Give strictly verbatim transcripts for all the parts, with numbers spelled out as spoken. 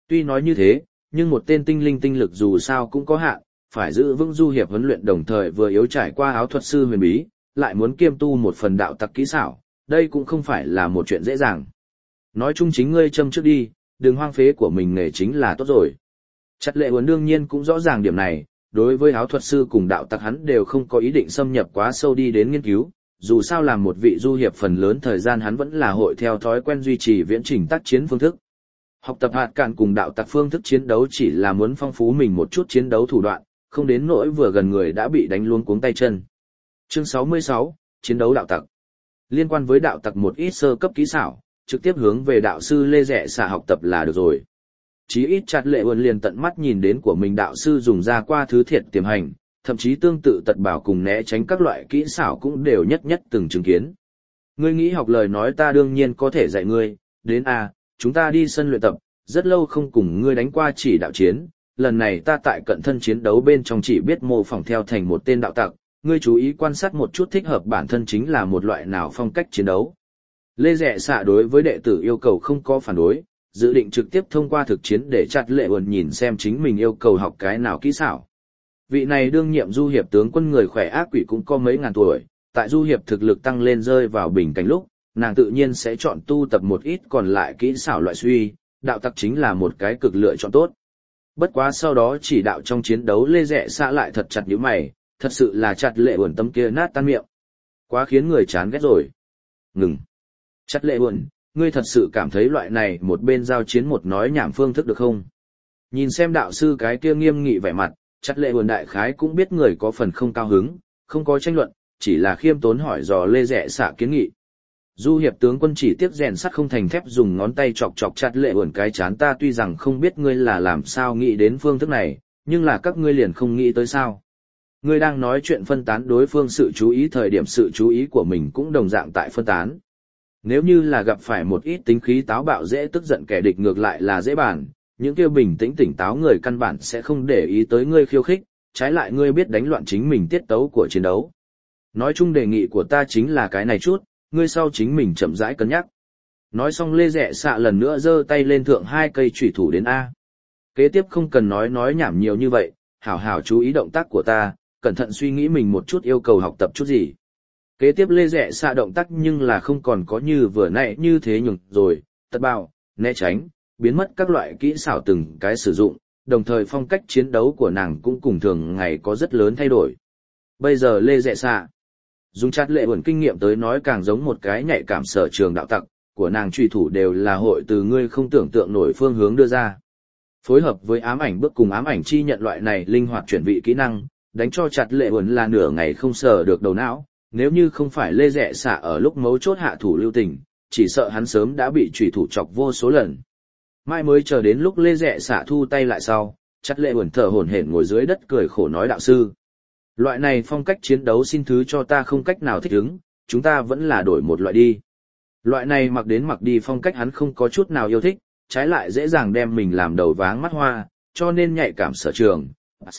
Tuy nói như thế, nhưng một tên tinh linh tinh lực dù sao cũng có hạn, phải giữ vững du hiệp huấn luyện đồng thời vừa yếu trải qua áo thuật sư huyền bí, lại muốn kiêm tu một phần đạo tặc kỹ xảo, đây cũng không phải là một chuyện dễ dàng. Nói chung chính ngươi châm trước đi, đừng hoang phế của mình nghề chính là tốt rồi. Chặt lệ huấn đương nhiên cũng rõ ràng điểm này, đối với áo thuật sư cùng đạo tặc hắn đều không có ý định xâm nhập quá sâu đi đến nghiên cứu, dù sao làm một vị du hiệp phần lớn thời gian hắn vẫn là hội theo thói quen duy trì viễn trình tác chiến phương thức. Học tập hạt cạn cùng đạo tặc phương thức chiến đấu chỉ là muốn phong phú mình một chút chiến đấu thủ đoạn, không đến nỗi vừa gần người đã bị đánh luống cuống tay chân. Chương sáu mươi sáu, Chiến đấu đạo tặc. Liên quan với đạo tặc một ít sơ cấp kỹ xảo, trực tiếp hướng về đạo sư Lê Rẻ Xạ học tập là được rồi. Chí ít chặt lệ huấn liền tận mắt nhìn đến của mình đạo sư dùng ra qua thứ thiệt tiềm hành, thậm chí tương tự tật bảo cùng né tránh các loại kỹ xảo cũng đều nhất nhất từng chứng kiến. Ngươi nghĩ học lời nói ta đương nhiên có thể dạy ngươi, đến a, chúng ta đi sân luyện tập, rất lâu không cùng ngươi đánh qua chỉ đạo chiến, lần này ta tại cận thân chiến đấu bên trong chỉ biết mô phỏng theo thành một tên đạo tặc, ngươi chú ý quan sát một chút thích hợp bản thân chính là một loại nào phong cách chiến đấu. Lê Rẻ Xạ đối với đệ tử yêu cầu không có phản đối, dự định trực tiếp thông qua thực chiến để chặt lệ huấn nhìn xem chính mình yêu cầu học cái nào kỹ xảo. Vị này đương nhiệm du hiệp tướng quân người khỏe ác quỷ cũng có mấy ngàn tuổi, tại du hiệp thực lực tăng lên rơi vào bình cảnh lúc, nàng tự nhiên sẽ chọn tu tập một ít còn lại kỹ xảo loại suy, đạo tặc chính là một cái cực lựa chọn tốt. Bất quá sau đó chỉ đạo trong chiến đấu Lê Rẻ Xạ lại thật chặt nhíu mày, thật sự là chặt lệ huấn tấm kia nát tan miệng. Quá khiến người chán ghét rồi. Ngừng. Chặt lệ huấn, ngươi thật sự cảm thấy loại này một bên giao chiến một nói nhảm phương thức được không? Nhìn xem đạo sư cái kia nghiêm nghị vẻ mặt, chặt lệ huấn đại khái cũng biết người có phần không cao hứng, không có tranh luận, chỉ là khiêm tốn hỏi dò Lê Rẻ Xạ kiến nghị. Du hiệp tướng quân chỉ tiếc rèn sắt không thành thép dùng ngón tay chọc chọc chặt lệ huấn cái chán ta tuy rằng không biết ngươi là làm sao nghĩ đến phương thức này, nhưng là các ngươi liền không nghĩ tới sao. Ngươi đang nói chuyện phân tán đối phương sự chú ý thời điểm sự chú ý của mình cũng đồng dạng tại phân tán. Nếu như là gặp phải một ít tính khí táo bạo dễ tức giận kẻ địch ngược lại là dễ bàn, những kêu bình tĩnh tỉnh táo người căn bản sẽ không để ý tới ngươi khiêu khích, trái lại ngươi biết đánh loạn chính mình tiết tấu của chiến đấu. Nói chung đề nghị của ta chính là cái này chút, ngươi sau chính mình chậm rãi cân nhắc. Nói xong Lê Rẻ Xạ lần nữa giơ tay lên thượng hai cây chủy thủ đến A. Kế tiếp không cần nói nói nhảm nhiều như vậy, hảo hảo chú ý động tác của ta, cẩn thận suy nghĩ mình một chút yêu cầu học tập chút gì. Kế tiếp Lê Rẻ Xạ động tác nhưng là không còn có như vừa nãy như thế nhường rồi, tật bào, né tránh, biến mất các loại kỹ xảo từng cái sử dụng, đồng thời phong cách chiến đấu của nàng cũng cùng thường ngày có rất lớn thay đổi. Bây giờ Lê Rẻ Xạ dùng chặt lệ huấn kinh nghiệm tới nói càng giống một cái nhạy cảm sở trường đạo tặc, của nàng truy thủ đều là hội từ ngươi không tưởng tượng nổi phương hướng đưa ra. Phối hợp với ám ảnh bước cùng ám ảnh chi nhận loại này linh hoạt chuyển vị kỹ năng, đánh cho chặt lệ huấn là nửa ngày không sờ được đầu não, nếu như không phải Lê Rẻ Xạ ở lúc mấu chốt hạ thủ lưu tình, chỉ sợ hắn sớm đã bị truy thủ chọc vô số lần. Mai mới chờ đến lúc Lê Rẻ Xạ thu tay lại sau, chặt lệ huấn thở hổn hển ngồi dưới đất cười khổ nói đạo sư. Loại này phong cách chiến đấu xin thứ cho ta không cách nào thích ứng, chúng ta vẫn là đổi một loại đi. Loại này mặc đến mặc đi phong cách hắn không có chút nào yêu thích, trái lại dễ dàng đem mình làm đầu váng mắt hoa, cho nên nhạy cảm sở trường.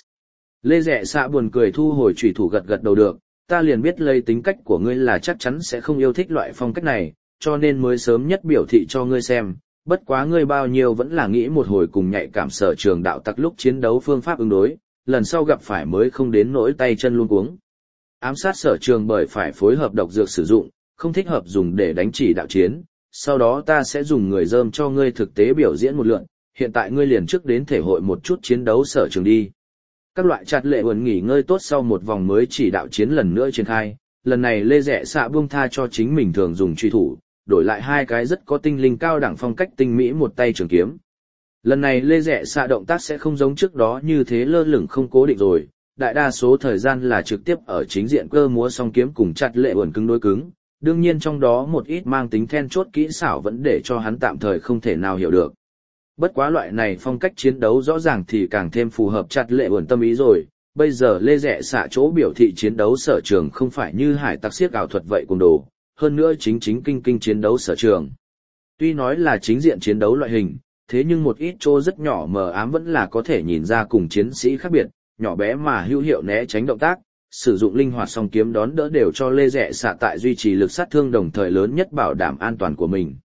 Lê Rẻ Xạ buồn cười thu hồi chủy thủ gật gật đầu được, ta liền biết lấy tính cách của ngươi là chắc chắn sẽ không yêu thích loại phong cách này, cho nên mới sớm nhất biểu thị cho ngươi xem, bất quá ngươi bao nhiêu vẫn là nghĩ một hồi cùng nhạy cảm sở trường đạo tặc lúc chiến đấu phương pháp ứng đối, lần sau gặp phải mới không đến nỗi tay chân luống cuống. Ám sát sở trường bởi phải phối hợp độc dược sử dụng, không thích hợp dùng để đánh chỉ đạo chiến, sau đó ta sẽ dùng người dơm cho ngươi thực tế biểu diễn một lượt, hiện tại ngươi liền trước đến thể hội một chút chiến đấu sở trường đi. Các loại chặt lệ huấn nghỉ ngơi tốt sau một vòng mới chỉ đạo chiến lần nữa triển khai, lần này Lê Rẻ Xạ buông tha cho chính mình thường dùng truy thủ, đổi lại hai cái rất có tinh linh cao đẳng phong cách tinh mỹ một tay trường kiếm. Lần này Lê Rẻ Xạ động tác sẽ không giống trước đó như thế lơ lửng không cố định rồi, đại đa số thời gian là trực tiếp ở chính diện cơ múa song kiếm cùng chặt lệ huấn cứng đối cứng, đương nhiên trong đó một ít mang tính then chốt kỹ xảo vẫn để cho hắn tạm thời không thể nào hiểu được. Bất quá loại này phong cách chiến đấu rõ ràng thì càng thêm phù hợp chặt lệ huấn tâm ý rồi, bây giờ Lê Rẻ Xạ chỗ biểu thị chiến đấu sở trường không phải như hải tặc xiếc ảo thuật vậy cùng đồ, hơn nữa chính chính kinh kinh chiến đấu sở trường. Tuy nói là chính diện chiến đấu loại hình, thế nhưng một ít chỗ rất nhỏ mờ ám vẫn là có thể nhìn ra cùng chiến sĩ khác biệt, nhỏ bé mà hữu hiệu né tránh động tác, sử dụng linh hoạt song kiếm đón đỡ đều cho Lê Rẻ Xạ tại duy trì lực sát thương đồng thời lớn nhất bảo đảm an toàn của mình.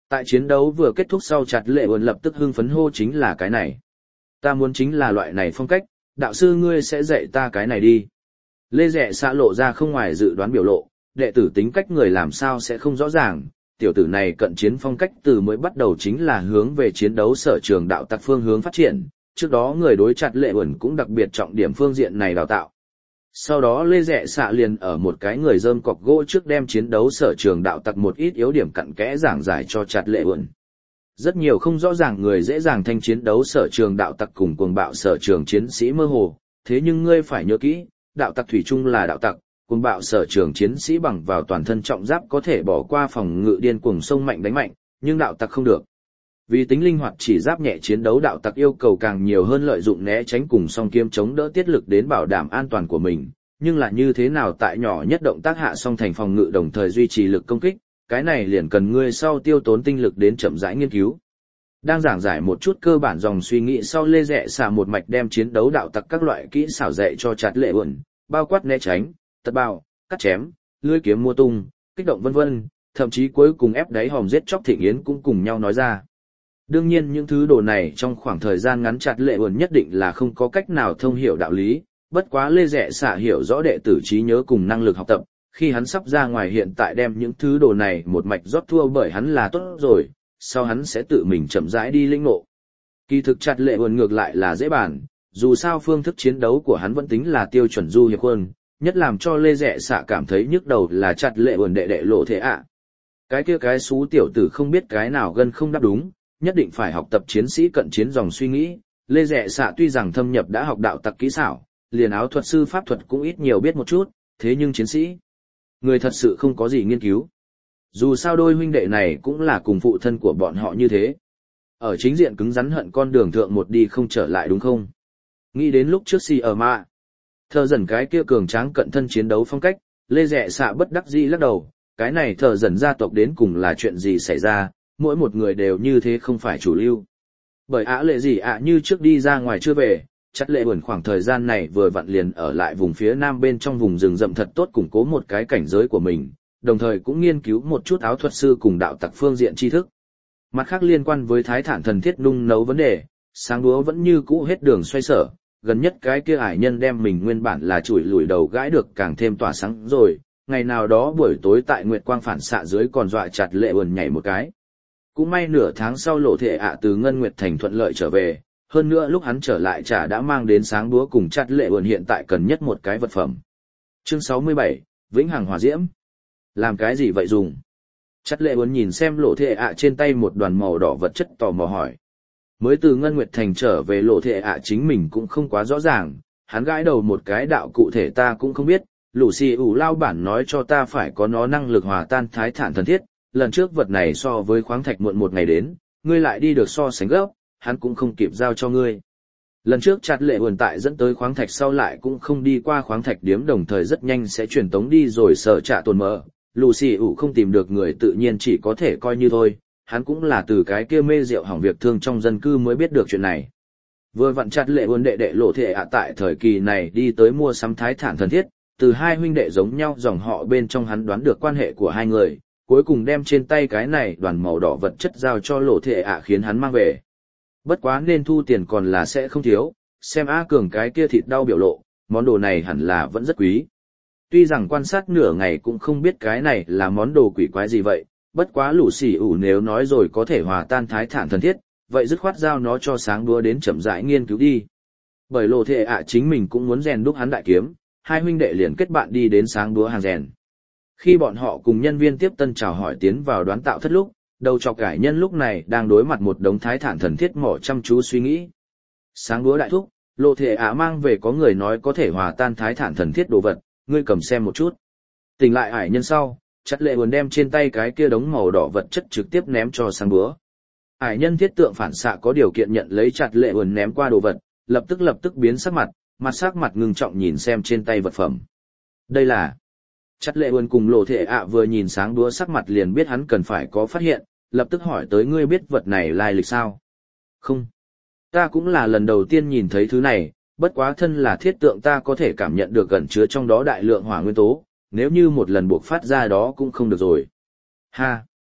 Tại chiến đấu vừa kết thúc sau chặt lệ ẩn lập tức hưng phấn hô chính là cái này. Ta muốn chính là loại này phong cách, đạo sư ngươi sẽ dạy ta cái này đi. Lê Rẹ xạ lộ ra không ngoài dự đoán biểu lộ, đệ tử tính cách người làm sao sẽ không rõ ràng, tiểu tử này cận chiến phong cách từ mới bắt đầu chính là hướng về chiến đấu sở trường đạo tặc phương hướng phát triển, trước đó người đối chặt lệ ẩn cũng đặc biệt trọng điểm phương diện này đào tạo. Sau đó Lê Rẹ xạ liền ở một cái người rơm cọc gỗ trước đem chiến đấu sở trường đạo tặc một ít yếu điểm cặn kẽ giảng giải cho chặt lệ ẩn. Rất nhiều không rõ ràng người dễ dàng thanh chiến đấu sở trường đạo tặc cùng cuồng bạo sở trường chiến sĩ mơ hồ, thế nhưng ngươi phải nhớ kỹ, đạo tặc thủy chung là đạo tặc, cuồng bạo sở trường chiến sĩ bằng vào toàn thân trọng giáp có thể bỏ qua phòng ngự điên cuồng sông mạnh đánh mạnh, nhưng đạo tặc không được. Vì tính linh hoạt chỉ giáp nhẹ chiến đấu đạo tặc yêu cầu càng nhiều hơn lợi dụng né tránh cùng song kiếm chống đỡ tiết lực đến bảo đảm an toàn của mình, nhưng là như thế nào tại nhỏ nhất động tác hạ song thành phòng ngự đồng thời duy trì lực công kích, cái này liền cần ngươi sau tiêu tốn tinh lực đến chậm rãi nghiên cứu. Đang giảng giải một chút cơ bản dòng suy nghĩ sau Lê Rẹ xạ một mạch đem chiến đấu đạo tặc các loại kỹ xảo dạy cho chặt lệ ẩn, bao quát né tránh, tật bào, cắt chém, lưỡi kiếm mua tung, kích động vân vân, thậm chí cuối cùng ép đáy hòm giết chóc Thịnh Yến cũng cùng nhau nói ra. Đương nhiên những thứ đồ này trong khoảng thời gian ngắn chặt lệ ẩn nhất định là không có cách nào thông hiểu đạo lý, bất quá Lê Rẹ xạ hiểu rõ đệ tử trí nhớ cùng năng lực học tập, khi hắn sắp ra ngoài hiện tại đem những thứ đồ này một mạch rót thua bởi hắn là tốt rồi, sau hắn sẽ tự mình chậm rãi đi lĩnh ngộ. Kỳ thực chặt lệ ẩn ngược lại là dễ bàn, dù sao phương thức chiến đấu của hắn vẫn tính là tiêu chuẩn du hiệp hơn, nhất làm cho Lê Rẹ xạ cảm thấy nhức đầu là chặt lệ ẩn đệ đệ lộ thể ạ. Cái kia cái xú tiểu tử không biết cái nào gân không đáp đúng, nhất định phải học tập chiến sĩ cận chiến dòng suy nghĩ. Lê Rẹ xạ tuy rằng thâm nhập đã học đạo tặc kỹ xảo, liền áo thuật sư pháp thuật cũng ít nhiều biết một chút, thế nhưng chiến sĩ, người thật sự không có gì nghiên cứu. Dù sao đôi huynh đệ này cũng là cùng phụ thân của bọn họ như thế. Ở chính diện cứng rắn hận con đường thượng một đi không trở lại đúng không? Nghĩ đến lúc trước si ở mạ, thờ dần cái kia cường tráng cận thân chiến đấu phong cách, Lê Rẹ xạ bất đắc dĩ lắc đầu, cái này thờ dần gia tộc đến cùng là chuyện gì xảy ra, mỗi một người đều như thế không phải chủ lưu. Bởi ạ lệ gì ạ như trước đi ra ngoài chưa về, chắc lệ buồn khoảng thời gian này vừa vặn liền ở lại vùng phía nam bên trong vùng rừng rậm thật tốt củng cố một cái cảnh giới của mình, đồng thời cũng nghiên cứu một chút áo thuật sư cùng đạo tặc phương diện tri thức. Mặt khác liên quan với thái thản thần thiết nung nấu vấn đề, sáng đúa vẫn như cũ hết đường xoay sở, gần nhất cái kia ải nhân đem mình nguyên bản là chủi lủi đầu gãi được càng thêm tỏa sáng rồi, ngày nào đó buổi tối tại nguyệt quang phản xạ dưới còn dọa chặt lệ buồn nhảy một cái. Cũng may nửa tháng sau lộ thể ạ từ Ngân Nguyệt Thành thuận lợi trở về, hơn nữa lúc hắn trở lại chả đã mang đến sáng đúa cùng chặt lệ buồn hiện tại cần nhất một cái vật phẩm. Chương sáu mươi bảy, Vĩnh Hằng Hỏa Diễm. Làm cái gì vậy dùng? Chặt lệ buồn nhìn xem lộ thể ạ trên tay một đoàn màu đỏ vật chất tò mò hỏi. Mới từ Ngân Nguyệt Thành trở về lộ thể ạ chính mình cũng không quá rõ ràng, hắn gãi đầu một cái đạo cụ thể ta cũng không biết, lũ xì ủ lao bản nói cho ta phải có nó năng lực hòa tan thái thản thần thiết, lần trước vật này so với khoáng thạch muộn một ngày đến, ngươi lại đi được so sánh gấp, hắn cũng không kịp giao cho ngươi. Lần trước chặt lệ buồn tại dẫn tới khoáng thạch sau lại cũng không đi qua khoáng thạch điếm đồng thời rất nhanh sẽ truyền tống đi rồi sợ trả tồn mỡ, lũ xì ủ không tìm được người tự nhiên chỉ có thể coi như thôi. Hắn cũng là từ cái kia mê rượu hỏng việc thương trong dân cư mới biết được chuyện này. Vừa vặn chặt lệ buồn đệ đệ lộ thể ạ tại thời kỳ này đi tới mua sắm thái thản thần thiết, từ hai huynh đệ giống nhau dòng họ bên trong hắn đoán được quan hệ của hai người, cuối cùng đem trên tay cái này đoàn màu đỏ vật chất giao cho lộ thể ạ khiến hắn mang về. Bất quá nên thu tiền còn là sẽ không thiếu, xem A Cường cái kia thịt đau biểu lộ, món đồ này hẳn là vẫn rất quý. Tuy rằng quan sát nửa ngày cũng không biết cái này là món đồ quỷ quái gì vậy. Bất quá lũ xỉ ủ nếu nói rồi có thể hòa tan thái thản thần thiết, vậy dứt khoát giao nó cho sáng đúa đến chậm rãi nghiên cứu đi. Bởi lộ thể ạ chính mình cũng muốn rèn đúc hắn đại kiếm, hai huynh đệ liền kết bạn đi đến sáng đúa hàng rèn. Khi bọn họ cùng nhân viên tiếp tân chào hỏi tiến vào đoán tạo thất lúc, đầu chọc cải nhân lúc này đang đối mặt một đống thái thản thần thiết mỏ chăm chú suy nghĩ. Sáng đúa đại thúc, lộ thể ạ mang về có người nói có thể hòa tan thái thản thần thiết đồ vật, ngươi cầm xem một chút. Tỉnh lại ải nhân sau, chặt lệ buồn đem trên tay cái kia đống màu đỏ vật chất trực tiếp ném cho sáng đúa. Ải nhân thiết tượng phản xạ có điều kiện nhận lấy chặt lệ buồn ném qua đồ vật, lập tức lập tức biến sắc mặt, mặt sắc mặt ngưng trọng nhìn xem trên tay vật phẩm. Đây là... Chặt lệ buồn cùng lộ thể ạ vừa nhìn sáng đúa sắc mặt liền biết hắn cần phải có phát hiện, lập tức hỏi tới ngươi biết vật này lai lịch sao? Không. Ta cũng là lần đầu tiên nhìn thấy thứ này, bất quá thân là thiết tượng ta có thể cảm nhận được gần chứa trong đó đại lượng hỏa nguyên tố. Nếu như một lần buộc phát ra đó cũng không được rồi. Ha!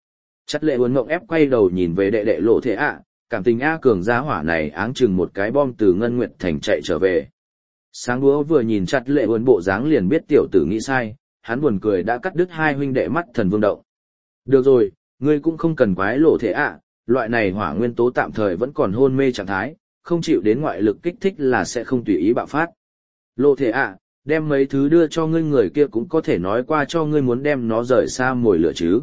Chặt lệ uốn ngộng ép quay đầu nhìn về đệ đệ Lộ Thể ạ, cảm tình A Cường gia hỏa này áng chừng một cái bom từ Ngân Nguyệt Thành chạy trở về. Sáng đúa vừa nhìn chặt lệ uốn bộ dáng liền biết tiểu tử nghĩ sai, hắn buồn cười đã cắt đứt hai huynh đệ mắt thần vương động. Được rồi, ngươi cũng không cần quái Lộ Thể ạ, loại này hỏa nguyên tố tạm thời vẫn còn hôn mê trạng thái, không chịu đến ngoại lực kích thích là sẽ không tùy ý bạo phát. Lộ Thể ạ, đem mấy thứ đưa cho ngươi người kia cũng có thể nói qua cho ngươi muốn đem nó rời xa mồi lửa chứ.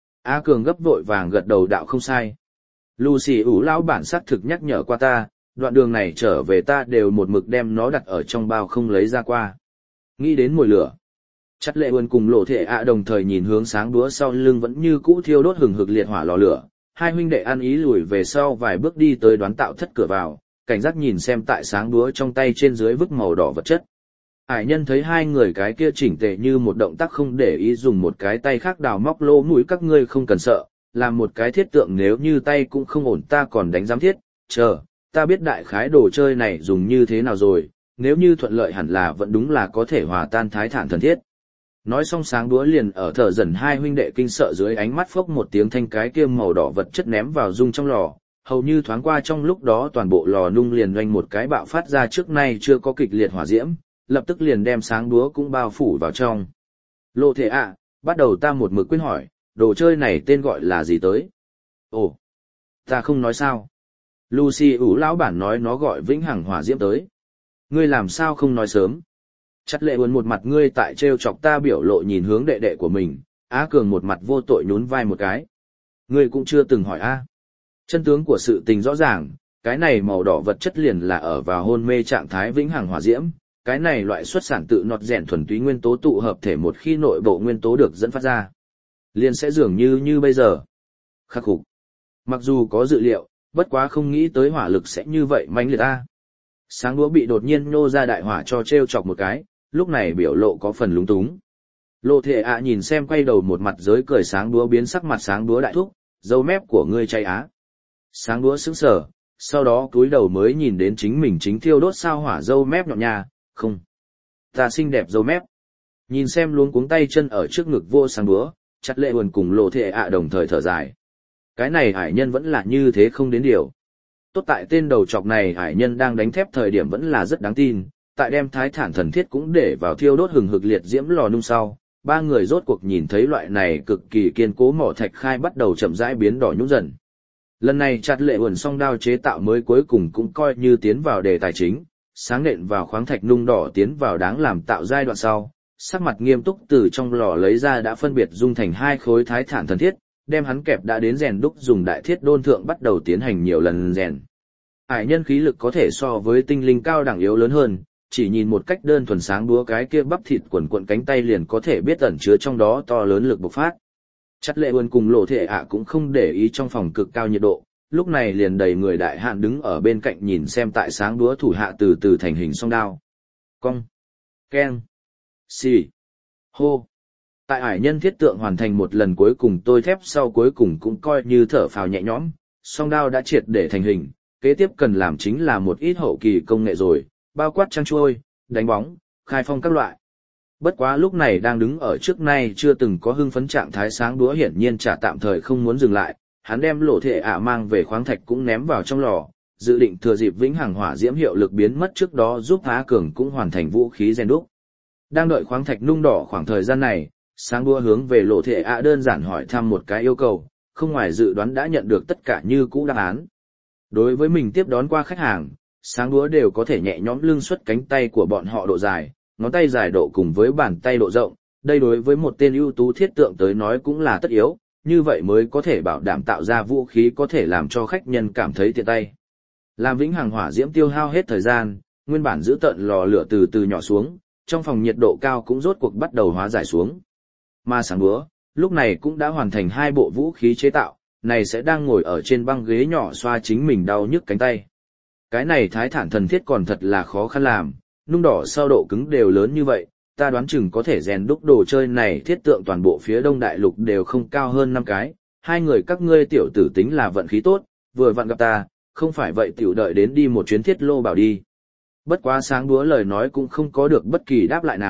A Cường gấp vội vàng gật đầu đạo không sai. Lucy ủ lão bản xác thực nhắc nhở qua ta, đoạn đường này trở về ta đều một mực đem nó đặt ở trong bao không lấy ra qua. Nghĩ đến mồi lửa. Chặt lệ uốn cùng Lộ Thể ạ đồng thời nhìn hướng sáng đúa sau lưng vẫn như cũ thiêu đốt hừng hực liệt hỏa lò lửa. Hai huynh đệ ăn ý lùi về sau vài bước đi tới đoán tạo thất cửa vào, cảnh giác nhìn xem tại sáng đúa trong tay trên dưới vứt màu đỏ vật chất. Hải nhân thấy hai người cái kia chỉnh tề như một động tác không để ý dùng một cái tay khác đào móc lỗ mũi các ngươi không cần sợ, làm một cái thiết tượng nếu như tay cũng không ổn ta còn đánh giám thiết, chờ, ta biết đại khái đồ chơi này dùng như thế nào rồi, nếu như thuận lợi hẳn là vẫn đúng là có thể hòa tan thái thản thần thiết. Nói xong sáng đúa liền ở thở dần hai huynh đệ kinh sợ dưới ánh mắt phốc một tiếng thanh cái kia màu đỏ vật chất ném vào dung trong lò, hầu như thoáng qua trong lúc đó toàn bộ lò nung liền doanh một cái bạo phát ra trước nay chưa có kịch liệt hỏa diễm, lập tức liền đem sáng đúa cũng bao phủ vào trong. Lộ Thể ạ, bắt đầu ta một mực quên hỏi, đồ chơi này tên gọi là gì tới? Ồ, ta không nói sao. Lucy ủ lão bản nói nó gọi vĩnh hằng hỏa diễm tới. Ngươi làm sao không nói sớm? Chặt lệ uốn một mặt ngươi tại trêu chọc ta biểu lộ nhìn hướng đệ đệ của mình, Á Cường một mặt vô tội nhún vai một cái. Ngươi cũng chưa từng hỏi a. Chân tướng của sự tình rõ ràng, cái này màu đỏ vật chất liền là ở vào hôn mê trạng thái vĩnh hằng hỏa diễm, cái này loại xuất sản tự nọt rèn thuần túy nguyên tố tụ hợp thể một khi nội bộ nguyên tố được dẫn phát ra, liền sẽ dường như như bây giờ. Khắc phục. Mặc dù có dự liệu, bất quá không nghĩ tới hỏa lực sẽ như vậy mãnh liệt ta. Sáng đúa bị đột nhiên nhô ra đại hỏa cho trêu chọc một cái, lúc này biểu lộ có phần lúng túng. Lộ Thể ạ nhìn xem quay đầu một mặt giới cười sáng đúa biến sắc mặt sáng đúa đại thúc, dâu mép của ngươi chay á. Sáng đúa sững sờ, sau đó cúi đầu mới nhìn đến chính mình chính thiêu đốt sao hỏa dâu mép nhọn nha, không. Ta xinh đẹp dâu mép. Nhìn xem luống cuống tay chân ở trước ngực vô sáng đúa, chặt lệ uốn cùng Lộ Thể ạ đồng thời thở dài. Cái này hải nhân vẫn là như thế không đến điều. Tốt tại tên đầu chọc này hải nhân đang đánh thép thời điểm vẫn là rất đáng tin, tại đem thái thản thần thiết cũng để vào thiêu đốt hừng hực liệt diễm lò nung sau, ba người rốt cuộc nhìn thấy loại này cực kỳ kiên cố mỏ thạch khai bắt đầu chậm rãi biến đỏ nhũ dần. Lần này chặt lệ uốn song đao chế tạo mới cuối cùng cũng coi như tiến vào đề tài chính, sáng nện vào khoáng thạch nung đỏ tiến vào đáng làm tạo giai đoạn sau, sắc mặt nghiêm túc từ trong lò lấy ra đã phân biệt dung thành hai khối thái thản thần thiết, đem hắn kẹp đã đến rèn đúc dùng đại thiết đôn thượng bắt đầu tiến hành nhiều lần rèn. Hải nhân khí lực có thể so với tinh linh cao đẳng yếu lớn hơn, chỉ nhìn một cách đơn thuần sáng đúa cái kia bắp thịt quần quận cánh tay liền có thể biết ẩn chứa trong đó to lớn lực bộc phát. Chặt lệ uốn cùng Lộ Thể ạ cũng không để ý trong phòng cực cao nhiệt độ, lúc này liền đầy người đại hạn đứng ở bên cạnh nhìn xem tại sáng đúa thủ hạ từ từ thành hình song đao. Cong, keng, xì, hô. Tại hải nhân thiết tượng hoàn thành một lần cuối cùng tôi thép sau cuối cùng cũng coi như thở phào nhẹ nhõm, song đao đã triệt để thành hình, kế tiếp cần làm chính là một ít hậu kỳ công nghệ rồi, bao quát trang trôi, đánh bóng, khai phong các loại. Bất quá lúc này đang đứng ở trước nay chưa từng có hưng phấn trạng thái sáng đúa hiển nhiên chả tạm thời không muốn dừng lại, hắn đem Lộ Thể ạ mang về khoáng thạch cũng ném vào trong lò, dự định thừa dịp vĩnh hằng hỏa diễm hiệu lực biến mất trước đó giúp Á Cường cũng hoàn thành vũ khí rèn đúc. Đang đợi khoáng thạch nung đỏ khoảng thời gian này, sáng đúa hướng về Lộ Thể ạ đơn giản hỏi thăm một cái yêu cầu, không ngoài dự đoán đã nhận được tất cả như cũ đáp án. Đối với mình tiếp đón qua khách hàng, sáng đúa đều có thể nhẹ nhõm lưng xuất cánh tay của bọn họ độ dài, ngón tay dài độ cùng với bàn tay độ rộng, đây đối với một tên ưu tú thiết tượng tới nói cũng là tất yếu, như vậy mới có thể bảo đảm tạo ra vũ khí có thể làm cho khách nhân cảm thấy tiện tay. Làm vĩnh hằng hỏa diễm tiêu hao hết thời gian, nguyên bản giữ tận lò lửa từ từ nhỏ xuống, trong phòng nhiệt độ cao cũng rốt cuộc bắt đầu hóa giải xuống. Mà sáng đúa, lúc này cũng đã hoàn thành hai bộ vũ khí chế tạo, này sẽ đang ngồi ở trên băng ghế nhỏ xoa chính mình đau nhức cánh tay. Cái này thái thản thần thiết còn thật là khó khăn làm, nung đỏ sau độ cứng đều lớn như vậy, ta đoán chừng có thể rèn đúc đồ chơi này thiết tượng toàn bộ phía đông đại lục đều không cao hơn năm cái, hai người các ngươi tiểu tử tính là vận khí tốt, vừa vặn gặp ta, không phải vậy tiểu đợi đến đi một chuyến thiết lô bảo đi. Bất quá sáng đúa lời nói cũng không có được bất kỳ đáp lại nào,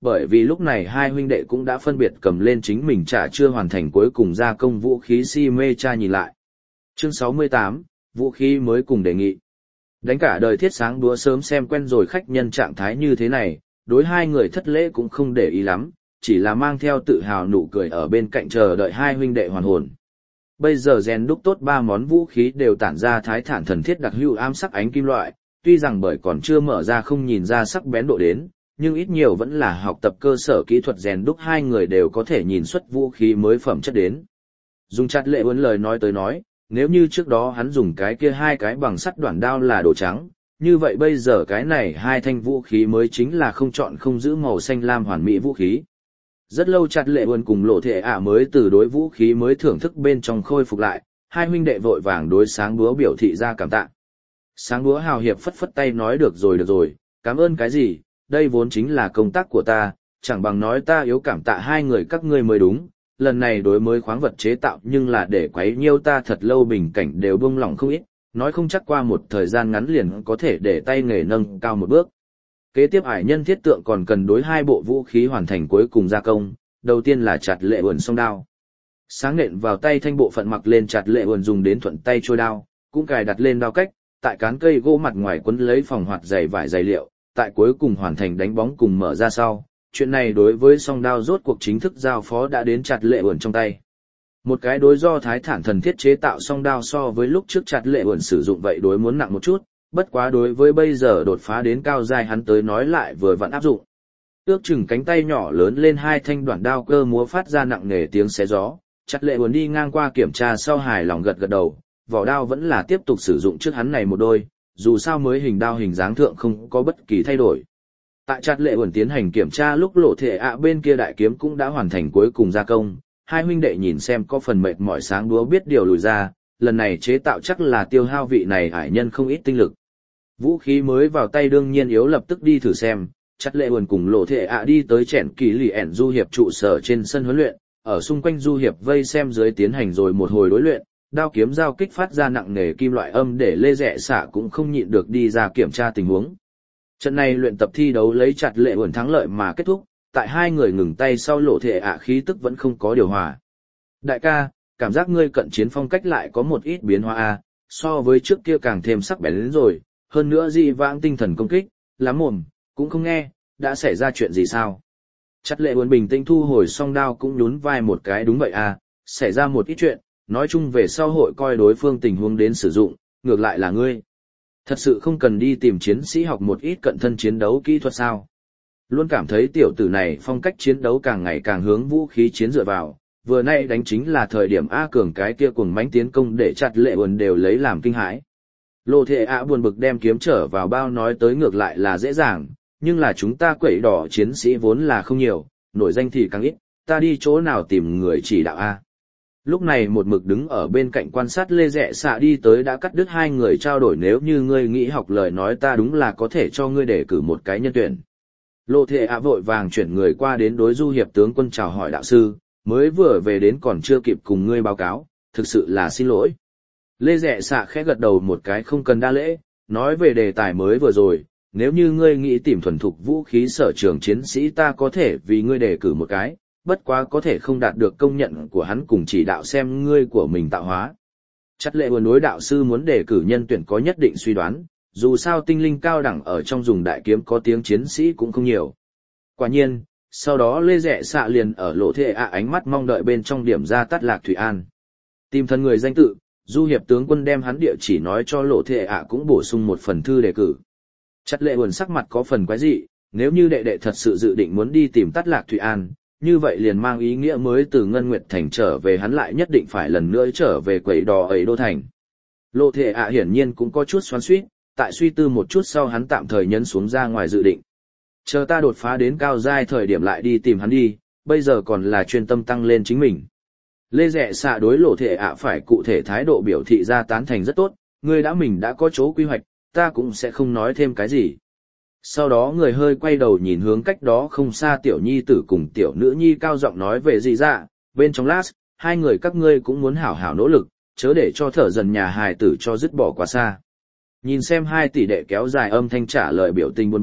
bởi vì lúc này hai huynh đệ cũng đã phân biệt cầm lên chính mình trả chưa hoàn thành cuối cùng gia công vũ khí si mê cha nhìn lại. Chương sáu mươi tám, vũ khí mới cùng đề nghị. Đánh cả đời thiết sáng đúa sớm xem quen rồi khách nhân trạng thái như thế này, đối hai người thất lễ cũng không để ý lắm, chỉ là mang theo tự hào nụ cười ở bên cạnh chờ đợi hai huynh đệ hoàn hồn. Bây giờ rèn đúc tốt ba món vũ khí đều tản ra thái thản thần thiết đặc hữu ám sắc ánh kim loại, tuy rằng bởi còn chưa mở ra không nhìn ra sắc bén độ đến, nhưng ít nhiều vẫn là học tập cơ sở kỹ thuật rèn đúc hai người đều có thể nhìn xuất vũ khí mới phẩm chất đến. Dùng chặt lệ uốn lời nói tới nói, nếu như trước đó hắn dùng cái kia hai cái bằng sắt đoạn đao là đồ trắng, như vậy bây giờ cái này hai thanh vũ khí mới chính là không chọn không giữ màu xanh lam hoàn mỹ vũ khí. Rất lâu chặt lệ uốn cùng lộ thể ạ mới từ đối vũ khí mới thưởng thức bên trong khôi phục lại, hai huynh đệ vội vàng đối sáng búa biểu thị ra cảm tạ. Sáng búa hào hiệp phất phất tay nói được rồi được rồi, cảm ơn cái gì, đây vốn chính là công tác của ta, chẳng bằng nói ta yếu cảm tạ hai người các ngươi mới đúng, lần này đối mới khoáng vật chế tạo nhưng là để quấy nhiêu ta thật lâu bình cảnh đều buông lỏng không ít, nói không chắc qua một thời gian ngắn liền có thể để tay nghề nâng cao một bước. Kế tiếp ải nhân thiết tượng còn cần đối hai bộ vũ khí hoàn thành cuối cùng gia công, đầu tiên là chặt lệ uốn song đao. Sáng nện vào tay thanh bộ phận mặc lên chặt lệ uốn dùng đến thuận tay trôi đao, cũng cài đặt lên đao cách, tại cán cây gỗ mặt ngoài quấn lấy phòng hoạt dày vải dày liệu, tại cuối cùng hoàn thành đánh bóng cùng mở ra sau. Chuyện này đối với song đao rốt cuộc chính thức giao phó đã đến chặt lệ uốn trong tay. Một cái đối do thái thản thần thiết chế tạo song đao so với lúc trước chặt lệ uốn sử dụng vậy đối muốn nặng một chút, bất quá đối với bây giờ đột phá đến cao giai hắn tới nói lại vừa vặn áp dụng. Ước chừng cánh tay nhỏ lớn lên hai thanh đoạn đao cơ múa phát ra nặng nề tiếng xé gió, chặt lệ uốn đi ngang qua kiểm tra sau hài lòng gật gật đầu, vỏ đao vẫn là tiếp tục sử dụng trước hắn này một đôi, dù sao mới hình đao hình dáng thượng không có bất kỳ thay đổi. Tại chặt lệ uốn tiến hành kiểm tra lúc lộ thể ạ bên kia đại kiếm cũng đã hoàn thành cuối cùng gia công, hai huynh đệ nhìn xem có phần mệt mỏi sáng đúa biết điều lùi ra, lần này chế tạo chắc là tiêu hao vị này hải nhân không ít tinh lực. Vũ khí mới vào tay đương nhiên yếu lập tức đi thử xem, chặt lệ uốn cùng lộ thể ạ đi tới chèn kỳ lì ẻn du hiệp trụ sở trên sân huấn luyện, ở xung quanh du hiệp vây xem dưới tiến hành rồi một hồi đối luyện, đao kiếm giao kích phát ra nặng nề kim loại âm để lê rẽ xạ cũng không nhịn được đi ra kiểm tra tình huống. Trận này luyện tập thi đấu lấy chặt lệ uốn thắng lợi mà kết thúc, tại hai người ngừng tay sau lộ thể ạ khí tức vẫn không có điều hòa. Đại ca, cảm giác ngươi cận chiến phong cách lại có một ít biến hóa a, so với trước kia càng thêm sắc bén đến rồi, hơn nữa dị vãng tinh thần công kích, lắm mồm, cũng không nghe, đã xảy ra chuyện gì sao? Chặt lệ uốn bình tĩnh thu hồi song đao cũng nhún vai một cái đúng vậy à, xảy ra một ít chuyện, nói chung về sau hội coi đối phương tình huống đến sử dụng, ngược lại là ngươi. Thật sự không cần đi tìm chiến sĩ học một ít cận thân chiến đấu kỹ thuật sao? Luôn cảm thấy tiểu tử này phong cách chiến đấu càng ngày càng hướng vũ khí chiến dựa vào, vừa nay đánh chính là thời điểm A cường cái kia cuồng mãnh tiến công để chặt lệ uốn đều lấy làm kinh hãi. Lộ thể ạ buồn bực đem kiếm trở vào bao nói tới ngược lại là dễ dàng, nhưng là chúng ta quẩy đỏ chiến sĩ vốn là không nhiều, nổi danh thì càng ít, ta đi chỗ nào tìm người chỉ đạo A. Lúc này một mực đứng ở bên cạnh quan sát lê rẽ xạ đi tới đã cắt đứt hai người trao đổi nếu như ngươi nghĩ học lời nói ta đúng là có thể cho ngươi đề cử một cái nhân tuyển. Lộ thể ạ vội vàng chuyển người qua đến đối du hiệp tướng quân chào hỏi đạo sư, mới vừa về đến còn chưa kịp cùng ngươi báo cáo, thực sự là xin lỗi. Lê rẽ xạ khẽ gật đầu một cái không cần đa lễ, nói về đề tài mới vừa rồi, nếu như ngươi nghĩ tìm thuần thục vũ khí sở trường chiến sĩ ta có thể vì ngươi đề cử một cái, bất quá có thể không đạt được công nhận của hắn cùng chỉ đạo xem ngươi của mình tạo hóa. Chặt lệ uốn đối đạo sư muốn đề cử nhân tuyển có nhất định suy đoán, dù sao tinh linh cao đẳng ở trong dùng đại kiếm có tiếng chiến sĩ cũng không nhiều. Quả nhiên, sau đó lê rẽ xạ liền ở lộ thể ạ ánh mắt mong đợi bên trong điểm ra tắt lạc Thủy An. Tìm thân người danh tự, du hiệp tướng quân đem hắn địa chỉ nói cho lộ thể ạ cũng bổ sung một phần thư đề cử. Chặt lệ uốn sắc mặt có phần quái dị, nếu như đệ đệ thật sự dự định muốn đi tìm tắt lạc Thủy An, như vậy liền mang ý nghĩa mới từ Ngân Nguyệt Thành trở về hắn lại nhất định phải lần nữa trở về quẩy đỏ ấy đô thành. Lộ thể ạ hiển nhiên cũng có chút xoắn xuýt, tại suy tư một chút sau hắn tạm thời nhấn xuống ra ngoài dự định. Chờ ta đột phá đến cao giai thời điểm lại đi tìm hắn đi, bây giờ còn là chuyên tâm tăng lên chính mình. Lê rẽ xạ đối lộ thể ạ phải cụ thể thái độ biểu thị ra tán thành rất tốt, ngươi đã mình đã có chỗ quy hoạch, ta cũng sẽ không nói thêm cái gì. Sau đó người hơi quay đầu nhìn hướng cách đó không xa tiểu nhi tử cùng tiểu nữ nhi cao giọng nói về gì dạ, bên trong lát, hai người các ngươi cũng muốn hảo hảo nỗ lực, chớ để cho thở dần nhà hài tử cho dứt bỏ quá xa. Nhìn xem hai tỷ đệ kéo dài âm thanh trả lời biểu tình buồn bực,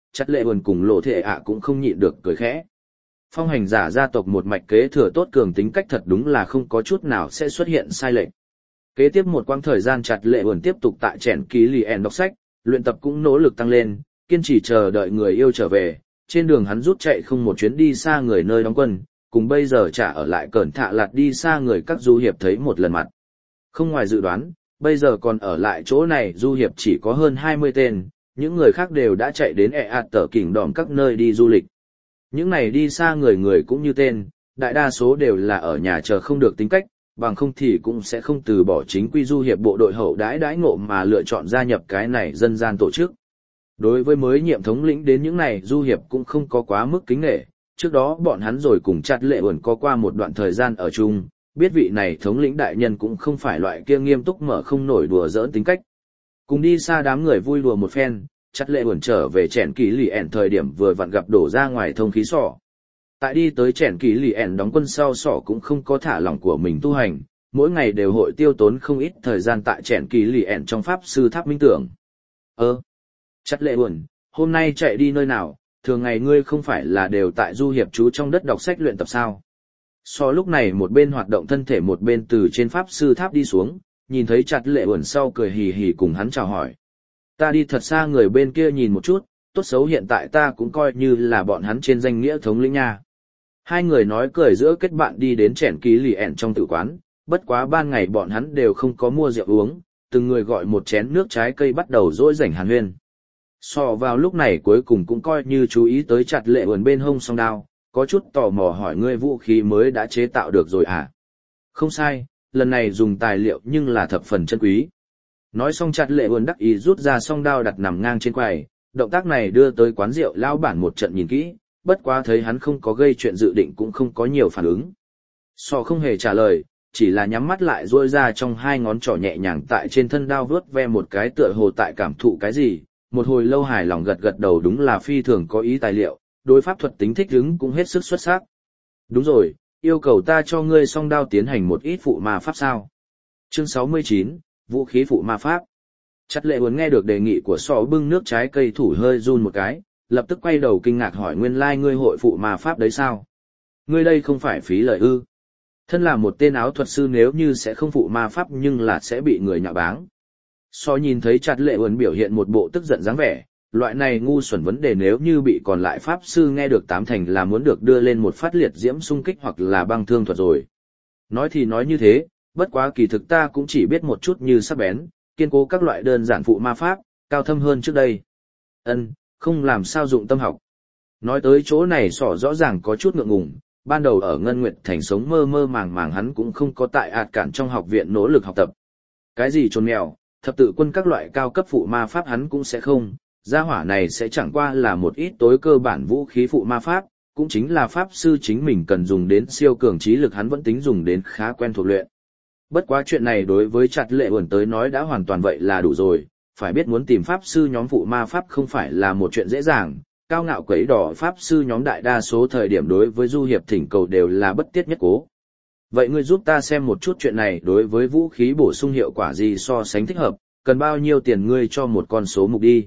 chặt lệ buồn cùng lộ thệ ạ cũng không nhịn được cười khẽ. Phong hành giả gia tộc một mạch kế thừa tốt cường tính cách thật đúng là không có chút nào sẽ xuất hiện sai lệch. Kế tiếp một quãng thời gian chặt lệ buồn tiếp tục tại trẻn ký lì ẻn đọc sách, luyện tập cũng nỗ lực tăng lên, kiên trì chờ đợi người yêu trở về. Trên đường hắn rút chạy không một chuyến đi xa người nơi đóng quân, cùng bây giờ trả ở lại cẩn thạ lạt đi xa người các du hiệp thấy một lần mặt. Không ngoài dự đoán, bây giờ còn ở lại chỗ này du hiệp chỉ có hơn hai mươi tên, những người khác đều đã chạy đến ẹ ạt tở kỉnh đỏm các nơi đi du lịch. Những này đi xa người người cũng như tên, đại đa số đều là ở nhà chờ không được tính cách, bằng không thì cũng sẽ không từ bỏ chính quy du hiệp bộ đội hậu đãi đãi ngộ mà lựa chọn gia nhập cái này dân gian tổ chức. Đối với mới nhiệm thống lĩnh đến những này du hiệp cũng không có quá mức kính nể, trước đó bọn hắn rồi cùng chặt lệ ẩn có qua một đoạn thời gian ở chung, biết vị này thống lĩnh đại nhân cũng không phải loại kia nghiêm túc mở không nổi đùa giỡn tính cách. Cùng đi xa đám người vui đùa một phen, chặt lệ ẩn trở về chèn kỳ lì ẻn thời điểm vừa vặn gặp đổ ra ngoài thông khí sỏ. Tại đi tới chèn kỳ lì ẻn đóng quân sau sỏ cũng không có thả lỏng của mình tu hành, mỗi ngày đều hội tiêu tốn không ít thời gian tại chèn kỳ lì ẻn trong pháp sư tháp minh tưởng. Ơ, chặt lệ ẩn, hôm nay chạy đi nơi nào, thường ngày ngươi không phải là đều tại du hiệp trú trong đất đọc sách luyện tập sao? So lúc này một bên hoạt động thân thể một bên từ trên pháp sư tháp đi xuống, nhìn thấy chặt lệ ẩn sau cười hì hì cùng hắn chào hỏi. Ta đi thật xa người bên kia nhìn một chút, tốt xấu hiện tại ta cũng coi như là bọn hắn trên danh nghĩa thống lĩnh nha. Hai người nói cười giữa kết bạn đi đến chèn ký lì ẻn trong tử quán, bất quá ban ngày bọn hắn đều không có mua rượu uống, từng người gọi một chén nước trái cây bắt đầu dỗi rảnh hàn huyên. So vào lúc này cuối cùng cũng coi như chú ý tới chặt lệ ẩn bên hông song đao, có chút tò mò hỏi ngươi vũ khí mới đã chế tạo được rồi à? Không sai, lần này dùng tài liệu nhưng là thập phần chân quý. Nói xong chặt lệ ẩn đắc ý rút ra song đao đặt nằm ngang trên quầy, động tác này đưa tới quán rượu lão bản một trận nhìn kỹ, bất quá thấy hắn không có gây chuyện dự định cũng không có nhiều phản ứng. So không hề trả lời, chỉ là nhắm mắt lại duỗi ra trong hai ngón trỏ nhẹ nhàng tại trên thân đao vuốt ve một cái tựa hồ tại cảm thụ cái gì, một hồi lâu hài lòng gật gật đầu đúng là phi thường có ý tài liệu, đối pháp thuật tính thích ứng cũng hết sức xuất sắc. Đúng rồi, yêu cầu ta cho ngươi song đao tiến hành một ít phụ ma pháp sao? Chương sáu mươi chín, vũ khí phụ ma pháp. Chặt lệ muốn nghe được đề nghị của sọ bưng nước trái cây thủ hơi run một cái, lập tức quay đầu kinh ngạc hỏi nguyên lai like ngươi hội phụ ma pháp đấy sao? Ngươi đây không phải phí lời ư? Thân là một tên áo thuật sư nếu như sẽ không phụ ma pháp nhưng là sẽ bị người nhạo báng. So nhìn thấy chặt lệ ẩn biểu hiện một bộ tức giận dáng vẻ, loại này ngu xuẩn vấn đề nếu như bị còn lại pháp sư nghe được tám thành là muốn được đưa lên một phát liệt diễm xung kích hoặc là băng thương thuật rồi. Nói thì nói như thế, bất quá kỳ thực ta cũng chỉ biết một chút như sắc bén, kiên cố các loại đơn giản phụ ma pháp, cao thâm hơn trước đây. Ân, không làm sao dụng tâm học. Nói tới chỗ này sỏ rõ ràng có chút ngượng ngùng, ban đầu ở Ngân Nguyệt Thành sống mơ mơ màng màng hắn cũng không có tại ạt cản trong học viện nỗ lực học tập. Cái gì trốn mèo, thập tự quân các loại cao cấp phụ ma pháp hắn cũng sẽ không, gia hỏa này sẽ chẳng qua là một ít tối cơ bản vũ khí phụ ma pháp, cũng chính là pháp sư chính mình cần dùng đến siêu cường trí lực hắn vẫn tính dùng đến khá quen thuộc luyện. Bất quá chuyện này đối với chặt lệ ẩn tới nói đã hoàn toàn vậy là đủ rồi, phải biết muốn tìm pháp sư nhóm phụ ma pháp không phải là một chuyện dễ dàng, cao ngạo quấy đỏ pháp sư nhóm đại đa số thời điểm đối với du hiệp thỉnh cầu đều là bất tiết nhất cố. Vậy ngươi giúp ta xem một chút chuyện này đối với vũ khí bổ sung hiệu quả gì so sánh thích hợp, cần bao nhiêu tiền ngươi cho một con số mục đi.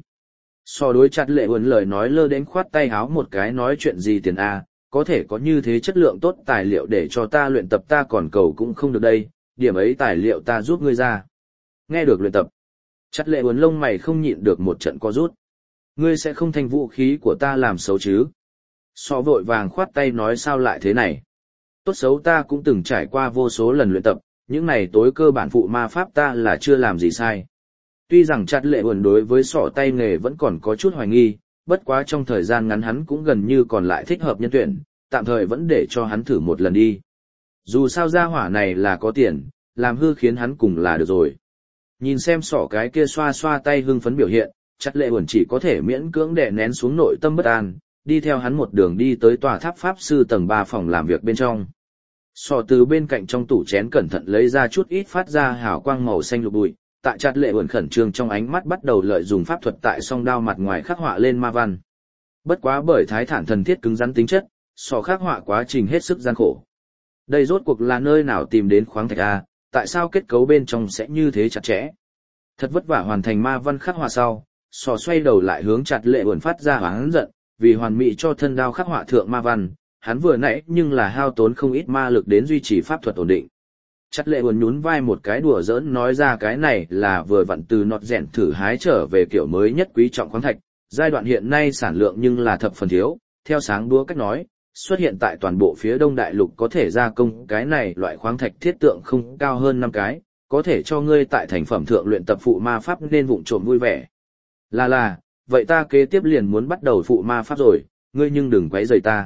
So đối chặt lệ ẩn lời nói lơ đến khoát tay háo một cái nói chuyện gì tiền A, có thể có như thế chất lượng tốt tài liệu để cho ta luyện tập ta còn cầu cũng không được đây, điểm ấy tài liệu ta giúp ngươi ra. Nghe được luyện tập, chặt lệ ẩn lông mày không nhịn được một trận co rút. Ngươi sẽ không thành vũ khí của ta làm xấu chứ? So vội vàng khoát tay nói sao lại thế này? Tốt xấu ta cũng từng trải qua vô số lần luyện tập, những này tối cơ bản phụ ma pháp ta là chưa làm gì sai. Tuy rằng chặt lệ ẩn đối với sọ tay nghề vẫn còn có chút hoài nghi, bất quá trong thời gian ngắn hắn cũng gần như còn lại thích hợp nhân tuyển, tạm thời vẫn để cho hắn thử một lần đi. Dù sao gia hỏa này là có tiền, làm hư khiến hắn cùng là được rồi. Nhìn xem sọ cái kia xoa xoa tay hưng phấn biểu hiện, chặt lệ ẩn chỉ có thể miễn cưỡng đè nén xuống nội tâm bất an, đi theo hắn một đường đi tới tòa tháp pháp sư tầng ba phòng làm việc bên trong. Sọ từ bên cạnh trong tủ chén cẩn thận lấy ra chút ít phát ra hào quang màu xanh lục bụi, tại chặt lệ ẩn khẩn trương trong ánh mắt bắt đầu lợi dùng pháp thuật tại song đao mặt ngoài khắc họa lên ma văn. Bất quá bởi thái thản thần thiết cứng rắn tính chất, sọ khắc họa quá trình hết sức gian khổ. Đây rốt cuộc là nơi nào tìm đến khoáng thạch a, tại sao kết cấu bên trong sẽ như thế chặt chẽ? Thật vất vả hoàn thành ma văn khắc họa sau, sò xoay đầu lại hướng chặt lệ buồn phát ra oán giận, vì hoàn mỹ cho thân đao khắc họa thượng ma văn, hắn vừa nãy nhưng là hao tốn không ít ma lực đến duy trì pháp thuật ổn định. Chặt lệ buồn nhún vai một cái đùa giỡn nói ra cái này là vừa vặn từ nọt rèn thử hái trở về kiểu mới nhất quý trọng khoáng thạch, giai đoạn hiện nay sản lượng nhưng là thập phần thiếu, theo sáng đúa cách nói, xuất hiện tại toàn bộ phía đông đại lục có thể gia công cái này loại khoáng thạch thiết tượng không cao hơn năm cái, có thể cho ngươi tại thành phẩm thượng luyện tập phụ ma pháp nên vụng trộm vui vẻ. Là là, vậy ta kế tiếp liền muốn bắt đầu phụ ma pháp rồi, ngươi nhưng đừng quấy rầy ta.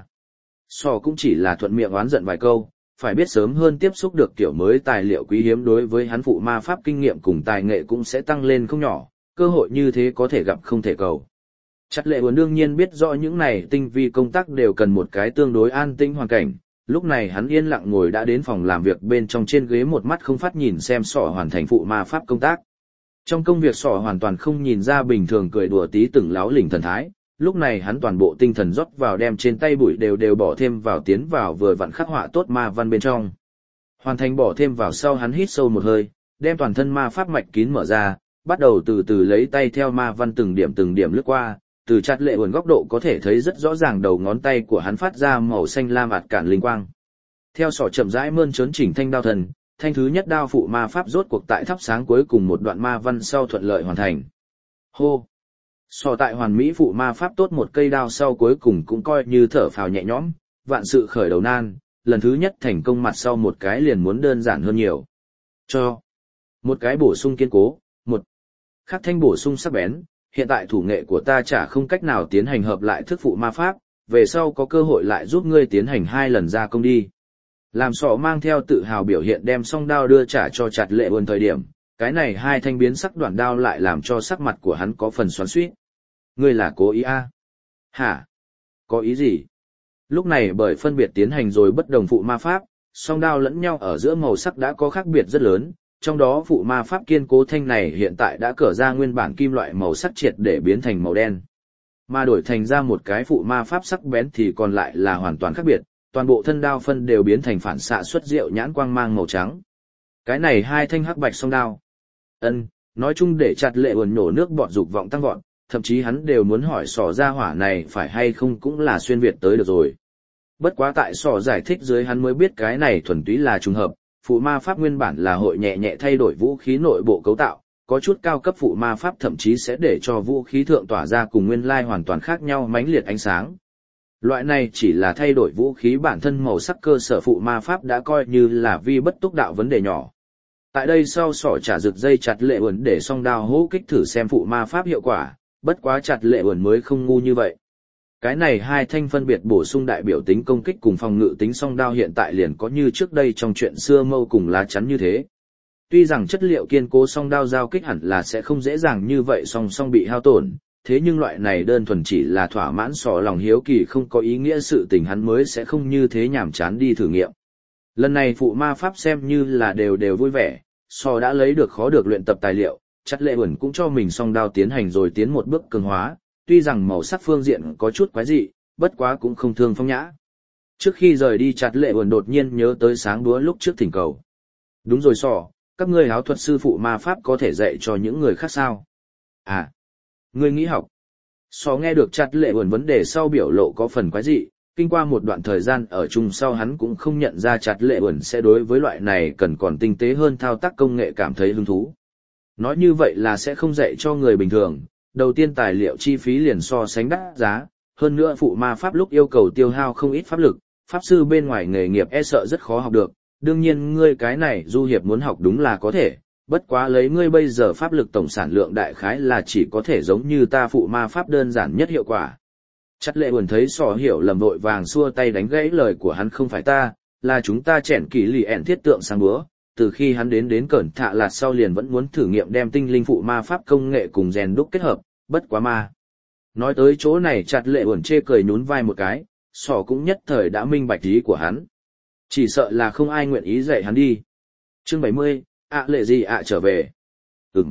Sò cũng chỉ là thuận miệng oán giận vài câu, phải biết sớm hơn tiếp xúc được kiểu mới tài liệu quý hiếm đối với hắn phụ ma pháp kinh nghiệm cùng tài nghệ cũng sẽ tăng lên không nhỏ, cơ hội như thế có thể gặp không thể cầu. Chặt lệ buồn đương nhiên biết rõ những này tinh vi công tác đều cần một cái tương đối an tĩnh hoàn cảnh, lúc này hắn yên lặng ngồi đã đến phòng làm việc bên trong trên ghế một mắt không phát nhìn xem sỏ hoàn thành phụ ma pháp công tác. Trong công việc sỏ hoàn toàn không nhìn ra bình thường cười đùa tí từng láo lỉnh thần thái, lúc này hắn toàn bộ tinh thần rót vào đem trên tay bụi đều đều bỏ thêm vào tiến vào vừa vặn khắc họa tốt ma văn bên trong. Hoàn thành bỏ thêm vào sau hắn hít sâu một hơi, đem toàn thân ma pháp mạch kín mở ra, bắt đầu từ từ lấy tay theo ma văn từng điểm từng điểm lướt qua, từ chặt lệ buồn góc độ có thể thấy rất rõ ràng đầu ngón tay của hắn phát ra màu xanh lam ạt cản linh quang. Theo sỏ chậm rãi mơn trớn chỉnh thanh đao thần, thanh thứ nhất đao phụ ma pháp rốt cuộc tại thắp sáng cuối cùng một đoạn ma văn sau thuận lợi hoàn thành. Hô! Sỏ tại hoàn mỹ phụ ma pháp tốt một cây đao sau cuối cùng cũng coi như thở phào nhẹ nhõm, vạn sự khởi đầu nan, lần thứ nhất thành công mặt sau một cái liền muốn đơn giản hơn nhiều. Cho! Một cái bổ sung kiên cố, một khắc thanh bổ sung sắc bén. Hiện tại thủ nghệ của ta chả không cách nào tiến hành hợp lại thức phụ ma pháp, về sau có cơ hội lại giúp ngươi tiến hành hai lần gia công đi. Làm sọ mang theo tự hào biểu hiện đem song đao đưa trả cho chặt lệ buồn thời điểm, cái này hai thanh biến sắc đoạn đao lại làm cho sắc mặt của hắn có phần xoắn xuýt. Ngươi là cố ý à? Hả? Có ý gì? Lúc này bởi phân biệt tiến hành rồi bất đồng phụ ma pháp, song đao lẫn nhau ở giữa màu sắc đã có khác biệt rất lớn. Trong đó phụ ma pháp kiên cố thanh này hiện tại đã cởi ra nguyên bản kim loại màu sắc triệt để biến thành màu đen. Mà đổi thành ra một cái phụ ma pháp sắc bén thì còn lại là hoàn toàn khác biệt, toàn bộ thân đao phân đều biến thành phản xạ xuất diệu nhãn quang mang màu trắng. Cái này hai thanh hắc bạch song đao. Ân, nói chung để chặt lệ buồn nổ nước bọt dục vọng tăng vọt, thậm chí hắn đều muốn hỏi sỏ ra hỏa này phải hay không cũng là xuyên việt tới được rồi. Bất quá tại sỏ giải thích dưới hắn mới biết cái này thuần túy là trùng hợp. Phụ ma pháp nguyên bản là hội nhẹ nhẹ thay đổi vũ khí nội bộ cấu tạo, có chút cao cấp phụ ma pháp thậm chí sẽ để cho vũ khí thượng tỏa ra cùng nguyên lai hoàn toàn khác nhau mãnh liệt ánh sáng. Loại này chỉ là thay đổi vũ khí bản thân màu sắc cơ sở phụ ma pháp đã coi như là vi bất túc đạo vấn đề nhỏ. Tại đây sau sỏ trả rực dây chặt lệ buồn để song đao hỗ kích thử xem phụ ma pháp hiệu quả, bất quá chặt lệ buồn mới không ngu như vậy. Cái này hai thanh phân biệt bổ sung đại biểu tính công kích cùng phòng ngự tính song đao hiện tại liền có như trước đây trong chuyện xưa mâu cùng lá chắn như thế. Tuy rằng chất liệu kiên cố song đao giao kích hẳn là sẽ không dễ dàng như vậy song song bị hao tổn, thế nhưng loại này đơn thuần chỉ là thỏa mãn sọ lòng hiếu kỳ không có ý nghĩa sự tình hắn mới sẽ không như thế nhảm chán đi thử nghiệm. Lần này phụ ma pháp xem như là đều đều vui vẻ, sọ đã lấy được khó được luyện tập tài liệu, chặt lệ buồn cũng cho mình song đao tiến hành rồi tiến một bước cường hóa. Tuy rằng màu sắc phương diện có chút quái dị, bất quá cũng không thương phong nhã. Trước khi rời đi chặt lệ buồn đột nhiên nhớ tới sáng đúa lúc trước thỉnh cầu. Đúng rồi sỏ, các ngươi áo thuật sư phụ ma pháp có thể dạy cho những người khác sao? À, ngươi nghĩ học. Sỏ nghe được chặt lệ buồn vấn đề sau biểu lộ có phần quái dị, kinh qua một đoạn thời gian ở chung sau hắn cũng không nhận ra chặt lệ buồn sẽ đối với loại này cần còn tinh tế hơn thao tác công nghệ cảm thấy hứng thú. Nói như vậy là sẽ không dạy cho người bình thường. Đầu tiên tài liệu chi phí liền so sánh đắt giá, hơn nữa phụ ma pháp lúc yêu cầu tiêu hao không ít pháp lực, pháp sư bên ngoài nghề nghiệp e sợ rất khó học được, đương nhiên ngươi cái này du hiệp muốn học đúng là có thể, bất quá lấy ngươi bây giờ pháp lực tổng sản lượng đại khái là chỉ có thể giống như ta phụ ma pháp đơn giản nhất hiệu quả. Chặt lệ buồn thấy sò hiểu lầm vội vàng xua tay đánh gãy lời của hắn không phải ta, là chúng ta chèn kỳ lì ẻn thiết tượng sang búa. Từ khi hắn đến đến Cẩn Thạ Lạt sau liền vẫn muốn thử nghiệm đem tinh linh phụ ma pháp công nghệ cùng rèn đúc kết hợp, bất quá ma. Nói tới chỗ này chặt lệ buồn chê cười nhún vai một cái, sỏ cũng nhất thời đã minh bạch ý của hắn. Chỉ sợ là không ai nguyện ý dạy hắn đi. Chương bảy mươi, ạ lệ gì ạ trở về. Ừm.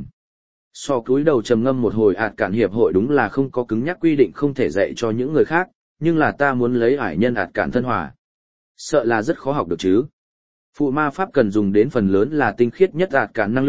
Sỏ cúi đầu trầm ngâm một hồi ạt cản hiệp hội đúng là không có cứng nhắc quy định không thể dạy cho những người khác, nhưng là ta muốn lấy ải nhân ạt cản thân hòa. Sợ là rất khó học được chứ. Phụ ma pháp cần dùng đến phần lớn là tinh khiết nhất ạt cản năng lượng,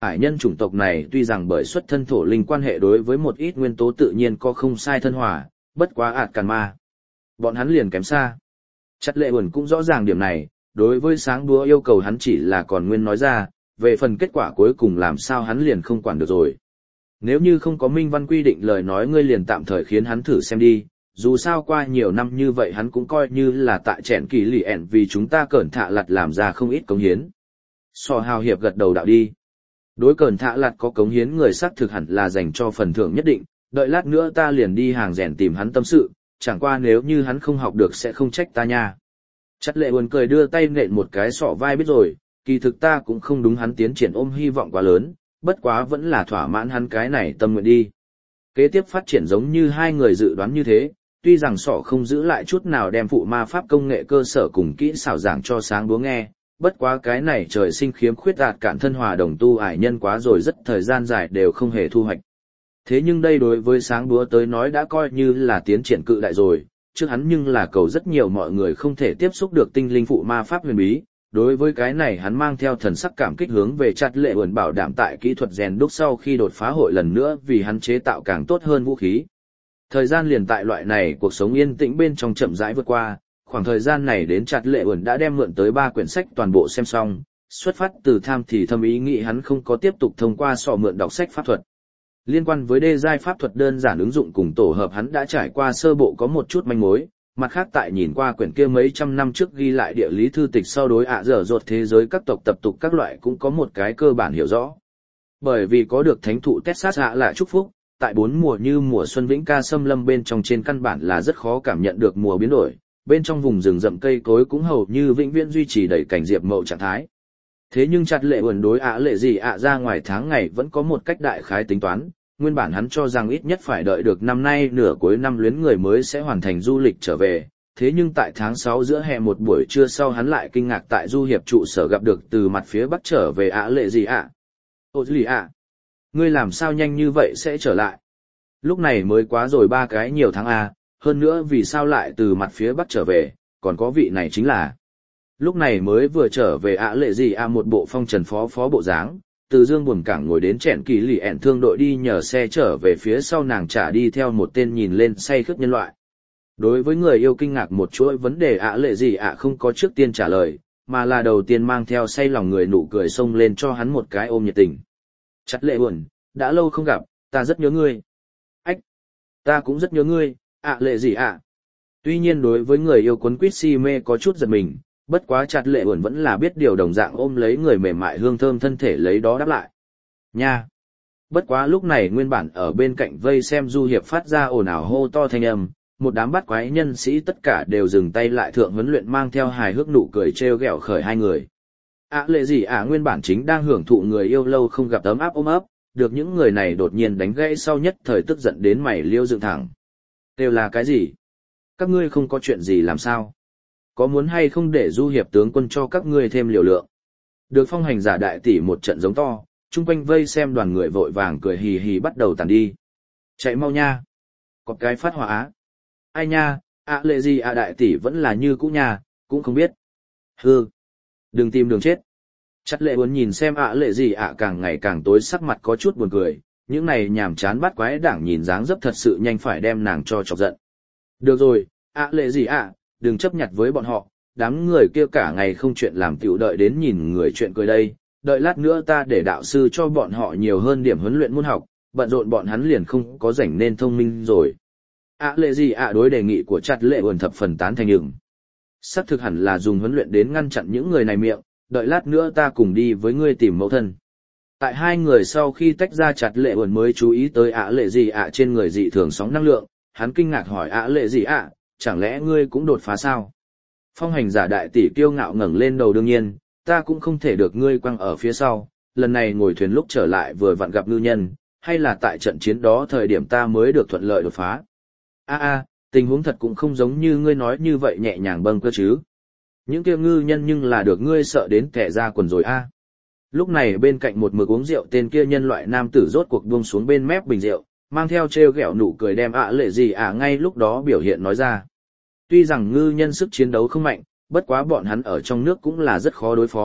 ải nhân chủng tộc này tuy rằng bởi xuất thân thổ linh quan hệ đối với một ít nguyên tố tự nhiên có không sai thân hòa, bất quá ạt càn ma. Bọn hắn liền kém xa. Chặt lệ buồn cũng rõ ràng điểm này, đối với sáng đúa yêu cầu hắn chỉ là còn nguyên nói ra, về phần kết quả cuối cùng làm sao hắn liền không quản được rồi. Nếu như không có minh văn quy định lời nói ngươi liền tạm thời khiến hắn thử xem đi, dù sao qua nhiều năm như vậy hắn cũng coi như là tại trẻn kỳ lì ẹn vì chúng ta cẩn thạ lặt làm ra không ít cống hiến. Sò hào hiệp gật đầu đạo đi. Đối cẩn thạ lặt có cống hiến người xác thực hẳn là dành cho phần thưởng nhất định, đợi lát nữa ta liền đi hàng rèn tìm hắn tâm sự, chẳng qua nếu như hắn không học được sẽ không trách ta nha. Chặt lệ buồn cười đưa tay nện một cái sọ vai biết rồi, kỳ thực ta cũng không đúng hắn tiến triển ôm hy vọng quá lớn, bất quá vẫn là thỏa mãn hắn cái này tâm nguyện đi. Kế tiếp phát triển giống như hai người dự đoán như thế, tuy rằng sọ không giữ lại chút nào đem phụ ma pháp công nghệ cơ sở cùng kỹ xảo giảng cho sáng đúa nghe, bất quá cái này trời sinh khiếm khuyết đạt cạn thân hòa đồng tu ải nhân quá rồi rất thời gian dài đều không hề thu hoạch. Thế nhưng đây đối với sáng đúa tới nói đã coi như là tiến triển cự đại rồi, trước hắn nhưng là cầu rất nhiều mọi người không thể tiếp xúc được tinh linh phụ ma pháp huyền bí. Đối với cái này hắn mang theo thần sắc cảm kích hướng về chặt lệ ẩn bảo đảm tại kỹ thuật rèn đúc sau khi đột phá hội lần nữa vì hắn chế tạo càng tốt hơn vũ khí. Thời gian liền tại loại này cuộc sống yên tĩnh bên trong chậm rãi vượt qua, khoảng thời gian này đến chặt lệ ẩn đã đem mượn tới ba quyển sách toàn bộ xem xong, xuất phát từ tham thì thâm ý nghĩ hắn không có tiếp tục thông qua sọ mượn đọc sách pháp thuật. Liên quan với đê giai pháp thuật đơn giản ứng dụng cùng tổ hợp hắn đã trải qua sơ bộ có một chút manh mối. Mặt khác tại nhìn qua quyển kia mấy trăm năm trước ghi lại địa lý thư tịch sau đối ạ dở dột thế giới các tộc tập tục các loại cũng có một cái cơ bản hiểu rõ. Bởi vì có được thánh thụ Texas ạ lại chúc phúc, tại bốn mùa như mùa xuân vĩnh ca xâm lâm bên trong trên căn bản là rất khó cảm nhận được mùa biến đổi, bên trong vùng rừng rậm cây cối cũng hầu như vĩnh viễn duy trì đầy cảnh diệp mậu trạng thái. Thế nhưng chặt lệ ẩn đối ạ lệ gì ạ ra ngoài tháng ngày vẫn có một cách đại khái tính toán. Nguyên bản hắn cho rằng ít nhất phải đợi được năm nay nửa cuối năm luyến người mới sẽ hoàn thành du lịch trở về, thế nhưng tại tháng sáu giữa hè một buổi trưa sau hắn lại kinh ngạc tại du hiệp trụ sở gặp được từ mặt phía bắc trở về ạ lệ gì ạ. Ô gì ạ? Ngươi làm sao nhanh như vậy sẽ trở lại? Lúc này mới quá rồi ba cái nhiều tháng a, hơn nữa vì sao lại từ mặt phía bắc trở về, còn có vị này chính là. Lúc này mới vừa trở về ạ lệ gì ạ một bộ phong trần phó phó bộ dáng. Từ dương buồm cảng ngồi đến chẹn kỳ lì ẹn thương đội đi nhờ xe trở về phía sau nàng trả đi theo một tên nhìn lên say khướt nhân loại. Đối với người yêu kinh ngạc một chuỗi vấn đề ạ lệ gì ạ không có trước tiên trả lời, mà là đầu tiên mang theo say lòng người nụ cười xông lên cho hắn một cái ôm nhiệt tình. Chặt lệ buồn, đã lâu không gặp, ta rất nhớ ngươi. Ách, ta cũng rất nhớ ngươi, ạ lệ gì ạ. Tuy nhiên đối với người yêu quấn quýt si mê có chút giật mình. Bất quá chặt lệ buồn vẫn là biết điều đồng dạng ôm lấy người mềm mại hương thơm thân thể lấy đó đáp lại. Nha! Bất quá lúc này nguyên bản ở bên cạnh vây xem du hiệp phát ra ồn ào hô to thanh âm, một đám bắt quái nhân sĩ tất cả đều dừng tay lại thượng huấn luyện mang theo hài hước nụ cười trêu ghẹo khởi hai người. À lệ gì à nguyên bản chính đang hưởng thụ người yêu lâu không gặp ấm áp ôm ấp, được những người này đột nhiên đánh gãy sau nhất thời tức giận đến mày liêu dựng thẳng. Đều là cái gì? Các ngươi không có chuyện gì làm sao? Có muốn hay không để du hiệp tướng quân cho các ngươi thêm liều lượng? Được phong hành giả đại tỷ một trận giống to, chung quanh vây xem đoàn người vội vàng cười hì hì bắt đầu tàn đi. Chạy mau nha! Có cái phát hỏa á! Ai nha, ạ lệ gì ạ đại tỷ vẫn là như cũ nha, cũng không biết. Hừ! Đừng tìm đường chết! Chặt lệ buồn nhìn xem ạ lệ gì ạ càng ngày càng tối sắc mặt có chút buồn cười, những này nhàm chán bắt quái đảng nhìn dáng dấp thật sự nhanh phải đem nàng cho chọc giận. Được rồi, ạ lệ gì ạ, đừng chấp nhặt với bọn họ, đám người kia cả ngày không chuyện làm tiểu đợi đến nhìn người chuyện cười đây, đợi lát nữa ta để đạo sư cho bọn họ nhiều hơn điểm huấn luyện môn học, bận rộn bọn hắn liền không có rảnh nên thông minh rồi. ạ lệ gì ạ đối đề nghị của chặt lệ buồn thập phần tán thành nhừng. Sắc thực hẳn là dùng huấn luyện đến ngăn chặn những người này miệng, đợi lát nữa ta cùng đi với ngươi tìm mẫu thân. Tại hai người sau khi tách ra chặt lệ buồn mới chú ý tới ạ lệ gì ạ trên người dị thường sóng năng lượng, hắn kinh ngạc hỏi ạ lệ gì ạ, chẳng lẽ ngươi cũng đột phá sao? Phong hành giả đại tỷ kiêu ngạo ngẩng lên đầu đương nhiên, ta cũng không thể được ngươi quăng ở phía sau, lần này ngồi thuyền lúc trở lại vừa vặn gặp ngư nhân, hay là tại trận chiến đó thời điểm ta mới được thuận lợi đột phá. A a, tình huống thật cũng không giống như ngươi nói như vậy nhẹ nhàng bâng cơ chứ. Những kia ngư nhân nhưng là được ngươi sợ đến kẻ ra quần rồi a. Lúc này bên cạnh một mực uống rượu tên kia nhân loại nam tử rốt cuộc buông xuống bên mép bình rượu, mang theo trêu ghẹo nụ cười đem ạ lệ gì ạ ngay lúc đó biểu hiện nói ra. Tuy rằng ngư nhân sức chiến đấu không mạnh, bất quá bọn hắn ở trong nước cũng là rất khó đối phó,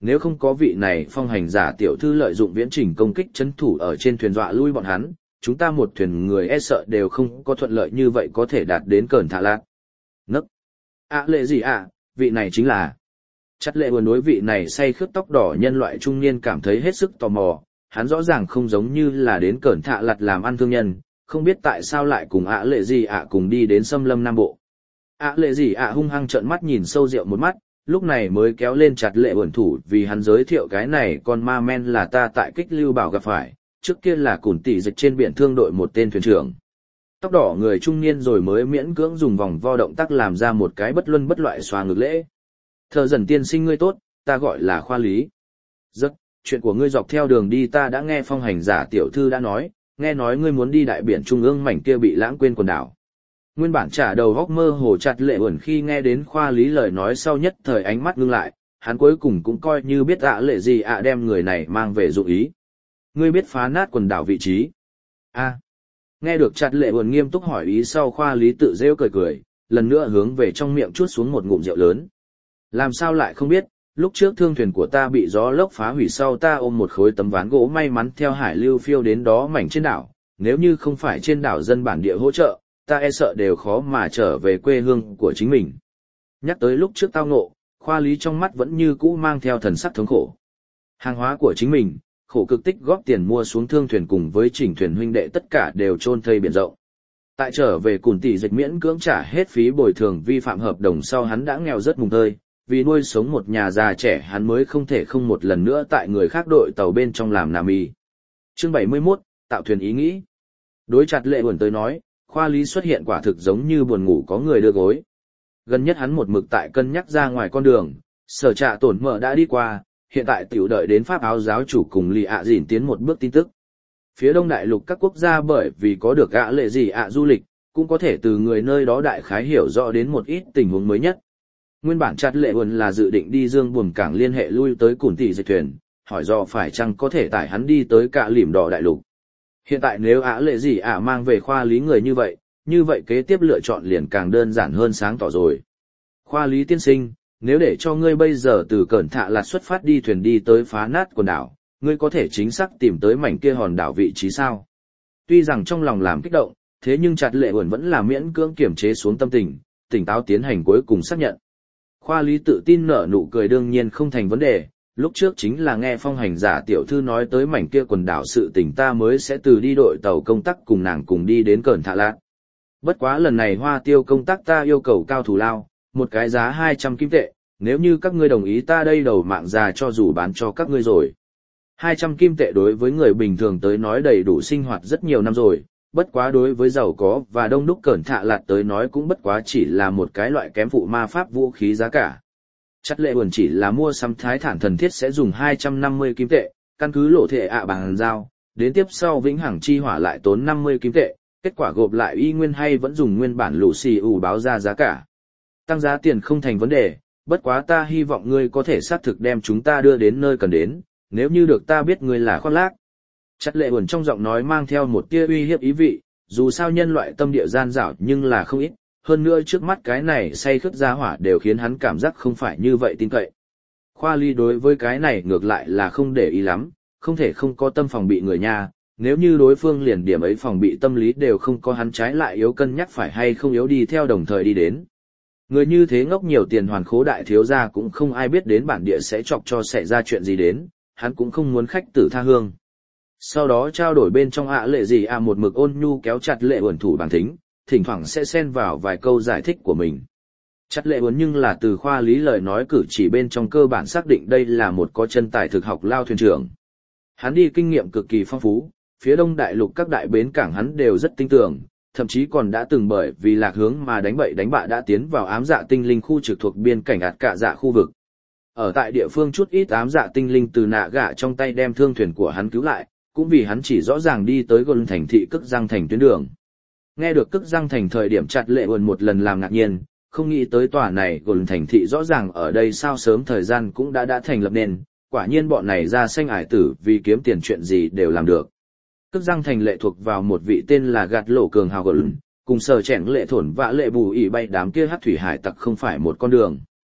nếu không có vị này phong hành giả tiểu thư lợi dụng viễn trình công kích chấn thủ ở trên thuyền dọa lui bọn hắn, chúng ta một thuyền người e sợ đều không có thuận lợi như vậy có thể đạt đến cẩn thạ lạc. Nấc! À lệ gì à, vị này chính là... Chặt lệ buồn đối vị này say khướt tóc đỏ nhân loại trung niên cảm thấy hết sức tò mò, hắn rõ ràng không giống như là đến cẩn thạ lặt làm ăn thương nhân, không biết tại sao lại cùng ạ lệ gì ạ cùng đi đến xâm lâm Nam Bộ. ạ lệ gì ạ hung hăng trợn mắt nhìn sâu rượu một mắt, lúc này mới kéo lên chặt lệ buồn thủ vì hắn giới thiệu cái này con ma men là ta tại kích lưu bảo gặp phải, trước kia là củn tỷ dịch trên biển thương đội một tên thuyền trưởng. Tóc đỏ người trung niên rồi mới miễn cưỡng dùng vòng vo động tác làm ra một cái bất luân bất loại xoa ngược lễ. Thờ dần tiên sinh ngươi tốt, ta gọi là Khoa Lý. Rất, chuyện của ngươi dọc theo đường đi ta đã nghe phong hành giả tiểu thư đã nói, nghe nói ngươi muốn đi đại biển trung ương mảnh kia bị lãng quên quần đảo. Nguyên bản trả đầu góc mơ hồ chặt lệ ẩn khi nghe đến Khoa Lý lời nói sau nhất thời ánh mắt ngưng lại, hắn cuối cùng cũng coi như biết ạ lệ gì ạ đem người này mang về dụng ý. Ngươi biết phá nát quần đảo vị trí. A. Nghe được chặt lệ ẩn nghiêm túc hỏi ý sau Khoa Lý tự rêu cười cười, lần nữa hướng về trong miệng chuốt xuống một ngụm rượu lớn. Làm sao lại không biết, lúc trước thương thuyền của ta bị gió lốc phá hủy sau ta ôm một khối tấm ván gỗ may mắn theo hải lưu phiêu đến đó mảnh trên đảo, nếu như không phải trên đảo dân bản địa hỗ trợ, ta e sợ đều khó mà trở về quê hương của chính mình. Nhắc tới lúc trước tao ngộ, Khoa Lý trong mắt vẫn như cũ mang theo thần sắc thống khổ. Hàng hóa của chính mình, khổ cực tích góp tiền mua xuống thương thuyền cùng với chỉnh thuyền huynh đệ tất cả đều chôn thây biển rộng. Tại trở về Cùn Tỷ Dịch miễn cưỡng trả hết phí bồi thường vi phạm hợp đồng sau hắn đã nghèo rất mùng tơi, vì nuôi sống một nhà già trẻ hắn mới không thể không một lần nữa tại người khác đội tàu bên trong làm nà mì. Chương bảy mươi mốt, tạo thuyền ý nghĩ. Đối chặt lệ buồn tới nói, Khoa Lý xuất hiện quả thực giống như buồn ngủ có người đưa gối. Gần nhất hắn một mực tại cân nhắc ra ngoài con đường, sở trạ tổn mở đã đi qua, hiện tại tiểu đợi đến Pháp áo giáo chủ cùng lì ạ dỉn tiến một bước tin tức. Phía đông đại lục các quốc gia bởi vì có được ạ lệ gì ạ du lịch, cũng có thể từ người nơi đó đại khái hiểu rõ đến một ít tình huống mới nhất. Nguyên bản chặt lệ buồn là dự định đi dương buồm cảng liên hệ lui tới Cùn Tỷ Dịch thuyền, hỏi do phải chăng có thể tải hắn đi tới cả lỉm đỏ đại lục. Hiện tại nếu ạ lệ gì ạ mang về Khoa Lý người như vậy, như vậy kế tiếp lựa chọn liền càng đơn giản hơn sáng tỏ rồi. Khoa Lý tiên sinh, nếu để cho ngươi bây giờ từ cẩn thạ lạt xuất phát đi thuyền đi tới phá nát quần đảo, ngươi có thể chính xác tìm tới mảnh kia hòn đảo vị trí sao? Tuy rằng trong lòng làm kích động, thế nhưng chặt lệ buồn vẫn là miễn cưỡng kiểm chế xuống tâm tình, tỉnh táo tiến hành cuối cùng xác nhận. Khoa Lý tự tin nở nụ cười đương nhiên không thành vấn đề, lúc trước chính là nghe phong hành giả tiểu thư nói tới mảnh kia quần đảo sự tình ta mới sẽ từ đi đội tàu công tác cùng nàng cùng đi đến cẩn thạ lạt. Bất quá lần này hoa tiêu công tác ta yêu cầu cao thù lao, một cái giá hai trăm kim tệ, nếu như các ngươi đồng ý ta đây đầu mạng già cho dù bán cho các ngươi rồi. hai trăm kim tệ đối với người bình thường tới nói đầy đủ sinh hoạt rất nhiều năm rồi, bất quá đối với giàu có và đông đúc cẩn thạ lạt tới nói cũng bất quá chỉ là một cái loại kém phụ ma pháp vũ khí giá cả. Chặt lệ buồn chỉ là mua sắm thái thản thần thiết sẽ dùng hai trăm năm mươi kim tệ, căn cứ lộ thể ạ bằng giao, đến tiếp sau vĩnh hằng chi hỏa lại tốn năm mươi kim tệ, kết quả gộp lại y nguyên hay vẫn dùng nguyên bản lũ xì ủ báo ra giá cả. Tăng giá tiền không thành vấn đề, bất quá ta hy vọng ngươi có thể xác thực đem chúng ta đưa đến nơi cần đến, nếu như được ta biết ngươi là khoác lác. Chặt lệ buồn trong giọng nói mang theo một tia uy hiếp ý vị, dù sao nhân loại tâm địa gian dảo nhưng là không ít, hơn nữa trước mắt cái này say khướt ra hỏa đều khiến hắn cảm giác không phải như vậy tin cậy. Khoa Lý đối với cái này ngược lại là không để ý lắm, không thể không có tâm phòng bị người nha, nếu như đối phương liền điểm ấy phòng bị tâm lý đều không có hắn trái lại yếu cân nhắc phải hay không yếu đi theo đồng thời đi đến. Người như thế ngốc nhiều tiền hoàn khố đại thiếu gia cũng không ai biết đến bản địa sẽ chọc cho xảy ra chuyện gì đến, hắn cũng không muốn khách tử tha hương. Sau đó trao đổi bên trong ạ lệ gì à một mực ôn nhu kéo chặt lệ uẩn thủ bằng thính, thỉnh thoảng sẽ xen vào vài câu giải thích của mình. Chặt lệ uẩn nhưng là từ Khoa Lý lời nói cử chỉ bên trong cơ bản xác định đây là một có chân tài thực học lao thuyền trưởng. Hắn đi kinh nghiệm cực kỳ phong phú, phía đông đại lục các đại bến cảng hắn đều rất tinh tường, thậm chí còn đã từng bởi vì lạc hướng mà đánh bậy đánh bạ đã tiến vào ám dạ tinh linh khu trực thuộc biên cảnh ạt cả dạ khu vực. Ở tại địa phương chút ít ám dạ tinh linh từ nạ gạ trong tay đem thương thuyền của hắn cứu lại, cũng vì hắn chỉ rõ ràng đi tới gần thành thị Cức Giang thành tuyến đường. Nghe được Cức Giang thành thời điểm chặt lệ buồn một lần làm ngạc nhiên, không nghĩ tới tòa này gần thành thị rõ ràng ở đây sao sớm thời gian cũng đã đã thành lập nên, quả nhiên bọn này ra xanh ải tử vì kiếm tiền chuyện gì đều làm được. Cức Giang thành lệ thuộc vào một vị tên là gạt lỗ cường hào gần, cùng sở chèn lệ thổn vã lệ bù ỉ bay đám kia hắc thủy hải tặc không phải một con đường.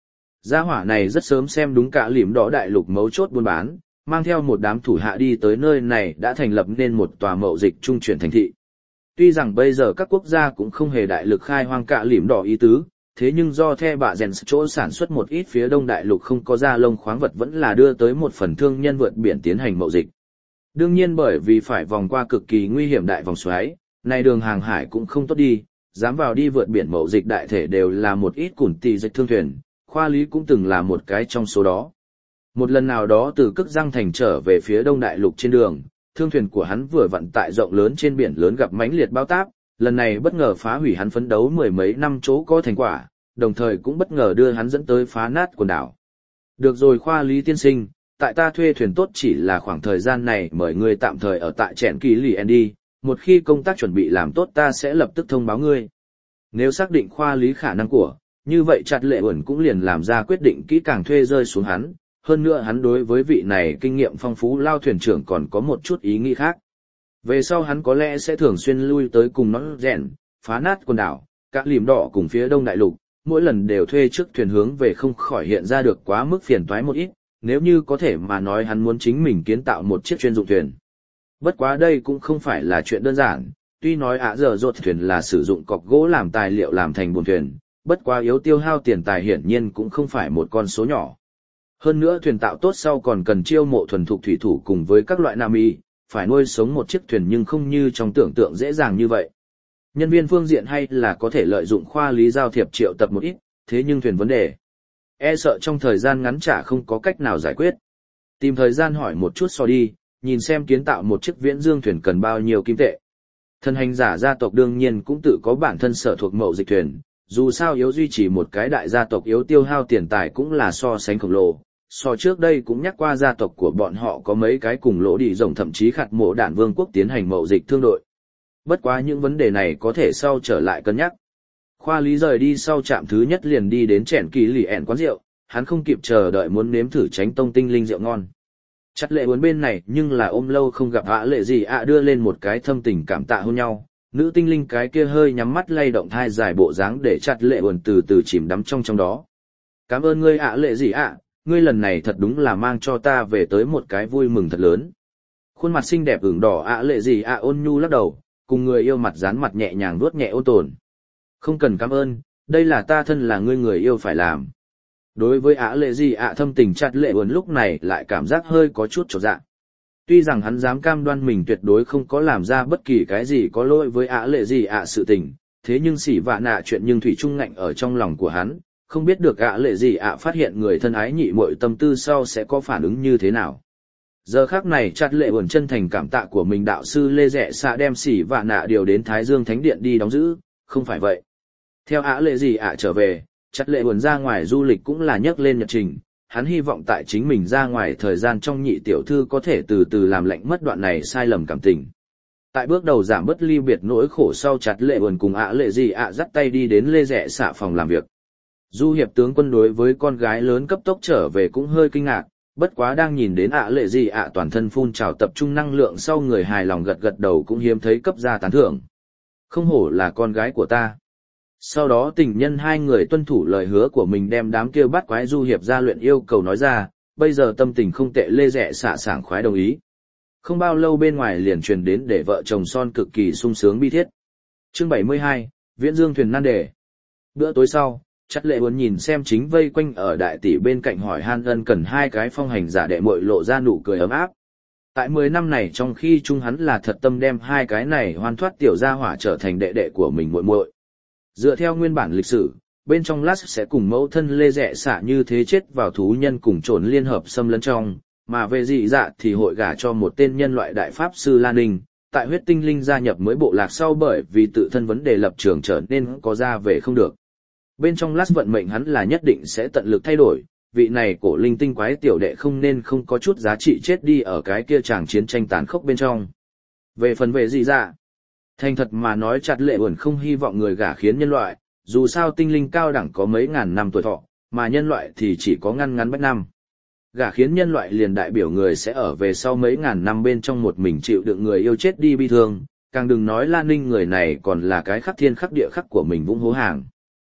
Gia hỏa này rất sớm xem đúng cả lìm đỏ đại lục mấu chốt buôn bán, mang theo một đám thủ hạ đi tới nơi này đã thành lập nên một tòa mậu dịch trung chuyển thành thị. Tuy rằng bây giờ các quốc gia cũng không hề đại lực khai hoang cả lìm đỏ ý tứ, thế nhưng do The Bạ Rèn chỗ sản xuất một ít phía đông đại lục không có da lông khoáng vật vẫn là đưa tới một phần thương nhân vượt biển tiến hành mậu dịch. Đương nhiên bởi vì phải vòng qua cực kỳ nguy hiểm đại vòng xoáy, này đường hàng hải cũng không tốt đi, dám vào đi vượt biển mậu dịch đại thể đều là một ít củn tì dịch thương thuyền, Khoa Lý cũng từng là một cái trong số đó. Một lần nào đó từ Cức Giang thành trở về phía đông đại lục trên đường, thương thuyền của hắn vừa vận tại rộng lớn trên biển lớn gặp mãnh liệt bão táp, lần này bất ngờ phá hủy hắn phấn đấu mười mấy năm chỗ có thành quả, đồng thời cũng bất ngờ đưa hắn dẫn tới phá nát quần đảo. Được rồi Khoa Lý tiên sinh, tại ta thuê thuyền tốt chỉ là khoảng thời gian này mời ngươi tạm thời ở tại Trẻn Kỳ Lì Andy, một khi công tác chuẩn bị làm tốt ta sẽ lập tức thông báo ngươi. Nếu xác định Khoa Lý khả năng của, như vậy chặt lệ ẩn cũng liền làm ra quyết định kỹ càng thuê rơi xuống hắn, hơn nữa hắn đối với vị này kinh nghiệm phong phú lao thuyền trưởng còn có một chút ý nghĩ khác. Về sau hắn có lẽ sẽ thường xuyên lui tới cùng nó rèn, phá nát quần đảo, các lìm đỏ cùng phía đông đại lục, mỗi lần đều thuê trước thuyền hướng về không khỏi hiện ra được quá mức phiền toái một ít, nếu như có thể mà nói hắn muốn chính mình kiến tạo một chiếc chuyên dụng thuyền. Bất quá đây cũng không phải là chuyện đơn giản, tuy nói ạ giờ rột thuyền là sử dụng cọc gỗ làm tài liệu làm thành buồng thuyền, bất quá yếu tiêu hao tiền tài hiển nhiên cũng không phải một con số nhỏ. Hơn nữa thuyền tạo tốt sau còn cần chiêu mộ thuần thục thủy thủ cùng với các loại nam y, phải nuôi sống một chiếc thuyền nhưng không như trong tưởng tượng dễ dàng như vậy. Nhân viên phương diện hay là có thể lợi dụng Khoa Lý giao thiệp triệu tập một ít, thế nhưng thuyền vấn đề, e sợ trong thời gian ngắn chả không có cách nào giải quyết. Tìm thời gian hỏi một chút so đi, nhìn xem kiến tạo một chiếc viễn dương thuyền cần bao nhiêu kim tệ. Thân hành giả gia tộc đương nhiên cũng tự có bản thân sở thuộc mậu dịch thuyền, dù sao yếu duy trì một cái đại gia tộc yếu tiêu hao tiền tài cũng là so sánh khổng lồ. So trước đây cũng nhắc qua gia tộc của bọn họ có mấy cái cùng lỗ đi rồng thậm chí khạt mộ đản vương quốc tiến hành mậu dịch thương đội. Bất quá những vấn đề này có thể sau trở lại cân nhắc. Khoa Lý rời đi sau trạm thứ nhất liền đi đến Trẻn Kỳ Lì ẻn quán rượu, hắn không kịp chờ đợi muốn nếm thử Tránh Tông tinh linh rượu ngon. Chặt lệ muốn bên này nhưng là ôm lâu không gặp ạ lệ gì ạ đưa lên một cái thâm tình cảm tạ hôn nhau. Nữ tinh linh cái kia hơi nhắm mắt lay động thai dài bộ dáng để chặt lệ buồn từ từ chìm đắm trong trong đó. Cảm ơn ngươi ạ lệ gì ạ, ngươi lần này thật đúng là mang cho ta về tới một cái vui mừng thật lớn. Khuôn mặt xinh đẹp ửng đỏ ạ lệ gì ạ ôn nhu lắc đầu, cùng người yêu mặt dán mặt nhẹ nhàng vuốt nhẹ ôn tồn. Không cần cảm ơn, đây là ta thân là ngươi người yêu phải làm. Đối với ạ lệ gì ạ thâm tình chặt lệ buồn lúc này lại cảm giác hơi có chút chột dạ. Tuy rằng hắn dám cam đoan mình tuyệt đối không có làm ra bất kỳ cái gì có lỗi với ạ lệ gì ạ sự tình, thế nhưng xỉ vạ nạ chuyện nhưng thủy chung ngạnh ở trong lòng của hắn, không biết được ạ lệ gì ạ phát hiện người thân ái nhị muội tâm tư sau sẽ có phản ứng như thế nào. Giờ khắc này chặt lệ buồn chân thành cảm tạ của mình đạo sư Lê Rẽ Xạ đem xỉ vạ nạ điều đến Thái Dương Thánh Điện đi đóng giữ, không phải vậy. Theo ạ lệ gì ạ trở về, chặt lệ buồn ra ngoài du lịch cũng là nhắc lên nhật trình, hắn hy vọng tại chính mình ra ngoài thời gian trong nhị tiểu thư có thể từ từ làm lạnh mất đoạn này sai lầm cảm tình. Tại bước đầu giảm bớt ly biệt nỗi khổ sau chặt lệ buồn cùng ạ lệ gì ạ dắt tay đi đến Lê Rẽ Xạ phòng làm việc. Du hiệp tướng quân đối với con gái lớn cấp tốc trở về cũng hơi kinh ngạc, bất quá đang nhìn đến ạ lệ gì ạ toàn thân phun trào tập trung năng lượng sau người hài lòng gật gật đầu cũng hiếm thấy cấp ra tán thưởng. Không hổ là con gái của ta. Sau đó tình nhân hai người tuân thủ lời hứa của mình đem đám kia bắt quái du hiệp ra luyện yêu cầu nói ra, bây giờ tâm tình không tệ Lê Rẽ Xạ sảng khoái đồng ý. Không bao lâu bên ngoài liền truyền đến để vợ chồng son cực kỳ sung sướng bi thiết. Chương bảy mươi hai, Viễn Dương thuyền nan đề. Bữa tối sau, chặt lệ buồn nhìn xem chính vây quanh ở đại tỷ bên cạnh hỏi han ân cần hai cái phong hành giả đệ muội lộ ra nụ cười ấm áp. Tại mười năm này trong khi chung hắn là thật tâm đem hai cái này hoan thoát tiểu gia hỏa trở thành đệ đệ của mình muội muội. Dựa theo nguyên bản lịch sử, bên trong Lát sẽ cùng mẫu thân Lê Rẽ Xạ như thế chết vào thú nhân cùng trồn liên hợp xâm lấn trong, mà về dị dạ thì hội gả cho một tên nhân loại đại pháp sư Lan Ninh, tại huyết tinh linh gia nhập mới bộ lạc sau bởi vì tự thân vấn đề lập trường trở nên có ra về không được. Bên trong Lát vận mệnh hắn là nhất định sẽ tận lực thay đổi, vị này cổ linh tinh quái tiểu đệ không nên không có chút giá trị chết đi ở cái kia tràng chiến tranh tàn khốc bên trong. Về phần về dị dạ, thành thật mà nói chặt lệ buồn không hy vọng người gả khiến nhân loại, dù sao tinh linh cao đẳng có mấy ngàn năm tuổi thọ, mà nhân loại thì chỉ có ngăn ngắn bách năm. Gả khiến nhân loại liền đại biểu người sẽ ở về sau mấy ngàn năm bên trong một mình chịu đựng người yêu chết đi bi thương, càng đừng nói Lan Ninh người này còn là cái khắc thiên khắc địa khắc của mình vũng hố hàng.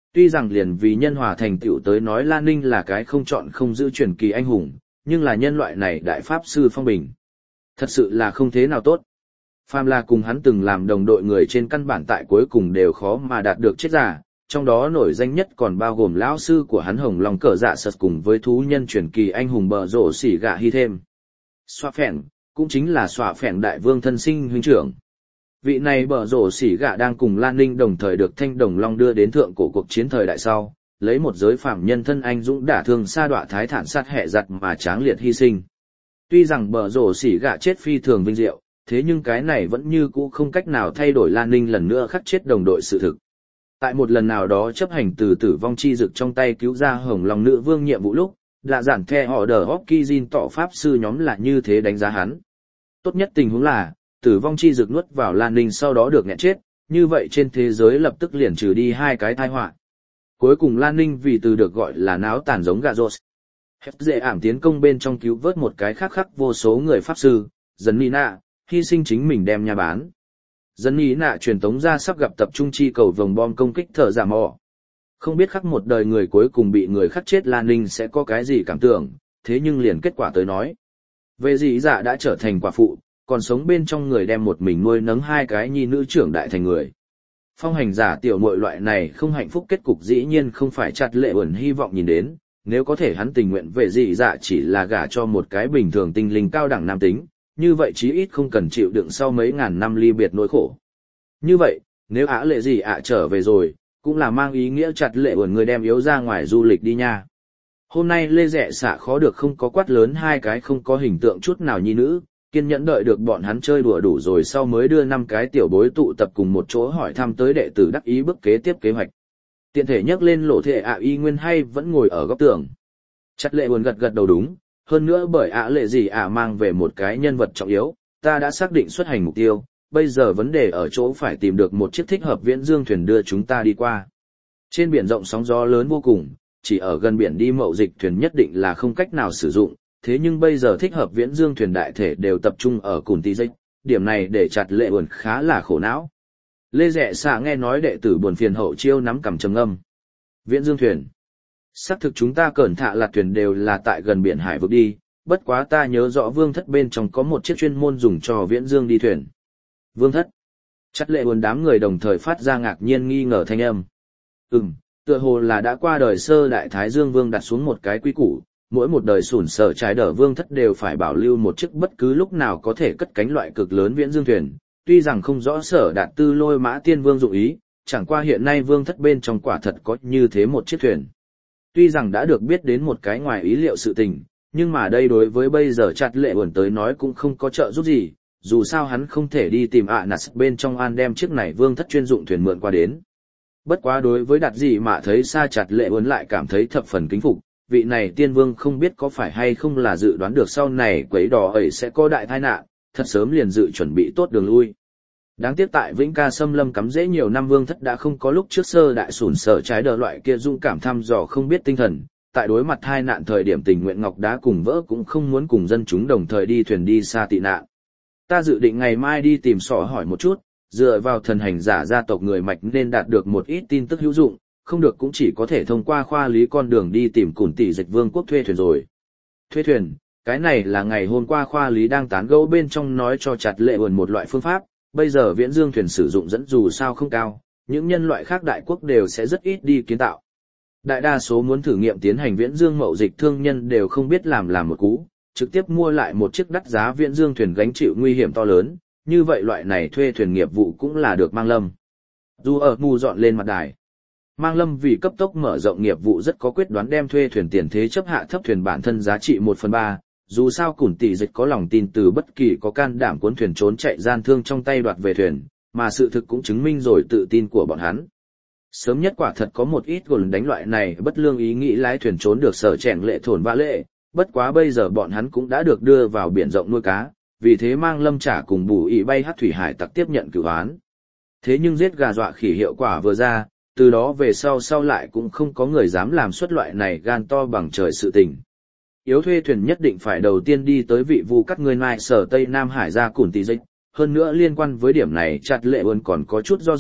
Tuy rằng liền vì nhân hòa thành tựu tới nói Lan Ninh là cái không chọn không giữ truyền kỳ anh hùng, nhưng là nhân loại này đại pháp sư phong bình. Thật sự là không thế nào tốt. Phàm là cùng hắn từng làm đồng đội người trên căn bản tại cuối cùng đều khó mà đạt được chết giả, trong đó nổi danh nhất còn bao gồm lão sư của hắn Hồng Long Cờ Dạ Sật cùng với thú nhân truyền kỳ anh hùng bờ rổ xỉ gạ hy thêm. Xoa phèn, cũng chính là xoa phèn đại vương thân sinh huynh trưởng. Vị này bờ rổ xỉ gạ đang cùng Lan Ninh đồng thời được Thanh Đồng Long đưa đến thượng cổ cuộc chiến thời đại sau, lấy một giới phàm nhân thân anh dũng đả thương sa đọa thái thản sát hệ giặt mà tráng liệt hy sinh. Tuy rằng bờ rổ xỉ gạ chết phi thường vinh diệu, thế nhưng cái này vẫn như cũ không cách nào thay đổi Lan Ninh lần nữa khắc chết đồng đội sự thực. Tại một lần nào đó chấp hành từ tử vong chi dực trong tay cứu ra Hồng Long nữ vương nhiệm vụ lúc, lạ giản the họ đờ Hopkins tỏ pháp sư nhóm là như thế đánh giá hắn. Tốt nhất tình huống là, tử vong chi dực nuốt vào Lan Ninh sau đó được nghẹn chết, như vậy trên thế giới lập tức liền trừ đi hai cái tai họa. Cuối cùng Lan Ninh vì từ được gọi là náo tàn giống gà rột. Hép dễ ảm tiến công bên trong cứu vớt một cái khác khắc vô số người pháp sư, dần nị nạ, hy sinh chính mình đem nhà bán. Dần nị nạ truyền tống ra sắp gặp tập trung chi cầu vòng bom công kích thở giả mò. Không biết khắc một đời người cuối cùng bị người khắc chết Lan Ninh sẽ có cái gì cảm tưởng, thế nhưng liền kết quả tới nói. Về dị dạ đã trở thành quả phụ, còn sống bên trong người đem một mình nuôi nấng hai cái nhi nữ trưởng đại thành người. Phong hành giả tiểu muội loại này không hạnh phúc kết cục dĩ nhiên không phải chặt lệ ẩn hy vọng nhìn đến, nếu có thể hắn tình nguyện về dị dạ chỉ là gả cho một cái bình thường tinh linh cao đẳng nam tính, như vậy chí ít không cần chịu đựng sau mấy ngàn năm ly biệt nỗi khổ. Như vậy, nếu ả lệ dị ạ trở về rồi, cũng là mang ý nghĩa chặt lệ ẩn người đem yếu ra ngoài du lịch đi nha. Hôm nay Lê Rẽ xạ khó được không có quát lớn hai cái không có hình tượng chút nào nhi nữ, kiên nhẫn đợi được bọn hắn chơi đùa đủ rồi sau mới đưa năm cái tiểu bối tụ tập cùng một chỗ hỏi thăm tới đệ tử đắc ý bước kế tiếp kế hoạch. Tiện thể nhắc lên lộ thể ạ y nguyên hay vẫn ngồi ở góc tường. Chặt lệ buồn gật gật đầu đúng, hơn nữa bởi ạ lệ gì ạ mang về một cái nhân vật trọng yếu, ta đã xác định xuất hành mục tiêu, bây giờ vấn đề ở chỗ phải tìm được một chiếc thích hợp viễn dương thuyền đưa chúng ta đi qua. Trên biển rộng sóng gió lớn vô cùng, chỉ ở gần biển đi mậu dịch thuyền nhất định là không cách nào sử dụng, thế nhưng bây giờ thích hợp viễn dương thuyền đại thể đều tập trung ở Cùn Tì Dịch, điểm này để chặt lệ buồn khá là khổ não. Lê Rẽ xạ nghe nói đệ tử buồn phiền hậu chiêu nắm cầm trầm ngâm. Viễn dương thuyền. Xác thực chúng ta cẩn thạ lạt thuyền đều là tại gần biển hải vực đi, bất quá ta nhớ rõ vương thất bên trong có một chiếc chuyên môn dùng cho viễn dương đi thuyền. Vương thất. Chặt lệ buồn đám người đồng thời phát ra ngạc nhiên nghi ngờ thanh âm. Ừm, tựa hồ là đã qua đời sơ đại thái dương vương đặt xuống một cái quy củ, mỗi một đời sủn sở trái đỡ vương thất đều phải bảo lưu một chiếc bất cứ lúc nào có thể cất cánh loại cực lớn viễn dương thuyền, tuy rằng không rõ sở đạt tư lôi mã tiên vương dụng ý, chẳng qua hiện nay vương thất bên trong quả thật có như thế một chiếc thuyền. Tuy rằng đã được biết đến một cái ngoài ý liệu sự tình, nhưng mà đây đối với bây giờ chặt lệ buồn tới nói cũng không có trợ giúp gì, dù sao hắn không thể đi tìm ạ nạt bên trong an đem chiếc này vương thất chuyên dụng thuyền mượn qua đến. Bất quá đối với đặt gì mà thấy xa chặt lệ buồn lại cảm thấy thập phần kính phục, vị này tiên vương không biết có phải hay không là dự đoán được sau này quấy đỏ ấy sẽ có đại tai nạn, thật sớm liền dự chuẩn bị tốt đường lui. Đáng tiếc tại Vĩnh Ca Sâm Lâm cắm rễ nhiều năm vương thất đã không có lúc trước sơ đại sủn sở trái đờ loại kia dũng cảm thăm dò không biết tinh thần, tại đối mặt hai nạn thời điểm tình nguyện ngọc đá cùng vỡ cũng không muốn cùng dân chúng đồng thời đi thuyền đi xa tị nạn. Ta dự định ngày mai đi tìm sọ hỏi một chút, dựa vào thần hành giả gia tộc người mạch nên đạt được một ít tin tức hữu dụng, không được cũng chỉ có thể thông qua khoa lý con đường đi tìm Cùn Tì Dịch vương quốc thuê thuyền rồi. Thuê thuyền, cái này là ngày hôm qua khoa lý đang tán gẫu bên trong nói cho chặt lệ buồn một loại phương pháp, bây giờ viễn dương thuyền sử dụng dẫn dù sao không cao, những nhân loại khác đại quốc đều sẽ rất ít đi kiến tạo. Đại đa số muốn thử nghiệm tiến hành viễn dương mậu dịch thương nhân đều không biết làm làm một cú, trực tiếp mua lại một chiếc đắt giá viễn dương thuyền gánh chịu nguy hiểm to lớn, như vậy loại này thuê thuyền nghiệp vụ cũng là được Mang Lâm. Dù ở mù dọn lên mặt đài. Mang Lâm vì cấp tốc mở rộng nghiệp vụ rất có quyết đoán đem thuê thuyền tiền thế chấp hạ thấp thuyền bản thân giá trị một phần ba, dù sao Cùn Tì Dịch có lòng tin từ bất kỳ có can đảm cuốn thuyền trốn chạy gian thương trong tay đoạt về thuyền, mà sự thực cũng chứng minh rồi tự tin của bọn hắn. Sớm nhất quả thật có một ít gồm đánh loại này bất lương ý nghĩ lái thuyền trốn được sở chèn lệ thổn vã lệ, bất quá bây giờ bọn hắn cũng đã được đưa vào biển rộng nuôi cá, vì thế Mang Lâm trả cùng bù ý bay hát thủy hải tặc tiếp nhận cửu án. Thế nhưng giết gà dọa khỉ hiệu quả vừa ra, từ đó về sau sau lại cũng không có người dám làm xuất loại này gan to bằng trời sự tình. Yếu thuê thuyền nhất định phải đầu tiên đi tới vị vu cắt người mai sở Tây Nam Hải ra Cùn Tì Dịch, hơn nữa liên quan với điểm này chặt lệ buồn còn có chút do dự,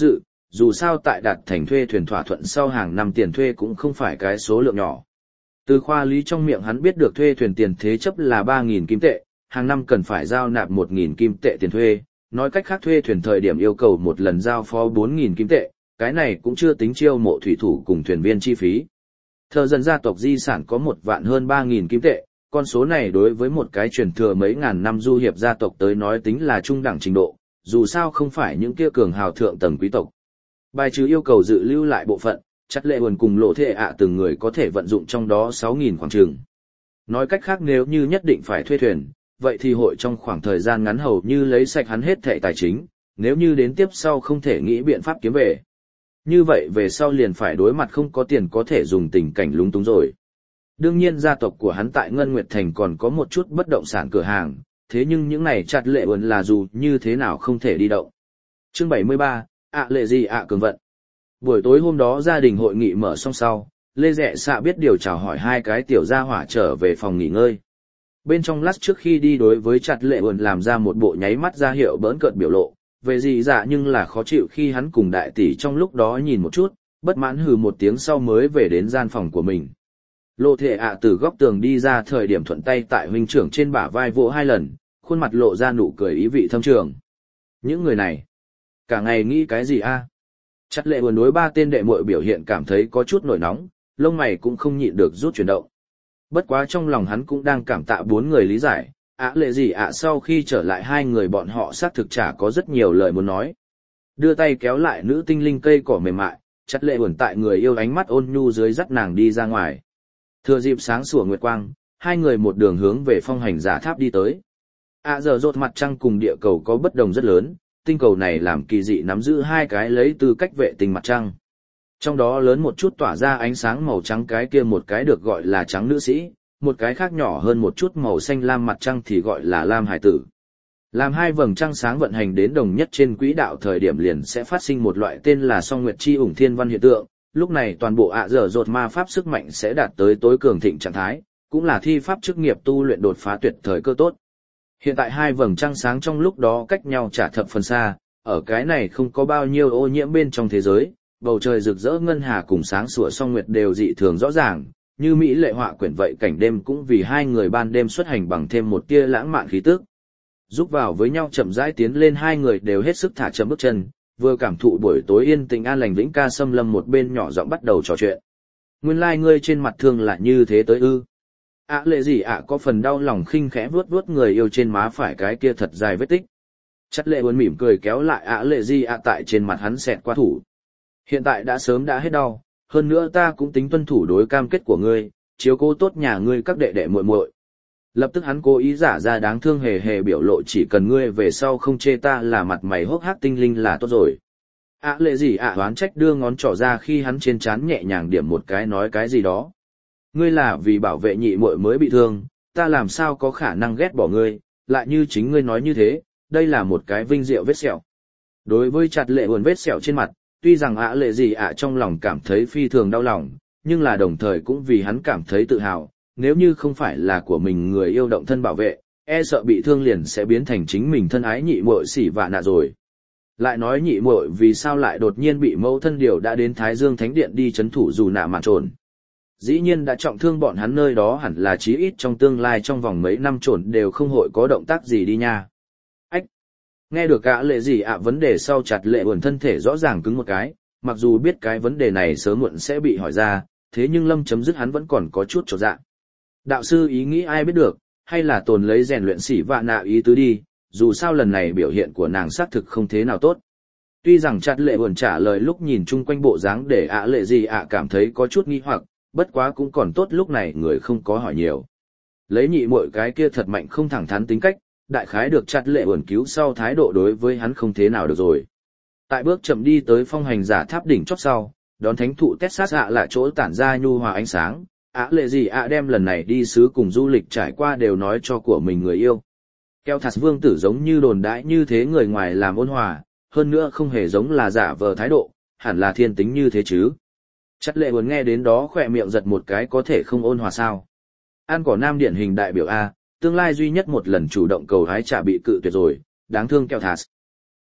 dù sao tại đạt thành thuê thuyền thỏa thuận sau hàng năm tiền thuê cũng không phải cái số lượng nhỏ. Từ khoa lý trong miệng hắn biết được thuê thuyền tiền thế chấp là ba nghìn kim tệ, hàng năm cần phải giao nạp một nghìn kim tệ tiền thuê, nói cách khác thuê thuyền thời điểm yêu cầu một lần giao phó bốn nghìn kim tệ, cái này cũng chưa tính chiêu mộ thủy thủ cùng thuyền viên chi phí. Thợ dần gia tộc di sản có một vạn hơn ba nghìn kim tệ, con số này đối với một cái truyền thừa mấy ngàn năm du hiệp gia tộc tới nói tính là trung đẳng trình độ, dù sao không phải những kia cường hào thượng tầng quý tộc. Bài trừ yêu cầu dự lưu lại bộ phận, chặt lệ buồn cùng lộ thệ ạ từng người có thể vận dụng trong đó sáu nghìn khoảng trường. Nói cách khác nếu như nhất định phải thuê thuyền, vậy thì hội trong khoảng thời gian ngắn hầu như lấy sạch hắn hết thẻ tài chính, nếu như đến tiếp sau không thể nghĩ biện pháp kiếm về. Như vậy về sau liền phải đối mặt không có tiền có thể dùng tình cảnh lúng túng rồi. Đương nhiên gia tộc của hắn tại Ngân Nguyệt Thành còn có một chút bất động sản cửa hàng, thế nhưng những này chặt lệ buồn là dù như thế nào không thể đi động. Chương bảy mươi ba, ạ lệ gì ạ cường vận. Buổi tối hôm đó gia đình hội nghị mở xong sau, Lê Rẹ Xạ biết điều chào hỏi hai cái tiểu gia hỏa trở về phòng nghỉ ngơi. Bên trong lát trước khi đi đối với chặt lệ buồn làm ra một bộ nháy mắt ra hiệu bỡn cợt biểu lộ, về gì dạ nhưng là khó chịu khi hắn cùng đại tỷ trong lúc đó nhìn một chút, bất mãn hừ một tiếng sau mới về đến gian phòng của mình. Lộ Thệ ạ từ góc tường đi ra thời điểm thuận tay tại huynh trưởng trên bả vai vỗ hai lần, khuôn mặt lộ ra nụ cười ý vị thâm trường. Những người này, cả ngày nghĩ cái gì a? Chặt lệ buồn đối ba tên đệ muội biểu hiện cảm thấy có chút nổi nóng, lông mày cũng không nhịn được rút chuyển động. Bất quá trong lòng hắn cũng đang cảm tạ bốn người lý giải, ạ lệ gì ạ sau khi trở lại hai người bọn họ xác thực chả có rất nhiều lời muốn nói. Đưa tay kéo lại nữ tinh linh cây cỏ mềm mại, chặt lệ buồn tại người yêu ánh mắt ôn nhu dưới dắt nàng đi ra ngoài. Thừa dịp sáng sủa nguyệt quang, hai người một đường hướng về phong hành giả tháp đi tới. À giờ rốt mặt trăng cùng địa cầu có bất đồng rất lớn, tinh cầu này làm kỳ dị nắm giữ hai cái lấy tư cách vệ tinh mặt trăng. Trong đó lớn một chút tỏa ra ánh sáng màu trắng cái kia một cái được gọi là trắng nữ sĩ, một cái khác nhỏ hơn một chút màu xanh lam mặt trăng thì gọi là lam hải tử. Làm hai vầng trăng sáng vận hành đến đồng nhất trên quỹ đạo thời điểm liền sẽ phát sinh một loại tên là song nguyệt chi ủng thiên văn hiện tượng, lúc này toàn bộ ạ dở dột ma pháp sức mạnh sẽ đạt tới tối cường thịnh trạng thái, cũng là thi pháp chức nghiệp tu luyện đột phá tuyệt thời cơ tốt. Hiện tại hai vầng trăng sáng trong lúc đó cách nhau chả thập phần xa, ở cái này không có bao nhiêu ô nhiễm bên trong thế giới, bầu trời rực rỡ ngân hà cùng sáng sủa song nguyệt đều dị thường rõ ràng, như mỹ lệ họa quyển vậy cảnh đêm cũng vì hai người ban đêm xuất hành bằng thêm một tia lãng mạn khí tức. Giúp vào với nhau chậm rãi tiến lên hai người đều hết sức thả chậm bước chân, vừa cảm thụ buổi tối yên tĩnh an lành vĩnh ca xâm lâm một bên nhỏ giọng bắt đầu trò chuyện. Nguyên lai like ngươi trên mặt thương là như thế tới ư? ạ lệ gì ạ có phần đau lòng khinh khẽ vuốt vuốt người yêu trên má phải cái kia thật dài vết tích. Chặt lệ buồn mỉm cười kéo lại ạ lệ gì ạ tại trên mặt hắn xẹt qua thủ. Hiện tại đã sớm đã hết đau, hơn nữa ta cũng tính tuân thủ đối cam kết của ngươi, chiếu cố tốt nhà ngươi các đệ đệ muội muội. Lập tức hắn cố ý giả ra đáng thương hề hề biểu lộ chỉ cần ngươi về sau không chê ta là mặt mày hốc hác tinh linh là tốt rồi. ạ lệ gì ạ đoán trách đưa ngón trỏ ra khi hắn trên trán nhẹ nhàng điểm một cái nói cái gì đó. Ngươi là vì bảo vệ nhị muội mới bị thương, ta làm sao có khả năng ghét bỏ ngươi, lại như chính ngươi nói như thế, đây là một cái vinh diệu vết sẹo. Đối với chặt lệ buồn vết sẹo trên mặt, tuy rằng ạ lệ gì ạ trong lòng cảm thấy phi thường đau lòng, nhưng là đồng thời cũng vì hắn cảm thấy tự hào, nếu như không phải là của mình người yêu động thân bảo vệ, e sợ bị thương liền sẽ biến thành chính mình thân ái nhị muội xỉ vạ nạ rồi. Lại nói nhị muội vì sao lại đột nhiên bị mẫu thân điều đã đến Thái Dương Thánh Điện đi chấn thủ dù nạ mạn trồn. Dĩ nhiên đã trọng thương bọn hắn nơi đó hẳn là chí ít trong tương lai trong vòng mấy năm trồn đều không hội có động tác gì đi nha. Ách! Nghe được cả lệ gì ạ vấn đề sau chặt lệ buồn thân thể rõ ràng cứng một cái, mặc dù biết cái vấn đề này sớm muộn sẽ bị hỏi ra, thế nhưng lâm chấm dứt hắn vẫn còn có chút chột dạ. Đạo sư ý nghĩ ai biết được, hay là tồn lấy rèn luyện xỉ vạ nạ ý tứ đi, dù sao lần này biểu hiện của nàng xác thực không thế nào tốt. Tuy rằng chặt lệ buồn trả lời lúc nhìn chung quanh bộ dáng để ạ lệ gì ạ cảm thấy có chút nghi hoặc, bất quá cũng còn tốt lúc này người không có hỏi nhiều. Lấy nhị muội cái kia thật mạnh không thẳng thắn tính cách, đại khái được chặt lệ buồn cứu sau thái độ đối với hắn không thế nào được rồi. Tại bước chậm đi tới phong hành giả tháp đỉnh chót sau, đón thánh thụ Texas ạ là chỗ tản ra nhu hòa ánh sáng, ạ lệ gì ạ đem lần này đi xứ cùng du lịch trải qua đều nói cho của mình người yêu. Keo thạt vương tử giống như đồn đãi như thế người ngoài làm ôn hòa, hơn nữa không hề giống là giả vờ thái độ, hẳn là thiên tính như thế chứ. Chặt lệ buồn nghe đến đó khỏe miệng giật một cái có thể không ôn hòa sao. An cỏ nam điển hình đại biểu A, tương lai duy nhất một lần chủ động cầu hái chả bị cự tuyệt rồi, đáng thương Keo thạt.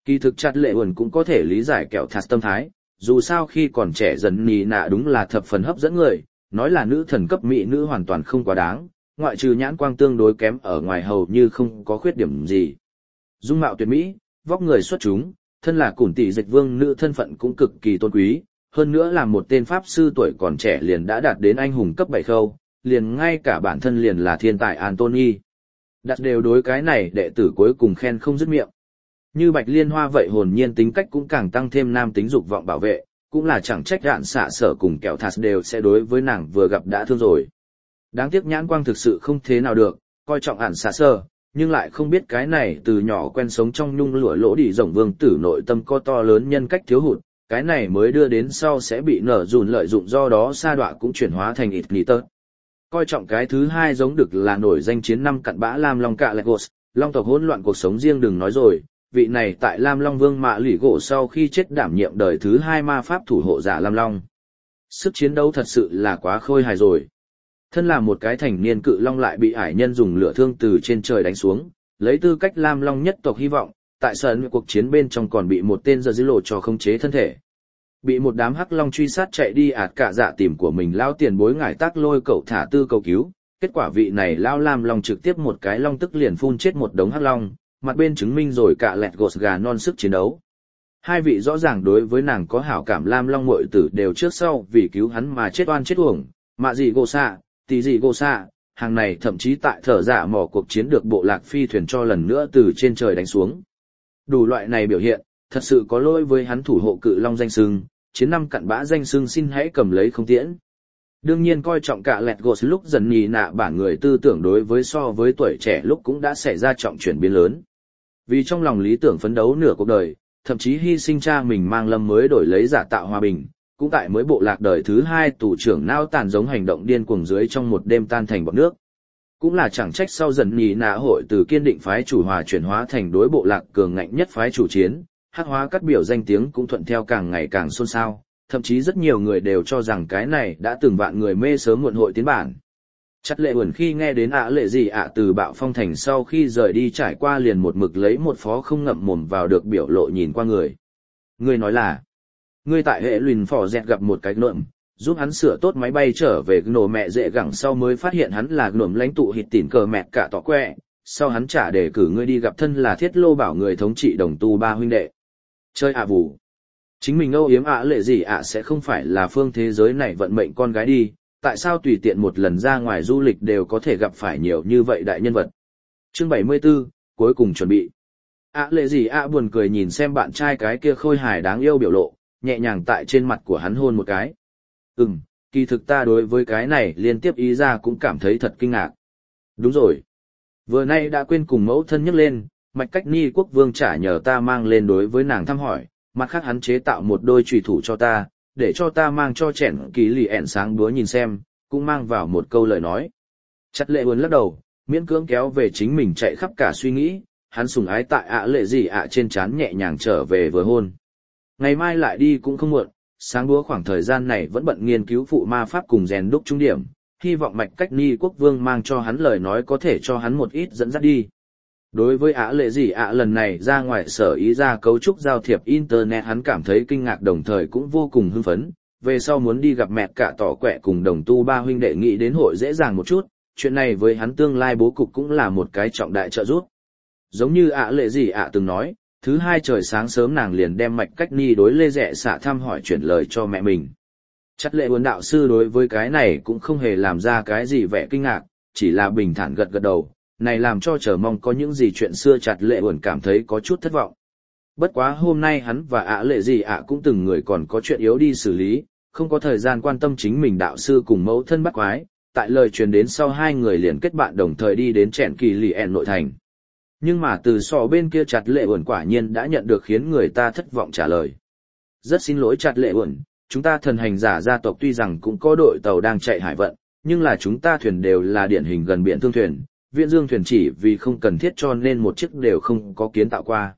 Kỳ thực chặt lệ ẩn cũng có thể lý giải kẹo thạt tâm thái, dù sao khi còn trẻ dần nì nạ đúng là thập phần hấp dẫn người, nói là nữ thần cấp mỹ nữ hoàn toàn không quá đáng, ngoại trừ nhãn quang tương đối kém ở ngoài hầu như không có khuyết điểm gì. Dung mạo tuyệt mỹ, vóc người xuất chúng, thân là củn tỷ dịch vương nữ thân phận cũng cực kỳ tôn quý, hơn nữa là một tên pháp sư tuổi còn trẻ liền đã đạt đến anh hùng cấp bảy khâu, liền ngay cả bản thân liền là thiên tài Anthony. Đặt đều đối cái này đệ tử cuối cùng khen không dứt miệng. Như Bạch Liên Hoa vậy hồn nhiên tính cách cũng càng tăng thêm nam tính dục vọng bảo vệ, cũng là chẳng trách đạn xạ sở cùng kẹo thạt đều sẽ đối với nàng vừa gặp đã thương rồi. Đáng tiếc nhãn quang thực sự không thế nào được, coi trọng ản xạ sở, nhưng lại không biết cái này từ nhỏ quen sống trong nhung lụa lỗ đỉ rộng vương tử nội tâm có to lớn nhân cách thiếu hụt, cái này mới đưa đến sau sẽ bị nở dùn lợi dụng, do đó sa đọa cũng chuyển hóa thành ít nghỉ tớt. Coi trọng cái thứ hai giống được là nổi danh chiến năm cặn bã Lam Long Cạ Legos, Long tộc hỗn loạn cuộc sống riêng đừng nói rồi, vị này tại Lam Long Vương Mạ Lỷ Gỗ sau khi chết đảm nhiệm đời thứ hai ma pháp thủ hộ giả Lam Long. Sức chiến đấu thật sự là quá khôi hài rồi. Thân là một cái thành niên cự long lại bị ải nhân dùng lửa thương từ trên trời đánh xuống, lấy tư cách Lam Long nhất tộc hy vọng, tại sân cuộc chiến bên trong còn bị một tên giơ dữ lộ cho khống chế thân thể. Bị một đám hắc long truy sát chạy đi ạt cả dạ tìm của mình lao tiền bối ngải tác lôi cậu thả tư cầu cứu, kết quả vị này lao Lam Long trực tiếp một cái long tức liền phun chết một đống hắc long, mặt bên chứng minh rồi cả lẹt gột gà non sức chiến đấu. Hai vị rõ ràng đối với nàng có hảo cảm Lam Long muội tử đều trước sau vì cứu hắn mà chết oan chết uổng, mạ gì gỗ xạ, tí gì gỗ xạ, hàng này thậm chí tại thở dạ mỏ cuộc chiến được bộ lạc phi thuyền cho lần nữa từ trên trời đánh xuống. Đủ loại này biểu hiện, thật sự có lỗi với hắn thủ hộ cự long danh sưng, chiến năm cặn bã danh sưng xin hãy cầm lấy không tiễn. Đương nhiên coi trọng cả lẹt gột lúc dần nhì nạ bản người tư tưởng đối với so với tuổi trẻ lúc cũng đã xảy ra trọng chuyển biến lớn. Vì trong lòng lý tưởng phấn đấu nửa cuộc đời, thậm chí hy sinh cha mình mang lâm mới đổi lấy giả tạo hòa bình, cũng tại mới bộ lạc đời thứ hai tù trưởng nao tàn giống hành động điên cuồng dưới trong một đêm tan thành bọt nước. Cũng là chẳng trách sau dần nhì nạ hội từ kiên định phái chủ hòa chuyển hóa thành đối bộ lạc cường ngạnh nhất phái chủ chiến, hắc hóa cắt biểu danh tiếng cũng thuận theo càng ngày càng xôn xao, thậm chí rất nhiều người đều cho rằng cái này đã từng vạn người mê sớm muộn hội tiến bản. Chặt lệ ẩn khi nghe đến ạ lệ gì ạ từ bạo phong thành sau khi rời đi trải qua liền một mực lấy một phó không ngậm mồm vào được biểu lộ nhìn qua người. Người nói là, người tại hệ lùn phò dẹt gặp một cái nộm, giúp hắn sửa tốt máy bay trở về nổ mẹ dễ gẳng sau mới phát hiện hắn là nộm lãnh tụ hịt tỉn cờ mẹ cả tỏ quẹ, sau hắn trả để cử ngươi đi gặp thân là thiết lô bảo người thống trị đồng tu ba huynh đệ. Chơi ạ à vù. Chính mình âu yếm ạ lệ gì ạ sẽ không phải là phương thế giới này vận mệnh con gái đi, tại sao tùy tiện một lần ra ngoài du lịch đều có thể gặp phải nhiều như vậy đại nhân vật. Chương bảy mươi 74, cuối cùng chuẩn bị. ạ lệ gì ạ buồn cười nhìn xem bạn trai cái kia khôi hài đáng yêu biểu lộ, nhẹ nhàng tại trên mặt của hắn hôn một cái. Ừm, kỳ thực ta đối với cái này liên tiếp ý ra cũng cảm thấy thật kinh ngạc. Đúng rồi. Vừa nay đã quên cùng mẫu thân nhắc lên, Mạch Cách Ni quốc vương trả nhờ ta mang lên đối với nàng thăm hỏi, mặt khác hắn chế tạo một đôi chùy thủ cho ta, để cho ta mang cho chẻn kỳ lì ẻn sáng búa nhìn xem, cũng mang vào một câu lời nói. Chặt lệ buồn lắc đầu, miễn cưỡng kéo về chính mình chạy khắp cả suy nghĩ, hắn sủng ái tại ạ lệ gì ạ trên trán nhẹ nhàng trở về vừa hôn. Ngày mai lại đi cũng không muộn, sáng búa khoảng thời gian này vẫn bận nghiên cứu phụ ma pháp cùng rèn đúc trung điểm, hy vọng Mạch Cách Ni quốc vương mang cho hắn lời nói có thể cho hắn một ít dẫn dắt đi. Đối với ạ lệ gì ạ lần này ra ngoài sở ý ra cấu trúc giao thiệp Internet hắn cảm thấy kinh ngạc đồng thời cũng vô cùng hưng phấn, về sau muốn đi gặp mẹ cả tỏ quẹ cùng đồng tu ba huynh đệ nghĩ đến hội dễ dàng một chút, chuyện này với hắn tương lai bố cục cũng là một cái trọng đại trợ giúp. Giống như ạ lệ gì ạ từng nói, thứ hai trời sáng sớm nàng liền đem Mạch Cách Ni đối lê rẻ xạ thăm hỏi chuyển lời cho mẹ mình. Chặt lệ buồn đạo sư đối với cái này cũng không hề làm ra cái gì vẻ kinh ngạc, chỉ là bình thản gật gật đầu. Này làm cho chờ mong có những gì chuyện xưa chặt lệ buồn cảm thấy có chút thất vọng. Bất quá hôm nay hắn và ạ lệ gì ạ cũng từng người còn có chuyện yếu đi xử lý, không có thời gian quan tâm chính mình đạo sư cùng mẫu thân bắt quái, tại lời truyền đến sau hai người liền kết bạn đồng thời đi đến chèn kỳ lì ẻn nội thành. Nhưng mà từ sọ bên kia chặt lệ buồn quả nhiên đã nhận được khiến người ta thất vọng trả lời. Rất xin lỗi chặt lệ buồn, chúng ta thần hành giả gia tộc tuy rằng cũng có đội tàu đang chạy hải vận, nhưng là chúng ta thuyền đều là điển hình gần biển thương thuyền. Viễn dương thuyền chỉ vì không cần thiết cho nên một chiếc đều không có kiến tạo qua.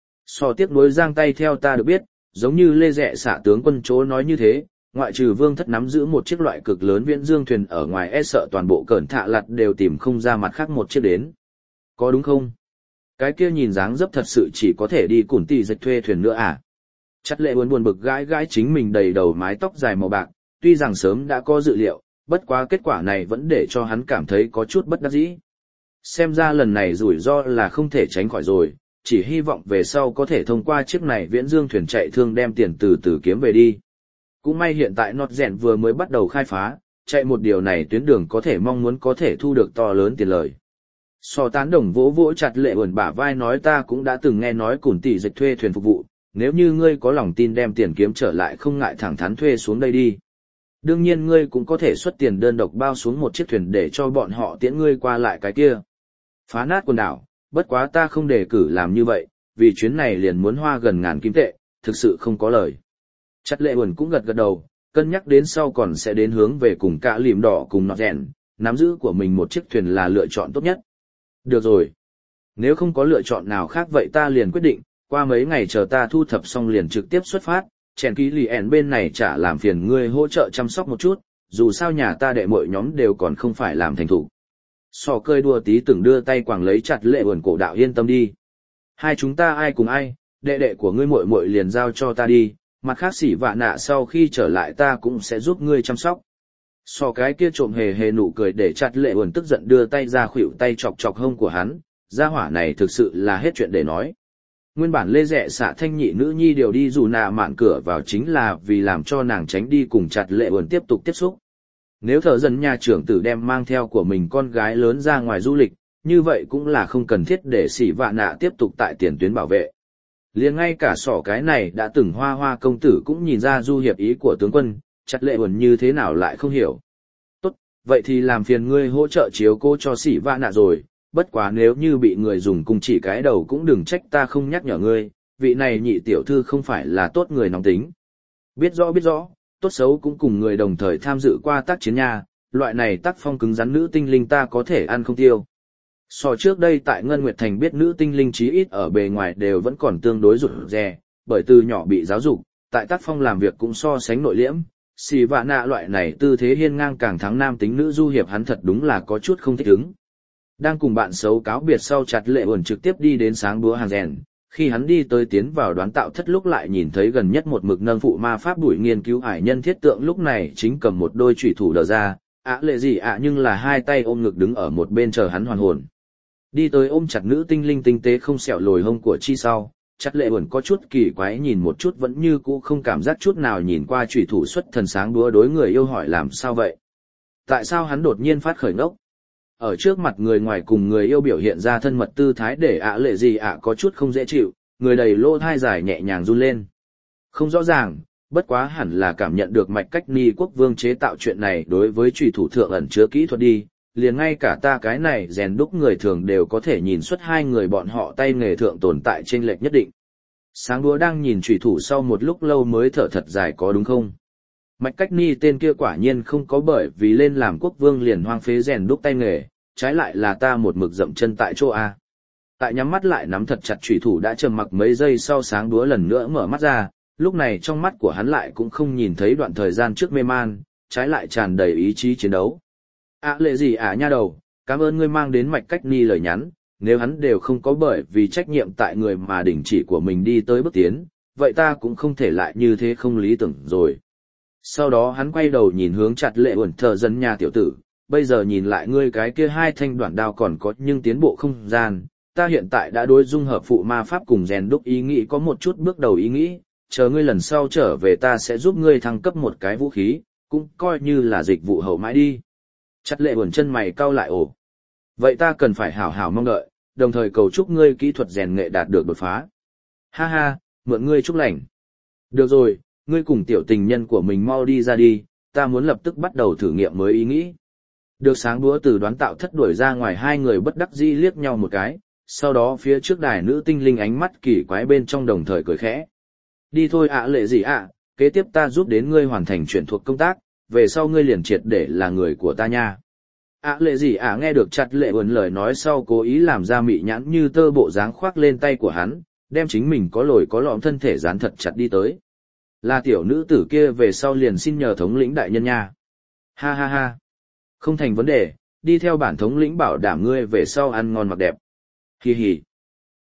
So tiếc nuối giang tay theo ta được biết, giống như lê rẻ xạ tướng quân chỗ nói như thế, ngoại trừ vương thất nắm giữ một chiếc loại cực lớn viễn dương thuyền ở ngoài e sợ toàn bộ cẩn thạ lặt đều tìm không ra mặt khác một chiếc đến. Có đúng không? Cái kia nhìn dáng dấp thật sự chỉ có thể đi củn tỷ dịch thuê thuyền nữa à? Chặt lệ buồn buồn bực gãi gãi chính mình đầy đầu mái tóc dài màu bạc, tuy rằng sớm đã có dự liệu, bất quá kết quả này vẫn để cho hắn cảm thấy có chút bất đắc dĩ. Xem ra lần này rủi ro là không thể tránh khỏi rồi, chỉ hy vọng về sau có thể thông qua chiếc này viễn dương thuyền chạy thương đem tiền từ từ kiếm về đi. Cũng may hiện tại Nọt Rèn vừa mới bắt đầu khai phá, chạy một điều này tuyến đường có thể mong muốn có thể thu được to lớn tiền lời. So tán đồng vỗ vỗ chặt lệ ẩn bả vai nói ta cũng đã từng nghe nói củn tỷ dịch thuê thuyền phục vụ, nếu như ngươi có lòng tin đem tiền kiếm trở lại không ngại thẳng thắn thuê xuống đây đi. Đương nhiên ngươi cũng có thể xuất tiền đơn độc bao xuống một chiếc thuyền để cho bọn họ tiễn ngươi qua lại cái kia. Phá nát quần đảo, bất quá ta không đề cử làm như vậy, vì chuyến này liền muốn hoa gần ngàn kim tệ, thực sự không có lời. Chặt lệ ẩn cũng gật gật đầu, cân nhắc đến sau còn sẽ đến hướng về cùng cả lìm đỏ cùng Nọt Rèn, nắm giữ của mình một chiếc thuyền là lựa chọn tốt nhất. Được rồi. Nếu không có lựa chọn nào khác vậy ta liền quyết định, qua mấy ngày chờ ta thu thập xong liền trực tiếp xuất phát, chèn ký lì ẻn bên này chả làm phiền ngươi hỗ trợ chăm sóc một chút, dù sao nhà ta đệ muội nhóm đều còn không phải làm thành thủ. Sò cơi đua tí từng đưa tay quàng lấy chặt lệ ẩn cổ đạo yên tâm đi. Hai chúng ta ai cùng ai, đệ đệ của ngươi muội muội liền giao cho ta đi, mặt khác xỉ vạ nạ sau khi trở lại ta cũng sẽ giúp ngươi chăm sóc. Sò cái kia trộm hề hề nụ cười để chặt lệ ẩn tức giận đưa tay ra khuỵu tay chọc chọc hông của hắn, gia hỏa này thực sự là hết chuyện để nói. Nguyên bản lê rẻ xạ thanh nhị nữ nhi điều đi dù nạ mạn cửa vào chính là vì làm cho nàng tránh đi cùng chặt lệ ẩn tiếp tục tiếp xúc. Nếu thợ dân nhà trưởng tử đem mang theo của mình con gái lớn ra ngoài du lịch, như vậy cũng là không cần thiết để xỉ vạ nạ tiếp tục tại tiền tuyến bảo vệ. Liền ngay cả sỏ cái này đã từng hoa hoa công tử cũng nhìn ra du hiệp ý của tướng quân, chặt lệ ẩn như thế nào lại không hiểu. Tốt, vậy thì làm phiền ngươi hỗ trợ chiếu cố cho xỉ vạ nạ rồi, bất quá nếu như bị người dùng cung chỉ cái đầu cũng đừng trách ta không nhắc nhở ngươi, vị này nhị tiểu thư không phải là tốt người nóng tính. Biết rõ biết rõ, tốt xấu cũng cùng người đồng thời tham dự qua tác chiến nha, loại này tác phong cứng rắn nữ tinh linh ta có thể ăn không tiêu. So trước đây tại Ngân Nguyệt Thành biết nữ tinh linh chí ít ở bề ngoài đều vẫn còn tương đối rụt rè, bởi từ nhỏ bị giáo dục, tại tác phong làm việc cũng so sánh nội liễm, xì vạ nạ loại này tư thế hiên ngang càng thắng nam tính nữ du hiệp hắn thật đúng là có chút không thích ứng. Đang cùng bạn xấu cáo biệt sau chặt lệ ẩn trực tiếp đi đến sáng búa hàng rèn, khi hắn đi tới tiến vào đoán tạo thất lúc lại nhìn thấy gần nhất một mực nâng phụ ma pháp đuổi nghiên cứu hải nhân thiết tượng lúc này chính cầm một đôi chủy thủ đờ ra, ạ lệ gì ạ nhưng là hai tay ôm ngực đứng ở một bên chờ hắn hoàn hồn. Đi tới ôm chặt nữ tinh linh tinh tế không sẹo lồi hông của chi sau, chặt lệ ẩn có chút kỳ quái nhìn một chút vẫn như cũ không cảm giác chút nào nhìn qua chủy thủ xuất thần sáng đúa đối người yêu hỏi làm sao vậy. Tại sao hắn đột nhiên phát khởi ngốc? Ở trước mặt người ngoài cùng người yêu biểu hiện ra thân mật tư thái để ạ lệ gì ạ có chút không dễ chịu, người đầy lô thai dài nhẹ nhàng run lên. Không rõ ràng, bất quá hẳn là cảm nhận được mạch cách ni quốc vương chế tạo chuyện này đối với trùy thủ thượng ẩn chứa kỹ thuật đi, liền ngay cả ta cái này rèn đúc người thường đều có thể nhìn xuất hai người bọn họ tay nghề thượng tồn tại chênh lệch nhất định. Sáng đúa đang nhìn trùy thủ sau một lúc lâu mới thở thật dài có đúng không? Mạch cách ni tên kia quả nhiên không có bởi vì lên làm quốc vương liền hoang phế rèn đúc tay nghề, trái lại là ta một mực dậm chân tại chỗ A. Tại nhắm mắt lại nắm thật chặt chủy thủ đã trầm mặc mấy giây sau sáng đúa lần nữa mở mắt ra, lúc này trong mắt của hắn lại cũng không nhìn thấy đoạn thời gian trước mê man, trái lại tràn đầy ý chí chiến đấu. À lệ gì à nha đầu, cảm ơn ngươi mang đến mạch cách ni lời nhắn, nếu hắn đều không có bởi vì trách nhiệm tại người mà đình chỉ của mình đi tới bước tiến, vậy ta cũng không thể lại như thế không lý tưởng rồi. Sau đó hắn quay đầu nhìn hướng chặt lệ ẩn thờ dân nhà tiểu tử, bây giờ nhìn lại ngươi cái kia hai thanh đoạn đao còn có nhưng tiến bộ không gian, ta hiện tại đã đối dung hợp phụ ma pháp cùng rèn đúc ý nghĩ có một chút bước đầu ý nghĩ, chờ ngươi lần sau trở về ta sẽ giúp ngươi thăng cấp một cái vũ khí, cũng coi như là dịch vụ hậu mãi đi. Chặt lệ buồn chân mày cau lại ổ. Vậy ta cần phải hảo hảo mong đợi, đồng thời cầu chúc ngươi kỹ thuật rèn nghệ đạt được đột phá. Ha ha, mượn ngươi chúc lành. Được rồi, ngươi cùng tiểu tình nhân của mình mau đi ra đi, ta muốn lập tức bắt đầu thử nghiệm mới ý nghĩ. Được sáng đúa từ đoán tạo thất đuổi ra ngoài hai người bất đắc dĩ liếc nhau một cái, sau đó phía trước đài nữ tinh linh ánh mắt kỳ quái bên trong đồng thời cười khẽ. Đi thôi ạ lệ gì ạ, kế tiếp ta giúp đến ngươi hoàn thành chuyển thuộc công tác, về sau ngươi liền triệt để là người của ta nha. ạ lệ gì ạ nghe được chặt lệ buồn lời nói sau cố ý làm ra mị nhãn như tơ bộ dáng khoác lên tay của hắn, đem chính mình có lồi có lõm thân thể dán thật chặt đi tới. Là tiểu nữ tử kia về sau liền xin nhờ thống lĩnh đại nhân nha. Ha ha ha. Không thành vấn đề, đi theo bản thống lĩnh bảo đảm ngươi về sau ăn ngon mặc đẹp. Hi hi.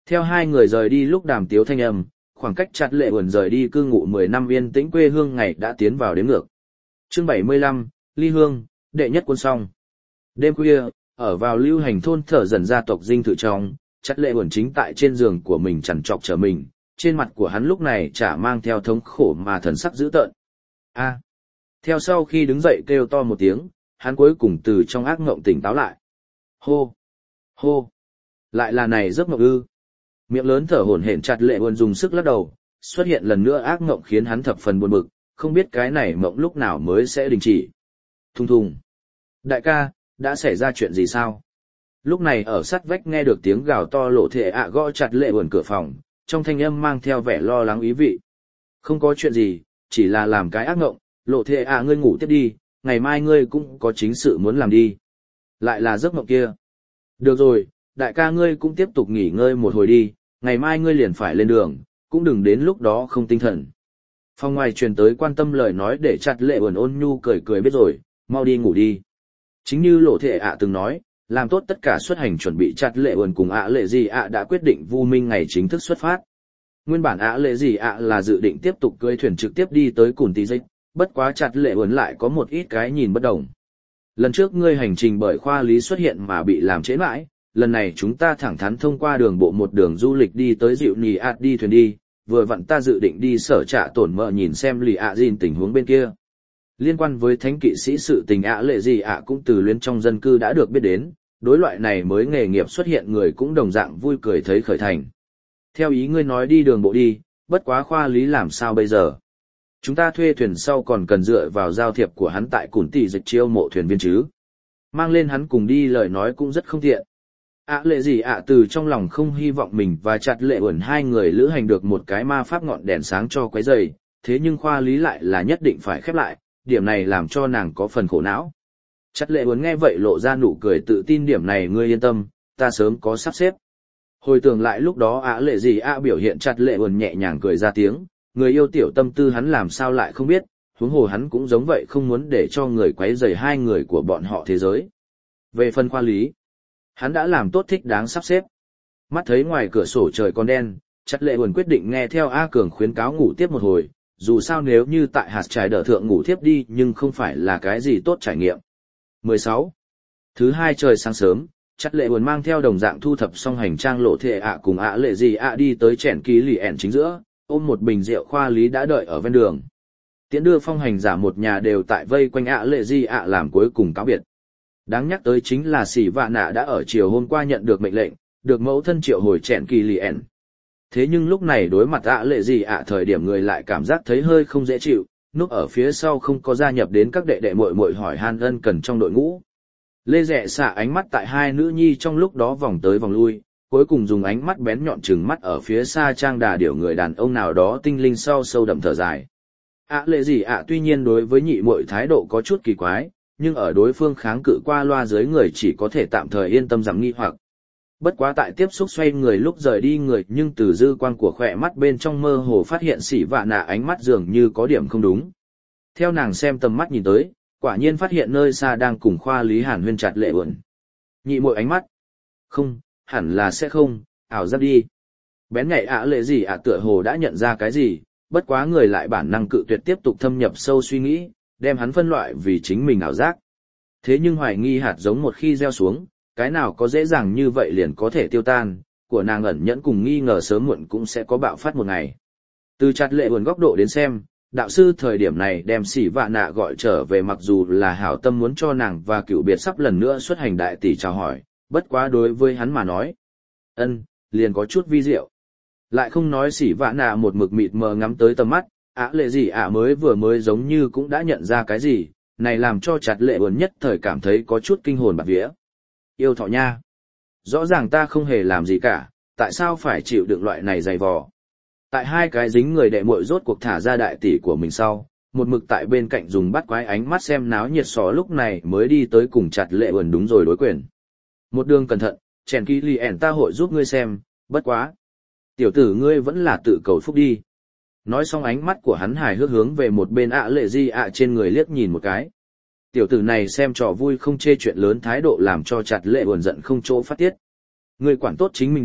Theo hai người rời đi lúc đàm tiếu thanh âm, khoảng cách chặt lệ buồn rời đi cư ngụ mười năm yên tĩnh quê hương ngày đã tiến vào đếm ngược. Chương bảy mươi lăm, Ly Hương, đệ nhất quân song. Đêm khuya, ở vào lưu hành thôn thở dần gia tộc dinh thự trong, chặt lệ buồn chính tại trên giường của mình chằn trọc trở mình, trên mặt của hắn lúc này chả mang theo thống khổ mà thần sắc dữ tợn. A. Theo sau khi đứng dậy kêu to một tiếng, hắn cuối cùng từ trong ác ngộng tỉnh táo lại. Hô! Hô! Lại là này giấc mộng ư. Miệng lớn thở hổn hển chặt lệ buồn dùng sức lắc đầu, xuất hiện lần nữa ác mộng khiến hắn thập phần buồn bực, không biết cái này mộng lúc nào mới sẽ đình chỉ. Thùng thùng. Đại ca, đã xảy ra chuyện gì sao? Lúc này ở sát vách nghe được tiếng gào to lộ thể ạ gõ chặt lệ buồn cửa phòng, trong thanh âm mang theo vẻ lo lắng ý vị. Không có chuyện gì, chỉ là làm cái ác mộng, lộ thể ạ ngươi ngủ tiếp đi, ngày mai ngươi cũng có chính sự muốn làm đi. Lại là giấc mộng kia. Được rồi, đại ca ngươi cũng tiếp tục nghỉ ngơi một hồi đi, ngày mai ngươi liền phải lên đường, cũng đừng đến lúc đó không tinh thần. Phòng ngoài truyền tới quan tâm lời nói để chặt lệ buồn ôn nhu cười cười biết rồi, mau đi ngủ đi. Chính như lộ thể ạ từng nói, làm tốt tất cả xuất hành chuẩn bị chặt lệ buồn cùng ạ lệ gì ạ đã quyết định vu minh ngày chính thức xuất phát. Nguyên bản ạ lệ gì ạ là dự định tiếp tục cưỡi thuyền trực tiếp đi tới Cùn Tì Dịch, bất quá chặt lệ buồn lại có một ít cái nhìn bất đồng. Lần trước ngươi hành trình bởi khoa lý xuất hiện mà bị làm trễ mãi, lần này chúng ta thẳng thắn thông qua đường bộ một đường du lịch đi tới dịu nì ạt đi thuyền đi, vừa vặn ta dự định đi sở trạ tổn mợ nhìn xem lì ạ gìn tình huống bên kia. Liên quan với thánh kỵ sĩ sự tình ạ lệ gì ạ cũng từ luyến trong dân cư đã được biết đến, đối loại này mới nghề nghiệp xuất hiện người cũng đồng dạng vui cười thấy khởi thành. Theo ý ngươi nói đi đường bộ đi, bất quá khoa lý làm sao bây giờ? Chúng ta thuê thuyền sau còn cần dựa vào giao thiệp của hắn tại Cùn Tì Dịch chiêu mộ thuyền viên chứ. Mang lên hắn cùng đi lời nói cũng rất không tiện. ạ lệ gì ạ từ trong lòng không hy vọng mình và chặt lệ uẩn hai người lữ hành được một cái ma pháp ngọn đèn sáng cho quấy dày, thế nhưng khoa lý lại là nhất định phải khép lại, điểm này làm cho nàng có phần khổ não. Chặt lệ uẩn nghe vậy lộ ra nụ cười tự tin điểm này ngươi yên tâm, ta sớm có sắp xếp. Hồi tưởng lại lúc đó ạ lệ gì ạ biểu hiện chặt lệ uẩn nhẹ nhàng cười ra tiếng, người yêu tiểu tâm tư hắn làm sao lại không biết, huống hồ hắn cũng giống vậy không muốn để cho người quấy rầy hai người của bọn họ thế giới. Về phần khoa lý, hắn đã làm tốt thích đáng sắp xếp. Mắt thấy ngoài cửa sổ trời còn đen, chặt lệ buồn quyết định nghe theo A Cường khuyến cáo ngủ tiếp một hồi, dù sao nếu như tại hạt trải đỡ thượng ngủ tiếp đi nhưng không phải là cái gì tốt trải nghiệm. mười sáu. Thứ hai trời sáng sớm, chặt lệ buồn mang theo đồng dạng thu thập xong hành trang lộ thể ạ cùng ạ lệ gì ạ đi tới chèn ký lì ẻn chính giữa, ôm một bình rượu khoa lý đã đợi ở ven đường. Tiễn đưa phong hành giả một nhà đều tại vây quanh ạ lệ gì ạ làm cuối cùng cáo biệt. Đáng nhắc tới chính là Sĩ Vạ Nạ đã ở chiều hôm qua nhận được mệnh lệnh, được mẫu thân triệu hồi chèn kỳ lì ẻn. Thế nhưng lúc này đối mặt ạ lệ gì ạ thời điểm người lại cảm giác thấy hơi không dễ chịu, núp ở phía sau không có gia nhập đến các đệ đệ muội muội hỏi han ân cần trong đội ngũ. Lê Rẹ xả ánh mắt tại hai nữ nhi trong lúc đó vòng tới vòng lui, cuối cùng dùng ánh mắt bén nhọn trừng mắt ở phía xa trang đà điểu người đàn ông nào đó tinh linh sau sâu đậm thở dài. ạ lệ gì ạ tuy nhiên đối với nhị muội thái độ có chút kỳ quái, nhưng ở đối phương kháng cự qua loa dưới người chỉ có thể tạm thời yên tâm giảm nghi hoặc. Bất quá tại tiếp xúc xoay người lúc rời đi người nhưng từ dư quang của khỏe mắt bên trong mơ hồ phát hiện Sĩ Vạ Nạ ánh mắt dường như có điểm không đúng. Theo nàng xem tầm mắt nhìn tới, quả nhiên phát hiện nơi xa đang cùng khoa lý hàn huyên chặt lệ uẩn. Nhị muội ánh mắt. Không, hẳn là sẽ không, ảo giác đi. Bén nhạy ạ lệ gì ạ tựa hồ đã nhận ra cái gì, bất quá người lại bản năng cự tuyệt tiếp tục thâm nhập sâu suy nghĩ, đem hắn phân loại vì chính mình ảo giác. Thế nhưng hoài nghi hạt giống một khi gieo xuống, cái nào có dễ dàng như vậy liền có thể tiêu tan, của nàng ẩn nhẫn cùng nghi ngờ sớm muộn cũng sẽ có bạo phát một ngày. Từ chặt lệ buồn góc độ đến xem, đạo sư thời điểm này đem Sĩ Vạ Nạ gọi trở về mặc dù là hảo tâm muốn cho nàng và cựu biệt sắp lần nữa xuất hành đại tỷ chào hỏi, bất quá đối với hắn mà nói. Ân, liền có chút vi diệu. Lại không nói Sĩ Vạ Nạ một mực mịt mờ ngắm tới tầm mắt, ạ lệ gì ạ mới vừa mới giống như cũng đã nhận ra cái gì, này làm cho chặt lệ buồn nhất thời cảm thấy có chút kinh hồn bạt vía. Yêu thọ nha. Rõ ràng ta không hề làm gì cả, tại sao phải chịu đựng loại này dày vò. Tại hai cái dính người đệ muội rốt cuộc thả ra đại tỷ của mình sau, một mực tại bên cạnh dùng bắt quái ánh mắt xem náo nhiệt xó lúc này mới đi tới cùng chặt lệ buồn đúng rồi đối quyền. Một đường cẩn thận, chèn kỹ lì ẻn ta hội giúp ngươi xem, bất quá. Tiểu tử ngươi vẫn là tự cầu phúc đi. Nói xong ánh mắt của hắn hài hước hướng về một bên ạ lệ di ạ trên người liếc nhìn một cái. Tiểu tử này xem trò vui không chê chuyện lớn thái độ làm cho chặt lệ buồn giận không chỗ phát tiết. Ngươi quản tốt chính mình đi,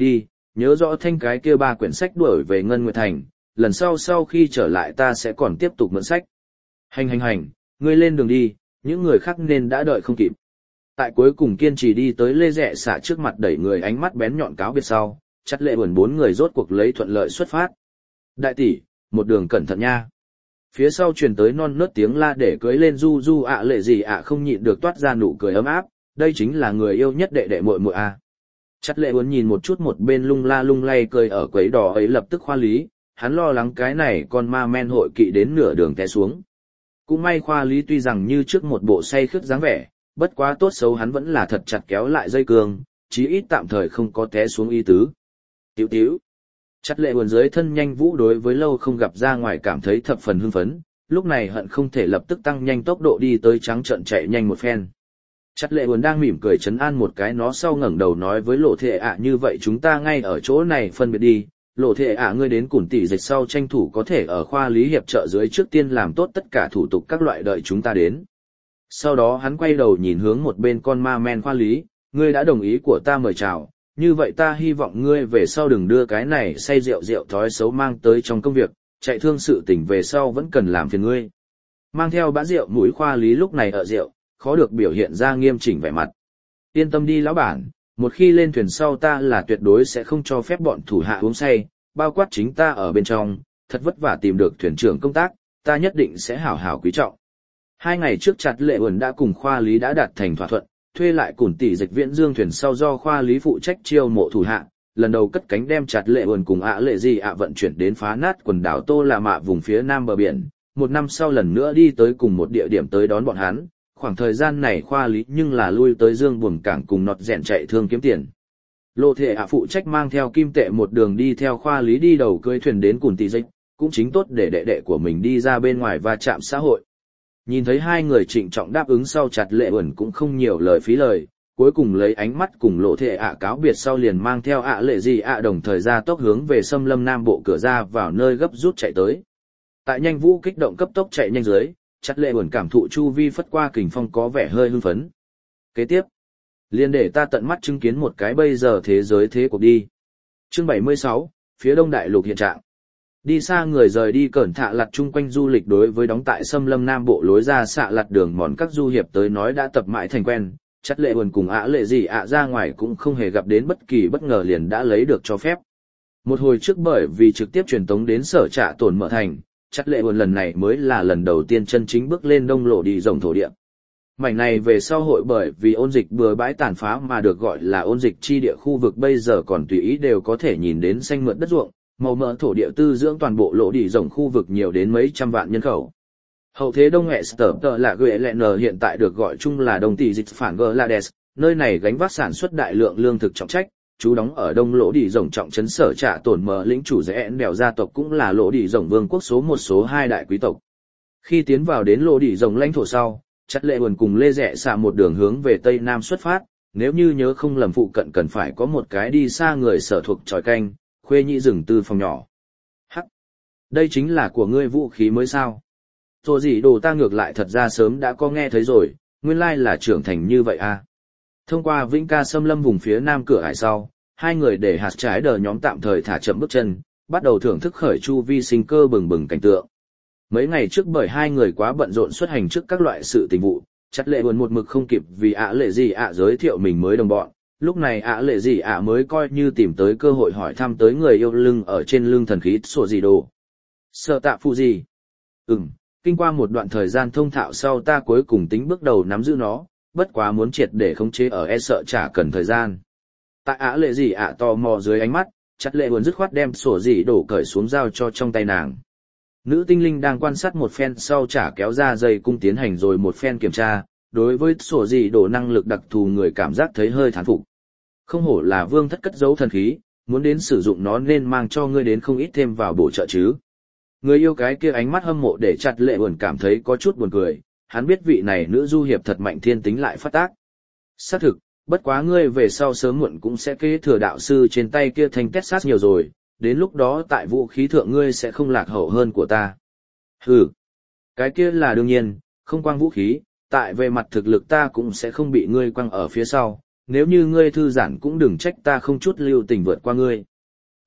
nhớ rõ thanh cái kia ba quyển sách đuổi về Ngân Nguyệt Thành, lần sau sau khi trở lại ta sẽ còn tiếp tục mượn sách. Hành hành hành, ngươi lên đường đi, những người khác nên đã đợi không kịp. Tại cuối cùng kiên trì đi tới Lê Rẹ xạ trước mặt đẩy người ánh mắt bén nhọn cáo biệt sau, Chặt Lệ Uẩn bốn người rốt cuộc lấy thuận lợi xuất phát. Đại tỷ, một đường cẩn thận nha. Phía sau truyền tới non nớt tiếng la để cưới lên du du ạ lệ gì ạ không nhịn được toát ra nụ cười ấm áp, đây chính là người yêu nhất đệ đệ muội muội a. Chặt Lệ Uẩn nhìn một chút một bên lung la lung lay cười ở quấy đỏ ấy lập tức khoa lý, hắn lo lắng cái này con ma men hội kỵ đến nửa đường té xuống. Cũng may khoa lý tuy rằng như trước một bộ say khướt dáng vẻ, bất quá tốt xấu hắn vẫn là thật chặt kéo lại dây cương, chí ít tạm thời không có té xuống y tứ. Tiểu tiểu. Chặt Lệ Uẩn dưới thân nhanh vũ đối với lâu không gặp ra ngoài cảm thấy thập phần hưng phấn, lúc này hận không thể lập tức tăng nhanh tốc độ đi tới trắng trợn chạy nhanh một phen. Chặt Lệ Uẩn đang mỉm cười trấn an một cái nó sau ngẩng đầu nói với Lộ Thệ ạ như vậy chúng ta ngay ở chỗ này phân biệt đi, Lộ Thệ ạ ngươi đến Cùn Tỷ Dịch sau tranh thủ có thể ở khoa lý hiệp trợ dưới trước tiên làm tốt tất cả thủ tục các loại đợi chúng ta đến. Sau đó hắn quay đầu nhìn hướng một bên con ma men khoa lý, ngươi đã đồng ý của ta mời chào, như vậy ta hy vọng ngươi về sau đừng đưa cái này say rượu rượu thói xấu mang tới trong công việc, chạy thương sự tình về sau vẫn cần làm phiền ngươi. Mang theo bã rượu mũi khoa lý lúc này ở rượu, khó được biểu hiện ra nghiêm chỉnh vẻ mặt. Yên tâm đi lão bản, một khi lên thuyền sau ta là tuyệt đối sẽ không cho phép bọn thủ hạ uống say, bao quát chính ta ở bên trong, thật vất vả tìm được thuyền trưởng công tác, ta nhất định sẽ hảo hảo quý trọng. Hai ngày trước Chặt Lệ Uẩn đã cùng khoa lý đã đạt thành thỏa thuận, thuê lại Cùn Tỷ Dịch viễn dương thuyền sau do khoa lý phụ trách chiêu mộ thủ hạ, lần đầu cất cánh đem Chặt Lệ Uẩn cùng ạ lệ gì ạ vận chuyển đến phá nát quần đảo Tô La Mạ vùng phía nam bờ biển, một năm sau lần nữa đi tới cùng một địa điểm tới đón bọn hắn. Khoảng thời gian này khoa lý nhưng là lui tới dương buồm cảng cùng nọt rèn chạy thương kiếm tiền. Lộ Thệ ạ phụ trách mang theo kim tệ một đường đi theo khoa lý đi đầu cưỡi thuyền đến Cùn Tỷ Dịch, cũng chính tốt để đệ đệ của mình đi ra bên ngoài và chạm xã hội. Nhìn thấy hai người trịnh trọng đáp ứng sau Chặt Lệ Uẩn cũng không nhiều lời phí lời, cuối cùng lấy ánh mắt cùng Lộ Thệ ạ cáo biệt sau liền mang theo ạ lệ gì ạ đồng thời ra tốc hướng về xâm lâm nam bộ cửa ra vào nơi gấp rút chạy tới. Tại nhanh vũ kích động cấp tốc chạy nhanh dưới, Chặt Lệ Uẩn cảm thụ chu vi phất qua kình phong có vẻ hơi hưng phấn. Kế tiếp, liền để ta tận mắt chứng kiến một cái bây giờ thế giới thế cuộc đi. Chương bảy mươi sáu, phía đông đại lục hiện trạng. Đi xa người rời đi cẩn thạ lặt chung quanh du lịch đối với đóng tại xâm lâm nam bộ lối ra xạ lặt đường mòn các du hiệp tới nói đã tập mãi thành quen. Chặt Lệ Uẩn cùng ạ lệ gì ạ ra ngoài cũng không hề gặp đến bất kỳ bất ngờ liền đã lấy được cho phép. Một hồi trước bởi vì trực tiếp truyền tống đến sở trạ tổn mở thành, Chặt Lệ Uẩn lần này mới là lần đầu tiên chân chính bước lên đông lộ đi rồng thổ địa. Mảnh này về sau hội bởi vì ôn dịch bừa bãi tàn phá mà được gọi là ôn dịch chi địa khu vực bây giờ còn tùy ý đều có thể nhìn đến xanh mượt đất ruộng, màu mỡ thổ địa tư dưỡng toàn bộ lộ đi rồng khu vực nhiều đến mấy trăm vạn nhân khẩu. Hậu thế Đông Esther là Guệ Lệ N hiện tại được gọi chung là Đông Tỷ Dịch phản Glades, nơi này gánh vác sản xuất đại lượng lương thực trọng trách, chú đóng ở đông lỗ đi rồng trọng trấn sở trả tổn mở lĩnh chủ rẽ đèo gia tộc cũng là lỗ đi rồng vương quốc số một số hai đại quý tộc. Khi tiến vào đến lỗ đi rồng lãnh thổ sau, Chặt Lệ Uẩn cùng Lê Rẽ xạ một đường hướng về tây nam xuất phát, nếu như nhớ không lầm phụ cận cần phải có một cái đi xa người sở thuộc tròi canh, khuê nhị rừng tư phòng nhỏ. Hắc, đây chính là của ngươi vũ khí mới sao? Rồi gì đồ ta ngược lại thật ra sớm đã có nghe thấy rồi, nguyên lai là trưởng thành như vậy à. Thông qua Vĩnh Ca xâm lâm vùng phía nam cửa ải sau, hai người để hạt trái đờ nhóm tạm thời thả chậm bước chân, bắt đầu thưởng thức khởi chu vi sinh cơ bừng bừng cảnh tượng. Mấy ngày trước bởi hai người quá bận rộn xuất hành trước các loại sự tình vụ, Chặt Lệ Uẩn một mực không kịp vì ạ lệ gì ạ giới thiệu mình mới đồng bọn. Lúc này ạ lệ gì ạ mới coi như tìm tới cơ hội hỏi thăm tới người yêu lưng ở trên lưng thần khí sổ gì đồ. Sợ tạ phụ gì? Ừm, kinh qua một đoạn thời gian thông thạo sau ta cuối cùng tính bước đầu nắm giữ nó, bất quá muốn triệt để khống chế ở e sợ chả cần thời gian. Tại ạ lệ gì ạ tò mò dưới ánh mắt, Chặt Lệ Uẩn dứt khoát đem sổ gì đổ cởi xuống giao cho trong tay nàng. Nữ tinh linh đang quan sát một phen sau chả kéo ra dây cung tiến hành rồi một phen kiểm tra, đối với sổ gì đổ năng lực đặc thù người cảm giác thấy hơi thán phục. Không hổ là vương thất cất giấu thần khí, muốn đến sử dụng nó nên mang cho ngươi đến không ít thêm vào bổ trợ chứ. Người yêu cái kia ánh mắt hâm mộ để Chặt Lệ Uẩn cảm thấy có chút buồn cười, hắn biết vị này nữ du hiệp thật mạnh thiên tính lại phát tác. Xác thực, bất quá ngươi về sau sớm muộn cũng sẽ kế thừa đạo sư trên tay kia thanh Texas nhiều rồi, đến lúc đó tại vũ khí thượng ngươi sẽ không lạc hậu hơn của ta. Hừ, cái kia là đương nhiên, không quang vũ khí, tại về mặt thực lực ta cũng sẽ không bị ngươi quăng ở phía sau, nếu như ngươi thư giãn cũng đừng trách ta không chút lưu tình vượt qua ngươi.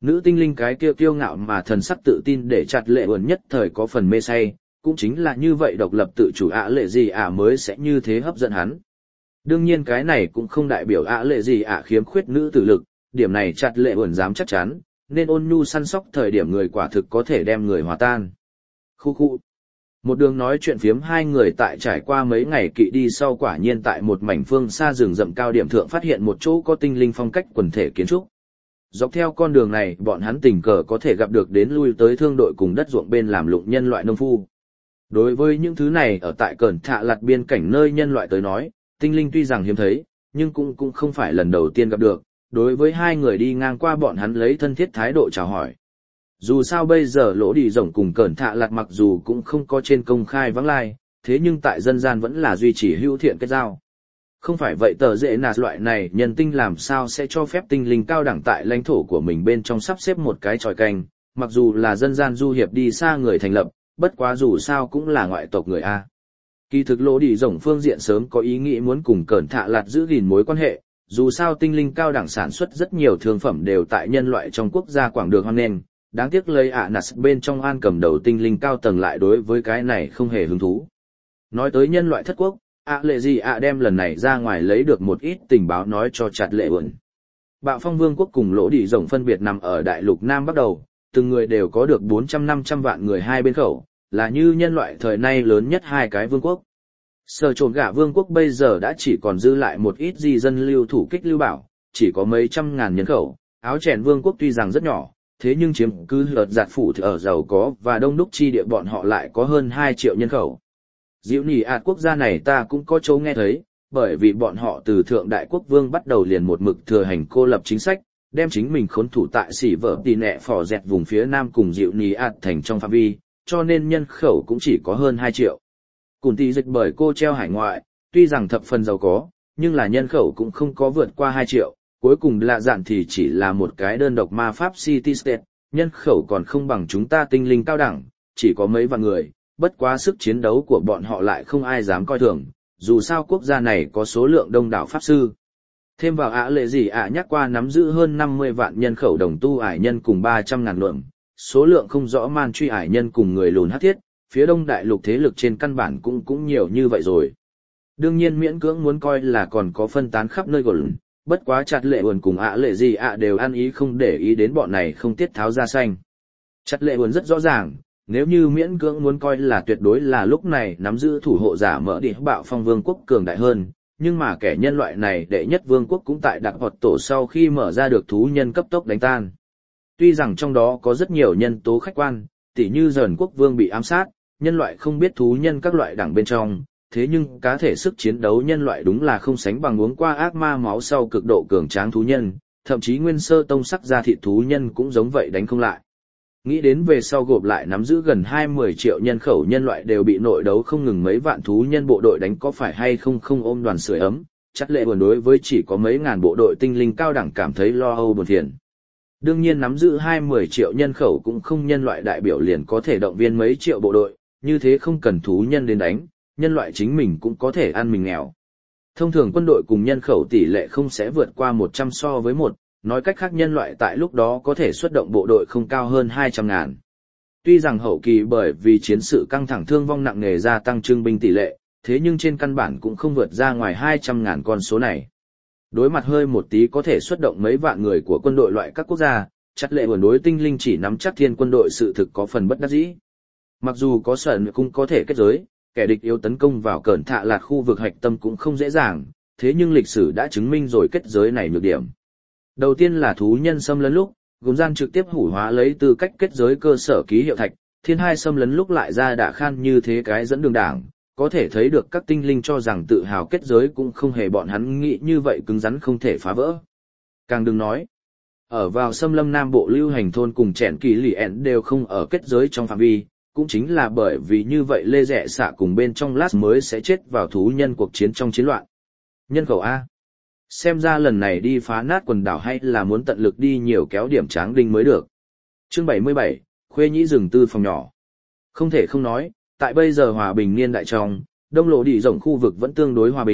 Nữ tinh linh cái kia kiêu ngạo mà thần sắc tự tin để chặt lệ ẩn nhất thời có phần mê say, cũng chính là như vậy độc lập tự chủ ạ lệ gì ạ mới sẽ như thế hấp dẫn hắn. Đương nhiên cái này cũng không đại biểu ạ lệ gì ạ khiếm khuyết nữ tử lực, điểm này chặt lệ ẩn dám chắc chắn, nên ôn nhu săn sóc thời điểm người quả thực có thể đem người hòa tan. Khu khu. Một đường nói chuyện phiếm hai người tại trải qua mấy ngày kỵ đi sau quả nhiên tại một mảnh phương xa rừng rậm cao điểm thượng phát hiện một chỗ có tinh linh phong cách quần thể kiến trúc. Dọc theo con đường này bọn hắn tình cờ có thể gặp được đến lui tới thương đội cùng đất ruộng bên làm lụng nhân loại nông phu. Đối với những thứ này ở tại cẩn thạ lặt biên cảnh nơi nhân loại tới nói, tinh linh tuy rằng hiếm thấy, nhưng cũng cũng không phải lần đầu tiên gặp được. Đối với hai người đi ngang qua bọn hắn lấy thân thiết thái độ chào hỏi. Dù sao bây giờ lỗ đi rồng cùng cẩn thạ lặt mặc dù cũng không có trên công khai vắng lai, thế nhưng tại dân gian vẫn là duy trì hữu thiện kết giao. Không phải vậy tờ dễ nạt loại này nhân tinh làm sao sẽ cho phép tinh linh cao đẳng tại lãnh thổ của mình bên trong sắp xếp một cái tròi canh, mặc dù là dân gian du hiệp đi xa người thành lập, bất quá dù sao cũng là ngoại tộc người A. Kỳ thực lỗ đi rồng phương diện sớm có ý nghĩ muốn cùng cẩn thạ lặt giữ gìn mối quan hệ, dù sao tinh linh cao đẳng sản xuất rất nhiều thương phẩm đều tại nhân loại trong quốc gia quảng đường hoang nền, đáng tiếc lấy ạ nạt bên trong an cầm đầu tinh linh cao tầng lại đối với cái này không hề hứng thú. Nói tới nhân loại thất quốc, ạ lệ gì ạ đem lần này ra ngoài lấy được một ít tình báo nói cho chặt lệ ẩn. Bạo phong vương quốc cùng lỗ đi rồng phân biệt nằm ở đại lục Nam Bắc đầu, từng người đều có được bốn trăm năm trăm vạn người hai bên khẩu, là như nhân loại thời nay lớn nhất hai cái vương quốc. Sở trồn gạ vương quốc bây giờ đã chỉ còn dư lại một ít di dân lưu thủ kích lưu bảo, chỉ có mấy trăm ngàn nhân khẩu. Áo chèn vương quốc tuy rằng rất nhỏ, thế nhưng chiếm cứ lợt giạt phủ ở giàu có và đông đúc chi địa bọn họ lại có hơn hai triệu nhân khẩu. Diệu nỉ ạt quốc gia này ta cũng có chỗ nghe thấy, bởi vì bọn họ từ thượng đại quốc vương bắt đầu liền một mực thừa hành cô lập chính sách, đem chính mình khốn thủ tại xỉ vở tì nẹ phò dẹt vùng phía nam cùng Diệu nỉ ạt thành trong phạm vi, cho nên nhân khẩu cũng chỉ có hơn hai triệu. Cùn tì dịch bởi cô treo hải ngoại, tuy rằng thập phần giàu có, nhưng là nhân khẩu cũng không có vượt qua hai triệu, cuối cùng lạ dạn thì chỉ là một cái đơn độc ma pháp city state, nhân khẩu còn không bằng chúng ta tinh linh cao đẳng, chỉ có mấy vạn người, bất quá sức chiến đấu của bọn họ lại không ai dám coi thường, dù sao quốc gia này có số lượng đông đảo pháp sư. Thêm vào ạ lệ gì ạ nhắc qua nắm giữ hơn năm mươi vạn nhân khẩu đồng tu ải nhân cùng ba trăm ngàn lượng, số lượng không rõ man truy ải nhân cùng người lùn hắc thiết, phía đông đại lục thế lực trên căn bản cũng cũng nhiều như vậy rồi. Đương nhiên miễn cưỡng muốn coi là còn có phân tán khắp nơi gồm, bất quá chặt lệ buồn cùng ạ lệ gì ạ đều ăn ý không để ý đến bọn này không tiết tháo ra xanh. Chặt lệ buồn rất rõ ràng, nếu như miễn cưỡng muốn coi là tuyệt đối là lúc này nắm giữ thủ hộ giả mở địa bạo phong vương quốc cường đại hơn, nhưng mà kẻ nhân loại này đệ nhất vương quốc cũng tại đặc hoạt tổ sau khi mở ra được thú nhân cấp tốc đánh tan. Tuy rằng trong đó có rất nhiều nhân tố khách quan, tỉ như dần quốc vương bị ám sát, nhân loại không biết thú nhân các loại đẳng bên trong, thế nhưng cá thể sức chiến đấu nhân loại đúng là không sánh bằng uống qua ác ma máu sau cực độ cường tráng thú nhân, thậm chí nguyên sơ tông sắc ra thịt thú nhân cũng giống vậy đánh không lại. Nghĩ đến về sau gộp lại nắm giữ gần hai mươi triệu nhân khẩu nhân loại đều bị nội đấu không ngừng mấy vạn thú nhân bộ đội đánh có phải hay không không ôm đoàn sưởi ấm, chắc lệ buồn đối với chỉ có mấy ngàn bộ đội tinh linh cao đẳng cảm thấy lo âu buồn phiền. Đương nhiên nắm giữ hai mươi triệu nhân khẩu cũng không nhân loại đại biểu liền có thể động viên mấy triệu bộ đội, như thế không cần thú nhân đến đánh, nhân loại chính mình cũng có thể ăn mình nghèo. Thông thường quân đội cùng nhân khẩu tỷ lệ không sẽ vượt qua một trăm so với một, nói cách khác nhân loại tại lúc đó có thể xuất động bộ đội không cao hơn hai trăm ngàn. Tuy rằng hậu kỳ bởi vì chiến sự căng thẳng thương vong nặng nề gia tăng trưng binh tỷ lệ, thế nhưng trên căn bản cũng không vượt ra ngoài hai trăm ngàn con số này. Đối mặt hơi một tí có thể xuất động mấy vạn người của quân đội loại các quốc gia, chắc lệ buồn đối tinh linh chỉ nắm chắc thiên quân đội sự thực có phần bất đắc dĩ. Mặc dù có sởn cũng có thể kết giới, kẻ địch yếu tấn công vào cẩn thạ lạt khu vực hạch tâm cũng không dễ dàng, thế nhưng lịch sử đã chứng minh rồi kết giới này nhược điểm. Đầu tiên là thú nhân xâm lấn lúc, gồm gian trực tiếp hủy hóa lấy tư cách kết giới cơ sở ký hiệu thạch, thiên hai xâm lấn lúc lại ra đả khan như thế cái dẫn đường đảng, có thể thấy được các tinh linh cho rằng tự hào kết giới cũng không hề bọn hắn nghĩ như vậy cứng rắn không thể phá vỡ. Càng đừng nói, ở vào xâm lâm Nam Bộ lưu hành thôn cùng chèn kỳ lì ẻn đều không ở kết giới trong phạm vi, cũng chính là bởi vì như vậy lê rẻ xạ cùng bên trong lát mới sẽ chết vào thú nhân cuộc chiến trong chiến loạn. Nhân khẩu A. Xem ra lần này đi phá nát quần đảo hay là muốn tận lực đi nhiều kéo điểm tráng đinh mới được. Chương bảy mươi bảy, Khuê Nhĩ rừng tư phòng nhỏ. Không thể không nói, tại bây giờ hòa bình niên đại trong, đông lộ đi rộng khu vực vẫn tương đối hòa bình,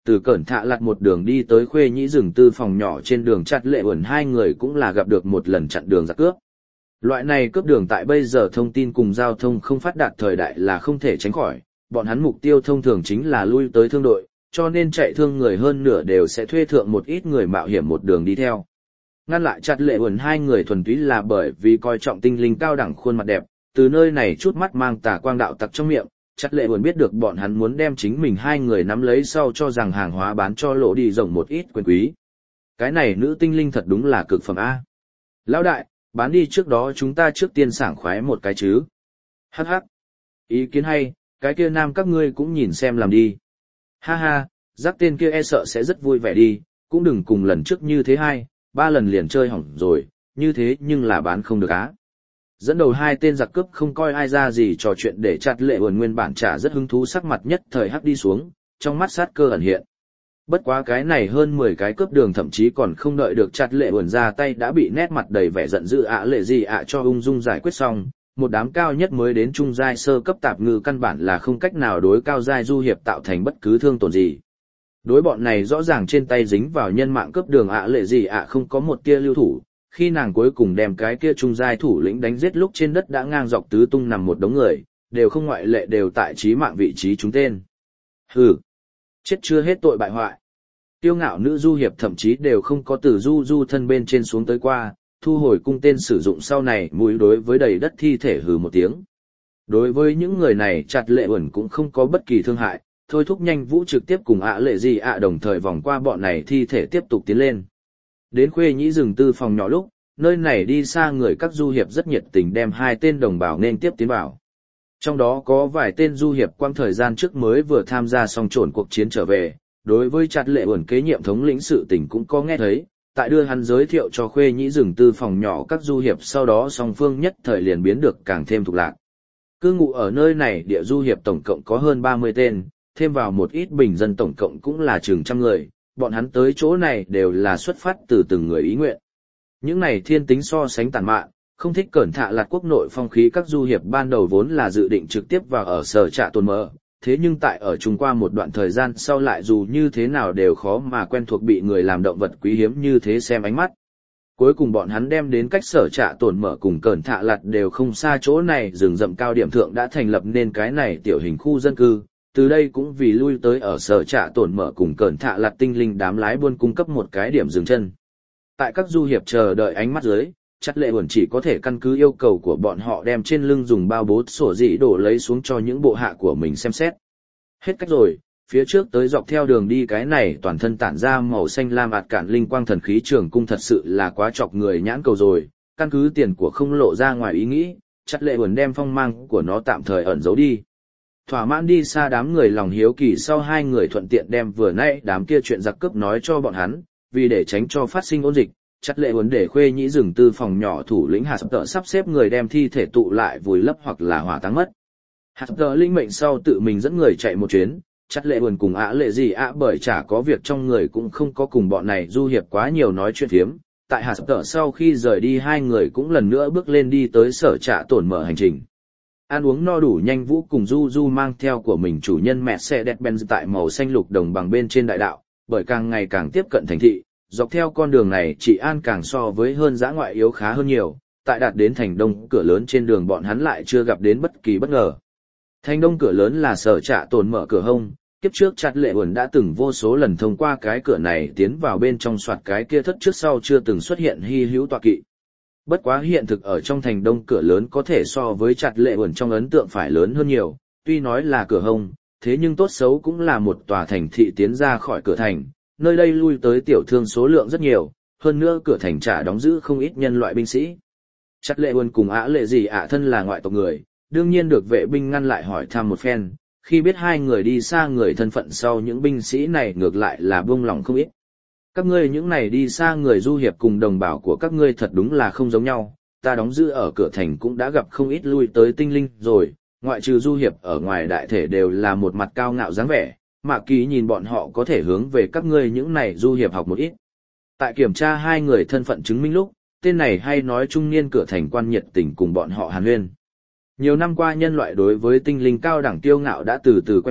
từ cẩn thạ lặt một đường đi tới khuê nhĩ rừng tư phòng nhỏ trên đường chặt lệ ẩn hai người cũng là gặp được một lần chặn đường giặc cướp. Loại này cướp đường tại bây giờ thông tin cùng giao thông không phát đạt thời đại là không thể tránh khỏi, bọn hắn mục tiêu thông thường chính là lui tới thương đội, cho nên chạy thương người hơn nửa đều sẽ thuê thượng một ít người mạo hiểm một đường đi theo. Ngăn lại chặt lệ ẩn hai người thuần túy là bởi vì coi trọng tinh linh cao đẳng khuôn mặt đẹp, từ nơi này chút mắt mang tà quang đạo tặc trong miệng, chặt lệ ẩn biết được bọn hắn muốn đem chính mình hai người nắm lấy sau cho rằng hàng hóa bán cho lỗ đi rộng một ít quyền quý. Cái này nữ tinh linh thật đúng là cực phẩm A. Lão đại, bán đi trước đó chúng ta trước tiên sảng khoái một cái chứ. Hắc hắc. Ý kiến hay, cái kia nam các ngươi cũng nhìn xem làm đi. Ha ha, giác tên kia e sợ sẽ rất vui vẻ đi, cũng đừng cùng lần trước như thế hai, ba lần liền chơi hỏng rồi, như thế nhưng là bán không được á. Dẫn đầu hai tên giặc cướp không coi ai ra gì trò chuyện để chặt lệ ẩn nguyên bản trả rất hứng thú sắc mặt nhất thời hắc đi xuống, trong mắt sát cơ ẩn hiện. Bất quá cái này hơn mười cái cướp đường thậm chí còn không đợi được chặt lệ ẩn ra tay đã bị nét mặt đầy vẻ giận dữ ạ lệ gì ạ cho ung dung giải quyết xong, một đám cao nhất mới đến trung giai sơ cấp tạp ngư căn bản là không cách nào đối cao giai du hiệp tạo thành bất cứ thương tổn gì. Đối bọn này rõ ràng trên tay dính vào nhân mạng cướp đường ạ lệ gì ạ không có một tia lưu thủ, khi nàng cuối cùng đem cái kia trung giai thủ lĩnh đánh giết lúc trên đất đã ngang dọc tứ tung nằm một đống người, đều không ngoại lệ đều tại chí mạng vị trí chúng tên. Hừ, chết chưa hết tội bại hoại. Tiêu ngạo nữ du hiệp thậm chí đều không có từ du du thân bên trên xuống tới qua, thu hồi cung tên sử dụng sau này mũi đối với đầy đất thi thể hừ một tiếng. Đối với những người này chặt lệ ẩn cũng không có bất kỳ thương hại, thôi thúc nhanh vũ trực tiếp cùng ạ lệ gì ạ đồng thời vòng qua bọn này thi thể tiếp tục tiến lên. Đến khuê nhĩ rừng tư phòng nhỏ lúc, nơi này đi xa người các du hiệp rất nhiệt tình đem hai tên đồng bào nên tiếp tiến vào. Trong đó có vài tên du hiệp quang thời gian trước mới vừa tham gia xong trộn cuộc chiến trở về, đối với chặt lệ ẩn kế nhiệm thống lĩnh sự tình cũng có nghe thấy, tại đưa hắn giới thiệu cho khuê nhĩ rừng tư phòng nhỏ các du hiệp sau đó song phương nhất thời liền biến được càng thêm thuộc lạc. Cư ngụ ở nơi này địa du hiệp tổng cộng có hơn ba mươi tên, thêm vào một ít bình dân tổng cộng cũng là chừng trăm người, bọn hắn tới chỗ này đều là xuất phát từ từng người ý nguyện. Những này thiên tính so sánh tàn mạn, không thích cẩn thạ lạt quốc nội phong khí các du hiệp ban đầu vốn là dự định trực tiếp vào ở sở trạ tồn mơ, thế nhưng tại ở chung qua một đoạn thời gian sau lại dù như thế nào đều khó mà quen thuộc bị người làm động vật quý hiếm như thế xem ánh mắt. Cuối cùng bọn hắn đem đến cách sở trạ tổn mở cùng cẩn thạ lạt đều không xa chỗ này rừng rậm cao điểm thượng đã thành lập nên cái này tiểu hình khu dân cư, từ đây cũng vì lui tới ở sở trạ tổn mở cùng cẩn thạ lạt tinh linh đám lái buôn cung cấp một cái điểm dừng chân. Tại các du hiệp chờ đợi ánh mắt dưới, chặt lệ ẩn chỉ có thể căn cứ yêu cầu của bọn họ đem trên lưng dùng bao bố sổ dị đổ lấy xuống cho những bộ hạ của mình xem xét. Hết cách rồi, phía trước tới dọc theo đường đi cái này toàn thân tản ra màu xanh lam ạt cản linh quang thần khí trường cung thật sự là quá chọc người nhãn cầu rồi, căn cứ tiền của không lộ ra ngoài ý nghĩ, chặt lệ ẩn đem phong mang của nó tạm thời ẩn giấu đi. Thỏa mãn đi xa đám người lòng hiếu kỳ sau hai người thuận tiện đem vừa nãy đám kia chuyện giặc cướp nói cho bọn hắn, vì để tránh cho phát sinh ôn dịch, chặt lệ ẩn để khuê nhĩ rừng tư phòng nhỏ thủ lĩnh hạt tợ sắp xếp người đem thi thể tụ lại vùi lấp hoặc là hỏa táng mất. Hạt tợ linh mệnh sau tự mình dẫn người chạy một chuyến, chặt lệ ẩn cùng ạ lệ gì ạ bởi chả có việc trong người cũng không có cùng bọn này du hiệp quá nhiều nói chuyện phiếm. Tại hạt tợ sau khi rời đi hai người cũng lần nữa bước lên đi tới sở trạ tổn mở hành trình. Ăn uống no đủ nhanh vũ cùng du du mang theo của mình chủ nhân mẹ xe đẹp Benz tại màu xanh lục đồng bằng bên trên đại đạo, bởi càng ngày càng tiếp cận thành thị, dọc theo con đường này chị An càng so với hơn dã ngoại yếu khá hơn nhiều, tại đạt đến thành đông cửa lớn trên đường bọn hắn lại chưa gặp đến bất kỳ bất ngờ. Thành đông cửa lớn là sở trạ tổn mở cửa hông, kiếp trước chặt lệ ẩn đã từng vô số lần thông qua cái cửa này tiến vào bên trong soạt cái kia thất trước sau chưa từng xuất hiện hy hữu tọa kỵ. Bất quá hiện thực ở trong thành đông cửa lớn có thể so với chặt lệ ẩn trong ấn tượng phải lớn hơn nhiều, tuy nói là cửa hông, thế nhưng tốt xấu cũng là một tòa thành thị tiến ra khỏi cửa thành, nơi đây lui tới tiểu thương số lượng rất nhiều, hơn nữa cửa thành trả đóng giữ không ít nhân loại binh sĩ. Chặt lệ ẩn cùng ạ lệ gì ạ thân là ngoại tộc người, đương nhiên được vệ binh ngăn lại hỏi thăm một phen, khi biết hai người đi xa người thân phận sau những binh sĩ này ngược lại là buông lòng không ít. Các ngươi những này đi xa người du hiệp cùng đồng bào của các ngươi thật đúng là không giống nhau, ta đóng giữ ở cửa thành cũng đã gặp không ít lui tới tinh linh rồi, ngoại trừ du hiệp ở ngoài đại thể đều là một mặt cao ngạo dáng vẻ, Mạ Kỳ nhìn bọn họ có thể hướng về các ngươi những này du hiệp học một ít. Tại kiểm tra hai người thân phận chứng minh lúc, tên này hay nói trung niên cửa thành quan nhiệt tình cùng bọn họ hàn huyên. Nhiều năm qua nhân loại đối với tinh linh cao đẳng kiêu ngạo đã từ từ quen thuộc,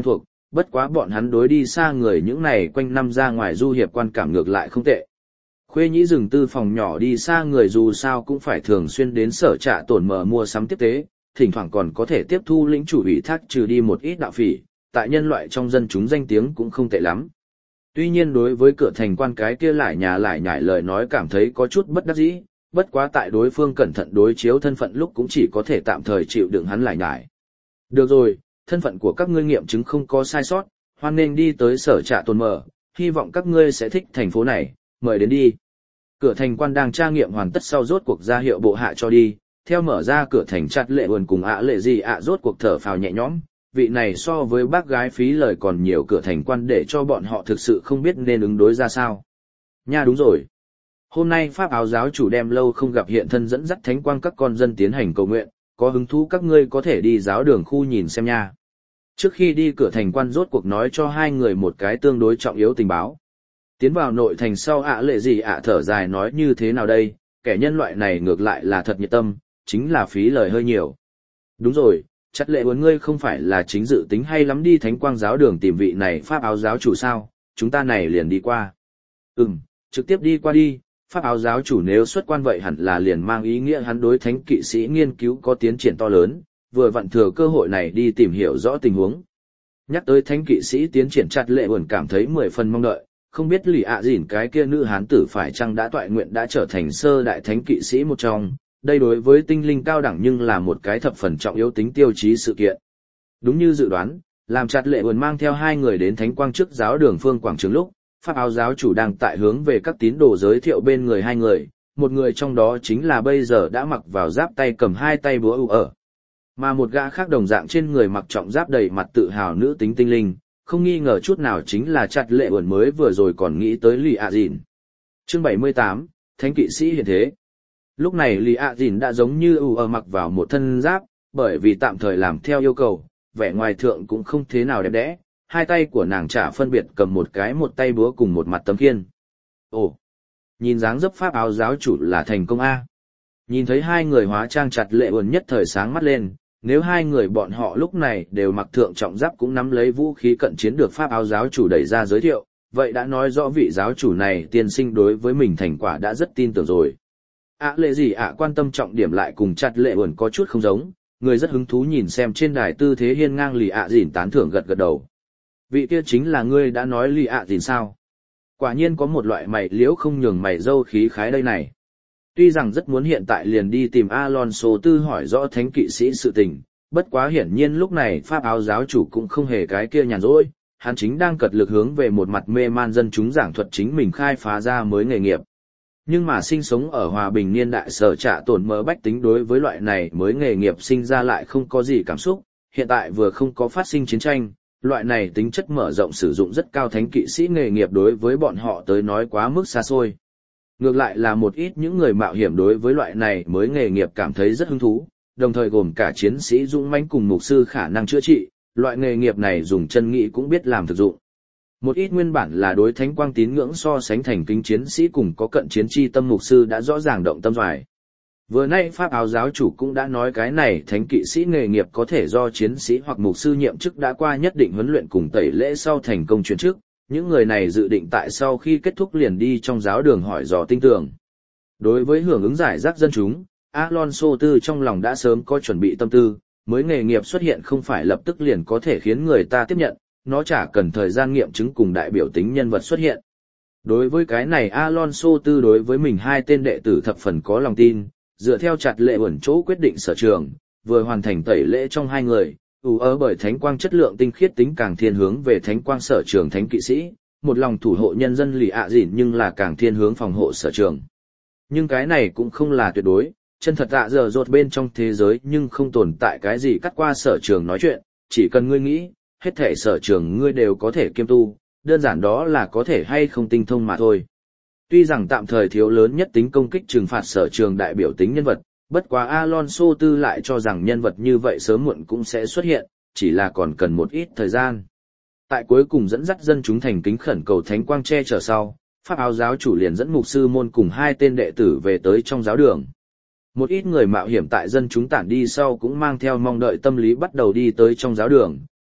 bất quá bọn hắn đối đi xa người những này quanh năm ra ngoài du hiệp quan cảm ngược lại không tệ. Khuê nhĩ rừng tư phòng nhỏ đi xa người dù sao cũng phải thường xuyên đến sở trạ tổn mở mua sắm tiếp tế, thỉnh thoảng còn có thể tiếp thu lĩnh chủ ủy thác trừ đi một ít đạo phỉ, tại nhân loại trong dân chúng danh tiếng cũng không tệ lắm. Tuy nhiên đối với cửa thành quan cái kia lại nhà lại nhải lời nói cảm thấy có chút bất đắc dĩ, bất quá tại đối phương cẩn thận đối chiếu thân phận lúc cũng chỉ có thể tạm thời chịu đựng hắn lại nhải. Được rồi, thân phận của các ngươi nghiệm chứng không có sai sót, hoan nên đi tới sở trạ tồn mở, hy vọng các ngươi sẽ thích thành phố này, mời đến đi. Cửa thành quan đang tra nghiệm hoàn tất sau rốt cuộc ra hiệu bộ hạ cho đi, theo mở ra cửa thành chặt lệ buồn cùng ạ lệ gì ạ rốt cuộc thở phào nhẹ nhõm, vị này so với bác gái phí lời còn nhiều cửa thành quan để cho bọn họ thực sự không biết nên ứng đối ra sao. Nha đúng rồi. Hôm nay Pháp áo giáo chủ đem lâu không gặp hiện thân dẫn dắt thánh quang các con dân tiến hành cầu nguyện, có hứng thú các ngươi có thể đi giáo đường khu nhìn xem nha. Trước khi đi cửa thành quan rốt cuộc nói cho hai người một cái tương đối trọng yếu tình báo. Tiến vào nội thành sau ạ lệ gì ạ thở dài nói như thế nào đây, kẻ nhân loại này ngược lại là thật nhiệt tâm, chính là phí lời hơi nhiều. Đúng rồi, chắc lệ bốn ngươi không phải là chính dự tính hay lắm đi thánh quang giáo đường tìm vị này Pháp áo giáo chủ sao, chúng ta này liền đi qua. Ừm, trực tiếp đi qua đi, Pháp áo giáo chủ nếu xuất quan vậy hẳn là liền mang ý nghĩa hắn đối thánh kỵ sĩ nghiên cứu có tiến triển to lớn, vừa vặn thừa cơ hội này đi tìm hiểu rõ tình huống. Nhắc tới thánh kỵ sĩ tiến triển chặt lệ buồn cảm thấy mười phần mong đợi, không biết lì ạ dỉn cái kia nữ hán tử phải chăng đã toại nguyện đã trở thành sơ đại thánh kỵ sĩ một trong, đây đối với tinh linh cao đẳng nhưng là một cái thập phần trọng yếu tính tiêu chí sự kiện. Đúng như dự đoán, làm chặt lệ buồn mang theo hai người đến thánh quang trước giáo đường phương quảng trường lúc, Pháp áo giáo chủ đang tại hướng về các tín đồ giới thiệu bên người hai người, một người trong đó chính là bây giờ đã mặc vào giáp tay cầm hai tay búa ưu ở. Mà một gã khác đồng dạng trên người mặc trọng giáp đầy mặt tự hào nữ tính tinh linh, không nghi ngờ chút nào chính là chặt lệ buồn mới vừa rồi còn nghĩ tới Lì ạ dìn. Chương bảy mươi tám, Thánh kỵ sĩ hiện thế. Lúc này Lì ạ dìn đã giống như ưu ở mặc vào một thân giáp, bởi vì tạm thời làm theo yêu cầu, vẻ ngoài thượng cũng không thế nào đẹp đẽ. Hai tay của nàng chả phân biệt cầm một cái một tay búa cùng một mặt tấm khiên. Ồ, nhìn dáng dấp Pháp áo giáo chủ là thành công A. Nhìn thấy hai người hóa trang chặt lệ buồn nhất thời sáng mắt lên, nếu hai người bọn họ lúc này đều mặc thượng trọng giáp cũng nắm lấy vũ khí cận chiến được Pháp áo giáo chủ đẩy ra giới thiệu, vậy đã nói rõ vị giáo chủ này tiên sinh đối với mình thành quả đã rất tin tưởng rồi. ạ lệ gì ạ quan tâm trọng điểm lại cùng chặt lệ buồn có chút không giống, người rất hứng thú nhìn xem trên đài tư thế hiên ngang Lì ạ dìn tán thưởng gật gật đầu. Vị kia chính là ngươi đã nói Lì ạ dìn sao? Quả nhiên có một loại mày liễu không nhường mày dâu khí khái đây này. Tuy rằng rất muốn hiện tại liền đi tìm Alonso tư hỏi rõ thánh kỵ sĩ sự tình, bất quá hiển nhiên lúc này Pháp áo giáo chủ cũng không hề cái kia nhàn rỗi, hắn chính đang cật lực hướng về một mặt mê man dân chúng giảng thuật chính mình khai phá ra mới nghề nghiệp. Nhưng mà sinh sống ở hòa bình niên đại sở trạ tổn mỡ bách tính đối với loại này mới nghề nghiệp sinh ra lại không có gì cảm xúc, hiện tại vừa không có phát sinh chiến tranh, loại này tính chất mở rộng sử dụng rất cao thánh kỵ sĩ nghề nghiệp đối với bọn họ tới nói quá mức xa xôi. Ngược lại là một ít những người mạo hiểm đối với loại này mới nghề nghiệp cảm thấy rất hứng thú, đồng thời gồm cả chiến sĩ dũng mãnh cùng mục sư khả năng chữa trị, loại nghề nghiệp này dùng chân nghị cũng biết làm thực dụng. Một ít nguyên bản là đối thánh quang tín ngưỡng so sánh thành kính chiến sĩ cùng có cận chiến chi tâm mục sư đã rõ ràng động tâm doài. Vừa nay Pháp áo giáo chủ cũng đã nói cái này thánh kỵ sĩ nghề nghiệp có thể do chiến sĩ hoặc mục sư nhiệm chức đã qua nhất định huấn luyện cùng tẩy lễ sau thành công chuyển chức, những người này dự định tại sau khi kết thúc liền đi trong giáo đường hỏi dò tinh tường. Đối với hưởng ứng giải rác dân chúng, Alonso tư trong lòng đã sớm có chuẩn bị tâm tư, mới nghề nghiệp xuất hiện không phải lập tức liền có thể khiến người ta tiếp nhận, nó chả cần thời gian nghiệm chứng cùng đại biểu tính nhân vật xuất hiện. Đối với cái này Alonso tư đối với mình hai tên đệ tử thập phần có lòng tin, dựa theo chặt lệ ẩn chỗ quyết định sở trường, vừa hoàn thành tẩy lễ trong hai người, ủ ớ bởi thánh quang chất lượng tinh khiết tính càng thiên hướng về thánh quang sở trường thánh kỵ sĩ, một lòng thủ hộ nhân dân Lì ạ dỉn nhưng là càng thiên hướng phòng hộ sở trường. Nhưng cái này cũng không là tuyệt đối, chân thật tạ giờ rột bên trong thế giới nhưng không tồn tại cái gì cắt qua sở trường nói chuyện, chỉ cần ngươi nghĩ, hết thể sở trường ngươi đều có thể kiêm tu, đơn giản đó là có thể hay không tinh thông mà thôi. Tuy rằng tạm thời thiếu lớn nhất tính công kích trừng phạt sở trường đại biểu tính nhân vật, bất quá Alonso tư lại cho rằng nhân vật như vậy sớm muộn cũng sẽ xuất hiện, chỉ là còn cần một ít thời gian. Tại cuối cùng dẫn dắt dân chúng thành kính khẩn cầu thánh quang che chở sau, Pháp áo giáo chủ liền dẫn mục sư môn cùng hai tên đệ tử về tới trong giáo đường. Một ít người mạo hiểm tại dân chúng tản đi sau cũng mang theo mong đợi tâm lý bắt đầu đi tới trong giáo đường,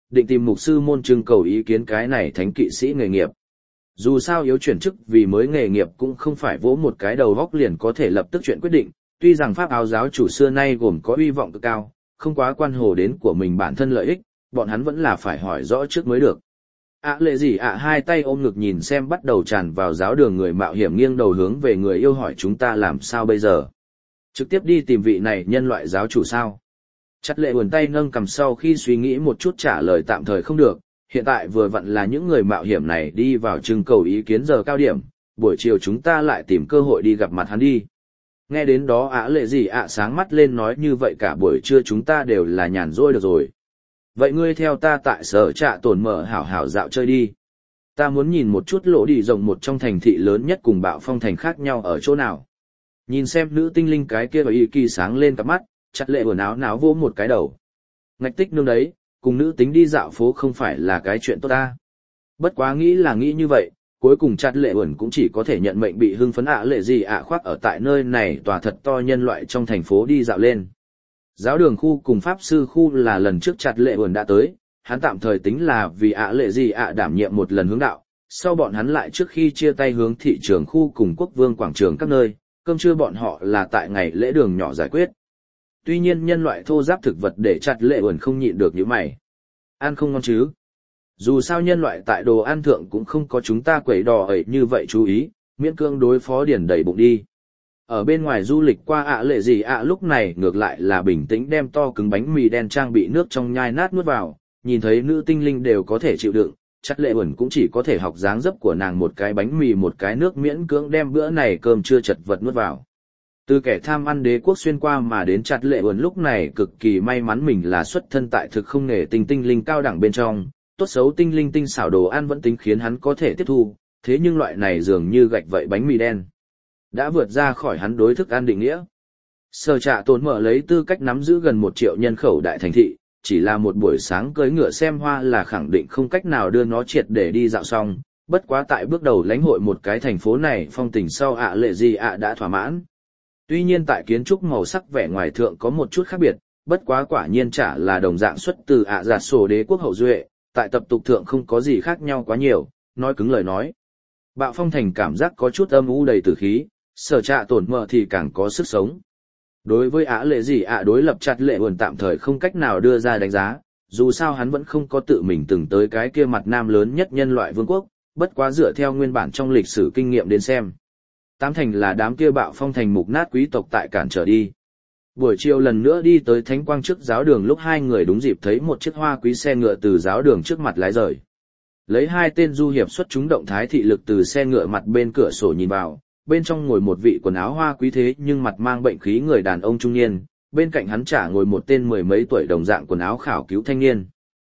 định tìm mục sư môn trưng cầu ý kiến cái này thánh kỵ sĩ nghề nghiệp. Dù sao yếu chuyển chức vì mới nghề nghiệp cũng không phải vỗ một cái đầu góc liền có thể lập tức chuyện quyết định, tuy rằng pháp áo giáo chủ xưa nay gồm có uy vọng cực cao, không quá quan hồ đến của mình bản thân lợi ích, bọn hắn vẫn là phải hỏi rõ trước mới được. ạ lệ gì ạ hai tay ôm ngực nhìn xem bắt đầu tràn vào giáo đường người mạo hiểm, nghiêng đầu hướng về người yêu hỏi chúng ta làm sao bây giờ? Trực tiếp đi tìm vị này nhân loại giáo chủ sao? Chặt lệ buồn tay nâng cầm sau khi suy nghĩ một chút trả lời tạm thời không được, hiện tại vừa vặn là những người mạo hiểm này đi vào trưng cầu ý kiến giờ cao điểm, buổi chiều chúng ta lại tìm cơ hội đi gặp mặt hắn đi. Nghe đến đó ạ lệ gì ạ sáng mắt lên nói như vậy cả buổi trưa chúng ta đều là nhàn rỗi được rồi. Vậy ngươi theo ta tại sở trạ tổn mở hảo hảo dạo chơi đi. Ta muốn nhìn một chút lỗ đi rộng một trong thành thị lớn nhất cùng bạo phong thành khác nhau ở chỗ nào. Nhìn xem nữ tinh linh cái kia và y kỳ sáng lên cặp mắt, chặt lệ buồn áo náo vỗ một cái đầu. Ngạch tích nương đấy, cùng nữ tính đi dạo phố không phải là cái chuyện tốt ta. Bất quá nghĩ là nghĩ như vậy, cuối cùng chặt lệ buồn cũng chỉ có thể nhận mệnh bị hưng phấn ạ lệ gì ạ khoác ở tại nơi này tòa thật to nhân loại trong thành phố đi dạo lên. Giáo đường khu cùng pháp sư khu là lần trước chặt lệ buồn đã tới, hắn tạm thời tính là vì ạ lệ gì ạ đảm nhiệm một lần hướng đạo, sau bọn hắn lại trước khi chia tay hướng thị trường khu cùng quốc vương quảng trường các nơi, cơm trưa bọn họ là tại ngày lễ đường nhỏ giải quyết. Tuy nhiên nhân loại thô giáp thực vật để chặt lệ buồn không nhịn được những mày. Ăn không ngon chứ? Dù sao nhân loại tại đồ ăn thượng cũng không có chúng ta quẩy đỏ ấy như vậy chú ý, miễn cương đối phó điền đầy bụng đi. Ở bên ngoài du lịch qua ạ lệ gì ạ lúc này ngược lại là bình tĩnh đem to cứng bánh mì đen trang bị nước trong nhai nát nuốt vào, nhìn thấy nữ tinh linh đều có thể chịu đựng, chặt lệ buồn cũng chỉ có thể học dáng dấp của nàng một cái bánh mì một cái nước miễn cưỡng đem bữa này cơm chưa chật vật nuốt vào. Từ kẻ tham ăn đế quốc xuyên qua mà đến chặt lệ buồn lúc này cực kỳ may mắn mình là xuất thân tại thực không nghề tinh tinh linh cao đẳng bên trong, tốt xấu tinh linh tinh xảo đồ ăn vẫn tính khiến hắn có thể tiếp thu, thế nhưng loại này dường như gạch vậy bánh mì đen đã vượt ra khỏi hắn đối thức ăn định nghĩa. Sở Trạ Tồn mở lấy tư cách nắm giữ gần một triệu nhân khẩu đại thành thị, chỉ là một buổi sáng cưỡi ngựa xem hoa là khẳng định không cách nào đưa nó triệt để đi dạo xong, bất quá tại bước đầu lãnh hội một cái thành phố này phong tình sau ạ lệ gì ạ đã thỏa mãn. Tuy nhiên tại kiến trúc màu sắc vẻ ngoài thượng có một chút khác biệt, bất quá quả nhiên chả là đồng dạng xuất từ ạ giạt sổ đế quốc hậu duệ, tại tập tục thượng không có gì khác nhau quá nhiều, nói cứng lời nói. Bạo phong thành cảm giác có chút âm u đầy tử khí, Sở Trạ Tổn mở thì càng có sức sống. Đối với ạ lệ gì ạ đối lập chặt lệ buồn tạm thời không cách nào đưa ra đánh giá, dù sao hắn vẫn không có tự mình từng tới cái kia mặt nam lớn nhất nhân loại vương quốc, bất quá dựa theo nguyên bản trong lịch sử kinh nghiệm đến xem. Tám thành là đám kia bạo phong thành mục nát quý tộc tại cản trở đi. Buổi chiều lần nữa đi tới thánh quang trước giáo đường lúc hai người đúng dịp thấy một chiếc hoa quý xe ngựa từ giáo đường trước mặt lái rời. Lấy hai tên du hiệp xuất chúng động thái thị lực từ xe ngựa mặt bên cửa sổ nhìn vào, bên trong ngồi một vị quần áo hoa quý thế nhưng mặt mang bệnh khí người đàn ông trung niên, bên cạnh hắn chả ngồi một tên mười mấy tuổi đồng dạng quần áo khảo cứu thanh niên.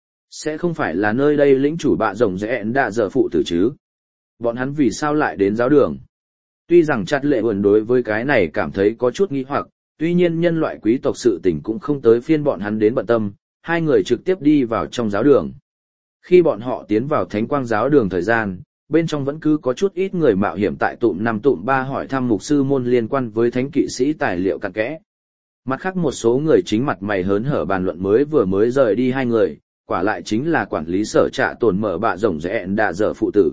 Sẽ không phải là nơi đây lĩnh chủ bạ rồng rẽ đã giờ phụ tử chứ? Bọn hắn vì sao lại đến giáo đường? Tuy rằng chặt lệ buồn đối với cái này cảm thấy có chút nghi hoặc, tuy nhiên nhân loại quý tộc sự tình cũng không tới phiên bọn hắn đến bận tâm, hai người trực tiếp đi vào trong giáo đường. Khi bọn họ tiến vào thánh quang giáo đường thời gian, bên trong vẫn cứ có chút ít người mạo hiểm tại tụm năm tụm ba hỏi thăm mục sư môn liên quan với thánh kỵ sĩ tài liệu cặn kẽ. Mặt khác một số người chính mặt mày hớn hở bàn luận mới vừa mới rời đi hai người, quả lại chính là quản lý Sở Trạ Tổn mở bạ rồng rẽ đạ dở phụ tử.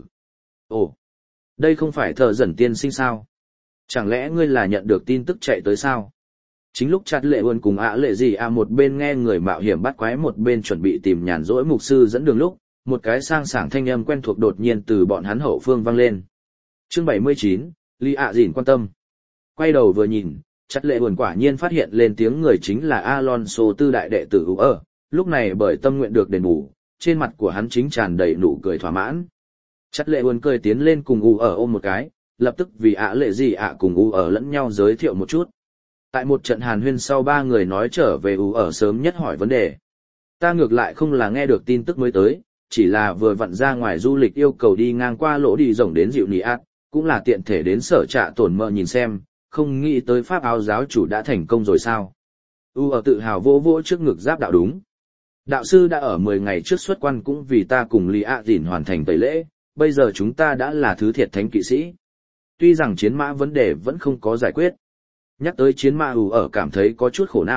Ồ, đây không phải thợ dần tiên sinh sao? Chẳng lẽ ngươi là nhận được tin tức chạy tới sao? Chính lúc chặt lệ buồn cùng ạ lệ gì à một bên nghe người mạo hiểm bắt quái một bên chuẩn bị tìm nhàn rỗi mục sư dẫn đường lúc, một cái sang sảng thanh âm quen thuộc đột nhiên từ bọn hắn hậu phương vang lên. Chương bảy mươi chín, Lý ạ dìn quan tâm. Quay đầu vừa nhìn, chặt lệ buồn quả nhiên phát hiện lên tiếng người chính là Alonso tư đại đệ tử U ở, lúc này bởi tâm nguyện được đền bù, trên mặt của hắn chính tràn đầy nụ cười thỏa mãn. Chặt lệ buồn cười tiến lên cùng U ở ôm một cái, lập tức vì ạ lệ gì ạ cùng U ở lẫn nhau giới thiệu một chút. Tại một trận hàn huyên sau ba người nói trở về U ở sớm nhất hỏi vấn đề. Ta ngược lại không là nghe được tin tức mới tới, chỉ là vừa vặn ra ngoài du lịch yêu cầu đi ngang qua lỗ đi rồng đến dịu nị ạt, cũng là tiện thể đến Sở Trạ Tổn mơ nhìn xem, không nghĩ tới pháp áo giáo chủ đã thành công rồi sao. U ở tự hào vỗ vỗ trước ngực giáp đạo đúng. Đạo sư đã ở mười ngày trước xuất quan cũng vì ta cùng Lý ạ dìn hoàn thành tẩy lễ, bây giờ chúng ta đã là thứ thiệt thánh kỵ sĩ. Tuy rằng chiến mã vấn đề vẫn không có giải quyết. Nhắc tới chiến mã U ở cảm thấy có chút khổ não,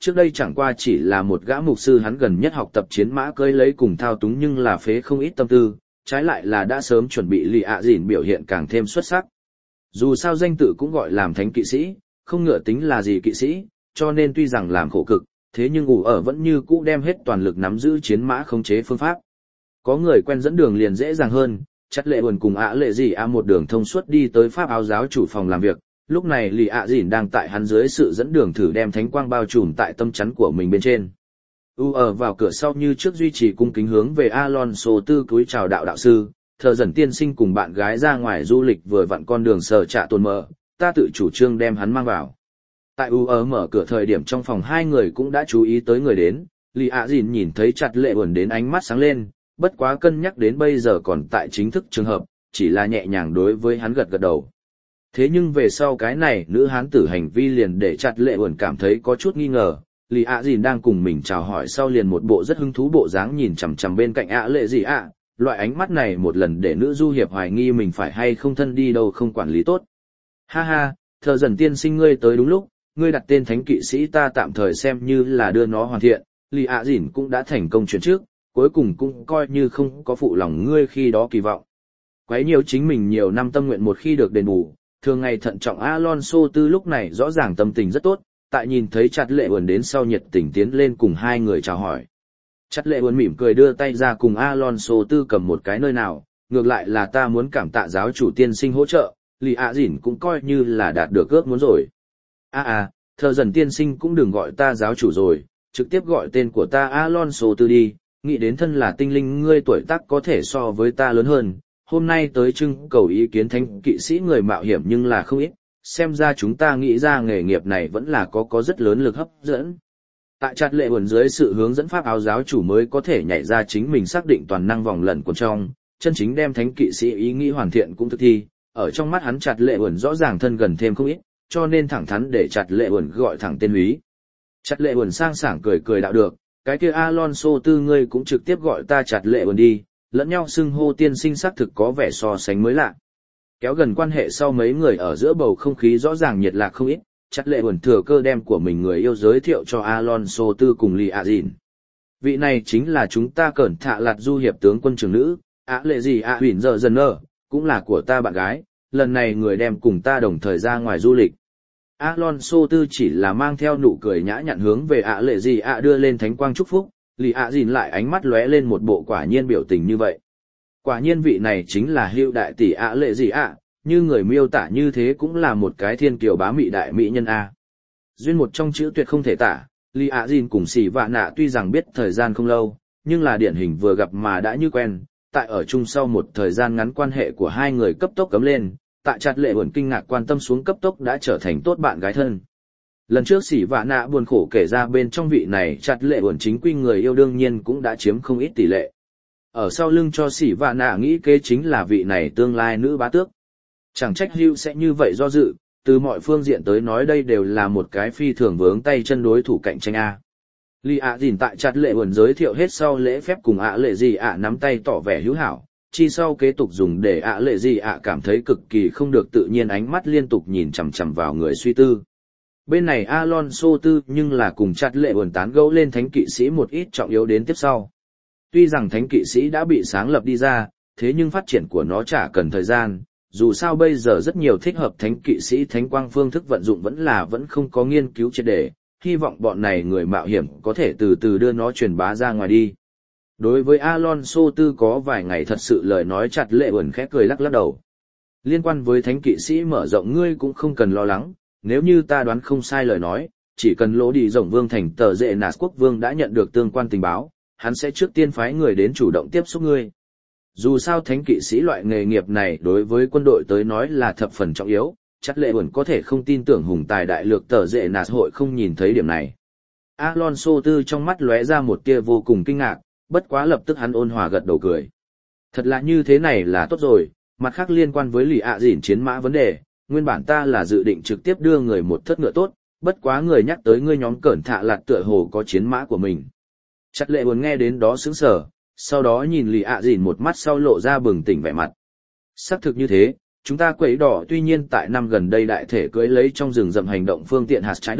trước đây chẳng qua chỉ là một gã mục sư hắn gần nhất học tập chiến mã cưỡi lấy cùng thao túng nhưng là phế không ít tâm tư, trái lại là đã sớm chuẩn bị lì ạ dìn biểu hiện càng thêm xuất sắc. Dù sao danh tự cũng gọi làm thánh kỵ sĩ, không ngựa tính là gì kỵ sĩ, cho nên tuy rằng làm khổ cực, thế nhưng ủ ở vẫn như cũ đem hết toàn lực nắm giữ chiến mã khống chế phương pháp. Có người quen dẫn đường liền dễ dàng hơn, chặt lệ buồn cùng ạ lệ gì ạ một đường thông suốt đi tới pháp áo giáo chủ phòng làm việc. Lúc này lì ạ dìn đang tại hắn dưới sự dẫn đường thử đem thánh quang bao trùm tại tâm chắn của mình bên trên. U ở vào cửa sau như trước duy trì cung kính hướng về Alonso tư cúi chào đạo đạo sư, thờ dần tiên sinh cùng bạn gái ra ngoài du lịch vừa vặn con đường sở trạ tồn mở, ta tự chủ trương đem hắn mang vào. Tại U ở mở cửa thời điểm trong phòng hai người cũng đã chú ý tới người đến, lì ạ dìn nhìn thấy chặt lệ buồn đến ánh mắt sáng lên, bất quá cân nhắc đến bây giờ còn tại chính thức trường hợp, chỉ là nhẹ nhàng đối với hắn gật gật đầu. Thế nhưng về sau cái này nữ hán tử hành vi liền để chặt lệ buồn cảm thấy có chút nghi ngờ, lì ạ dìn đang cùng mình chào hỏi sau liền một bộ rất hứng thú bộ dáng nhìn chằm chằm bên cạnh ạ lệ gì ạ, loại ánh mắt này một lần để nữ du hiệp hoài nghi mình phải hay không thân đi đâu không quản lý tốt. Ha ha, thờ dần tiên sinh ngươi tới đúng lúc, ngươi đặt tên thánh kỵ sĩ ta tạm thời xem như là đưa nó hoàn thiện, lì ạ dìn cũng đã thành công chuyển trước, cuối cùng cũng coi như không có phụ lòng ngươi khi đó kỳ vọng. Quấy nhiều chính mình nhiều năm tâm nguyện một khi được đền bù, thường ngày thận trọng Alonso tư lúc này rõ ràng tâm tình rất tốt, tại nhìn thấy chặt lệ buồn đến sau nhiệt tình tiến lên cùng hai người chào hỏi. Chặt lệ buồn mỉm cười đưa tay ra cùng Alonso tư cầm một cái nơi nào, ngược lại là ta muốn cảm tạ giáo chủ tiên sinh hỗ trợ, lì ạ dỉn cũng coi như là đạt được ước muốn rồi. À à, thờ dần tiên sinh cũng đừng gọi ta giáo chủ rồi, trực tiếp gọi tên của ta Alonso tư đi, nghĩ đến thân là tinh linh ngươi tuổi tác có thể so với ta lớn hơn. Hôm nay tới trưng cầu ý kiến thánh kỵ sĩ người mạo hiểm nhưng là không ít, xem ra chúng ta nghĩ ra nghề nghiệp này vẫn là có có rất lớn lực hấp dẫn. Tại chặt lệ buồn dưới sự hướng dẫn pháp áo giáo chủ mới có thể nhảy ra chính mình xác định toàn năng vòng lẩn quần trong, chân chính đem thánh kỵ sĩ ý nghĩ hoàn thiện cũng thực thi, ở trong mắt hắn chặt lệ buồn rõ ràng thân gần thêm không ít, cho nên thẳng thắn để chặt lệ buồn gọi thẳng tên húy. Chặt lệ buồn sang sảng cười cười đạo được, cái kia Alonso tư ngươi cũng trực tiếp gọi ta chặt lệ buồn đi. Lẫn nhau xưng hô tiên sinh xác thực có vẻ so sánh mới lạ. Kéo gần quan hệ sau mấy người ở giữa bầu không khí rõ ràng nhiệt lạc không ít, chặt lệ buồn thừa cơ đem của mình người yêu giới thiệu cho Alonso tư cùng lì ạ dìn. Vị này chính là chúng ta cẩn thạ lạt du hiệp tướng quân trưởng nữ, ạ lệ gì ạ huyền giờ dần nơ, cũng là của ta bạn gái, lần này người đem cùng ta đồng thời ra ngoài du lịch. Alonso tư chỉ là mang theo nụ cười nhã nhặn hướng về ạ lệ gì ạ đưa lên thánh quang chúc phúc. Lì ạ dìn lại ánh mắt lóe lên một bộ quả nhiên biểu tình như vậy. Quả nhiên vị này chính là hữu đại tỷ ạ lệ gì ạ, như người miêu tả như thế cũng là một cái thiên kiều bá mị đại mỹ nhân a. Duyên một trong chữ tuyệt không thể tả, Lì ạ dìn cùng xỉ vạ nạ tuy rằng biết thời gian không lâu, nhưng là điển hình vừa gặp mà đã như quen, tại ở chung sau một thời gian ngắn quan hệ của hai người cấp tốc cấm lên, tại chặt lệ buồn kinh ngạc quan tâm xuống cấp tốc đã trở thành tốt bạn gái thân. Lần trước xỉ vạ nạ buồn khổ kể ra bên trong vị này chặt lệ buồn chính quy người yêu đương nhiên cũng đã chiếm không ít tỷ lệ. Ở sau lưng cho xỉ vạ nạ nghĩ kế chính là vị này tương lai nữ bá tước. Chẳng trách hưu sẽ như vậy do dự, từ mọi phương diện tới nói đây đều là một cái phi thường vướng tay chân đối thủ cạnh tranh A. Lì ạ dìn tại chặt lệ buồn giới thiệu hết sau lễ phép cùng ạ lệ gì ạ nắm tay tỏ vẻ hữu hảo, chi sau kế tục dùng để ạ lệ gì ạ cảm thấy cực kỳ không được tự nhiên ánh mắt liên tục nhìn chằm chằm vào người suy tư. Bên này Alonso tư nhưng là cùng chặt lệ buồn tán gẫu lên thánh kỵ sĩ một ít trọng yếu đến tiếp sau. Tuy rằng thánh kỵ sĩ đã bị sáng lập đi ra, thế nhưng phát triển của nó chả cần thời gian, dù sao bây giờ rất nhiều thích hợp thánh kỵ sĩ thánh quang phương thức vận dụng vẫn là vẫn không có nghiên cứu triệt để, hy vọng bọn này người mạo hiểm có thể từ từ đưa nó truyền bá ra ngoài đi. Đối với Alonso tư có vài ngày thật sự lời nói chặt lệ buồn khẽ cười lắc lắc đầu. Liên quan với thánh kỵ sĩ mở rộng ngươi cũng không cần lo lắng, nếu như ta đoán không sai lời nói, chỉ cần lỗ đi rộng vương thành tờ dệ nạt quốc vương đã nhận được tương quan tình báo, hắn sẽ trước tiên phái người đến chủ động tiếp xúc ngươi. Dù sao thánh kỵ sĩ loại nghề nghiệp này đối với quân đội tới nói là thập phần trọng yếu, chắc lệ buồn có thể không tin tưởng hùng tài đại lược tờ dệ nạt hội không nhìn thấy điểm này. Alonso tư trong mắt lóe ra một tia vô cùng kinh ngạc, bất quá lập tức hắn ôn hòa gật đầu cười. Thật là như thế này là tốt rồi, mặt khác liên quan với lì ạ dỉn chiến mã vấn đề, nguyên bản ta là dự định trực tiếp đưa người một thất ngựa tốt, bất quá người nhắc tới ngươi nhóm cẩn thạ lạt tựa hồ có chiến mã của mình. Chặt lệ buồn nghe đến đó sững sờ, sau đó nhìn lì ạ dỉn một mắt sau lộ ra bừng tỉnh vẻ mặt. Xác thực như thế, chúng ta quẩy đỏ tuy nhiên tại năm gần đây đại thể cưới lấy trong rừng rậm hành động phương tiện hạt trái đờ,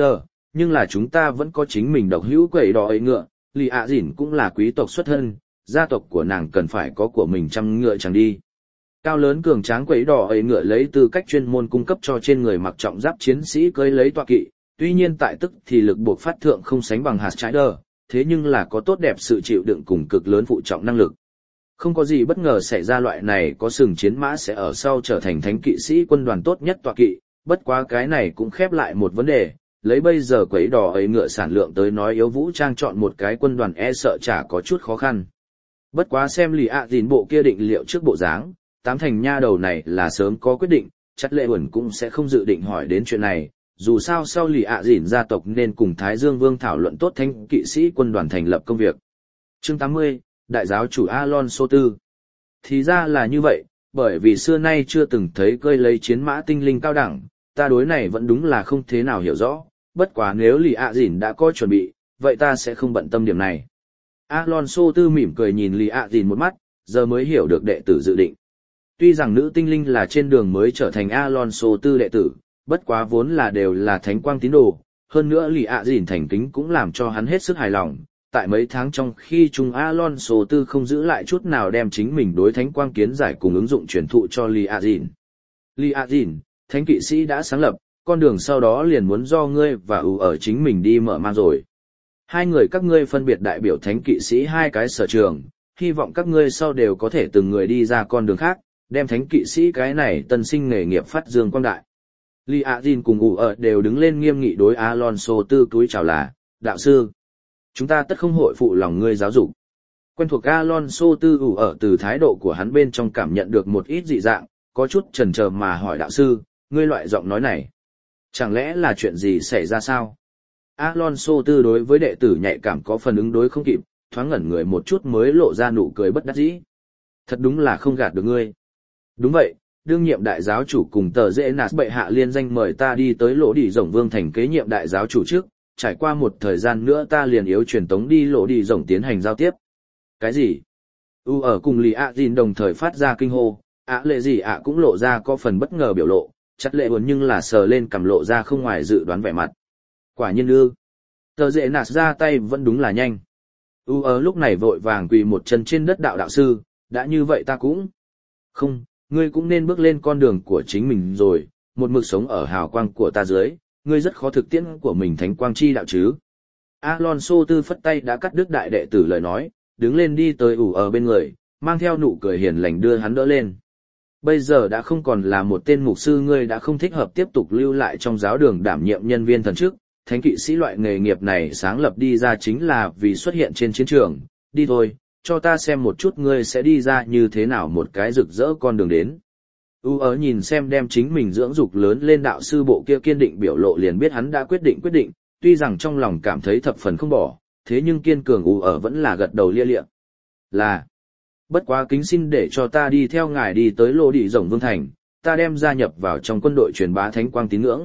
nhưng là chúng ta vẫn có chính mình độc hữu quẩy đỏ ấy ngựa, Lý ạ dỉn cũng là quý tộc xuất thân, gia tộc của nàng cần phải có của mình trăm ngựa chẳng đi. Cao lớn cường tráng quẩy đỏ ấy ngựa lấy tư cách chuyên môn cung cấp cho trên người mặc trọng giáp chiến sĩ cưỡi lấy tọa kỵ, tuy nhiên tại tức thì lực buộc phát thượng không sánh bằng hạt trái đờ, thế nhưng là có tốt đẹp sự chịu đựng cùng cực lớn phụ trọng năng lực. Không có gì bất ngờ xảy ra, loại này có sừng chiến mã sẽ ở sau trở thành thánh kỵ sĩ quân đoàn tốt nhất tọa kỵ, bất quá cái này cũng khép lại một vấn đề, lấy bây giờ quẩy đỏ ấy ngựa sản lượng tới nói yếu vũ trang chọn một cái quân đoàn e sợ chả có chút khó khăn. Bất quá xem Lý ạ dìn bộ kia định liệu trước bộ dáng, tám thành nha đầu này là sớm có quyết định, chắc lệ ẩn cũng sẽ không dự định hỏi đến chuyện này, dù sao sau Lý ạ dìn gia tộc nên cùng Thái Dương Vương thảo luận tốt thánh kỵ sĩ quân đoàn thành lập công việc. Chương tám mươi, Đại giáo chủ Alonso tư. Thì ra là như vậy, bởi vì xưa nay chưa từng thấy cơi lấy chiến mã tinh linh cao đẳng, ta đối này vẫn đúng là không thế nào hiểu rõ, bất quá nếu Lý ạ dìn đã có chuẩn bị, vậy ta sẽ không bận tâm điểm này. Alonso tư mỉm cười nhìn Lý ạ dìn một mắt, giờ mới hiểu được đệ tử dự định. Tuy rằng nữ tinh linh là trên đường mới trở thành Alonso tư đệ tử, bất quá vốn là đều là thánh quang tín đồ, hơn nữa Lý ạ dìn thành kính cũng làm cho hắn hết sức hài lòng. Tại mấy tháng trong khi chúng Alonso tư không giữ lại chút nào đem chính mình đối thánh quang kiến giải cùng ứng dụng truyền thụ cho Lý ạ dìn. Lý ạ dìn, thánh kỵ sĩ đã sáng lập, con đường sau đó liền muốn do ngươi và ưu ở chính mình đi mở mang rồi. Hai người các ngươi phân biệt đại biểu thánh kỵ sĩ hai cái sở trường, hy vọng các ngươi sau đều có thể từng người đi ra con đường khác, đem thánh kỵ sĩ cái này tân sinh nghề nghiệp phát dương quang đại. Lý ạ dìn cùng ưu ở đều đứng lên nghiêm nghị đối Alonso tư túi chào là, đạo sư. Chúng ta tất không hội phụ lòng ngươi giáo dục. Quen thuộc Alonso tư ủ ở từ thái độ của hắn bên trong cảm nhận được một ít dị dạng, có chút chần chờ mà hỏi đạo sư, ngươi loại giọng nói này. Chẳng lẽ là chuyện gì xảy ra sao? Alonso tư đối với đệ tử nhạy cảm có phần ứng đối không kịp, thoáng ngẩn người một chút mới lộ ra nụ cười bất đắc dĩ. Thật đúng là không gạt được ngươi. Đúng vậy, đương nhiệm đại giáo chủ cùng tờ dễ nạt bệ hạ liên danh mời ta đi tới lỗ đỉ rồng vương thành kế nhiệm đại giáo chủ trước. Trải qua một thời gian nữa ta liền yếu truyền tống đi lỗ đi rồng tiến hành giao tiếp. Cái gì? U ở cùng Lý ạ dìn đồng thời phát ra kinh hô, ạ lệ gì ạ cũng lộ ra có phần bất ngờ biểu lộ, chắc lệ buồn nhưng là sờ lên cầm lộ ra không ngoài dự đoán vẻ mặt. Quả nhiên ư. Tờ dễ nạt ra tay vẫn đúng là nhanh. U ở lúc này vội vàng quỳ một chân trên đất đạo đạo sư, đã như vậy ta cũng. Không, ngươi cũng nên bước lên con đường của chính mình rồi, một mực sống ở hào quang của ta dưới. Ngươi rất khó thực tiễn của mình thánh quang chi đạo chứ. Alonso tư phất tay đã cắt đứt đại đệ tử lời nói, đứng lên đi tới ủ ở bên người, mang theo nụ cười hiền lành đưa hắn đỡ lên. Bây giờ đã không còn là một tên mục sư, ngươi đã không thích hợp tiếp tục lưu lại trong giáo đường đảm nhiệm nhân viên thần chức, thánh kỵ sĩ loại nghề nghiệp này sáng lập đi ra chính là vì xuất hiện trên chiến trường, đi thôi, cho ta xem một chút ngươi sẽ đi ra như thế nào một cái rực rỡ con đường đến. U ở nhìn xem đem chính mình dưỡng dục lớn lên đạo sư bộ kia kiên định biểu lộ liền biết hắn đã quyết định quyết định, tuy rằng trong lòng cảm thấy thập phần không bỏ, thế nhưng kiên cường U ở vẫn là gật đầu lia lịa. Là, bất quá kính xin để cho ta đi theo ngài đi tới lô đỉ rồng vương thành, ta đem gia nhập vào trong quân đội truyền bá thánh quang tín ngưỡng.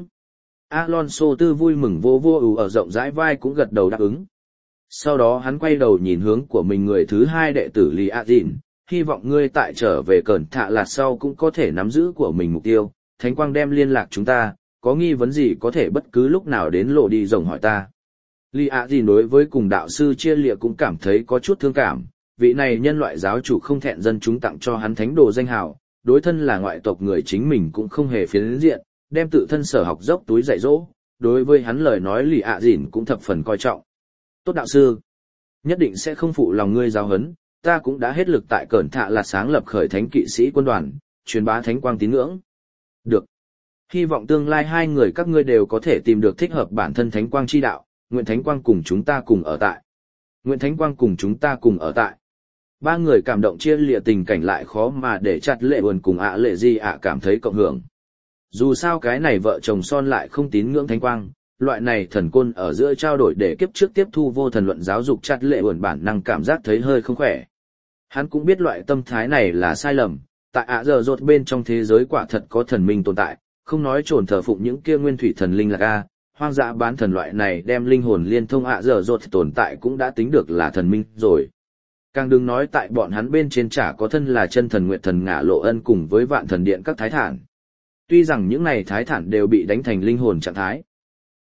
Alonso tư vui mừng vô vô U ở rộng rãi vai cũng gật đầu đáp ứng. Sau đó hắn quay đầu nhìn hướng của mình người thứ hai đệ tử Lý ạ dìn. Hy vọng ngươi tại trở về cẩn thạ lạt sau cũng có thể nắm giữ của mình mục tiêu, thánh quang đem liên lạc chúng ta, có nghi vấn gì có thể bất cứ lúc nào đến lộ đi rồng hỏi ta. Lý ạ gì đối với cùng đạo sư chia lịa cũng cảm thấy có chút thương cảm, vị này nhân loại giáo chủ không thẹn dân chúng tặng cho hắn thánh đồ danh hào, đối thân là ngoại tộc người chính mình cũng không hề phiến diện, đem tự thân sở học dốc túi dạy dỗ, đối với hắn lời nói Lý ạ dìn cũng thập phần coi trọng. Tốt đạo sư, nhất định sẽ không phụ lòng ngươi giáo huấn. Ta cũng đã hết lực tại cẩn thạ là sáng lập khởi thánh kỵ sĩ quân đoàn, truyền bá thánh quang tín ngưỡng. Được. Hy vọng tương lai hai người các ngươi đều có thể tìm được thích hợp bản thân thánh quang chi đạo, nguyện thánh quang cùng chúng ta cùng ở tại. Nguyện thánh quang cùng chúng ta cùng ở tại. Ba người cảm động chia lịa tình cảnh lại khó mà để chặt lệ buồn cùng ạ lệ gì ạ cảm thấy cộng hưởng. Dù sao cái này vợ chồng son lại không tín ngưỡng thánh quang, loại này thần côn ở giữa trao đổi để kiếp trước tiếp thu vô thần luận giáo dục chặt lệ buồn bản năng cảm giác thấy hơi không khỏe. Hắn cũng biết loại tâm thái này là sai lầm, tại ạ giờ rột bên trong thế giới quả thật có thần minh tồn tại, không nói trồn thờ phụng những kia nguyên thủy thần linh là a, hoang dã bán thần loại này đem linh hồn liên thông ạ giờ rột tồn tại cũng đã tính được là thần minh rồi. Càng đừng nói tại bọn hắn bên trên chả có thân là chân thần nguyệt thần ngạ lộ ân cùng với vạn thần điện các thái thản. Tuy rằng những này thái thản đều bị đánh thành linh hồn trạng thái.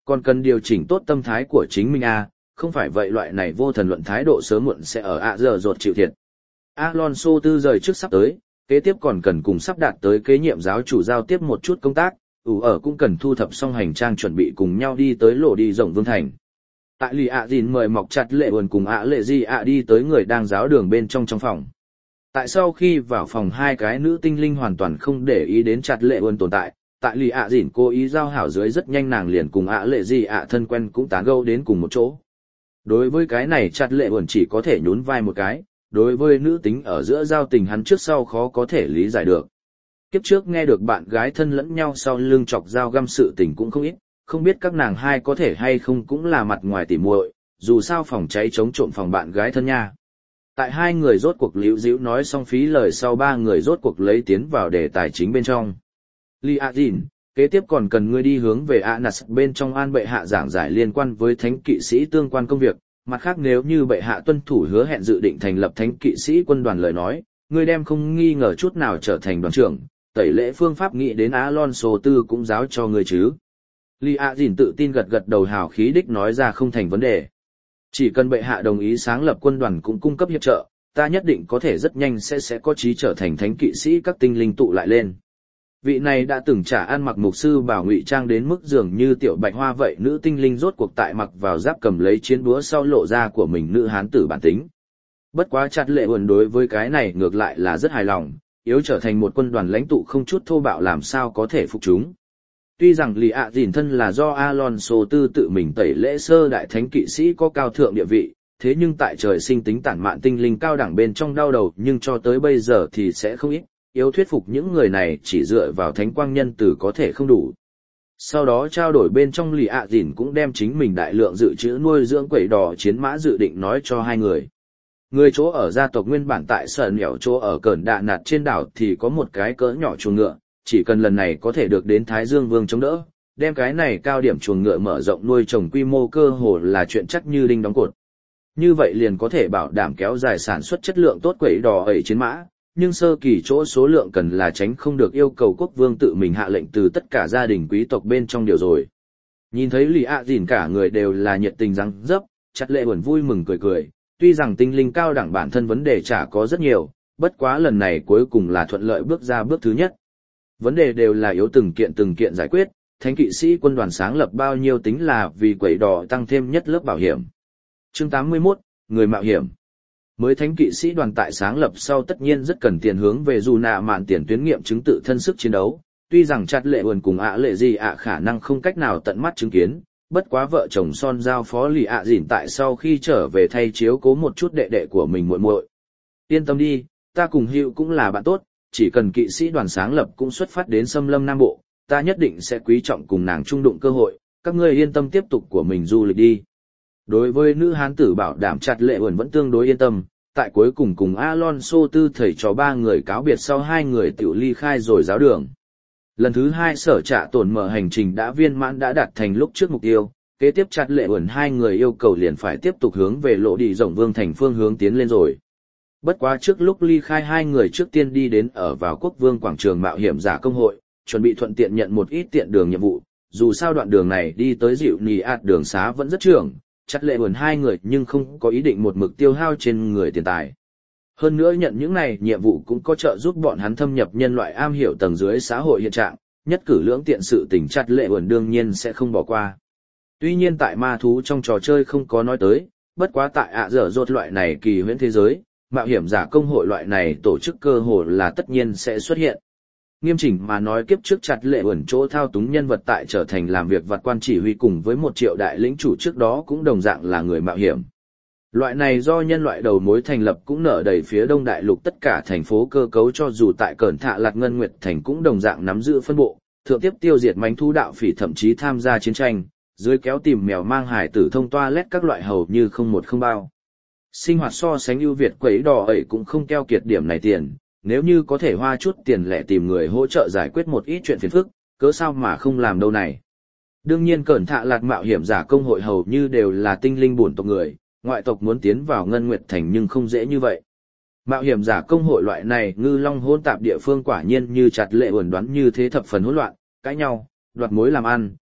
Còn cần điều chỉnh tốt tâm thái của chính mình à, không phải vậy loại này vô thần luận thái độ sớm muộn sẽ ở ạ giờ rột chịu thiệt. Alonso tư rời trước sắp tới, kế tiếp còn cần cùng sắp đạt tới kế nhiệm giáo chủ giao tiếp một chút công tác, ủ ở cũng cần thu thập xong hành trang chuẩn bị cùng nhau đi tới lộ đi rộng vương thành. Tại lì ạ dìn mời mọc chặt lệ buồn cùng ạ lệ di ạ đi tới người đang giáo đường bên trong trong phòng. Tại sau khi vào phòng hai cái nữ tinh linh hoàn toàn không để ý đến chặt lệ buồn tồn tại, tại lì ạ dìn cố ý giao hảo dưới rất nhanh nàng liền cùng ạ lệ di ạ thân quen cũng tán gẫu đến cùng một chỗ. Đối với cái này chặt lệ buồn chỉ có thể nhún vai một cái, đối với nữ tính ở giữa giao tình hắn trước sau khó có thể lý giải được. Kiếp trước nghe được bạn gái thân lẫn nhau sau lưng chọc dao găm sự tình cũng không ít, không biết các nàng hai có thể hay không cũng là mặt ngoài tỉ muội, dù sao phòng cháy chống trộm phòng bạn gái thân nha. Tại hai người rốt cuộc liễu díu nói xong phí lời sau ba người rốt cuộc lấy tiến vào đề tài chính bên trong. Li A Dìn, kế tiếp còn cần ngươi đi hướng về Anas bên trong an bệ hạ giảng giải liên quan với thánh kỵ sĩ tương quan công việc, mặt khác nếu như bệ hạ tuân thủ hứa hẹn dự định thành lập thánh kỵ sĩ quân đoàn lời nói, ngươi đem không nghi ngờ chút nào trở thành đoàn trưởng, tẩy lễ phương pháp nghĩ đến Alonso tư cũng giáo cho ngươi chứ. Li A Dìn tự tin gật gật đầu hào khí đích nói ra không thành vấn đề. Chỉ cần bệ hạ đồng ý sáng lập quân đoàn cũng cung cấp hiệp trợ, ta nhất định có thể rất nhanh sẽ sẽ có chí trở thành thánh kỵ sĩ các tinh linh tụ lại lên. Vị này đã từng trả ăn mặc mục sư bảo ngụy trang đến mức dường như tiểu bạch hoa vậy nữ tinh linh rốt cuộc tại mặc vào giáp cầm lấy chiến búa sau lộ ra của mình nữ hán tử bản tính. Bất quá chặt lệ buồn đối với cái này ngược lại là rất hài lòng, yếu trở thành một quân đoàn lãnh tụ không chút thô bạo làm sao có thể phục chúng. Tuy rằng Lý ạ dìn thân là do Alonso tư tự mình tẩy lễ sơ đại thánh kỵ sĩ có cao thượng địa vị, thế nhưng tại trời sinh tính tản mạn tinh linh cao đẳng bên trong đau đầu nhưng cho tới bây giờ thì sẽ không ít, yếu thuyết phục những người này chỉ dựa vào thánh quang nhân từ có thể không đủ. Sau đó trao đổi bên trong Lý ạ dìn cũng đem chính mình đại lượng dự trữ nuôi dưỡng quẩy đỏ chiến mã dự định nói cho hai người. Người chỗ ở gia tộc nguyên bản tại sở nẻo chỗ ở cẩn đạ nạt trên đảo thì có một cái cỡ nhỏ chuồng ngựa, chỉ cần lần này có thể được đến Thái Dương Vương chống đỡ, đem cái này cao điểm chuồng ngựa mở rộng nuôi trồng quy mô cơ hồ là chuyện chắc như đinh đóng cột. Như vậy liền có thể bảo đảm kéo dài sản xuất chất lượng tốt quẩy đỏ ẩy chiến mã, nhưng sơ kỳ chỗ số lượng cần là tránh không được yêu cầu quốc vương tự mình hạ lệnh từ tất cả gia đình quý tộc bên trong điều rồi. Nhìn thấy Lý ạ dìn cả người đều là nhiệt tình răng dấp, chặt lệ buồn vui mừng cười cười, tuy rằng tinh linh cao đẳng bản thân vấn đề chả có rất nhiều, bất quá lần này cuối cùng là thuận lợi bước ra bước thứ nhất. Vấn đề đều là yếu từng kiện từng kiện giải quyết, thánh kỵ sĩ quân đoàn sáng lập bao nhiêu tính là vì quẩy đỏ tăng thêm nhất lớp bảo hiểm. Chương tám mươi mốt, người mạo hiểm. Mới thánh kỵ sĩ đoàn tại sáng lập sau tất nhiên rất cần tiền hướng về dù nạ mạn tiền tuyến nghiệm chứng tự thân sức chiến đấu, tuy rằng chặt lệ buồn cùng ạ lệ gì ạ khả năng không cách nào tận mắt chứng kiến, bất quá vợ chồng son giao phó lì ạ dỉn tại sau khi trở về thay chiếu cố một chút đệ đệ của mình muội muội. Yên tâm đi, ta cùng Hữu cũng là bạn tốt, chỉ cần kỵ sĩ đoàn sáng lập cũng xuất phát đến xâm lâm Nam Bộ, ta nhất định sẽ quý trọng cùng nàng chung đụng cơ hội, các ngươi yên tâm tiếp tục của mình du lịch đi. Đối với nữ hán tử bảo đảm chặt lệ buồn vẫn tương đối yên tâm, tại cuối cùng cùng Alonso tư thầy trò ba người cáo biệt sau hai người tiểu ly khai rồi giáo đường. Lần thứ hai sở trạ tổn mở hành trình đã viên mãn đã đạt thành lúc trước mục tiêu, kế tiếp chặt lệ buồn hai người yêu cầu liền phải tiếp tục hướng về lộ đi rộng vương thành phương hướng tiến lên rồi. Bất quá trước lúc ly khai hai người trước tiên đi đến ở vào quốc vương quảng trường mạo hiểm giả công hội, chuẩn bị thuận tiện nhận một ít tiện đường nhiệm vụ, dù sao đoạn đường này đi tới dịu nì ạt đường xá vẫn rất trường, chặt lệ buồn hai người nhưng không có ý định một mực tiêu hao trên người tiền tài. Hơn nữa nhận những này nhiệm vụ cũng có trợ giúp bọn hắn thâm nhập nhân loại am hiểu tầng dưới xã hội hiện trạng, nhất cử lưỡng tiện sự tình chặt lệ buồn đương nhiên sẽ không bỏ qua. Tuy nhiên tại ma thú trong trò chơi không có nói tới, bất quá tại ạ dở dột loại này kỳ huyễn thế giới, mạo hiểm giả công hội loại này tổ chức cơ hội là tất nhiên sẽ xuất hiện. Nghiêm chỉnh mà nói kiếp trước chặt lệ buồn chỗ thao túng nhân vật tại trở thành làm việc vặt quan chỉ huy cùng với một triệu đại lĩnh chủ trước đó cũng đồng dạng là người mạo hiểm. Loại này do nhân loại đầu mối thành lập cũng nở đầy phía đông đại lục tất cả thành phố cơ cấu cho dù tại Cẩn Thạ Lạc Ngân Nguyệt Thành cũng đồng dạng nắm giữ phân bộ, thượng tiếp tiêu diệt mánh thú đạo phỉ thậm chí tham gia chiến tranh, dưới kéo tìm mèo mang hải tử thông toilet các loại hầu như không một không bao. Sinh hoạt so sánh ưu việt quấy đỏ ấy cũng không keo kiệt điểm này tiền, nếu như có thể hoa chút tiền lẻ tìm người hỗ trợ giải quyết một ít chuyện phiền phức, cớ sao mà không làm đâu này. Đương nhiên Cẩn Thạ Lạc mạo hiểm giả công hội hầu như đều là tinh linh bổn tộc người, ngoại tộc muốn tiến vào Ngân Nguyệt Thành nhưng không dễ như vậy. Mạo hiểm giả công hội loại này ngư long hỗn tạp địa phương quả nhiên như chặt lệ buồn đoán như thế thập phần hỗn loạn, cãi nhau, đoạt mối làm ăn,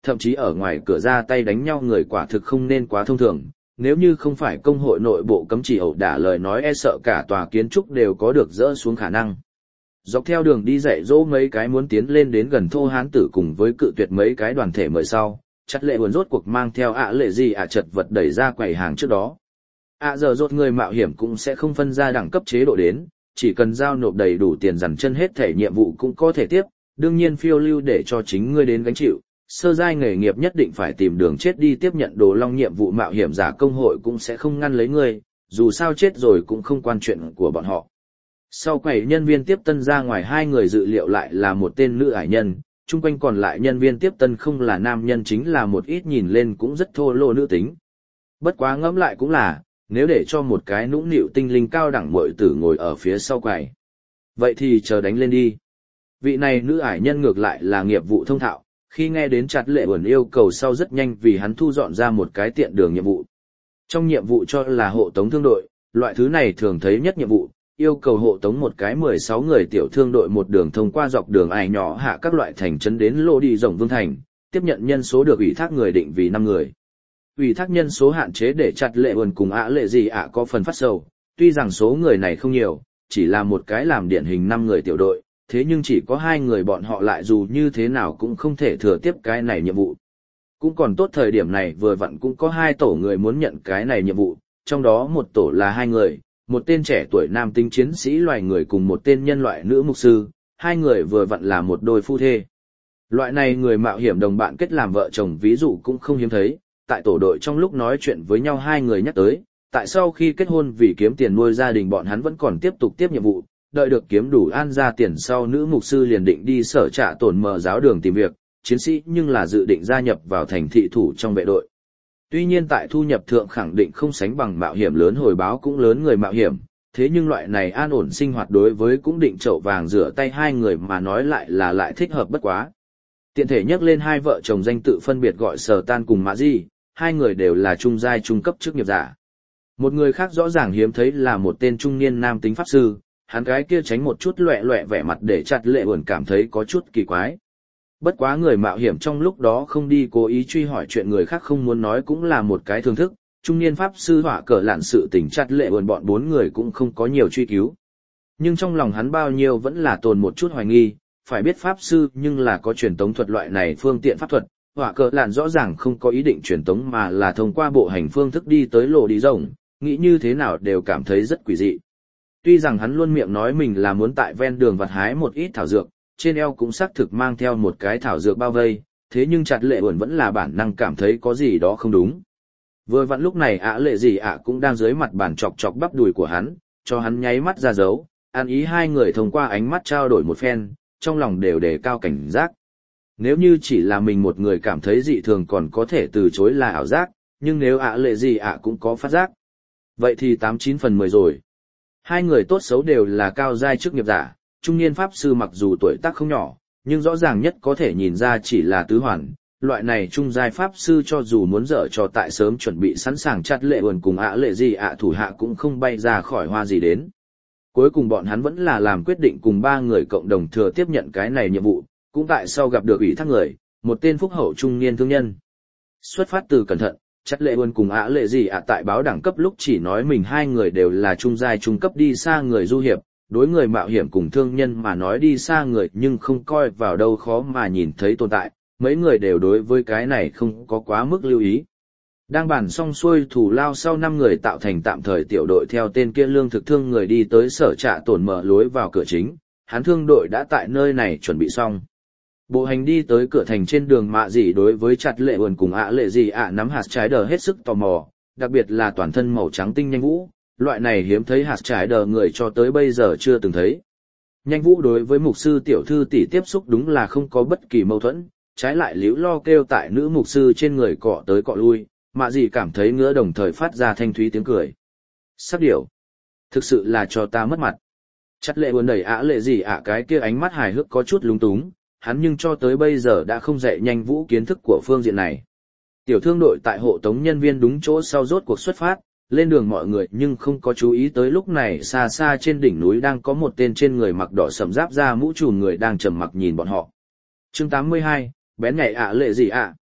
thậm chí ở ngoài cửa ra tay đánh nhau người quả thực không nên quá thông thường. Nếu như không phải công hội nội bộ cấm chỉ ẩu đả lời nói e sợ cả tòa kiến trúc đều có được dỡ xuống khả năng. Dọc theo đường đi dạy dỗ mấy cái muốn tiến lên đến gần thô hán tử cùng với cự tuyệt mấy cái đoàn thể mời sau, chặt lệ buồn rốt cuộc mang theo ạ lệ gì ạ chật vật đẩy ra quầy hàng trước đó. ạ giờ rốt người mạo hiểm cũng sẽ không phân ra đẳng cấp chế độ đến, chỉ cần giao nộp đầy đủ tiền dằn chân hết thể nhiệm vụ cũng có thể tiếp, đương nhiên phiêu lưu để cho chính ngươi đến gánh chịu. Sơ giai nghề nghiệp nhất định phải tìm đường chết đi tiếp nhận đồ long nhiệm vụ mạo hiểm giả công hội cũng sẽ không ngăn lấy ngươi, dù sao chết rồi cũng không quan chuyện của bọn họ. Sau quầy nhân viên tiếp tân ra ngoài hai người dự liệu lại là một tên nữ ải nhân, chung quanh còn lại nhân viên tiếp tân không là nam nhân chính là một ít nhìn lên cũng rất thô lỗ nữ tính. Bất quá ngẫm lại cũng là, nếu để cho một cái nũng nịu tinh linh cao đẳng muội tử ngồi ở phía sau quầy. Vậy thì chờ đánh lên đi. Vị này nữ ải nhân ngược lại là nghiệp vụ thông thạo, khi nghe đến chặt lệ buồn yêu cầu sau rất nhanh vì hắn thu dọn ra một cái tiện đường nhiệm vụ. Trong nhiệm vụ cho là hộ tống thương đội, loại thứ này thường thấy nhất nhiệm vụ, yêu cầu hộ tống một cái mười sáu người tiểu thương đội một đường thông qua dọc đường ải nhỏ hạ các loại thành trấn đến lô đi rộng vương thành, tiếp nhận nhân số được ủy thác người định vì năm người. Ủy thác nhân số hạn chế để chặt lệ buồn cùng ạ lệ gì ạ có phần phát sầu, tuy rằng số người này không nhiều, chỉ là một cái làm điển hình năm người tiểu đội, thế nhưng chỉ có hai người bọn họ lại dù như thế nào cũng không thể thừa tiếp cái này nhiệm vụ. Cũng còn tốt thời điểm này vừa vặn cũng có hai tổ người muốn nhận cái này nhiệm vụ, trong đó một tổ là hai người, một tên trẻ tuổi nam tính chiến sĩ loài người cùng một tên nhân loại nữ mục sư, hai người vừa vặn là một đôi phu thê. Loại này người mạo hiểm đồng bạn kết làm vợ chồng ví dụ cũng không hiếm thấy, tại tổ đội trong lúc nói chuyện với nhau hai người nhắc tới, tại sau khi kết hôn vì kiếm tiền nuôi gia đình bọn hắn vẫn còn tiếp tục tiếp nhiệm vụ, đợi được kiếm đủ an ra tiền sau nữ mục sư liền định đi sở trạ tổn mở giáo đường tìm việc, chiến sĩ nhưng là dự định gia nhập vào thành thị thủ trong vệ đội. Tuy nhiên tại thu nhập thượng khẳng định không sánh bằng mạo hiểm lớn hồi báo cũng lớn người mạo hiểm, thế nhưng loại này an ổn sinh hoạt đối với cũng định chậu vàng rửa tay hai người mà nói lại là lại thích hợp bất quá. Tiện thể nhắc lên hai vợ chồng danh tự phân biệt gọi Sở Tan cùng Mã Di, hai người đều là trung giai trung cấp chức nghiệp giả. Một người khác rõ ràng hiếm thấy là một tên trung niên nam tính pháp sư, hắn cái kia tránh một chút loẹ loẹ vẻ mặt để chặt lệ buồn cảm thấy có chút kỳ quái. Bất quá người mạo hiểm trong lúc đó không đi cố ý truy hỏi chuyện người khác không muốn nói cũng là một cái thường thức, trung niên pháp sư hỏa cờ lạn sự tình chặt lệ buồn bọn bốn người cũng không có nhiều truy cứu. Nhưng trong lòng hắn bao nhiêu vẫn là tồn một chút hoài nghi, phải biết pháp sư nhưng là có truyền tống thuật loại này phương tiện pháp thuật, hỏa cờ lạn rõ ràng không có ý định truyền tống mà là thông qua bộ hành phương thức đi tới lỗ đi rồng, nghĩ như thế nào đều cảm thấy rất quỷ dị. Tuy rằng hắn luôn miệng nói mình là muốn tại ven đường vặt hái một ít thảo dược, trên eo cũng xác thực mang theo một cái thảo dược bao vây, thế nhưng chặt lệ buồn vẫn là bản năng cảm thấy có gì đó không đúng. Vừa vặn lúc này ạ lệ gì ạ cũng đang dưới mặt bàn chọc chọc bắp đùi của hắn, cho hắn nháy mắt ra dấu, ăn ý hai người thông qua ánh mắt trao đổi một phen, trong lòng đều đề cao cảnh giác. Nếu như chỉ là mình một người cảm thấy dị thường còn có thể từ chối là ảo giác, nhưng nếu ạ lệ gì ạ cũng có phát giác, vậy thì tám chín phần mười rồi. Hai người tốt xấu đều là cao giai chức nghiệp giả, trung niên pháp sư mặc dù tuổi tác không nhỏ, nhưng rõ ràng nhất có thể nhìn ra chỉ là tứ hoàn. Loại này trung giai pháp sư cho dù muốn dở trò tại sớm chuẩn bị sẵn sàng chặt lệ buồn cùng ạ lệ gì ạ thủ hạ cũng không bay ra khỏi hoa gì đến. Cuối cùng bọn hắn vẫn là làm quyết định cùng ba người cộng đồng thừa tiếp nhận cái này nhiệm vụ, cũng tại sau gặp được ủy thác người, một tên phúc hậu trung niên thương nhân. Xuất phát từ cẩn thận, chặt lệ buồn cùng ạ lệ gì ạ tại báo đẳng cấp lúc chỉ nói mình hai người đều là trung giai trung cấp đi xa người du hiệp, đối người mạo hiểm cùng thương nhân mà nói đi xa người nhưng không coi vào đâu khó mà nhìn thấy tồn tại, mấy người đều đối với cái này không có quá mức lưu ý. Đang bàn xong xuôi thủ lao sau năm người tạo thành tạm thời tiểu đội theo tên kia lương thực thương người đi tới sở trạ tổn mở lối vào cửa chính, hắn thương đội đã tại nơi này chuẩn bị xong. Bộ hành đi tới cửa thành trên đường mạ dị đối với chặt lệ buồn cùng ạ lệ gì ạ nắm hạt trái đờ hết sức tò mò, đặc biệt là toàn thân màu trắng tinh nhanh vũ, loại này hiếm thấy hạt trái đờ người cho tới bây giờ chưa từng thấy. Nhanh vũ đối với mục sư tiểu thư tỷ tiếp xúc đúng là không có bất kỳ mâu thuẫn, trái lại liễu lo kêu tại nữ mục sư trên người cọ tới cọ lui, mạ dị cảm thấy ngứa đồng thời phát ra thanh thúy tiếng cười. Sắc điểu, thực sự là cho ta mất mặt. Chặt lệ buồn đẩy ạ lệ gì ạ cái kia ánh mắt hài hước có chút lúng túng, hắn nhưng cho tới bây giờ đã không dạy nhanh vũ kiến thức của phương diện này. Tiểu thương đội tại hộ tống nhân viên đúng chỗ sau rốt cuộc xuất phát, lên đường mọi người nhưng không có chú ý tới lúc này xa xa trên đỉnh núi đang có một tên trên người mặc đỏ sầm giáp da mũ trùm người đang trầm mặc nhìn bọn họ. Chương tám mươi hai, bén nhạy ạ lệ gì ạ.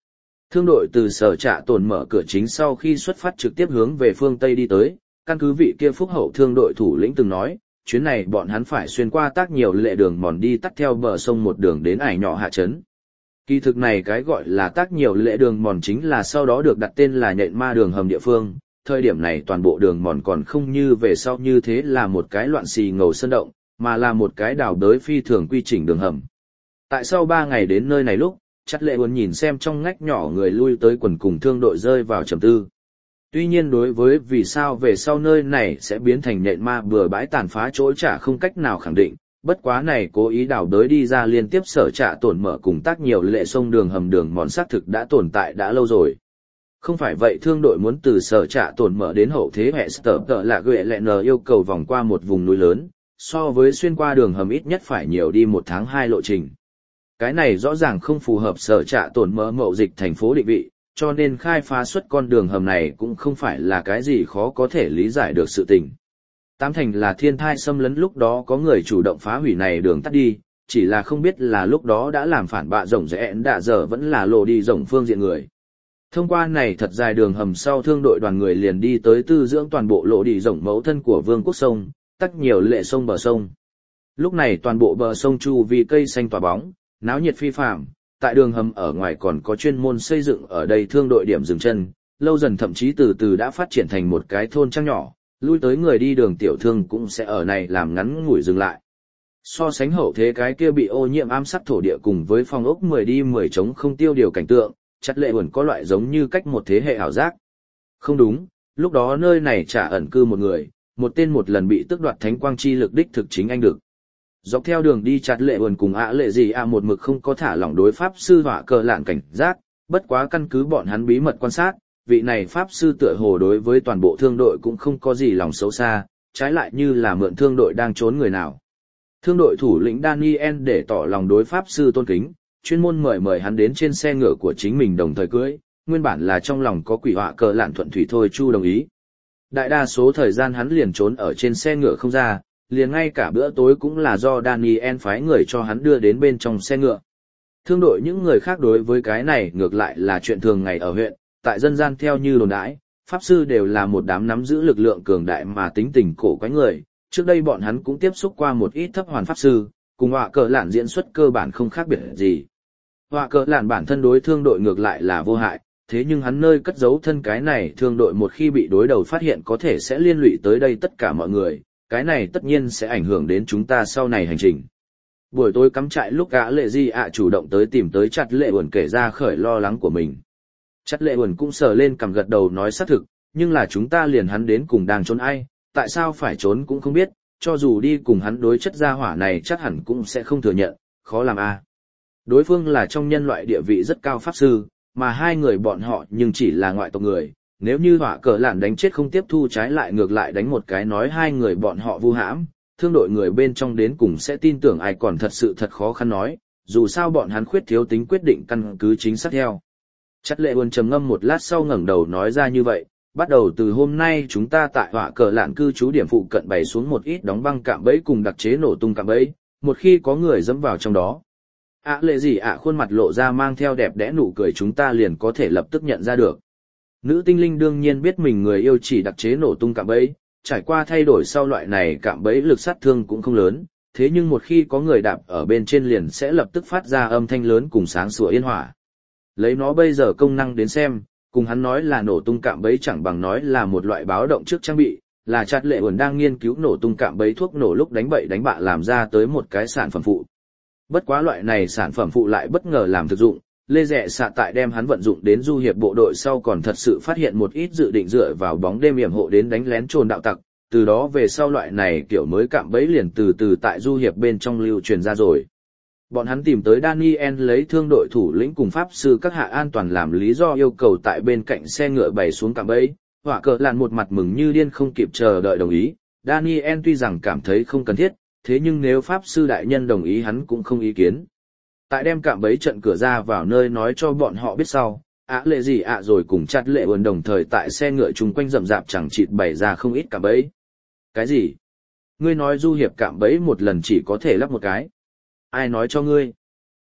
Thương đội từ sở trạ tổn mở cửa chính sau khi xuất phát trực tiếp hướng về phương Tây đi tới, căn cứ vị kia phúc hậu thương đội thủ lĩnh từng nói, chuyến này bọn hắn phải xuyên qua tác nhiều lệ đường mòn đi tắt theo bờ sông một đường đến ải nhỏ hạ trấn. Kỳ thực này cái gọi là tác nhiều lệ đường mòn chính là sau đó được đặt tên là nhện ma đường hầm địa phương, thời điểm này toàn bộ đường mòn còn không như về sau như thế là một cái loạn xì ngầu sơn động, mà là một cái đào đới phi thường quy trình đường hầm. Tại sau ba ngày đến nơi này lúc, Chặt Lệ Uẩn nhìn xem trong ngách nhỏ người lui tới quần cùng thương đội rơi vào trầm tư. Tuy nhiên đối với vì sao về sau nơi này sẽ biến thành nhện ma bừa bãi tàn phá chỗ chả không cách nào khẳng định, bất quá này cố ý đào đới đi ra liên tiếp sở trạ tổn mở cùng tác nhiều lệ sông đường hầm đường mòn xác thực đã tồn tại đã lâu rồi. Không phải vậy thương đội muốn từ sở trạ tổn mở đến hậu thế hệ sở tợ là gợi lẹ nờ yêu cầu vòng qua một vùng núi lớn, so với xuyên qua đường hầm ít nhất phải nhiều đi một tháng hai lộ trình. Cái này rõ ràng không phù hợp sở trạ tổn mở mậu dịch thành phố định vị, cho nên khai phá xuất con đường hầm này cũng không phải là cái gì khó có thể lý giải được sự tình. Tám thành là thiên thai xâm lấn lúc đó có người chủ động phá hủy này đường tắt đi, chỉ là không biết là lúc đó đã làm phản bạ rộng rẽ đã giờ vẫn là lộ đi rộng phương diện người. Thông qua này thật dài đường hầm sau thương đội đoàn người liền đi tới tư dưỡng toàn bộ lộ đi rộng mẫu thân của vương quốc sông, tắc nhiều lệ sông bờ sông. Lúc này toàn bộ bờ sông chu vì cây xanh tỏa bóng, náo nhiệt phi phàm, tại đường hầm ở ngoài còn có chuyên môn xây dựng ở đây thương đội điểm dừng chân, lâu dần thậm chí từ từ đã phát triển thành một cái thôn trang nhỏ, lui tới người đi đường tiểu thương cũng sẽ ở này làm ngắn ngủi dừng lại. So sánh hậu thế cái kia bị ô nhiễm ám sát thổ địa cùng với phong ốc mười đi mười trống không tiêu điều cảnh tượng, Chặt Lệ Uẩn có loại giống như cách một thế hệ ảo giác. Không đúng, lúc đó nơi này chả ẩn cư một người, một tên một lần bị tước đoạt thánh quang chi lực đích thực chính anh được. Dọc theo đường đi Chặt Lệ Uẩn cùng ạ lệ gì ạ một mực không có thả lỏng đối pháp sư hỏa cờ lạn cảnh giác, bất quá căn cứ bọn hắn bí mật quan sát, vị này pháp sư tựa hồ đối với toàn bộ thương đội cũng không có gì lòng xấu xa, trái lại như là mượn thương đội đang trốn người nào. Thương đội thủ lĩnh Daniel để tỏ lòng đối pháp sư tôn kính, chuyên môn mời mời hắn đến trên xe ngựa của chính mình đồng thời cưỡi, nguyên bản là trong lòng có quỷ họa cờ lạn thuận thủy thôi chu đồng ý. Đại đa số thời gian hắn liền trốn ở trên xe ngựa không ra, liền ngay cả bữa tối cũng là do Daniel phái người cho hắn đưa đến bên trong xe ngựa. Thương đội những người khác đối với cái này ngược lại là chuyện thường ngày ở huyện, tại dân gian theo như đồn đãi, pháp sư đều là một đám nắm giữ lực lượng cường đại mà tính tình cổ quái người, trước đây bọn hắn cũng tiếp xúc qua một ít thấp hoàn pháp sư, cùng họa cờ lạn diễn xuất cơ bản không khác biệt gì. Họa cờ lạn bản thân đối thương đội ngược lại là vô hại, thế nhưng hắn nơi cất giấu thân cái này thương đội một khi bị đối đầu phát hiện có thể sẽ liên lụy tới đây tất cả mọi người, cái này tất nhiên sẽ ảnh hưởng đến chúng ta sau này hành trình. Buổi tối cắm trại lúc gã lệ di ạ chủ động tới tìm tới Chặt Lệ Uẩn kể ra khởi lo lắng của mình. Chặt Lệ Uẩn cũng sờ lên cằm gật đầu nói xác thực, nhưng là chúng ta liền hắn đến cùng đang trốn ai, tại sao phải trốn cũng không biết, cho dù đi cùng hắn đối chất gia hỏa này chắc hẳn cũng sẽ không thừa nhận, khó làm a. À. Đối phương là trong nhân loại địa vị rất cao pháp sư, mà hai người bọn họ nhưng chỉ là ngoại tộc người, nếu như họa cờ lạn đánh chết không tiếp thu trái lại ngược lại đánh một cái nói hai người bọn họ vu hãm, thương đội người bên trong đến cùng sẽ tin tưởng ai còn thật sự thật khó khăn nói, dù sao bọn hắn khuyết thiếu tính quyết định căn cứ chính xác theo. Chặt Lệ Uẩn trầm ngâm một lát sau ngẩng đầu nói ra như vậy, bắt đầu từ hôm nay chúng ta tại họa cờ lạn cư trú điểm phụ cận bày xuống một ít đóng băng cạm bẫy cùng đặc chế nổ tung cạm bẫy, một khi có người dẫm vào trong đó. ạ lệ gì ạ khuôn mặt lộ ra mang theo đẹp đẽ nụ cười chúng ta liền có thể lập tức nhận ra được. Nữ tinh linh đương nhiên biết mình người yêu chỉ đặc chế nổ tung cạm bẫy, trải qua thay đổi sau loại này cạm bẫy lực sát thương cũng không lớn, thế nhưng một khi có người đạp ở bên trên liền sẽ lập tức phát ra âm thanh lớn cùng sáng sủa yên hỏa. Lấy nó bây giờ công năng đến xem, cùng hắn nói là nổ tung cạm bẫy chẳng bằng nói là một loại báo động trước trang bị, là Chặt Lệ Uẩn đang nghiên cứu nổ tung cạm bẫy thuốc nổ lúc đánh bậy đánh bạ làm ra tới một cái sản phẩm phụ. Bất quá loại này sản phẩm phụ lại bất ngờ làm thực dụng, Lê Rẹ xạ tại đem hắn vận dụng đến du hiệp bộ đội sau còn thật sự phát hiện một ít dự định dựa vào bóng đêm yểm hộ đến đánh lén trồn đạo tặc, từ đó về sau loại này kiểu mới cạm bẫy liền từ từ tại du hiệp bên trong lưu truyền ra rồi. Bọn hắn tìm tới Daniel lấy thương đội thủ lĩnh cùng pháp sư các hạ an toàn làm lý do yêu cầu tại bên cạnh xe ngựa bày xuống cạm bẫy, họa cờ lạn một mặt mừng như điên không kịp chờ đợi đồng ý. Daniel tuy rằng cảm thấy không cần thiết, thế nhưng nếu pháp sư đại nhân đồng ý hắn cũng không ý kiến. Tại đem cạm bẫy trận cửa ra vào nơi nói cho bọn họ biết sau, ạ lệ gì ạ rồi cùng Chặt Lệ Uẩn đồng thời tại xe ngựa chung quanh rậm rạp chẳng chịt bày ra không ít cạm bẫy. Cái gì? Ngươi nói du hiệp cạm bẫy một lần chỉ có thể lắp một cái. Ai nói cho ngươi?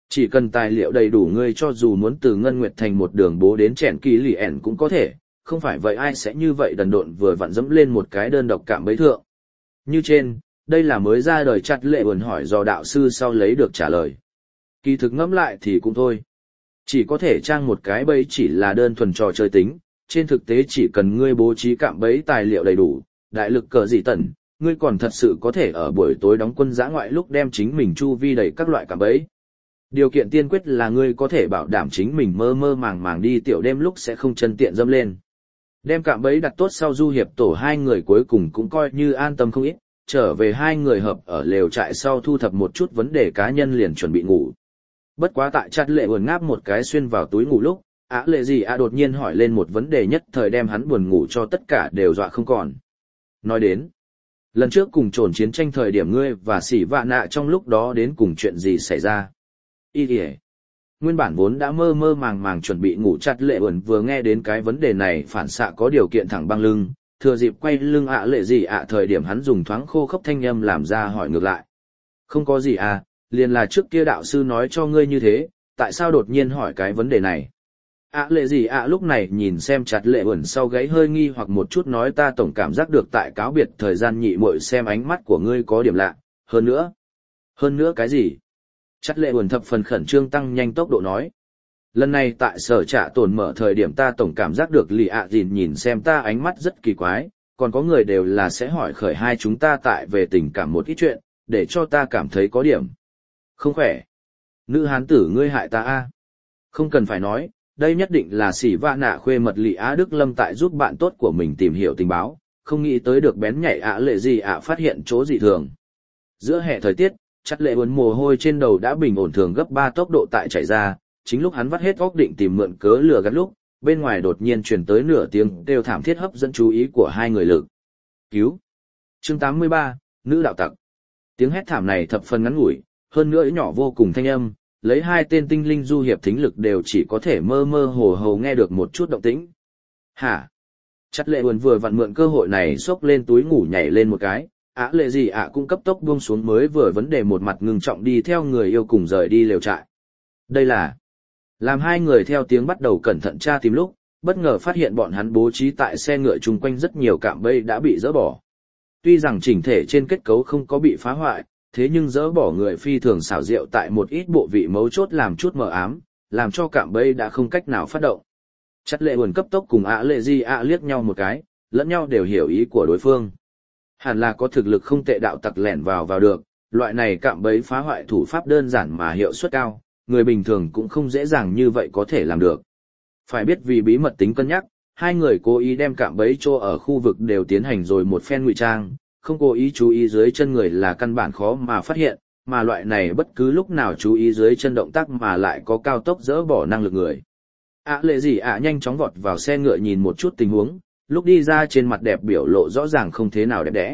Chỉ cần tài liệu đầy đủ ngươi cho dù muốn từ Ngân Nguyệt Thành một đường bố đến chèn kỳ lì ẻn cũng có thể, không phải vậy ai sẽ như vậy đần độn vừa vặn dẫm lên một cái đơn độc cạm bẫy thượng. Như trên, đây là mới ra đời chặt lệ buồn hỏi do đạo sư sau lấy được trả lời. Kỳ thực ngẫm lại thì cũng thôi. Chỉ có thể trang một cái bẫy chỉ là đơn thuần trò chơi tính, trên thực tế chỉ cần ngươi bố trí cạm bẫy tài liệu đầy đủ, đại lực cờ dị tần, ngươi còn thật sự có thể ở buổi tối đóng quân dã ngoại lúc đem chính mình chu vi đầy các loại cạm bẫy. Điều kiện tiên quyết là ngươi có thể bảo đảm chính mình mơ mơ màng màng đi tiểu đêm lúc sẽ không chân tiện dâm lên. Đem cạm bẫy đặt tốt sau du hiệp tổ hai người cuối cùng cũng coi như an tâm không ít, trở về hai người hợp ở lều trại sau thu thập một chút vấn đề cá nhân liền chuẩn bị ngủ. Bất quá tại chặt lệ buồn ngáp một cái xuyên vào túi ngủ lúc, Á lệ gì à đột nhiên hỏi lên một vấn đề nhất thời đem hắn buồn ngủ cho tất cả đều dọa không còn. Nói đến, lần trước cùng trồn chiến tranh thời điểm ngươi và Sỉ Vạ Nạ trong lúc đó đến cùng chuyện gì xảy ra? Ý kìa. Nguyên bản vốn đã mơ mơ màng màng chuẩn bị ngủ chặt lệ buồn vừa nghe đến cái vấn đề này phản xạ có điều kiện thẳng băng lưng, thừa dịp quay lưng ạ lệ gì ạ thời điểm hắn dùng thoáng khô khốc thanh âm làm ra hỏi ngược lại. Không có gì à, liền là trước kia đạo sư nói cho ngươi như thế, tại sao đột nhiên hỏi cái vấn đề này? ạ lệ gì ạ lúc này nhìn xem chặt lệ buồn sau gáy hơi nghi hoặc một chút nói ta tổng cảm giác được tại cáo biệt thời gian nhị muội xem ánh mắt của ngươi có điểm lạ, hơn nữa. Hơn nữa cái gì? Chặt lệ buồn thập phần khẩn trương tăng nhanh tốc độ nói. Lần này tại sở trạ tồn mở thời điểm ta tổng cảm giác được lì ạ dìn nhìn xem ta ánh mắt rất kỳ quái, còn có người đều là sẽ hỏi khởi hai chúng ta tại về tình cảm một ít chuyện, để cho ta cảm thấy có điểm. Không khỏe. Nữ hán tử ngươi hại ta a. Không cần phải nói, đây nhất định là Sỉ Vạ Nạ khuê mật lì Á Đức Lâm tại giúp bạn tốt của mình tìm hiểu tình báo, không nghĩ tới được bén nhạy ạ lệ gì ạ phát hiện chỗ dị thường. Giữa hè thời tiết, chặt lệ buồn mồ hôi trên đầu đã bình ổn thường gấp ba tốc độ tại chảy ra, chính lúc hắn vắt hết óc định tìm mượn cớ lừa gạt lúc, bên ngoài đột nhiên truyền tới nửa tiếng kêu thảm thiết hấp dẫn chú ý của hai người lực. Cứu! Chương tám mươi ba, Nữ đạo tặc. Tiếng hét thảm này thập phần ngắn ngủi, hơn nữa nhỏ vô cùng thanh âm, lấy hai tên tinh linh du hiệp thính lực đều chỉ có thể mơ mơ hồ hồ nghe được một chút động tĩnh. Hả? Chặt lệ buồn vừa vặn mượn cơ hội này xốc lên túi ngủ nhảy lên một cái, Á lệ gì ạ cũng cấp tốc buông xuống mới vừa vấn đề một mặt ngừng trọng đi theo người yêu cùng rời đi lều trại. Đây là... Làm hai người theo tiếng bắt đầu cẩn thận tra tìm lúc, bất ngờ phát hiện bọn hắn bố trí tại xe ngựa chung quanh rất nhiều cạm bẫy đã bị dỡ bỏ. Tuy rằng chỉnh thể trên kết cấu không có bị phá hoại, thế nhưng dỡ bỏ người phi thường xảo diệu tại một ít bộ vị mấu chốt làm chút mờ ám, làm cho cạm bẫy đã không cách nào phát động. Chặt lệ buồn cấp tốc cùng ạ lệ di ạ liếc nhau một cái, lẫn nhau đều hiểu ý của đối phương. Hẳn là có thực lực không tệ đạo tặc lẻn vào vào được, loại này cạm bẫy phá hoại thủ pháp đơn giản mà hiệu suất cao, người bình thường cũng không dễ dàng như vậy có thể làm được. Phải biết vì bí mật tính cân nhắc, hai người cố ý đem cạm bẫy trô ở khu vực đều tiến hành rồi một phen ngụy trang, không cố ý chú ý dưới chân người là căn bản khó mà phát hiện, mà loại này bất cứ lúc nào chú ý dưới chân động tác mà lại có cao tốc dỡ bỏ năng lực người. ạ lệ gì ạ nhanh chóng vọt vào xe ngựa nhìn một chút tình huống, lúc đi ra trên mặt đẹp biểu lộ rõ ràng không thế nào đẹp đẽ.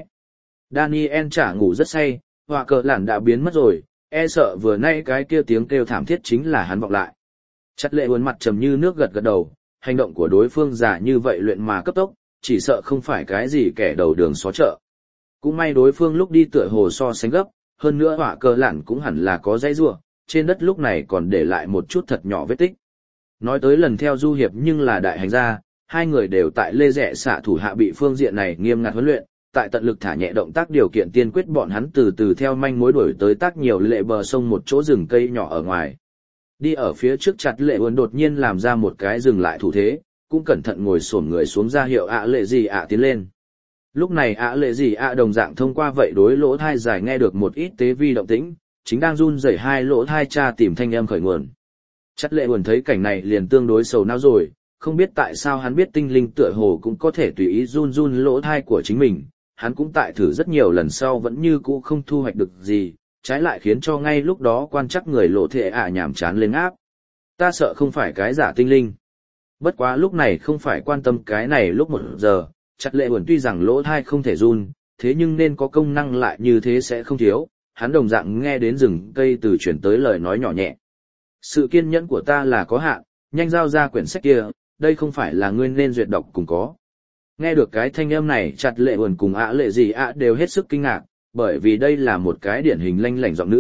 Daniel chả ngủ rất say, họa cờ lản đã biến mất rồi, e sợ vừa nay cái kia tiếng kêu thảm thiết chính là hắn vọng lại. Chặt lệ buồn mặt trầm như nước gật gật đầu, hành động của đối phương giả như vậy luyện mà cấp tốc, chỉ sợ không phải cái gì kẻ đầu đường xó chợ. Cũng may đối phương lúc đi tựa hồ so sánh gấp, hơn nữa họa cờ lản cũng hẳn là có dây rua, trên đất lúc này còn để lại một chút thật nhỏ vết tích. Nói tới lần theo du hiệp nhưng là đại hành gia, hai người đều tại lê rẽ xạ thủ hạ bị phương diện này nghiêm ngặt huấn luyện, tại tận lực thả nhẹ động tác điều kiện tiên quyết bọn hắn từ từ theo manh mối đuổi tới tác nhiều lệ bờ sông một chỗ rừng cây nhỏ ở ngoài. Đi ở phía trước chặt lệ uốn đột nhiên làm ra một cái dừng lại thủ thế, cũng cẩn thận ngồi xổm người xuống ra hiệu ạ lệ gì ạ tiến lên. Lúc này ạ lệ gì ạ đồng dạng thông qua vậy đối lỗ thai dài nghe được một ít tế vi động tĩnh, chính đang run rẩy hai lỗ thai tra tìm thanh âm khởi nguồn. Chặt lệ uốn thấy cảnh này liền tương đối sầu não rồi, không biết tại sao hắn biết tinh linh tựa hồ cũng có thể tùy ý run run lỗ thai của chính mình, hắn cũng tại thử rất nhiều lần sau vẫn như cũ không thu hoạch được gì, trái lại khiến cho ngay lúc đó quan chắc người lộ thể ả nhảm chán lên áp. Ta sợ không phải cái giả tinh linh. Bất quá lúc này không phải quan tâm cái này lúc một giờ, chặt lệ buồn tuy rằng lỗ thai không thể run, thế nhưng nên có công năng lại như thế sẽ không thiếu, hắn đồng dạng nghe đến rừng cây từ chuyển tới lời nói nhỏ nhẹ. Sự kiên nhẫn của ta là có hạn, nhanh giao ra quyển sách kia, đây không phải là ngươi nên duyệt đọc cùng có. Nghe được cái thanh âm này chặt lệ buồn cùng ạ lệ gì ạ đều hết sức kinh ngạc, bởi vì đây là một cái điển hình lanh lảnh giọng nữ,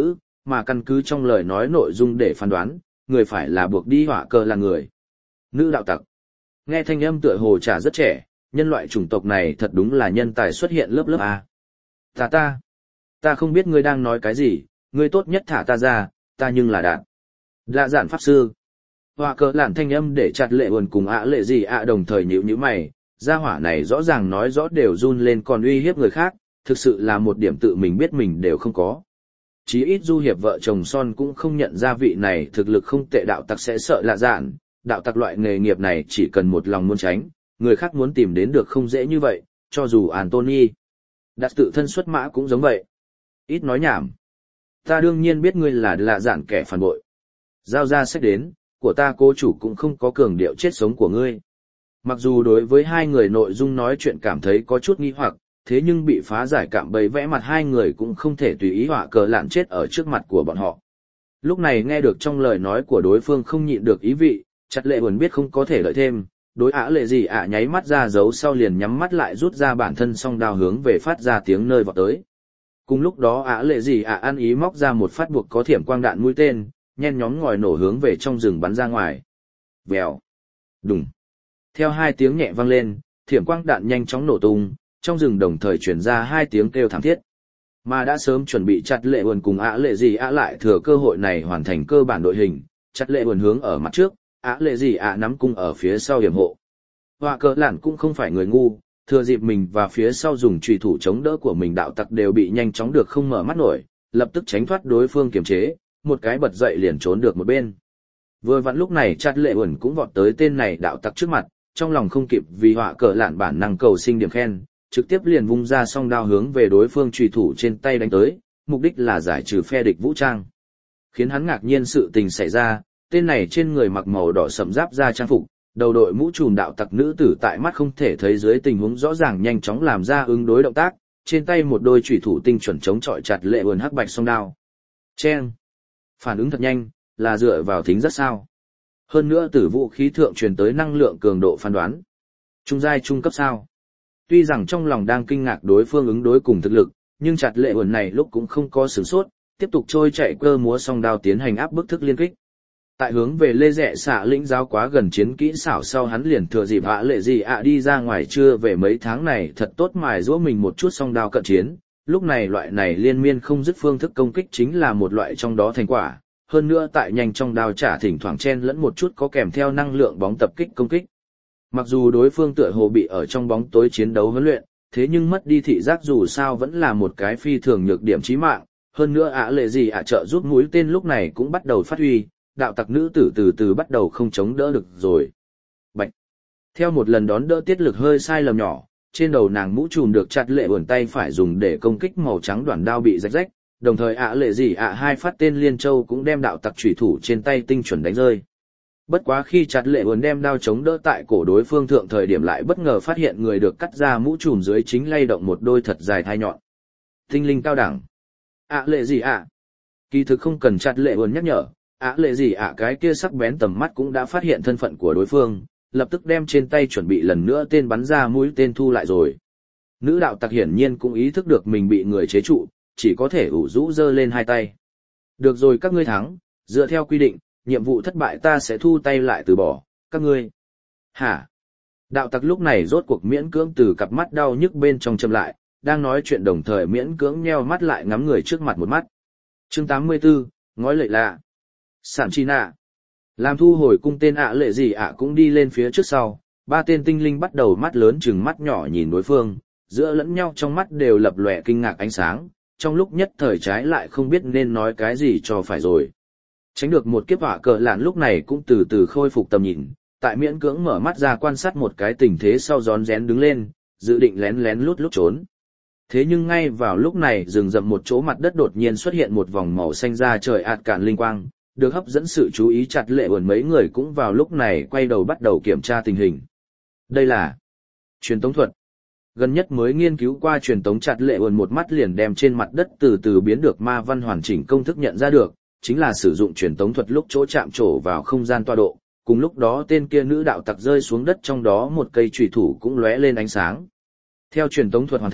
mà căn cứ trong lời nói nội dung để phán đoán, người phải là buộc đi hỏa cờ là người. Nữ đạo tặc. Nghe thanh âm tựa hồ trả rất trẻ, nhân loại chủng tộc này thật đúng là nhân tài xuất hiện lớp lớp A. Ta ta, ta không biết ngươi đang nói cái gì, ngươi tốt nhất thả ta ra, ta nhưng là đạn. Lạ giản pháp sư. Hỏa cờ lạn thanh âm để chặt lệ buồn cùng ạ lệ gì ạ đồng thời nhíu nhíu mày, gia hỏa này rõ ràng nói rõ đều run lên còn uy hiếp người khác, thực sự là một điểm tự mình biết mình đều không có. Chí ít du hiệp vợ chồng son cũng không nhận ra vị này thực lực không tệ đạo tặc sẽ sợ lạ giản, đạo tặc loại nghề nghiệp này chỉ cần một lòng muốn tránh, người khác muốn tìm đến được không dễ như vậy, cho dù Anthony đặt tự thân xuất mã cũng giống vậy. Ít nói nhảm. Ta đương nhiên biết ngươi là lạ giản kẻ phản bội. Giao ra sách đến, của ta cô chủ cũng không có cường điệu chết sống của ngươi. Mặc dù đối với hai người nội dung nói chuyện cảm thấy có chút nghi hoặc, thế nhưng bị phá giải cạm bẫy vẽ mặt hai người cũng không thể tùy ý họa cờ lạn chết ở trước mặt của bọn họ. Lúc này nghe được trong lời nói của đối phương không nhịn được ý vị, chặt lệ buồn biết không có thể lợi thêm, đối ả lệ gì ạ nháy mắt ra giấu sau liền nhắm mắt lại rút ra bản thân song đao hướng về phát ra tiếng nơi vọt tới. Cùng lúc đó ả lệ gì ạ ăn ý móc ra một phát buộc có thiểm quang đạn mũi tên, nhen nhóm ngòi nổ hướng về trong rừng bắn ra ngoài. Vèo, đùng. Theo hai tiếng nhẹ vang lên, thiểm quang đạn nhanh chóng nổ tung, trong rừng đồng thời truyền ra hai tiếng kêu thảm thiết. Mà đã sớm chuẩn bị chặt lệ buồn cùng ả lệ gì ạ lại thừa cơ hội này hoàn thành cơ bản đội hình, chặt lệ buồn hướng ở mặt trước, ả lệ gì ạ nắm cung ở phía sau điểm hộ. Họa cờ lản cũng không phải người ngu, thừa dịp mình và phía sau dùng trùy thủ chống đỡ của mình đạo tặc đều bị nhanh chóng được không mở mắt nổi, lập tức tránh thoát đối phương kiềm chế, một cái bật dậy liền trốn được một bên. Vừa vặn lúc này chặt lệ buồn cũng vọt tới tên này đạo tặc trước mặt, trong lòng không kịp vì họa cờ lạn bản năng cầu sinh điểm khen, trực tiếp liền vung ra song đao hướng về đối phương trùy thủ trên tay đánh tới, mục đích là giải trừ phe địch vũ trang. Khiến hắn ngạc nhiên sự tình xảy ra, tên này trên người mặc màu đỏ sẫm giáp da trang phục, đầu đội mũ trùm đạo tặc nữ tử tại mắt không thể thấy dưới tình huống rõ ràng nhanh chóng làm ra ứng đối động tác, trên tay một đôi trùy thủ tinh chuẩn chống chọi chặt lệ buồn hắc bạch song đao. Chen! Phản ứng thật nhanh, là dựa vào thính rất sao. Hơn nữa từ vũ khí thượng truyền tới năng lượng cường độ phán đoán. Trung giai trung cấp sao. Tuy rằng trong lòng đang kinh ngạc đối phương ứng đối cùng thực lực, nhưng chặt lệ buồn này lúc cũng không có sửng sốt, tiếp tục trôi chạy cơ múa song đao tiến hành áp bức thức liên kích. Tại hướng về lê rẽ xạ lĩnh giáo quá gần chiến kỹ xảo sau hắn liền thừa dịp ạ lệ gì ạ đi ra ngoài chưa về mấy tháng này thật tốt mài giũa mình một chút song đao cận chiến. Lúc này loại này liên miên không dứt phương thức công kích chính là một loại trong đó thành quả, hơn nữa tại nhanh trong đao trả thỉnh thoảng chen lẫn một chút có kèm theo năng lượng bóng tập kích công kích. Mặc dù đối phương tựa hồ bị ở trong bóng tối chiến đấu huấn luyện, thế nhưng mất đi thị giác dù sao vẫn là một cái phi thường nhược điểm chí mạng, hơn nữa ạ lệ gì ạ trợ giúp mũi tên lúc này cũng bắt đầu phát huy, đạo tặc nữ tử từ từ bắt đầu không chống đỡ được rồi. Bạch! Theo một lần đón đỡ tiết lực hơi sai lầm nhỏ, trên đầu nàng mũ trùm được chặt lệ buồn tay phải dùng để công kích màu trắng đoạn đao bị rách rách, đồng thời ạ lệ gì ạ hai phát tên liên châu cũng đem đạo tặc chủy thủ trên tay tinh chuẩn đánh rơi. Bất quá khi chặt lệ buồn đem đao chống đỡ tại cổ đối phương thượng thời điểm lại bất ngờ phát hiện người được cắt ra mũ trùm dưới chính lay động một đôi thật dài thai nhọn. Tinh linh cao đẳng. ạ lệ gì ạ? Kỳ thực không cần chặt lệ buồn nhắc nhở, ạ lệ gì ạ cái kia sắc bén tầm mắt cũng đã phát hiện thân phận của đối phương, lập tức đem trên tay chuẩn bị lần nữa tên bắn ra mũi tên thu lại rồi. Nữ đạo tặc hiển nhiên cũng ý thức được mình bị người chế trụ, chỉ có thể ủ rũ giơ lên hai tay. Được rồi các ngươi thắng, dựa theo quy định, nhiệm vụ thất bại ta sẽ thu tay lại từ bỏ, các ngươi. Hả? Đạo tặc lúc này rốt cuộc miễn cưỡng từ cặp mắt đau nhức bên trong châm lại, đang nói chuyện đồng thời miễn cưỡng nheo mắt lại ngắm người trước mặt một mắt. Chương tám mươi tư, ngói lệ lạ. Sản chi nạ. Làm thu hồi cung tên ạ lệ gì ạ cũng đi lên phía trước sau, ba tên tinh linh bắt đầu mắt lớn chừng mắt nhỏ nhìn đối phương, giữa lẫn nhau trong mắt đều lập lòe kinh ngạc ánh sáng, trong lúc nhất thời trái lại không biết nên nói cái gì cho phải rồi. Tránh được một kiếp họa cờ lạn lúc này cũng từ từ khôi phục tầm nhìn, tại miễn cưỡng mở mắt ra quan sát một cái tình thế sau rón rén đứng lên, dự định lén lén lút lút trốn. Thế nhưng ngay vào lúc này rừng rậm một chỗ mặt đất đột nhiên xuất hiện một vòng màu xanh ra trời ạt cạn linh quang, được hấp dẫn sự chú ý chặt lệ buồn mấy người cũng vào lúc này quay đầu bắt đầu kiểm tra tình hình. Đây là truyền tống thuật. Gần nhất mới nghiên cứu qua truyền tống chặt lệ buồn một mắt liền đem trên mặt đất từ từ biến được ma văn hoàn chỉnh công thức nhận ra được, chính là sử dụng truyền tống thuật lúc chỗ chạm trổ vào không gian tọa độ, cùng lúc đó tên kia nữ đạo tặc rơi xuống đất trong đó một cây chùy thủ cũng lóe lên ánh sáng. Theo truyền tống thuật hoàn thành,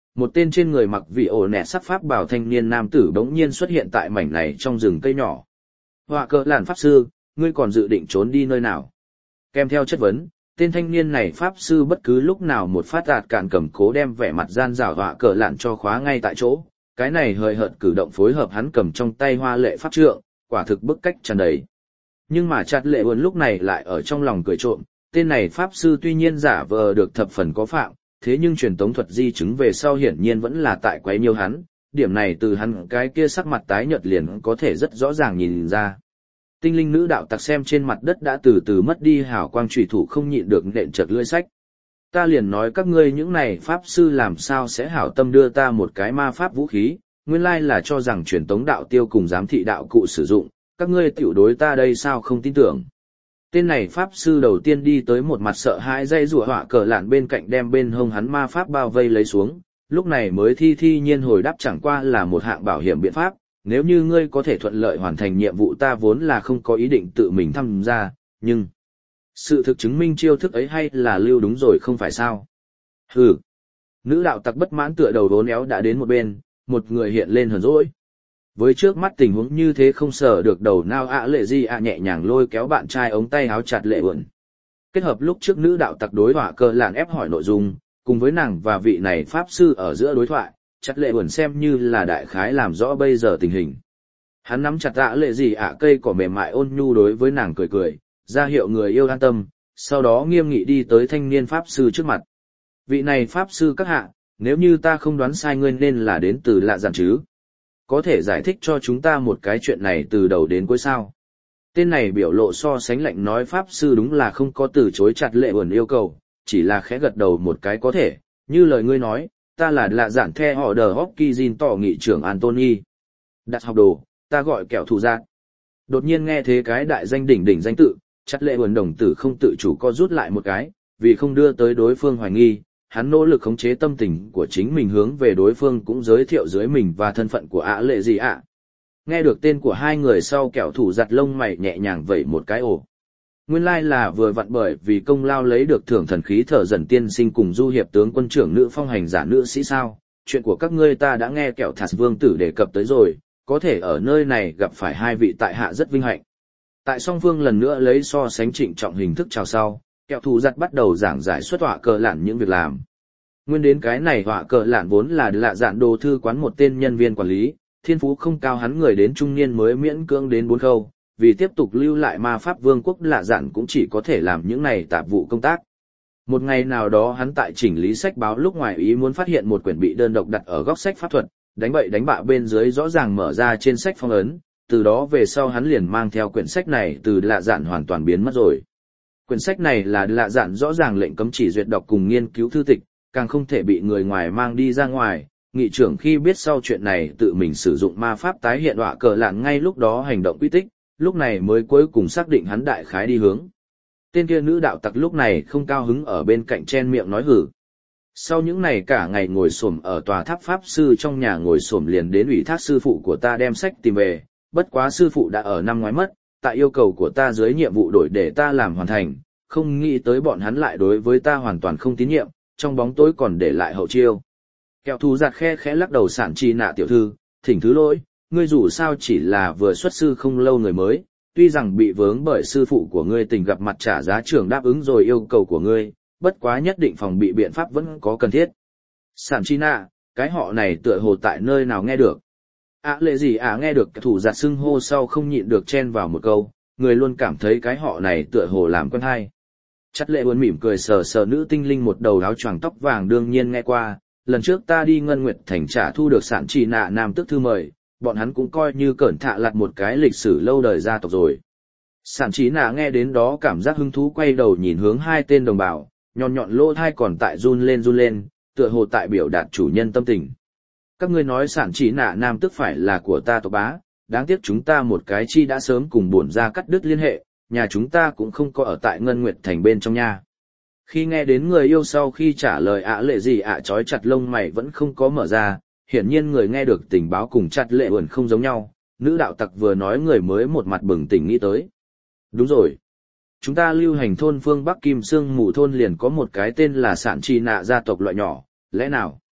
một tên trên người mặc vị ổ nẹ sắc pháp bảo thanh niên nam tử bỗng nhiên xuất hiện tại mảnh này trong rừng cây nhỏ. Họa cờ lạn pháp sư, ngươi còn dự định trốn đi nơi nào? Kèm theo chất vấn, tên thanh niên này pháp sư bất cứ lúc nào một phát đạt cạn cầm cố đem vẻ mặt gian rảo họa cờ lạn cho khóa ngay tại chỗ. Cái này hời hợt cử động phối hợp hắn cầm trong tay hoa lệ pháp trượng, quả thực bức cách tràn đầy. Nhưng mà chặt lệ buồn lúc này lại ở trong lòng cười trộm, tên này pháp sư tuy nhiên giả vờ được thập phần có phạm, thế nhưng truyền tống thuật di chứng về sau hiển nhiên vẫn là tại quấy nhiêu hắn, điểm này từ hắn cái kia sắc mặt tái nhợt liền có thể rất rõ ràng nhìn ra. Tinh linh nữ đạo tặc xem trên mặt đất đã từ từ mất đi hào quang chủy thủ không nhịn được nện chật lưỡi sách. Ta liền nói các ngươi những này pháp sư làm sao sẽ hảo tâm đưa ta một cái ma pháp vũ khí, nguyên lai là cho rằng truyền tống đạo tiêu cùng giám thị đạo cụ sử dụng, các ngươi tiểu đối ta đây sao không tin tưởng. Tên này pháp sư đầu tiên đi tới một mặt sợ hãi dây rùa họa cờ lạn bên cạnh đem bên hông hắn ma pháp bao vây lấy xuống, lúc này mới thi thi nhiên hồi đáp chẳng qua là một hạng bảo hiểm biện pháp, nếu như ngươi có thể thuận lợi hoàn thành nhiệm vụ ta vốn là không có ý định tự mình tham gia, nhưng sự thực chứng minh chiêu thức ấy hay là lưu đúng rồi không phải sao. Hừ. Nữ đạo tặc bất mãn tựa đầu đốn éo đã đến một bên, một người hiện lên hờn dỗi. Với trước mắt tình huống như thế không sợ được đầu nào ạ lệ gì ạ nhẹ nhàng lôi kéo bạn trai ống tay áo chặt lệ buồn. Kết hợp lúc trước nữ đạo tặc đối họa cờ lạn ép hỏi nội dung, cùng với nàng và vị này pháp sư ở giữa đối thoại, chặt lệ buồn xem như là đại khái làm rõ bây giờ tình hình. Hắn nắm chặt ạ lệ gì ạ cây cỏ mềm mại ôn nhu đối với nàng cười cười, ra hiệu người yêu an tâm, sau đó nghiêm nghị đi tới thanh niên pháp sư trước mặt. Vị này pháp sư các hạ, nếu như ta không đoán sai ngươi nên là đến từ lạ dặn chứ? Có thể giải thích cho chúng ta một cái chuyện này từ đầu đến cuối sao? Tên này biểu lộ so sánh lạnh nói pháp sư đúng là không có từ chối chặt lệ buồn yêu cầu, chỉ là khẽ gật đầu một cái có thể, như lời ngươi nói, ta là lạ dặn the họ đờ Hopkins tỏ nghị trưởng Anthony. Đặt học đồ, ta gọi kẻo thủ giác. Đột nhiên nghe thế cái đại danh đỉnh đỉnh danh tự, chặt lệ buồn đồng tử không tự chủ co rút lại một cái, vì không đưa tới đối phương hoài nghi, hắn nỗ lực khống chế tâm tình của chính mình hướng về đối phương cũng giới thiệu dưới mình và thân phận của ạ lệ gì ạ. Nghe được tên của hai người sau kẻo thủ giặt lông mày nhẹ nhàng vẩy một cái ổ. Nguyên lai là vừa vặn bởi vì công lao lấy được thưởng thần khí thở dần tiên sinh cùng du hiệp tướng quân trưởng nữ phong hành giả nữ sĩ sao, chuyện của các ngươi ta đã nghe kẻo thạt vương tử đề cập tới rồi, có thể ở nơi này gặp phải hai vị tại hạ rất vinh hạnh. Tại song phương lần nữa lấy so sánh trịnh trọng hình thức chào sau, kẹo thủ giặt bắt đầu giảng giải xuất họa cờ lạn những việc làm. Nguyên đến cái này họa cờ lạn vốn là lạ dạn đồ thư quán một tên nhân viên quản lý, thiên phú không cao hắn người đến trung niên mới miễn cưỡng đến bốn khâu, vì tiếp tục lưu lại ma pháp vương quốc lạ dạn cũng chỉ có thể làm những này tạp vụ công tác. Một ngày nào đó hắn tại chỉnh lý sách báo lúc ngoài ý muốn phát hiện một quyển bị đơn độc đặt ở góc sách pháp thuật, đánh bậy đánh bạ bên dưới rõ ràng mở ra trên sách phong ấn, từ đó về sau hắn liền mang theo quyển sách này từ lạ dạn hoàn toàn biến mất rồi. Quyển sách này là lạ dạn rõ ràng lệnh cấm chỉ duyệt đọc cùng nghiên cứu thư tịch, càng không thể bị người ngoài mang đi ra ngoài. Nghị trưởng khi biết sau chuyện này tự mình sử dụng ma pháp tái hiện họa cờ lạn ngay lúc đó hành động quy tích, lúc này mới cuối cùng xác định hắn đại khái đi hướng. Tên kia nữ đạo tặc lúc này không cao hứng ở bên cạnh chen miệng nói hử. Sau những ngày cả ngày ngồi xổm ở tòa tháp pháp sư trong nhà ngồi xổm liền đến ủy thác sư phụ của ta đem sách tìm về, bất quá sư phụ đã ở năm ngoái mất, tại yêu cầu của ta dưới nhiệm vụ đổi để ta làm hoàn thành, không nghĩ tới bọn hắn lại đối với ta hoàn toàn không tín nhiệm, trong bóng tối còn để lại hậu chiêu. Kẹo thù giặt khe khẽ lắc đầu sản chi nạ tiểu thư, thỉnh thứ lỗi, ngươi dù sao chỉ là vừa xuất sư không lâu người mới, tuy rằng bị vướng bởi sư phụ của ngươi tình gặp mặt trả giá trưởng đáp ứng rồi yêu cầu của ngươi, bất quá nhất định phòng bị biện pháp vẫn có cần thiết. Sản chi nạ, cái họ này tựa hồ tại nơi nào nghe được. À lệ gì à nghe được thủ giặt xưng hô sau không nhịn được chen vào một câu, người luôn cảm thấy cái họ này tựa hồ làm quen hay. Chắt lệ buồn mỉm cười sờ sờ nữ tinh linh một đầu áo choàng tóc vàng đương nhiên nghe qua, lần trước ta đi Ngân Nguyệt Thành trả thu được sản chỉ nạ nam tức thư mời, bọn hắn cũng coi như cẩn thạ lặt một cái lịch sử lâu đời gia tộc rồi. Sản chỉ nạ nghe đến đó cảm giác hứng thú quay đầu nhìn hướng hai tên đồng bào, nhọn nhọn lỗ thai còn tại run lên run lên, tựa hồ tại biểu đạt chủ nhân tâm tình. Các ngươi nói sản chỉ nạ nam tức phải là của ta tộc bá, đáng tiếc chúng ta một cái chi đã sớm cùng bổn ra cắt đứt liên hệ, nhà chúng ta cũng không có ở tại Ngân Nguyệt Thành bên trong nha. Khi nghe đến người yêu sau khi trả lời ạ lệ gì ạ trói chặt lông mày vẫn không có mở ra, hiển nhiên người nghe được tình báo cùng chặt lệ buồn không giống nhau, nữ đạo tặc vừa nói người mới một mặt bừng tỉnh nghĩ tới. Đúng rồi. Chúng ta lưu hành thôn phương Bắc Kim Sương Mù thôn liền có một cái tên là sản chi nạ gia tộc loại nhỏ, lẽ nào?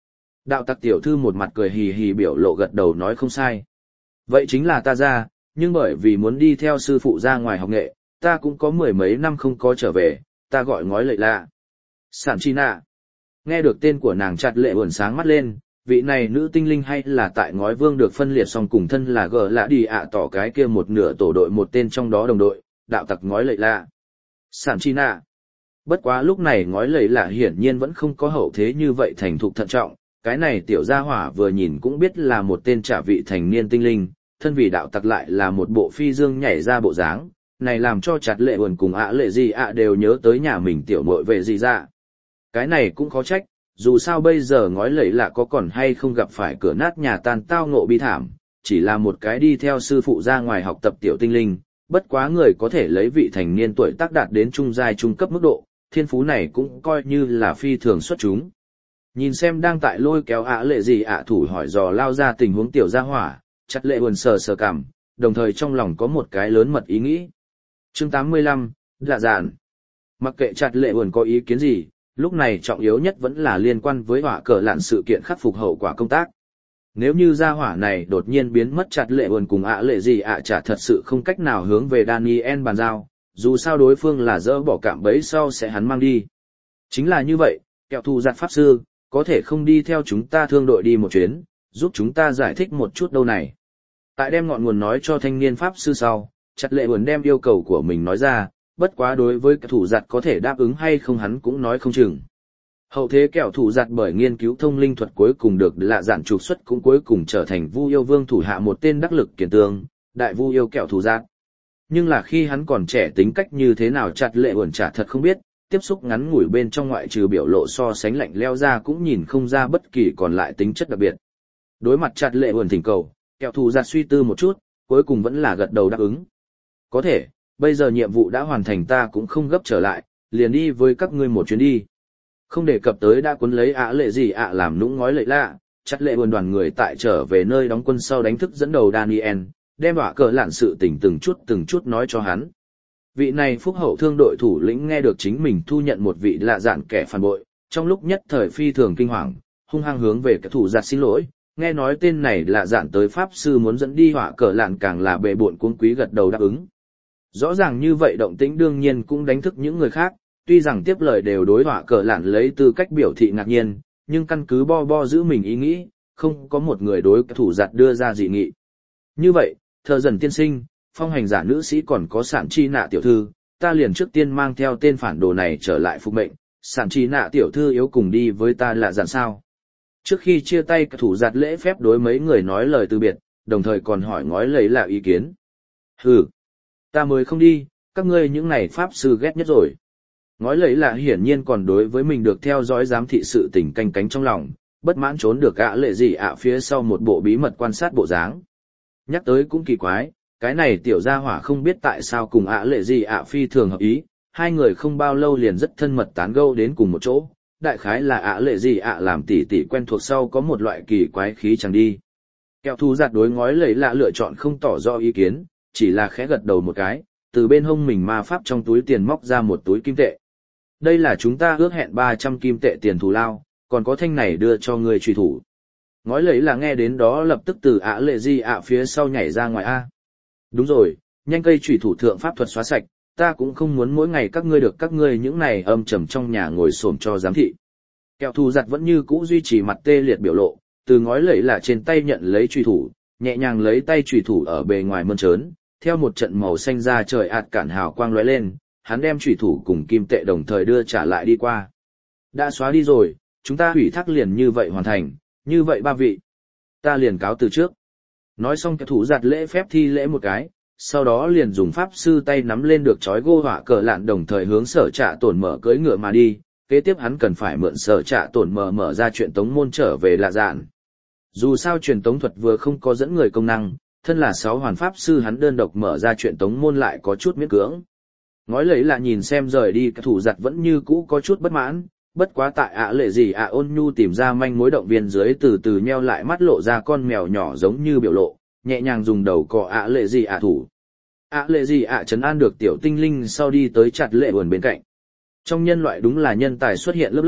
Đạo tặc tiểu thư một mặt cười hì hì biểu lộ gật đầu nói không sai. Vậy chính là ta ra, nhưng bởi vì muốn đi theo sư phụ ra ngoài học nghệ, ta cũng có mười mấy năm không có trở về, ta gọi ngói lệ lạ. Sản chi nạ. Nghe được tên của nàng chặt lệ buồn sáng mắt lên, vị này nữ tinh linh hay là tại ngói vương được phân liệt xong cùng thân là gờ lạ đi ạ tỏ cái kia một nửa tổ đội một tên trong đó đồng đội, đạo tặc ngói lệ lạ. Sản chi nạ. Bất quá lúc này ngói lệ lạ hiển nhiên vẫn không có hậu thế như vậy thành thục thận trọng, cái này tiểu gia hỏa vừa nhìn cũng biết là một tên trả vị thành niên tinh linh, thân vị đạo tặc lại là một bộ phi dương nhảy ra bộ dáng, này làm cho chặt lệ buồn cùng ạ lệ gì ạ đều nhớ tới nhà mình tiểu muội về gì ra. Cái này cũng khó trách, dù sao bây giờ ngói lẫy lạ có còn hay không gặp phải cửa nát nhà tan tao ngộ bi thảm, chỉ là một cái đi theo sư phụ ra ngoài học tập tiểu tinh linh, bất quá người có thể lấy vị thành niên tuổi tác đạt đến trung giai trung cấp mức độ, thiên phú này cũng coi như là phi thường xuất chúng. Nhìn xem đang tại lôi kéo ạ lệ gì ạ thủ hỏi dò lao ra tình huống tiểu gia hỏa, chặt lệ buồn sờ sờ cảm, đồng thời trong lòng có một cái lớn mật ý nghĩ. Chương tám mươi lăm, Lạ Dạn. Mặc kệ chặt lệ buồn có ý kiến gì, lúc này trọng yếu nhất vẫn là liên quan với hỏa cờ lạn sự kiện khắc phục hậu quả công tác. Nếu như gia hỏa này đột nhiên biến mất chặt lệ buồn cùng ạ lệ gì ạ chả thật sự không cách nào hướng về Daniel bàn giao, dù sao đối phương là dỡ bỏ cạm bẫy sau sẽ hắn mang đi. Chính là như vậy, kẹo thù giặt pháp sư, có thể không đi theo chúng ta thương đội đi một chuyến, giúp chúng ta giải thích một chút đâu này. Tại đem ngọn nguồn nói cho thanh niên pháp sư sau, chặt lệ buồn đem yêu cầu của mình nói ra, bất quá đối với kẻ thủ giặt có thể đáp ứng hay không hắn cũng nói không chừng. Hậu thế kẻo thủ giặt bởi nghiên cứu thông linh thuật cuối cùng được Lạ Dạn trục xuất cũng cuối cùng trở thành Vu Yêu Vương thủ hạ một tên đắc lực kiền tương, đại Vu Yêu kẻo thủ giặt. Nhưng là khi hắn còn trẻ tính cách như thế nào chặt lệ buồn chả thật không biết, tiếp xúc ngắn ngủi bên trong ngoại trừ biểu lộ so sánh lạnh leo ra cũng nhìn không ra bất kỳ còn lại tính chất đặc biệt. Đối mặt chặt lệ buồn thỉnh cầu, kẻo thủ giặt suy tư một chút, cuối cùng vẫn là gật đầu đáp ứng. Có thể, bây giờ nhiệm vụ đã hoàn thành ta cũng không gấp trở lại, liền đi với các ngươi một chuyến đi. Không đề cập tới đã cuốn lấy ạ lệ gì ạ làm nũng ngói lệ lạ, chặt lệ buồn đoàn người tại trở về nơi đóng quân sau đánh thức dẫn đầu Daniel, đem hỏa cờ lạn sự tình từng chút từng chút nói cho hắn. Vị này phúc hậu thương đội thủ lĩnh nghe được chính mình thu nhận một vị Lạ Dạn kẻ phản bội, trong lúc nhất thời phi thường kinh hoàng, hung hăng hướng về kẻ thủ giặt xin lỗi, nghe nói tên này Lạ Dạn tới pháp sư muốn dẫn đi hỏa cờ lạn càng là bệ bội cuống quý gật đầu đáp ứng. Rõ ràng như vậy động tĩnh đương nhiên cũng đánh thức những người khác, tuy rằng tiếp lời đều đối hỏa cờ lạn lấy tư cách biểu thị ngạc nhiên, nhưng căn cứ bo bo giữ mình ý nghĩ, không có một người đối thủ giặt đưa ra dị nghị. Như vậy, thờ dần tiên sinh, phong hành giả nữ sĩ còn có sản chi nạ tiểu thư, ta liền trước tiên mang theo tên phản đồ này trở lại phục mệnh, sản chi nạ tiểu thư yếu cùng đi với ta là dặn sao. Trước khi chia tay thủ giặt lễ phép đối mấy người nói lời từ biệt, đồng thời còn hỏi ngói lấy là ý kiến. Hừ, ta mới không đi, các ngươi những này pháp sư ghét nhất rồi. Ngói lấy là hiển nhiên còn đối với mình được theo dõi giám thị sự tình canh cánh trong lòng, bất mãn trốn được ạ lệ gì ạ phía sau một bộ bí mật quan sát bộ dáng. Nhắc tới cũng kỳ quái, cái này tiểu gia hỏa không biết tại sao cùng ạ lệ gì ạ phi thường hợp ý, hai người không bao lâu liền rất thân mật tán gẫu đến cùng một chỗ, đại khái là ạ lệ gì ạ làm tỉ tỉ quen thuộc sau có một loại kỳ quái khí chẳng đi. Kẹo thu giặt đối ngói lấy lạ lựa chọn không tỏ rõ ý kiến, chỉ là khẽ gật đầu một cái, từ bên hông mình ma pháp trong túi tiền móc ra một túi kim tệ. Đây là chúng ta ước hẹn ba trăm kim tệ tiền thù lao, còn có thanh này đưa cho người truy thủ. Ngói lấy là nghe đến đó lập tức từ ạ lệ gì ạ phía sau nhảy ra ngoài A. Đúng rồi, nhanh cây truy thủ thượng pháp thuật xóa sạch, ta cũng không muốn mỗi ngày các ngươi được các ngươi những này âm trầm trong nhà ngồi xổm cho giám thị. Kẹo thù giặt vẫn như cũ duy trì mặt tê liệt biểu lộ, từ ngói lấy là trên tay nhận lấy truy thủ, nhẹ nhàng lấy tay truy thủ ở bề ngoài mơn trớn, theo một trận màu xanh ra trời ạt cản hào quang lóe lên, hắn đem truy thủ cùng kim tệ đồng thời đưa trả lại đi qua. Đã xóa đi rồi, chúng ta hủy thác liền như vậy hoàn thành, như vậy ba vị. Ta liền cáo từ trước. Nói xong kẻ thủ giặt lễ phép thi lễ một cái, sau đó liền dùng pháp sư tay nắm lên được chói gô họa cờ lạn đồng thời hướng sở trạ tổn mở cưỡi ngựa mà đi, kế tiếp hắn cần phải mượn sở trạ tổn mở mở ra chuyện tống môn trở về Lạ Dạn. Dù sao truyền tống thuật vừa không có dẫn người công năng, thân là sáu hoàn pháp sư hắn đơn độc mở ra chuyện tống môn lại có chút miễn cưỡng. Ngói lấy là nhìn xem rời đi kẻ thủ giặt vẫn như cũ có chút bất mãn, bất quá tại ạ lệ gì ạ ôn nhu tìm ra manh mối động viên dưới từ từ nheo lại mắt lộ ra con mèo nhỏ giống như biểu lộ, nhẹ nhàng dùng đầu cọ ạ lệ gì ạ thủ. ạ lệ gì ạ trấn an được tiểu tinh linh sau đi tới chặt lệ buồn bên cạnh. Trong nhân loại đúng là nhân tài xuất hiện lớp lớp,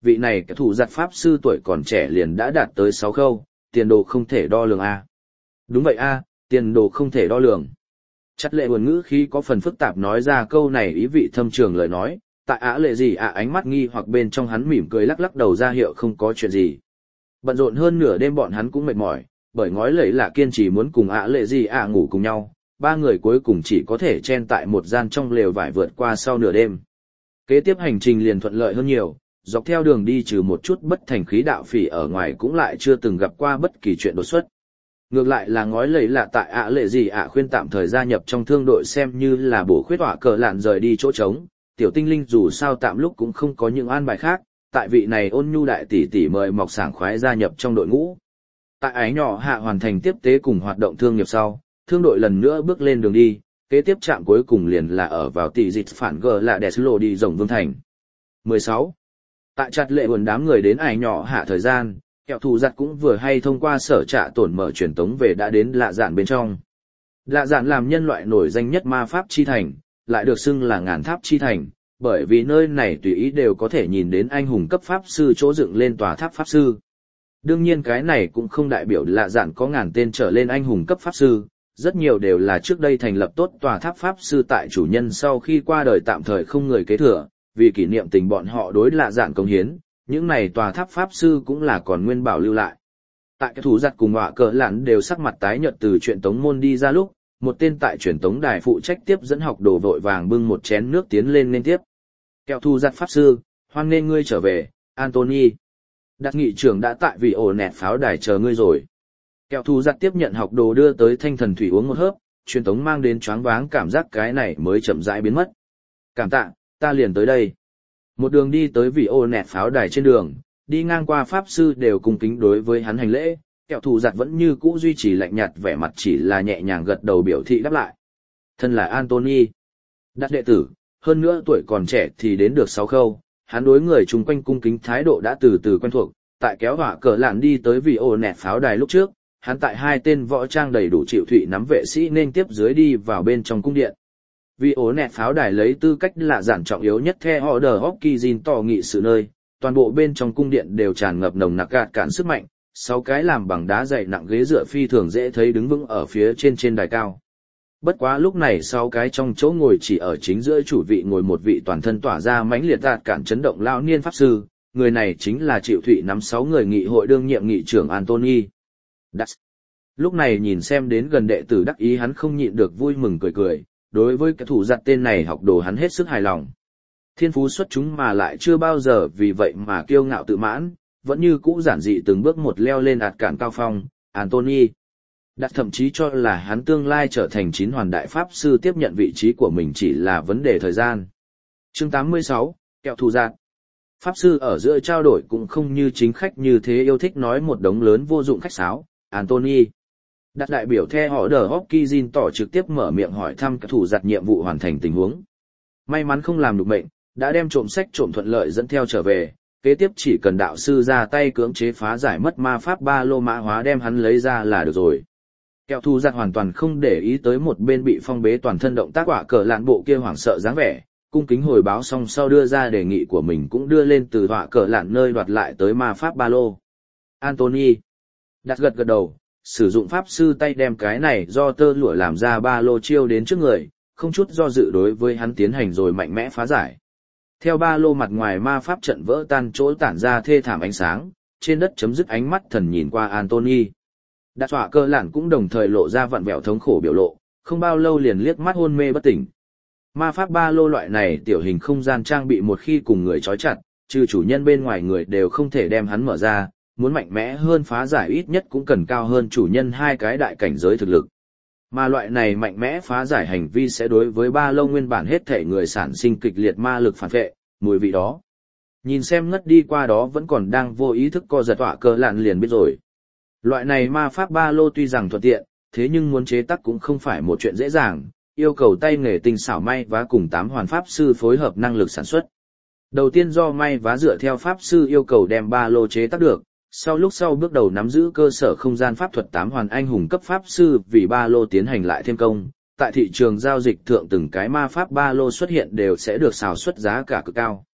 vị này cái thủ giặt pháp sư tuổi còn trẻ liền đã đạt tới sáu khâu, tiền đồ không thể đo lường a. Đúng vậy a, tiền đồ không thể đo lường. Chặt lệ buồn ngữ khí có phần phức tạp nói ra câu này ý vị thâm trường lời nói, tại ạ lệ gì ạ ánh mắt nghi hoặc bên trong hắn mỉm cười lắc lắc đầu ra hiệu không có chuyện gì. Bận rộn hơn nửa đêm bọn hắn cũng mệt mỏi, bởi ngói lẫy là kiên trì muốn cùng ạ lệ gì ạ ngủ cùng nhau, ba người cuối cùng chỉ có thể chen tại một gian trong lều vải vượt qua sau nửa đêm. Kế tiếp hành trình liền thuận lợi hơn nhiều, dọc theo đường đi trừ một chút bất thành khí đạo phỉ ở ngoài cũng lại chưa từng gặp qua bất kỳ chuyện đột xuất. Ngược lại là ngói lẫy là tại ạ lệ gì ạ khuyên tạm thời gia nhập trong thương đội xem như là bổ khuyết họa cờ lạn rời đi chỗ trống, tiểu tinh linh dù sao tạm lúc cũng không có những an bài khác, tại vị này ôn nhu đại tỷ tỷ mời mọc sảng khoái gia nhập trong đội ngũ. Tại ái nhỏ hạ hoàn thành tiếp tế cùng hoạt động thương nghiệp sau, thương đội lần nữa bước lên đường đi, kế tiếp trạm cuối cùng liền là ở vào tỷ dịch phản gờ là Deslo đi rồng vương thành. mười sáu. Tại chặt lệ buồn đám người đến ái nhỏ hạ thời gian, kẹo thù giặt cũng vừa hay thông qua sở trạ tổn mở truyền tống về đã đến lạ dạn bên trong. Lạ dạn làm nhân loại nổi danh nhất ma pháp chi thành, lại được xưng là ngàn tháp chi thành, bởi vì nơi này tùy ý đều có thể nhìn đến anh hùng cấp pháp sư chỗ dựng lên tòa tháp pháp sư. Đương nhiên cái này cũng không đại biểu lạ dạn có ngàn tên trở lên anh hùng cấp pháp sư, rất nhiều đều là trước đây thành lập tốt tòa tháp pháp sư tại chủ nhân sau khi qua đời tạm thời không người kế thừa, vì kỷ niệm tình bọn họ đối lạ dạn công hiến, những này tòa tháp pháp sư cũng là còn nguyên bảo lưu lại. Tại cái thủ giặt cùng họa cờ lạn đều sắc mặt tái nhợt từ truyền tống môn đi ra lúc, một tên tại truyền tống đài phụ trách tiếp dẫn học đồ vội vàng bưng một chén nước tiến lên nên tiếp. Kẹo thu giặt pháp sư, hoan nghênh ngươi trở về, Anthony. Đặc nghị trưởng đã tại vị ổ nẹt pháo đài chờ ngươi rồi. Kẹo thu giặt tiếp nhận học đồ đưa tới thanh thần thủy uống một hớp, truyền tống mang đến choáng váng cảm giác cái này mới chậm rãi biến mất. Cảm tạ, ta liền tới đây. Một đường đi tới vị ổ nẹt pháo đài trên đường, đi ngang qua pháp sư đều cung kính đối với hắn hành lễ, kẹo thù giặt vẫn như cũ duy trì lạnh nhạt vẻ mặt chỉ là nhẹ nhàng gật đầu biểu thị đáp lại. Thân là Anthony, đặt đệ tử, hơn nữa tuổi còn trẻ thì đến được sáu khâu, hắn đối người chung quanh cung kính thái độ đã từ từ quen thuộc, tại kéo hỏa cờ lạn đi tới vị ổ nẹt pháo đài lúc trước, hắn tại hai tên võ trang đầy đủ chịu thụy nắm vệ sĩ nên tiếp dưới đi vào bên trong cung điện. Vị ổ nẹt pháo đài lấy tư cách là giản trọng yếu nhất theo order of Kizin tỏ nghị sự nơi, toàn bộ bên trong cung điện đều tràn ngập nồng nặc gạt cản sức mạnh, sáu cái làm bằng đá dày nặng ghế dựa phi thường dễ thấy đứng vững ở phía trên trên đài cao. Bất quá lúc này sáu cái trong chỗ ngồi chỉ ở chính giữa chủ vị ngồi một vị toàn thân tỏa ra mãnh liệt gạt cản chấn động lão niên pháp sư, người này chính là Triệu Thụy nắm sáu người nghị hội đương nhiệm nghị trưởng Anthony. Das. Lúc này nhìn xem đến gần đệ tử đắc ý hắn không nhịn được vui mừng cười cười, đối với cái thủ giặt tên này học đồ hắn hết sức hài lòng. Thiên phú xuất chúng mà lại chưa bao giờ vì vậy mà kiêu ngạo tự mãn, vẫn như cũ giản dị từng bước một leo lên ạt cản cao phong, Anthony. Đặt thậm chí cho là hắn tương lai trở thành chín hoàn đại pháp sư tiếp nhận vị trí của mình chỉ là vấn đề thời gian. Chương tám mươi sáu, kẹo thù giạt. Pháp sư ở giữa trao đổi cũng không như chính khách như thế yêu thích nói một đống lớn vô dụng khách sáo, Anthony. Đặt đại biểu theo họ đờ Hopkins tỏ trực tiếp mở miệng hỏi thăm kẹo thù giạt nhiệm vụ hoàn thành tình huống. May mắn không làm được mệnh, đã đem trộm sách trộm thuận lợi dẫn theo trở về, kế tiếp chỉ cần đạo sư ra tay cưỡng chế phá giải mất ma pháp ba lô mã hóa đem hắn lấy ra là được rồi. Kẹo thù giặt hoàn toàn không để ý tới một bên bị phong bế toàn thân động tác quả cờ lạn bộ kia hoảng sợ dáng vẻ, cung kính hồi báo xong sau đưa ra đề nghị của mình cũng đưa lên từ họa cờ lạn nơi đoạt lại tới ma pháp ba lô. Anthony đặt gật gật đầu, sử dụng pháp sư tay đem cái này do tơ lụa làm ra ba lô chiêu đến trước người, không chút do dự đối với hắn tiến hành rồi mạnh mẽ phá giải. Theo ba lô mặt ngoài ma pháp trận vỡ tan chỗ tản ra thê thảm ánh sáng, trên đất chấm dứt ánh mắt thần nhìn qua Anthony. Đạt họa cơ lạn cũng đồng thời lộ ra vặn vẹo thống khổ biểu lộ, không bao lâu liền liếc mắt hôn mê bất tỉnh. Ma pháp ba lô loại này tiểu hình không gian trang bị một khi cùng người trói chặt, trừ chủ nhân bên ngoài người đều không thể đem hắn mở ra, muốn mạnh mẽ hơn phá giải ít nhất cũng cần cao hơn chủ nhân hai cái đại cảnh giới thực lực. Mà loại này mạnh mẽ phá giải hành vi sẽ đối với ba lô nguyên bản hết thể người sản sinh kịch liệt ma lực phản vệ, mùi vị đó. Nhìn xem ngất đi qua đó vẫn còn đang vô ý thức co giật họa cơ lạn liền biết rồi. Loại này ma pháp ba lô tuy rằng thuận tiện, thế nhưng muốn chế tác cũng không phải một chuyện dễ dàng, yêu cầu tay nghề tinh xảo may vá cùng tám hoàn pháp sư phối hợp năng lực sản xuất. Đầu tiên do may vá dựa theo pháp sư yêu cầu đem ba lô chế tác được, sau lúc sau bước đầu nắm giữ cơ sở không gian pháp thuật tám hoàn anh hùng cấp pháp sư vì ba lô tiến hành lại thêm công. Tại thị trường giao dịch thượng từng cái ma pháp ba lô xuất hiện đều sẽ được xào xuất giá cả cực cao.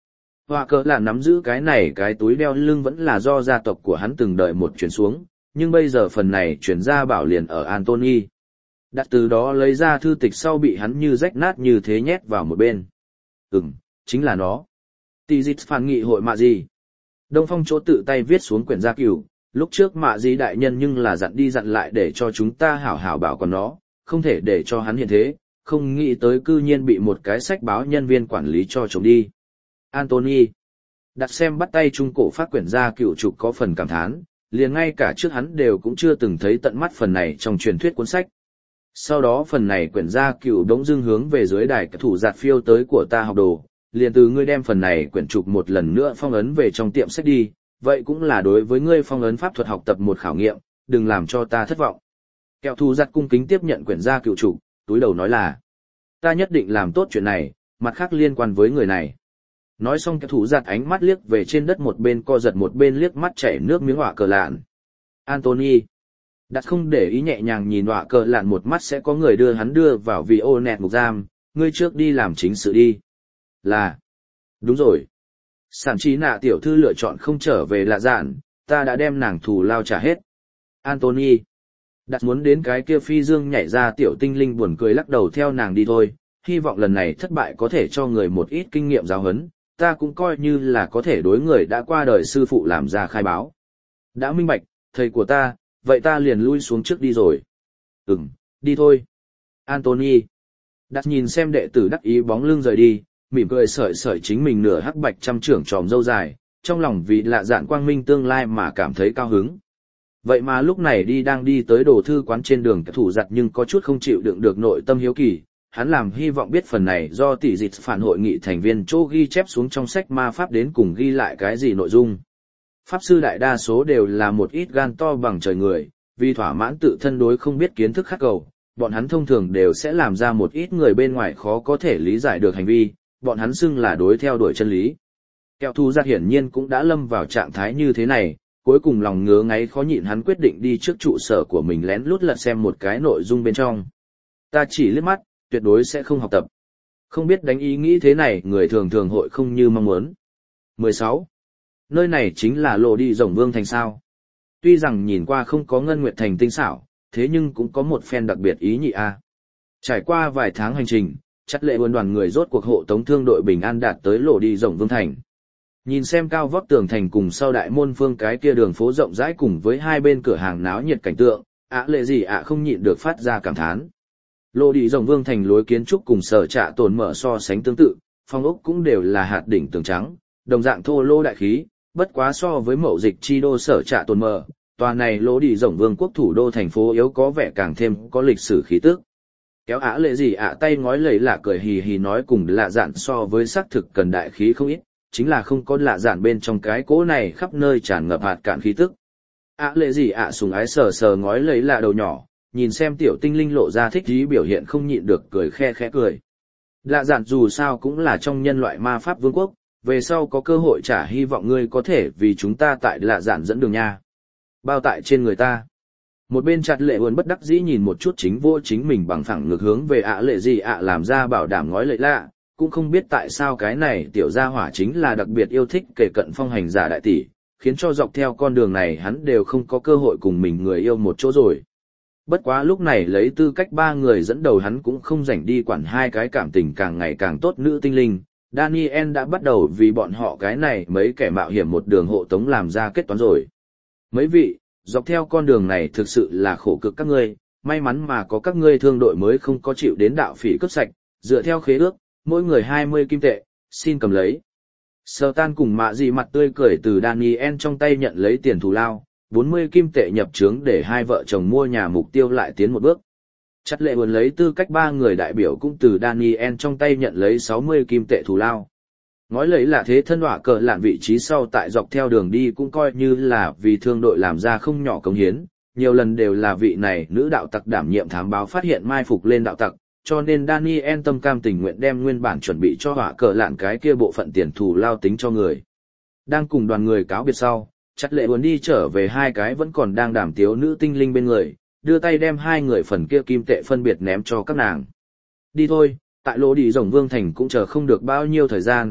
Họa cờ là nắm giữ cái này cái túi đeo lưng vẫn là do gia tộc của hắn từng đợi một chuyển xuống, nhưng bây giờ phần này chuyển ra bảo liền ở Anthony. Đặt từ đó lấy ra thư tịch sau bị hắn như rách nát như thế nhét vào một bên. Ừm, chính là nó. Tỷ dịch phản nghị hội mạ gì? Đông Phong chỗ tự tay viết xuống quyển gia cửu, lúc trước mạ gì đại nhân nhưng là dặn đi dặn lại để cho chúng ta hảo hảo bảo còn nó, không thể để cho hắn hiện thế, không nghĩ tới cư nhiên bị một cái sách báo nhân viên quản lý cho chống đi. Anthony đặt xem bắt tay trung cổ phát quyển gia cửu trục có phần cảm thán, liền ngay cả trước hắn đều cũng chưa từng thấy tận mắt phần này trong truyền thuyết cuốn sách. Sau đó phần này quyển gia cửu đống dưng hướng về dưới đài thủ giạt phiêu tới của ta học đồ, liền từ ngươi đem phần này quyển trục một lần nữa phong ấn về trong tiệm sách đi, vậy cũng là đối với ngươi phong ấn pháp thuật học tập một khảo nghiệm, đừng làm cho ta thất vọng. Kẹo thủ giặt cung kính tiếp nhận quyển gia cửu trục, túi đầu nói là, ta nhất định làm tốt chuyện này, mặt khác liên quan với người này. Nói xong kẹo thủ giặt ánh mắt liếc về trên đất một bên co giật một bên liếc mắt chảy nước miếng họa cờ lạn. Anthony đặt không để ý nhẹ nhàng nhìn họa cờ lạn một mắt sẽ có người đưa hắn đưa vào vì ô nẹt ngục giam, ngươi trước đi làm chính sự đi. Là, đúng rồi. Sản trí nạ tiểu thư lựa chọn không trở về lạ dạn, ta đã đem nàng thù lao trả hết. Anthony đặt muốn đến cái kia phi dương nhảy ra tiểu tinh linh buồn cười lắc đầu theo nàng đi thôi, hy vọng lần này thất bại có thể cho người một ít kinh nghiệm giáo huấn, ta cũng coi như là có thể đối người đã qua đời sư phụ làm ra khai báo. Đã minh bạch, thầy của ta, vậy ta liền lui xuống trước đi rồi. Ừm, đi thôi. Anthony đặt nhìn xem đệ tử đắc ý bóng lưng rời đi, mỉm cười sợi sợi chính mình nửa hắc bạch trăm trưởng tròm râu dài, trong lòng vì lạ dạn quang minh tương lai mà cảm thấy cao hứng. Vậy mà lúc này đi đang đi tới đồ thư quán trên đường thủ giặt nhưng có chút không chịu đựng được nội tâm hiếu kỳ, hắn làm hy vọng biết phần này do tỷ dịch phản hội nghị thành viên chỗ ghi chép xuống trong sách ma pháp đến cùng ghi lại cái gì nội dung. Pháp sư đại đa số đều là một ít gan to bằng trời người, vì thỏa mãn tự thân đối không biết kiến thức khắc cầu, bọn hắn thông thường đều sẽ làm ra một ít người bên ngoài khó có thể lý giải được hành vi, bọn hắn xưng là đối theo đuổi chân lý. Kẹo thù giặt hiển nhiên cũng đã lâm vào trạng thái như thế này, cuối cùng lòng ngứa ngáy khó nhịn hắn quyết định đi trước trụ sở của mình lén lút lật xem một cái nội dung bên trong. Ta chỉ liếc mắt, tuyệt đối sẽ không học tập. Không biết đánh ý nghĩ thế này người thường thường hội không như mong muốn. mười sáu. Nơi này chính là lộ đi rồng vương thành sao. Tuy rằng nhìn qua không có ngân nguyệt thành tinh xảo, thế nhưng cũng có một phen đặc biệt ý nhị a. Trải qua vài tháng hành trình, chắc lệ buôn đoàn người rốt cuộc hộ tống thương đội bình an đạt tới lộ đi rồng vương thành. Nhìn xem cao vóc tường thành cùng sau đại môn phương cái kia đường phố rộng rãi cùng với hai bên cửa hàng náo nhiệt cảnh tượng, ạ lệ gì ạ không nhịn được phát ra cảm thán. Lộ đi rồng vương thành lối kiến trúc cùng sở trạ tồn mở so sánh tương tự, phong ốc cũng đều là hạt đỉnh tường trắng, đồng dạng thô lô đại khí, bất quá so với mậu dịch chi đô sở trạ tồn mở, tòa này lộ đi rồng vương quốc thủ đô thành phố yếu có vẻ càng thêm có lịch sử khí tức. Kéo ạ lệ gì ạ tay ngói lầy lạ cười hì hì nói cùng lạ dạn so với xác thực cần đại khí không ít, chính là không có lạ dạn bên trong cái cỗ này khắp nơi tràn ngập hạt cạn khí tức. ạ lệ gì ạ sùng ái sờ sờ ngói lầy lạ đầu nhỏ, nhìn xem tiểu tinh linh lộ ra thích ý biểu hiện không nhịn được cười khe khẽ cười. Lạ dạn dù sao cũng là trong nhân loại ma pháp vương quốc, về sau có cơ hội trả hy vọng ngươi có thể vì chúng ta tại lạ dạn dẫn đường nha. Bao tại trên người ta. Một bên chặt lệ buồn bất đắc dĩ nhìn một chút chính vô chính mình bằng phẳng ngược hướng về ạ lệ gì ạ làm ra bảo đảm ngói lệ lạ, cũng không biết tại sao cái này tiểu gia hỏa chính là đặc biệt yêu thích kể cận phong hành giả đại tỷ, khiến cho dọc theo con đường này hắn đều không có cơ hội cùng mình người yêu một chỗ rồi. Bất quá lúc này lấy tư cách ba người dẫn đầu hắn cũng không rảnh đi quản hai cái cảm tình càng ngày càng tốt nữ tinh linh. Daniel đã bắt đầu vì bọn họ cái này mấy kẻ mạo hiểm một đường hộ tống làm ra kết toán rồi. Mấy vị, dọc theo con đường này thực sự là khổ cực các ngươi, may mắn mà có các ngươi thương đội mới không có chịu đến đạo phỉ cướp sạch, dựa theo khế ước, mỗi người hai mươi kim tệ, xin cầm lấy. Sơ tan cùng mạ gì mặt tươi cười từ Daniel trong tay nhận lấy tiền thù lao, bốn mươi kim tệ nhập trướng để hai vợ chồng mua nhà mục tiêu lại tiến một bước. Chặt lệ buồn lấy tư cách ba người đại biểu cũng từ Daniel trong tay nhận lấy sáu mươi kim tệ thù lao. Ngói lấy là thế thân họa cờ lạn vị trí sau tại dọc theo đường đi cũng coi như là vì thương đội làm ra không nhỏ công hiến, nhiều lần đều là vị này nữ đạo tặc đảm nhiệm thám báo phát hiện mai phục lên đạo tặc, cho nên Daniel tâm cam tình nguyện đem nguyên bản chuẩn bị cho họa cờ lạn cái kia bộ phận tiền thù lao tính cho người. Đang cùng đoàn người cáo biệt sau, chặt lệ buồn đi trở về hai cái vẫn còn đang đàm tiếu nữ tinh linh bên người, đưa tay đem hai người phần kia kim tệ phân biệt ném cho các nàng. Đi thôi, tại lỗ đi rồng vương thành cũng chờ không được bao nhiêu thời gian,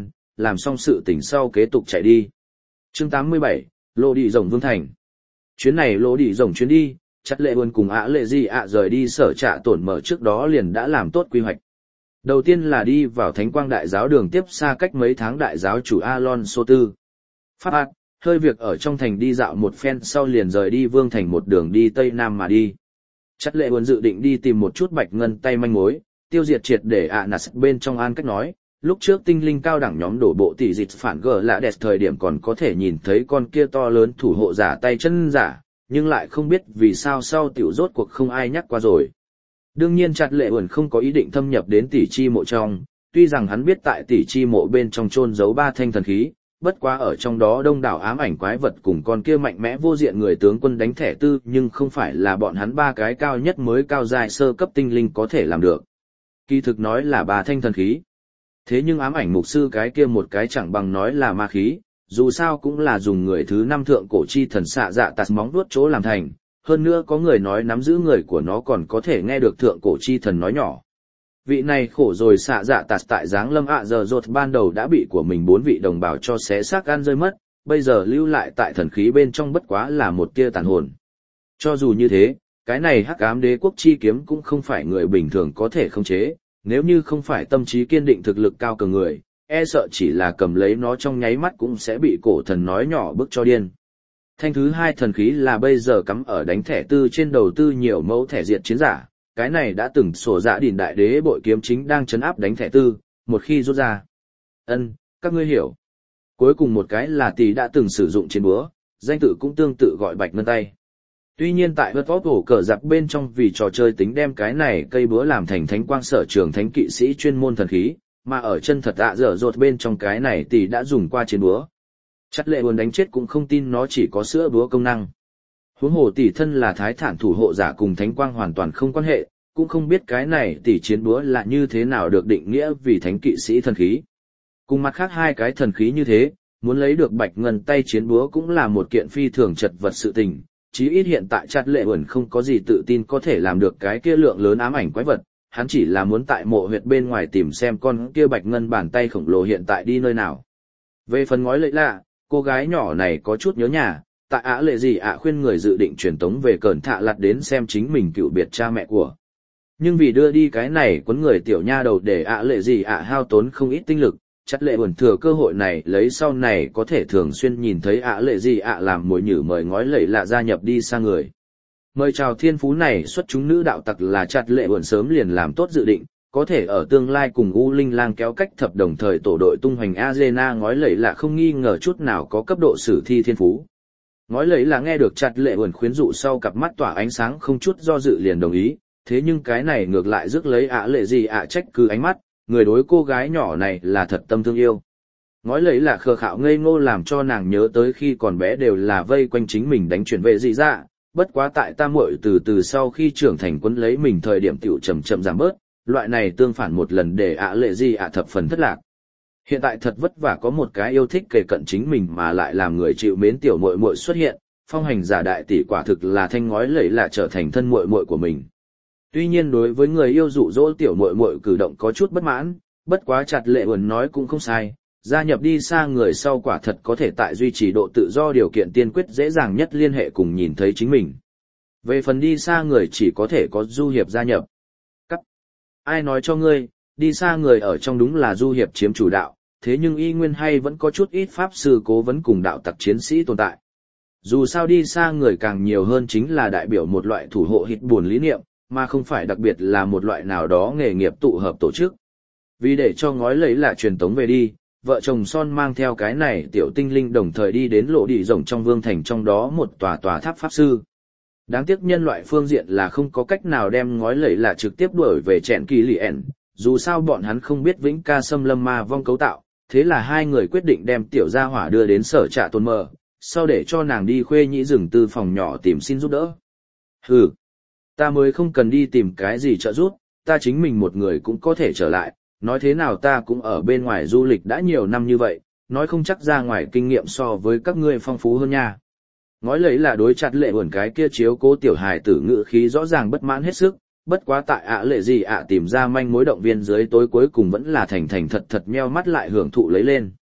làm xong sự tỉnh sau kế tục chạy đi. Chương tám mươi bảy, Lô đi rồng Vương Thành. Chuyến này Lô đi rồng chuyến đi, Chặt Lệ Uẩn cùng ạ lệ gì ạ rời đi sở trạ tổn mở trước đó liền đã làm tốt quy hoạch. Đầu tiên là đi vào Thánh Quang Đại giáo đường tiếp xa cách mấy tháng Đại giáo chủ Alonso Tư. Pháp ác, hơi việc ở trong thành đi dạo một phen sau liền rời đi Vương Thành một đường đi Tây Nam mà đi. Chặt Lệ Uẩn dự định đi tìm một chút bạch ngân tay manh mối, tiêu diệt triệt để ạ nạt bên trong an cách nói. Lúc trước tinh linh cao đẳng nhóm đổ bộ tỷ dịch phản gờ lạ đẹp thời điểm còn có thể nhìn thấy con kia to lớn thủ hộ giả tay chân giả, nhưng lại không biết vì sao sau tiểu rốt cuộc không ai nhắc qua rồi. Đương nhiên Chặt Lệ Uẩn không có ý định thâm nhập đến tỷ chi mộ trong, tuy rằng hắn biết tại tỷ chi mộ bên trong chôn giấu ba thanh thần khí, bất quá ở trong đó đông đảo ám ảnh quái vật cùng con kia mạnh mẽ vô diện người tướng quân đánh thẻ tư nhưng không phải là bọn hắn ba cái cao nhất mới cao dài sơ cấp tinh linh có thể làm được. Kỳ thực nói là ba thanh thần khí. Thế nhưng ám ảnh mục sư cái kia một cái chẳng bằng nói là ma khí, dù sao cũng là dùng người thứ năm thượng cổ chi thần xạ dạ tạt móng vuốt chỗ làm thành, hơn nữa có người nói nắm giữ người của nó còn có thể nghe được thượng cổ chi thần nói nhỏ. Vị này khổ rồi xạ dạ tạt tại giáng lâm ạ giờ rột ban đầu đã bị của mình bốn vị đồng bào cho xé xác ăn rơi mất, bây giờ lưu lại tại thần khí bên trong bất quá là một tia tàn hồn. Cho dù như thế, cái này hắc ám đế quốc chi kiếm cũng không phải người bình thường có thể khống chế. Nếu như không phải tâm trí kiên định thực lực cao cường người, e sợ chỉ là cầm lấy nó trong nháy mắt cũng sẽ bị cổ thần nói nhỏ bức cho điên. Thanh thứ hai thần khí là bây giờ cắm ở đánh thẻ tư trên đầu tư nhiều mẫu thẻ diệt chiến giả, cái này đã từng sổ dạ đỉnh đại đế bội kiếm chính đang chấn áp đánh thẻ tư, một khi rút ra. Ân, các ngươi hiểu. Cuối cùng một cái là tỷ đã từng sử dụng chiến búa, danh tự cũng tương tự gọi bạch ngân tay. Tuy nhiên tại vượt vót hổ cờ giặc bên trong vì trò chơi tính đem cái này cây búa làm thành thánh quang sở trường thánh kỵ sĩ chuyên môn thần khí, mà ở chân thật ạ dở dột bên trong cái này tỷ đã dùng qua chiến búa. Chặt Lệ Uẩn đánh chết cũng không tin nó chỉ có sữa búa công năng. Huống hồ tỷ thân là thái thản thủ hộ giả cùng thánh quang hoàn toàn không quan hệ, cũng không biết cái này tỷ chiến búa là như thế nào được định nghĩa vì thánh kỵ sĩ thần khí. Cùng mặt khác hai cái thần khí như thế, muốn lấy được bạch ngân tay chiến búa cũng là một kiện phi thường chật vật sự tình. Chí ít hiện tại Chặt Lệ Uẩn không có gì tự tin có thể làm được cái kia lượng lớn ám ảnh quái vật, hắn chỉ là muốn tại mộ huyệt bên ngoài tìm xem con kia bạch ngân bàn tay khổng lồ hiện tại đi nơi nào. Về phần ngói lệ lạ, cô gái nhỏ này có chút nhớ nhà, tại ạ lệ gì ạ khuyên người dự định truyền tống về cẩn thạ lặt đến xem chính mình cựu biệt cha mẹ của. Nhưng vì đưa đi cái này quấn người tiểu nha đầu để ạ lệ gì ạ hao tốn không ít tinh lực, Chặt Lệ Uẩn thừa cơ hội này lấy sau này có thể thường xuyên nhìn thấy ạ lệ gì ạ làm mồi nhử mời ngói lệ lạ gia nhập đi sang người. Mời chào thiên phú này xuất chúng nữ đạo tặc là Chặt Lệ Uẩn sớm liền làm tốt dự định, có thể ở tương lai cùng U Linh Lang kéo cách thập đồng thời tổ đội tung hoành Azena ngói lệ lạ không nghi ngờ chút nào có cấp độ sử thi thiên phú. Ngói lệ lạ nghe được Chặt Lệ Uẩn khuyến dụ sau cặp mắt tỏa ánh sáng không chút do dự liền đồng ý, thế nhưng cái này ngược lại rước lấy ạ lệ gì ạ trách cứ ánh mắt. Người đối cô gái nhỏ này là thật tâm thương yêu. Ngói lấy là khờ khạo ngây ngô làm cho nàng nhớ tới khi còn bé đều là vây quanh chính mình đánh chuyển vệ dị dạ, bất quá tại tam muội từ từ sau khi trưởng thành quấn lấy mình thời điểm tiểu chậm chậm giảm bớt, loại này tương phản một lần để ạ lệ gì ạ thập phần thất lạc. Hiện tại thật vất vả có một cái yêu thích kề cận chính mình mà lại làm người chịu mến tiểu muội muội xuất hiện, phong hành giả đại tỷ quả thực là thanh ngói lẫy là trở thành thân muội muội của mình. Tuy nhiên đối với người yêu dụ dỗ tiểu muội muội cử động có chút bất mãn, bất quá Chặt Lệ Uẩn nói cũng không sai, gia nhập đi xa người sau quả thật có thể tại duy trì độ tự do điều kiện tiên quyết dễ dàng nhất liên hệ cùng nhìn thấy chính mình. Về phần đi xa người chỉ có thể có du hiệp gia nhập. Cắt. Ai nói cho ngươi, đi xa người ở trong đúng là du hiệp chiếm chủ đạo, thế nhưng y nguyên hay vẫn có chút ít pháp sư cố vấn cùng đạo tặc chiến sĩ tồn tại. Dù sao đi xa người càng nhiều hơn chính là đại biểu một loại thủ hộ hít buồn lý niệm, mà không phải đặc biệt là một loại nào đó nghề nghiệp tụ hợp tổ chức. Vì để cho ngói lấy là truyền tống về đi, vợ chồng son mang theo cái này tiểu tinh linh đồng thời đi đến lộ đi rồng trong vương thành trong đó một tòa tòa tháp pháp sư. Đáng tiếc nhân loại phương diện là không có cách nào đem ngói lấy là trực tiếp đuổi về chẹn kỳ lì ẻn, dù sao bọn hắn không biết vĩnh ca xâm lâm ma vong cấu tạo, thế là hai người quyết định đem tiểu gia hỏa đưa đến sở trạ tôn mờ, sau để cho nàng đi khuê nhĩ rừng tư phòng nhỏ tìm xin giúp đỡ. Hừ, ta mới không cần đi tìm cái gì trợ giúp, ta chính mình một người cũng có thể trở lại, nói thế nào ta cũng ở bên ngoài du lịch đã nhiều năm như vậy, nói không chắc ra ngoài kinh nghiệm so với các ngươi phong phú hơn nha. Ngói lấy là đối Chặt Lệ Uẩn cái kia chiếu cố tiểu hài tử ngữ khí rõ ràng bất mãn hết sức, bất quá tại ạ lệ gì ạ tìm ra manh mối động viên dưới tối cuối cùng vẫn là thành thành thật thật nheo mắt lại hưởng thụ lấy lên.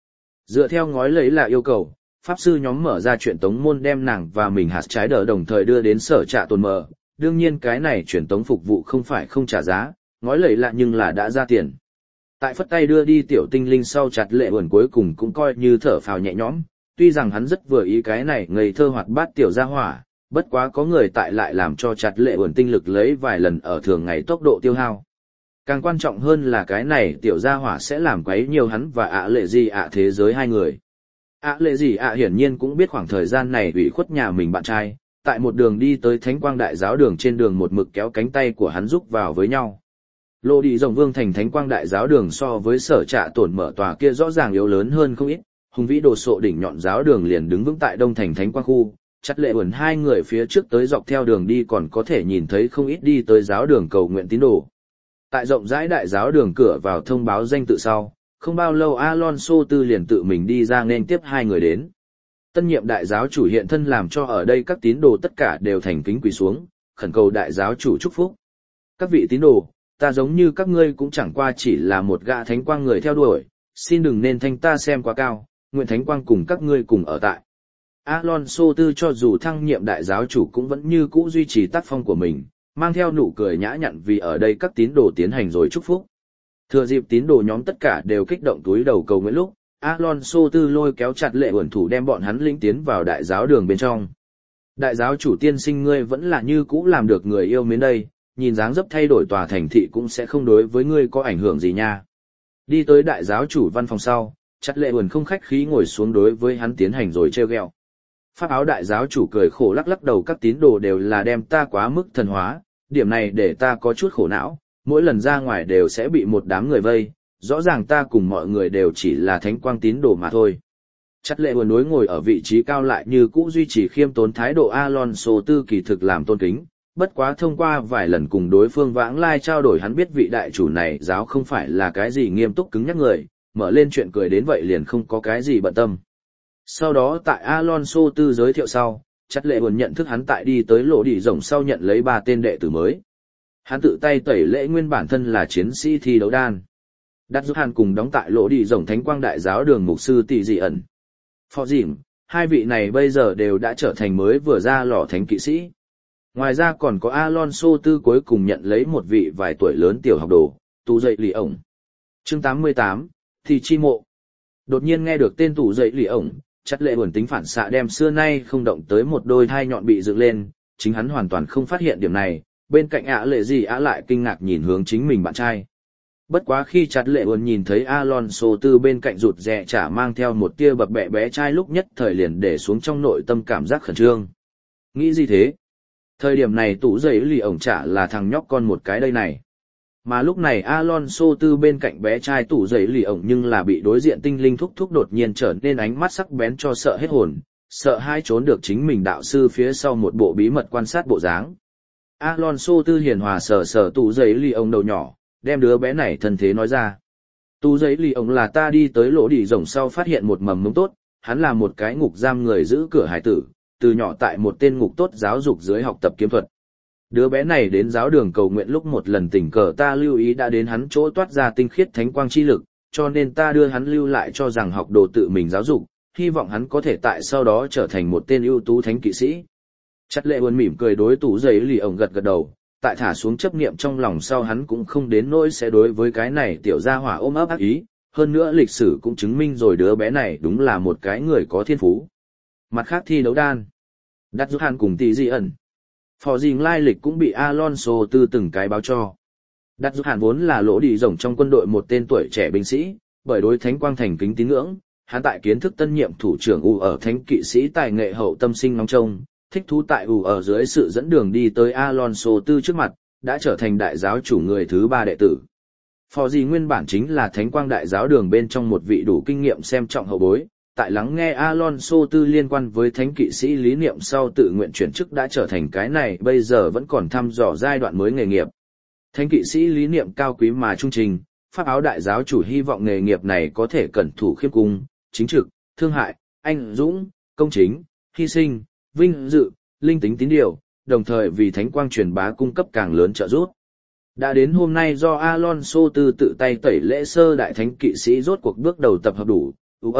Dựa theo ngói lấy là yêu cầu, pháp sư nhóm mở ra chuyện tống môn đem nàng và mình hạt trái đỡ đồng thời đưa đến sở trạ tồn mở. Đương nhiên cái này truyền tống phục vụ không phải không trả giá, ngói lấy lạ nhưng là đã ra tiền. Tại phất tay đưa đi tiểu tinh linh sau chặt lệ buồn cuối cùng cũng coi như thở phào nhẹ nhõm, tuy rằng hắn rất vừa ý cái này ngây thơ hoạt bát tiểu gia hỏa, bất quá có người tại lại làm cho chặt lệ buồn tinh lực lấy vài lần ở thường ngày tốc độ tiêu hao. Càng quan trọng hơn là cái này tiểu gia hỏa sẽ làm quấy nhiều hắn và ạ lệ gì ạ thế giới hai người. ạ lệ gì ạ hiển nhiên cũng biết khoảng thời gian này ủy khuất nhà mình bạn trai, tại một đường đi tới Thánh Quang Đại Giáo Đường trên đường một mực kéo cánh tay của hắn giúp vào với nhau. Lộ đi rồng vương thành Thánh Quang Đại Giáo Đường so với sở trạ tổn mở tòa kia rõ ràng yếu lớn hơn không ít, hùng vĩ đồ sộ đỉnh nhọn giáo đường liền đứng vững tại đông thành Thánh Quang khu, chặt lệ buồn hai người phía trước tới dọc theo đường đi còn có thể nhìn thấy không ít đi tới giáo đường cầu nguyện tín đồ. Tại rộng rãi đại giáo đường cửa vào thông báo danh tự sau, không bao lâu Alonso Tư liền tự mình đi ra nên tiếp hai người đến. Tân nhiệm đại giáo chủ hiện thân làm cho ở đây các tín đồ tất cả đều thành kính quỳ xuống, khẩn cầu đại giáo chủ chúc phúc. Các vị tín đồ, ta giống như các ngươi cũng chẳng qua chỉ là một gã thánh quang người theo đuổi, xin đừng nên thanh ta xem quá cao, nguyện thánh quang cùng các ngươi cùng ở tại. Alonso Tư cho dù thăng nhiệm đại giáo chủ cũng vẫn như cũ duy trì tác phong của mình, mang theo nụ cười nhã nhặn vì ở đây các tín đồ tiến hành rồi chúc phúc. Thừa dịp tín đồ nhóm tất cả đều kích động túi đầu cầu nguyện lúc, Alonso Tư lôi kéo chặt lệ uẩn thủ đem bọn hắn lĩnh tiến vào đại giáo đường bên trong. Đại giáo chủ tiên sinh ngươi vẫn là như cũ làm được người yêu mến đây, nhìn dáng dấp thay đổi tòa thành thị cũng sẽ không đối với ngươi có ảnh hưởng gì nha. Đi tới đại giáo chủ văn phòng sau, chặt lệ uẩn không khách khí ngồi xuống đối với hắn tiến hành rồi trêu ghẹo. Pháp áo đại giáo chủ cười khổ lắc lắc đầu các tín đồ đều là đem ta quá mức thần hóa, điểm này để ta có chút khổ não, mỗi lần ra ngoài đều sẽ bị một đám người vây, rõ ràng ta cùng mọi người đều chỉ là thánh quang tín đồ mà thôi. Chặt lệ buồn núi ngồi ở vị trí cao lại như cũ duy trì khiêm tốn thái độ Alonso Tư kỳ thực làm tôn kính, bất quá thông qua vài lần cùng đối phương vãng lai trao đổi hắn biết vị đại chủ này giáo không phải là cái gì nghiêm túc cứng nhắc người, mở lên chuyện cười đến vậy liền không có cái gì bận tâm. Sau đó tại Alonso Tư giới thiệu sau, chặt lệ buồn nhận thức hắn tại đi tới lộ đi rồng sau nhận lấy ba tên đệ tử mới. Hắn tự tay tẩy lễ nguyên bản thân là chiến sĩ thi đấu đan. Đặt giúp hàn cùng đóng tại lộ đi rồng thánh quang đại giáo đường mục sư tỷ dị ẩn. Phó dìm, hai vị này bây giờ đều đã trở thành mới vừa ra lò thánh kỵ sĩ. Ngoài ra còn có Alonso Tư cuối cùng nhận lấy một vị vài tuổi lớn tiểu học đồ, tù dậy lì ổng. Chương tám mươi tám, thì chi mộ. Đột nhiên nghe được tên tù dậy lì ổng, chặt lệ buồn tính phản xạ đem xưa nay không động tới một đôi thai nhọn bị dựng lên, chính hắn hoàn toàn không phát hiện điểm này, bên cạnh ạ lệ gì ạ lại kinh ngạc nhìn hướng chính mình bạn trai. Bất quá khi chặt lệ buồn nhìn thấy Alonso Tư bên cạnh rụt rè chả mang theo một tia bập bẹ bé trai lúc nhất thời liền để xuống trong nội tâm cảm giác khẩn trương. Nghĩ gì thế? Thời điểm này tủ giấy lì ổng chả là thằng nhóc con một cái đây này. Mà lúc này Alonso Tư bên cạnh bé trai tủ giấy lì ổng nhưng là bị đối diện tinh linh thúc thúc đột nhiên trở nên ánh mắt sắc bén cho sợ hết hồn, sợ hai trốn được chính mình đạo sư phía sau một bộ bí mật quan sát bộ dáng. Alonso Tư hiền hòa sờ sờ tủ giấy lì ổng đầu nhỏ, đem đứa bé này thân thế nói ra. Tủ giấy lì ổng là ta đi tới lỗ đỉ rồng sau phát hiện một mầm mống tốt, hắn là một cái ngục giam người giữ cửa hải tử, từ nhỏ tại một tên ngục tốt giáo dục dưới học tập kiếm thuật. Đứa bé này đến giáo đường cầu nguyện lúc một lần tình cờ ta lưu ý đã đến hắn chỗ toát ra tinh khiết thánh quang chi lực, cho nên ta đưa hắn lưu lại cho rằng học đồ tự mình giáo dục, hy vọng hắn có thể tại sau đó trở thành một tên ưu tú thánh kỵ sĩ. Chặt lệ buồn mỉm cười đối tủ giấy lì ổng gật gật đầu, tại thả xuống chấp niệm trong lòng sau hắn cũng không đến nỗi sẽ đối với cái này tiểu gia hỏa ôm ấp ác ý, hơn nữa lịch sử cũng chứng minh rồi đứa bé này đúng là một cái người có thiên phú. Mặt khác thi đấu đan, đặt giúp hàn cùng tỷ dị ẩn. Phò dình lai lịch cũng bị Alonso Tư từng cái báo cho. Đặt giúp hàn vốn là lỗ đi rồng trong quân đội một tên tuổi trẻ binh sĩ, bởi đối thánh quang thành kính tín ngưỡng, hắn tại kiến thức tân nhiệm thủ trưởng U ở thánh kỵ sĩ tài nghệ hậu tâm sinh nóng trông, thích thú tại U ở dưới sự dẫn đường đi tới Alonso Tư trước mặt, đã trở thành đại giáo chủ người thứ ba đệ tử. Phò dì nguyên bản chính là thánh quang đại giáo đường bên trong một vị đủ kinh nghiệm xem trọng hậu bối, tại lắng nghe Alonso Tư liên quan với thánh kỵ sĩ lý niệm sau tự nguyện chuyển chức đã trở thành cái này bây giờ vẫn còn thăm dò giai đoạn mới nghề nghiệp. Thánh kỵ sĩ lý niệm cao quý mà trung trình, pháp áo đại giáo chủ hy vọng nghề nghiệp này có thể cẩn thủ khiêm cung, chính trực, thương hại, anh dũng, công chính, hy sinh, vinh dự, linh tính tín điều, đồng thời vì thánh quang truyền bá cung cấp càng lớn trợ giúp. Đã đến hôm nay do Alonso Tư tự tay tẩy lễ sơ đại thánh kỵ sĩ rốt cuộc bước đầu tập hợp đủ, ú ở,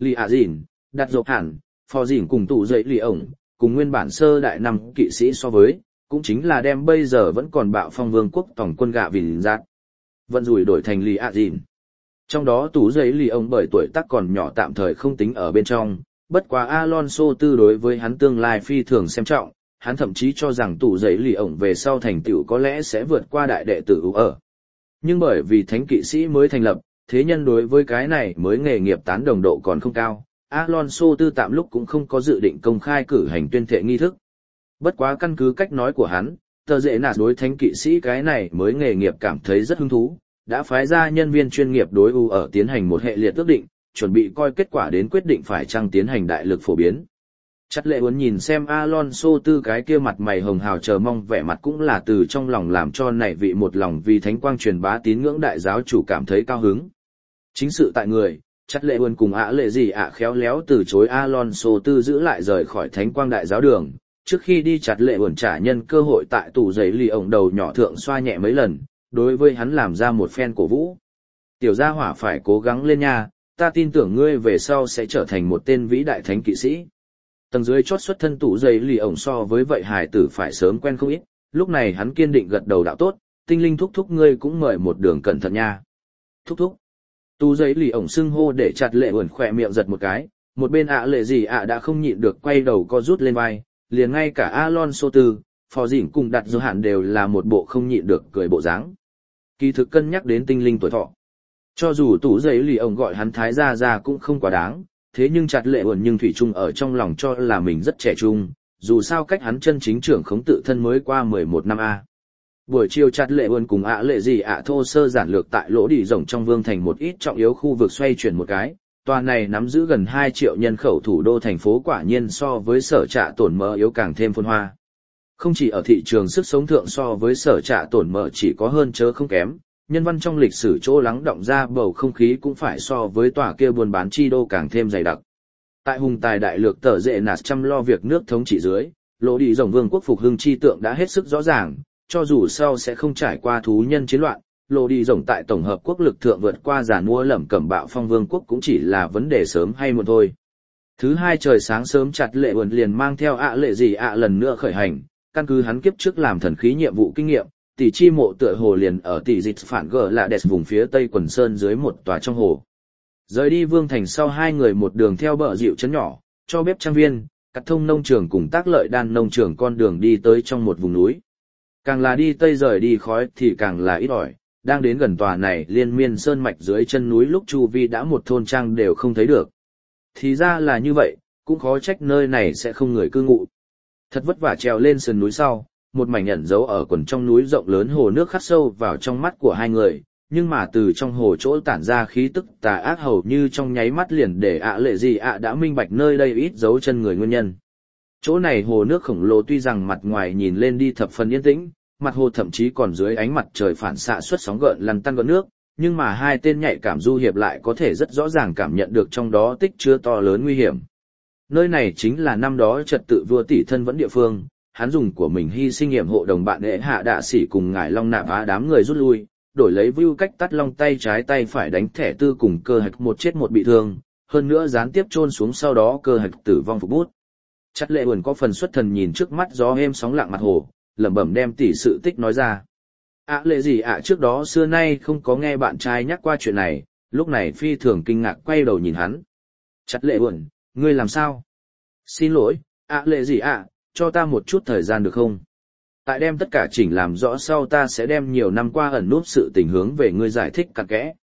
Lý ạ dìn, đặt dọc hẳn, phò dìn cùng tủ dậy lì ổng, cùng nguyên bản sơ đại năm kỵ sĩ so với, cũng chính là đem bây giờ vẫn còn bạo phong vương quốc tổng quân gạ vì giạt. Vận rủi đổi thành Lý ạ dìn. Trong đó tủ dậy lì ổng bởi tuổi tác còn nhỏ tạm thời không tính ở bên trong, bất quá Alonso tư đối với hắn tương lai phi thường xem trọng, hắn thậm chí cho rằng tủ dậy lì ổng về sau thành tựu có lẽ sẽ vượt qua đại đệ tử ưu ở. Nhưng bởi vì thánh kỵ sĩ mới thành lập, thế nhân đối với cái này mới nghề nghiệp tán đồng độ còn không cao, Alonso tư tạm lúc cũng không có dự định công khai cử hành tuyên thệ nghi thức. Bất quá căn cứ cách nói của hắn, tờ dễ nạt đối thánh kỵ sĩ cái này mới nghề nghiệp cảm thấy rất hứng thú, đã phái ra nhân viên chuyên nghiệp đối ưu ở tiến hành một hệ liệt ước định, chuẩn bị coi kết quả đến quyết định phải chăng tiến hành đại lực phổ biến. Chắc lệ muốn nhìn xem Alonso tư cái kia mặt mày hồng hào chờ mong vẻ mặt cũng là từ trong lòng làm cho nảy vị một lòng vì thánh quang truyền bá tín ngưỡng đại giáo chủ cảm thấy cao hứng. Chính sự tại người, chắc lệ muốn cùng ạ lệ gì ạ khéo léo từ chối Alonso tư giữ lại rời khỏi thánh quang đại giáo đường. Trước khi đi chặt lệ buồn trả nhân cơ hội tại tủ giấy lì ổng đầu nhỏ thượng xoa nhẹ mấy lần, đối với hắn làm ra một phen cổ vũ. Tiểu gia hỏa phải cố gắng lên nha, ta tin tưởng ngươi về sau sẽ trở thành một tên vĩ đại thánh kỵ sĩ. Tầng dưới chót xuất thân tủ giấy lì ổng so với vậy hải tử phải sớm quen không ít, lúc này hắn kiên định gật đầu đạo tốt, tinh linh thúc thúc ngươi cũng mời một đường cẩn thận nha. Thúc thúc. Tủ giấy lì ổng xưng hô để chặt lệ buồn khỏe miệng giật một cái, một bên ạ lệ gì ạ đã không nhịn được quay đầu co rút lên vai. Liền ngay cả Alonso tư, phò dĩnh cùng đặt dư hạn đều là một bộ không nhịn được cười bộ dáng. Kỳ thực cân nhắc đến tinh linh tuổi thọ. Cho dù tủ giấy lì ông gọi hắn thái gia gia cũng không quá đáng, thế nhưng chặt lệ buồn nhưng thủy chung ở trong lòng cho là mình rất trẻ trung, dù sao cách hắn chân chính trưởng khống tự thân mới qua mười một năm a. Buổi chiều chặt lệ buồn cùng ạ lệ gì ạ thô sơ giản lược tại lỗ đỉ rồng trong vương thành một ít trọng yếu khu vực xoay chuyển một cái. Tòa này nắm giữ gần hai triệu nhân khẩu thủ đô thành phố quả nhiên so với sở trạ tổn mỡ yếu càng thêm phồn hoa. Không chỉ ở thị trường sức sống thượng so với sở trạ tổn mỡ chỉ có hơn chớ không kém, nhân văn trong lịch sử chỗ lắng động ra bầu không khí cũng phải so với tòa kia buôn bán chi đô càng thêm dày đặc. Tại hùng tài đại lược tờ dệ nạt chăm lo việc nước thống trị dưới, lỗ đi rồng vương quốc phục hưng chi tượng đã hết sức rõ ràng, cho dù sau sẽ không trải qua thú nhân chiến loạn. Lô đi rồng tại tổng hợp quốc lực thượng vượt qua giàn mua lẩm cẩm bạo phong vương quốc cũng chỉ là vấn đề sớm hay muộn thôi. Thứ hai trời sáng sớm chặt lệ buồn liền mang theo ạ lệ gì ạ lần nữa khởi hành, căn cứ hắn kiếp trước làm thần khí nhiệm vụ kinh nghiệm, tỷ chi mộ tựa hồ liền ở tỷ dịch phản gờ lạ đẹp vùng phía tây quần sơn dưới một tòa trong hồ. Rời đi vương thành sau hai người một đường theo bờ dịu trấn nhỏ, cho bếp trang viên, cắt thông nông trường cùng tác lợi đan nông trường con đường đi tới trong một vùng núi. Càng là đi tây rời đi khói thì càng là ít ỏi. Đang đến gần tòa này liên miên sơn mạch dưới chân núi lúc chu vi đã một thôn trang đều không thấy được. Thì ra là như vậy, cũng khó trách nơi này sẽ không người cư ngụ. Thật vất vả trèo lên sườn núi sau, một mảnh ẩn giấu ở quần trong núi rộng lớn hồ nước khắc sâu vào trong mắt của hai người, nhưng mà từ trong hồ chỗ tản ra khí tức tà ác hầu như trong nháy mắt liền để ạ lệ gì ạ đã minh bạch nơi đây ít dấu chân người nguyên nhân. Chỗ này hồ nước khổng lồ tuy rằng mặt ngoài nhìn lên đi thập phần yên tĩnh, mặt hồ thậm chí còn dưới ánh mặt trời phản xạ xuất sóng gợn lăn tăn gợn nước, nhưng mà hai tên nhạy cảm du hiệp lại có thể rất rõ ràng cảm nhận được trong đó tích chứa to lớn nguy hiểm. Nơi này chính là năm đó trật tự vua tỷ thân vẫn địa phương, hắn dùng của mình hy sinh nghiệm hộ đồng bạn đệ hạ đạ sĩ cùng ngải long nạp á đám người rút lui, đổi lấy view cách tắt long tay trái tay phải đánh thẻ tư cùng cơ hạch một chết một bị thương, hơn nữa gián tiếp chôn xuống sau đó cơ hạch tử vong phục bút. Chắc lệ buồn có phần xuất thần nhìn trước mắt gió êm sóng lặng mặt hồ, lẩm bẩm đem tỉ sự tích nói ra. ạ lệ gì ạ trước đó xưa nay không có nghe bạn trai nhắc qua chuyện này, lúc này phi thường kinh ngạc quay đầu nhìn hắn. Chắc lệ buồn, ngươi làm sao? Xin lỗi, ạ lệ gì ạ, cho ta một chút thời gian được không? Tại đem tất cả chỉnh làm rõ sau ta sẽ đem nhiều năm qua ẩn núp sự tình hướng về ngươi giải thích cặn kẽ.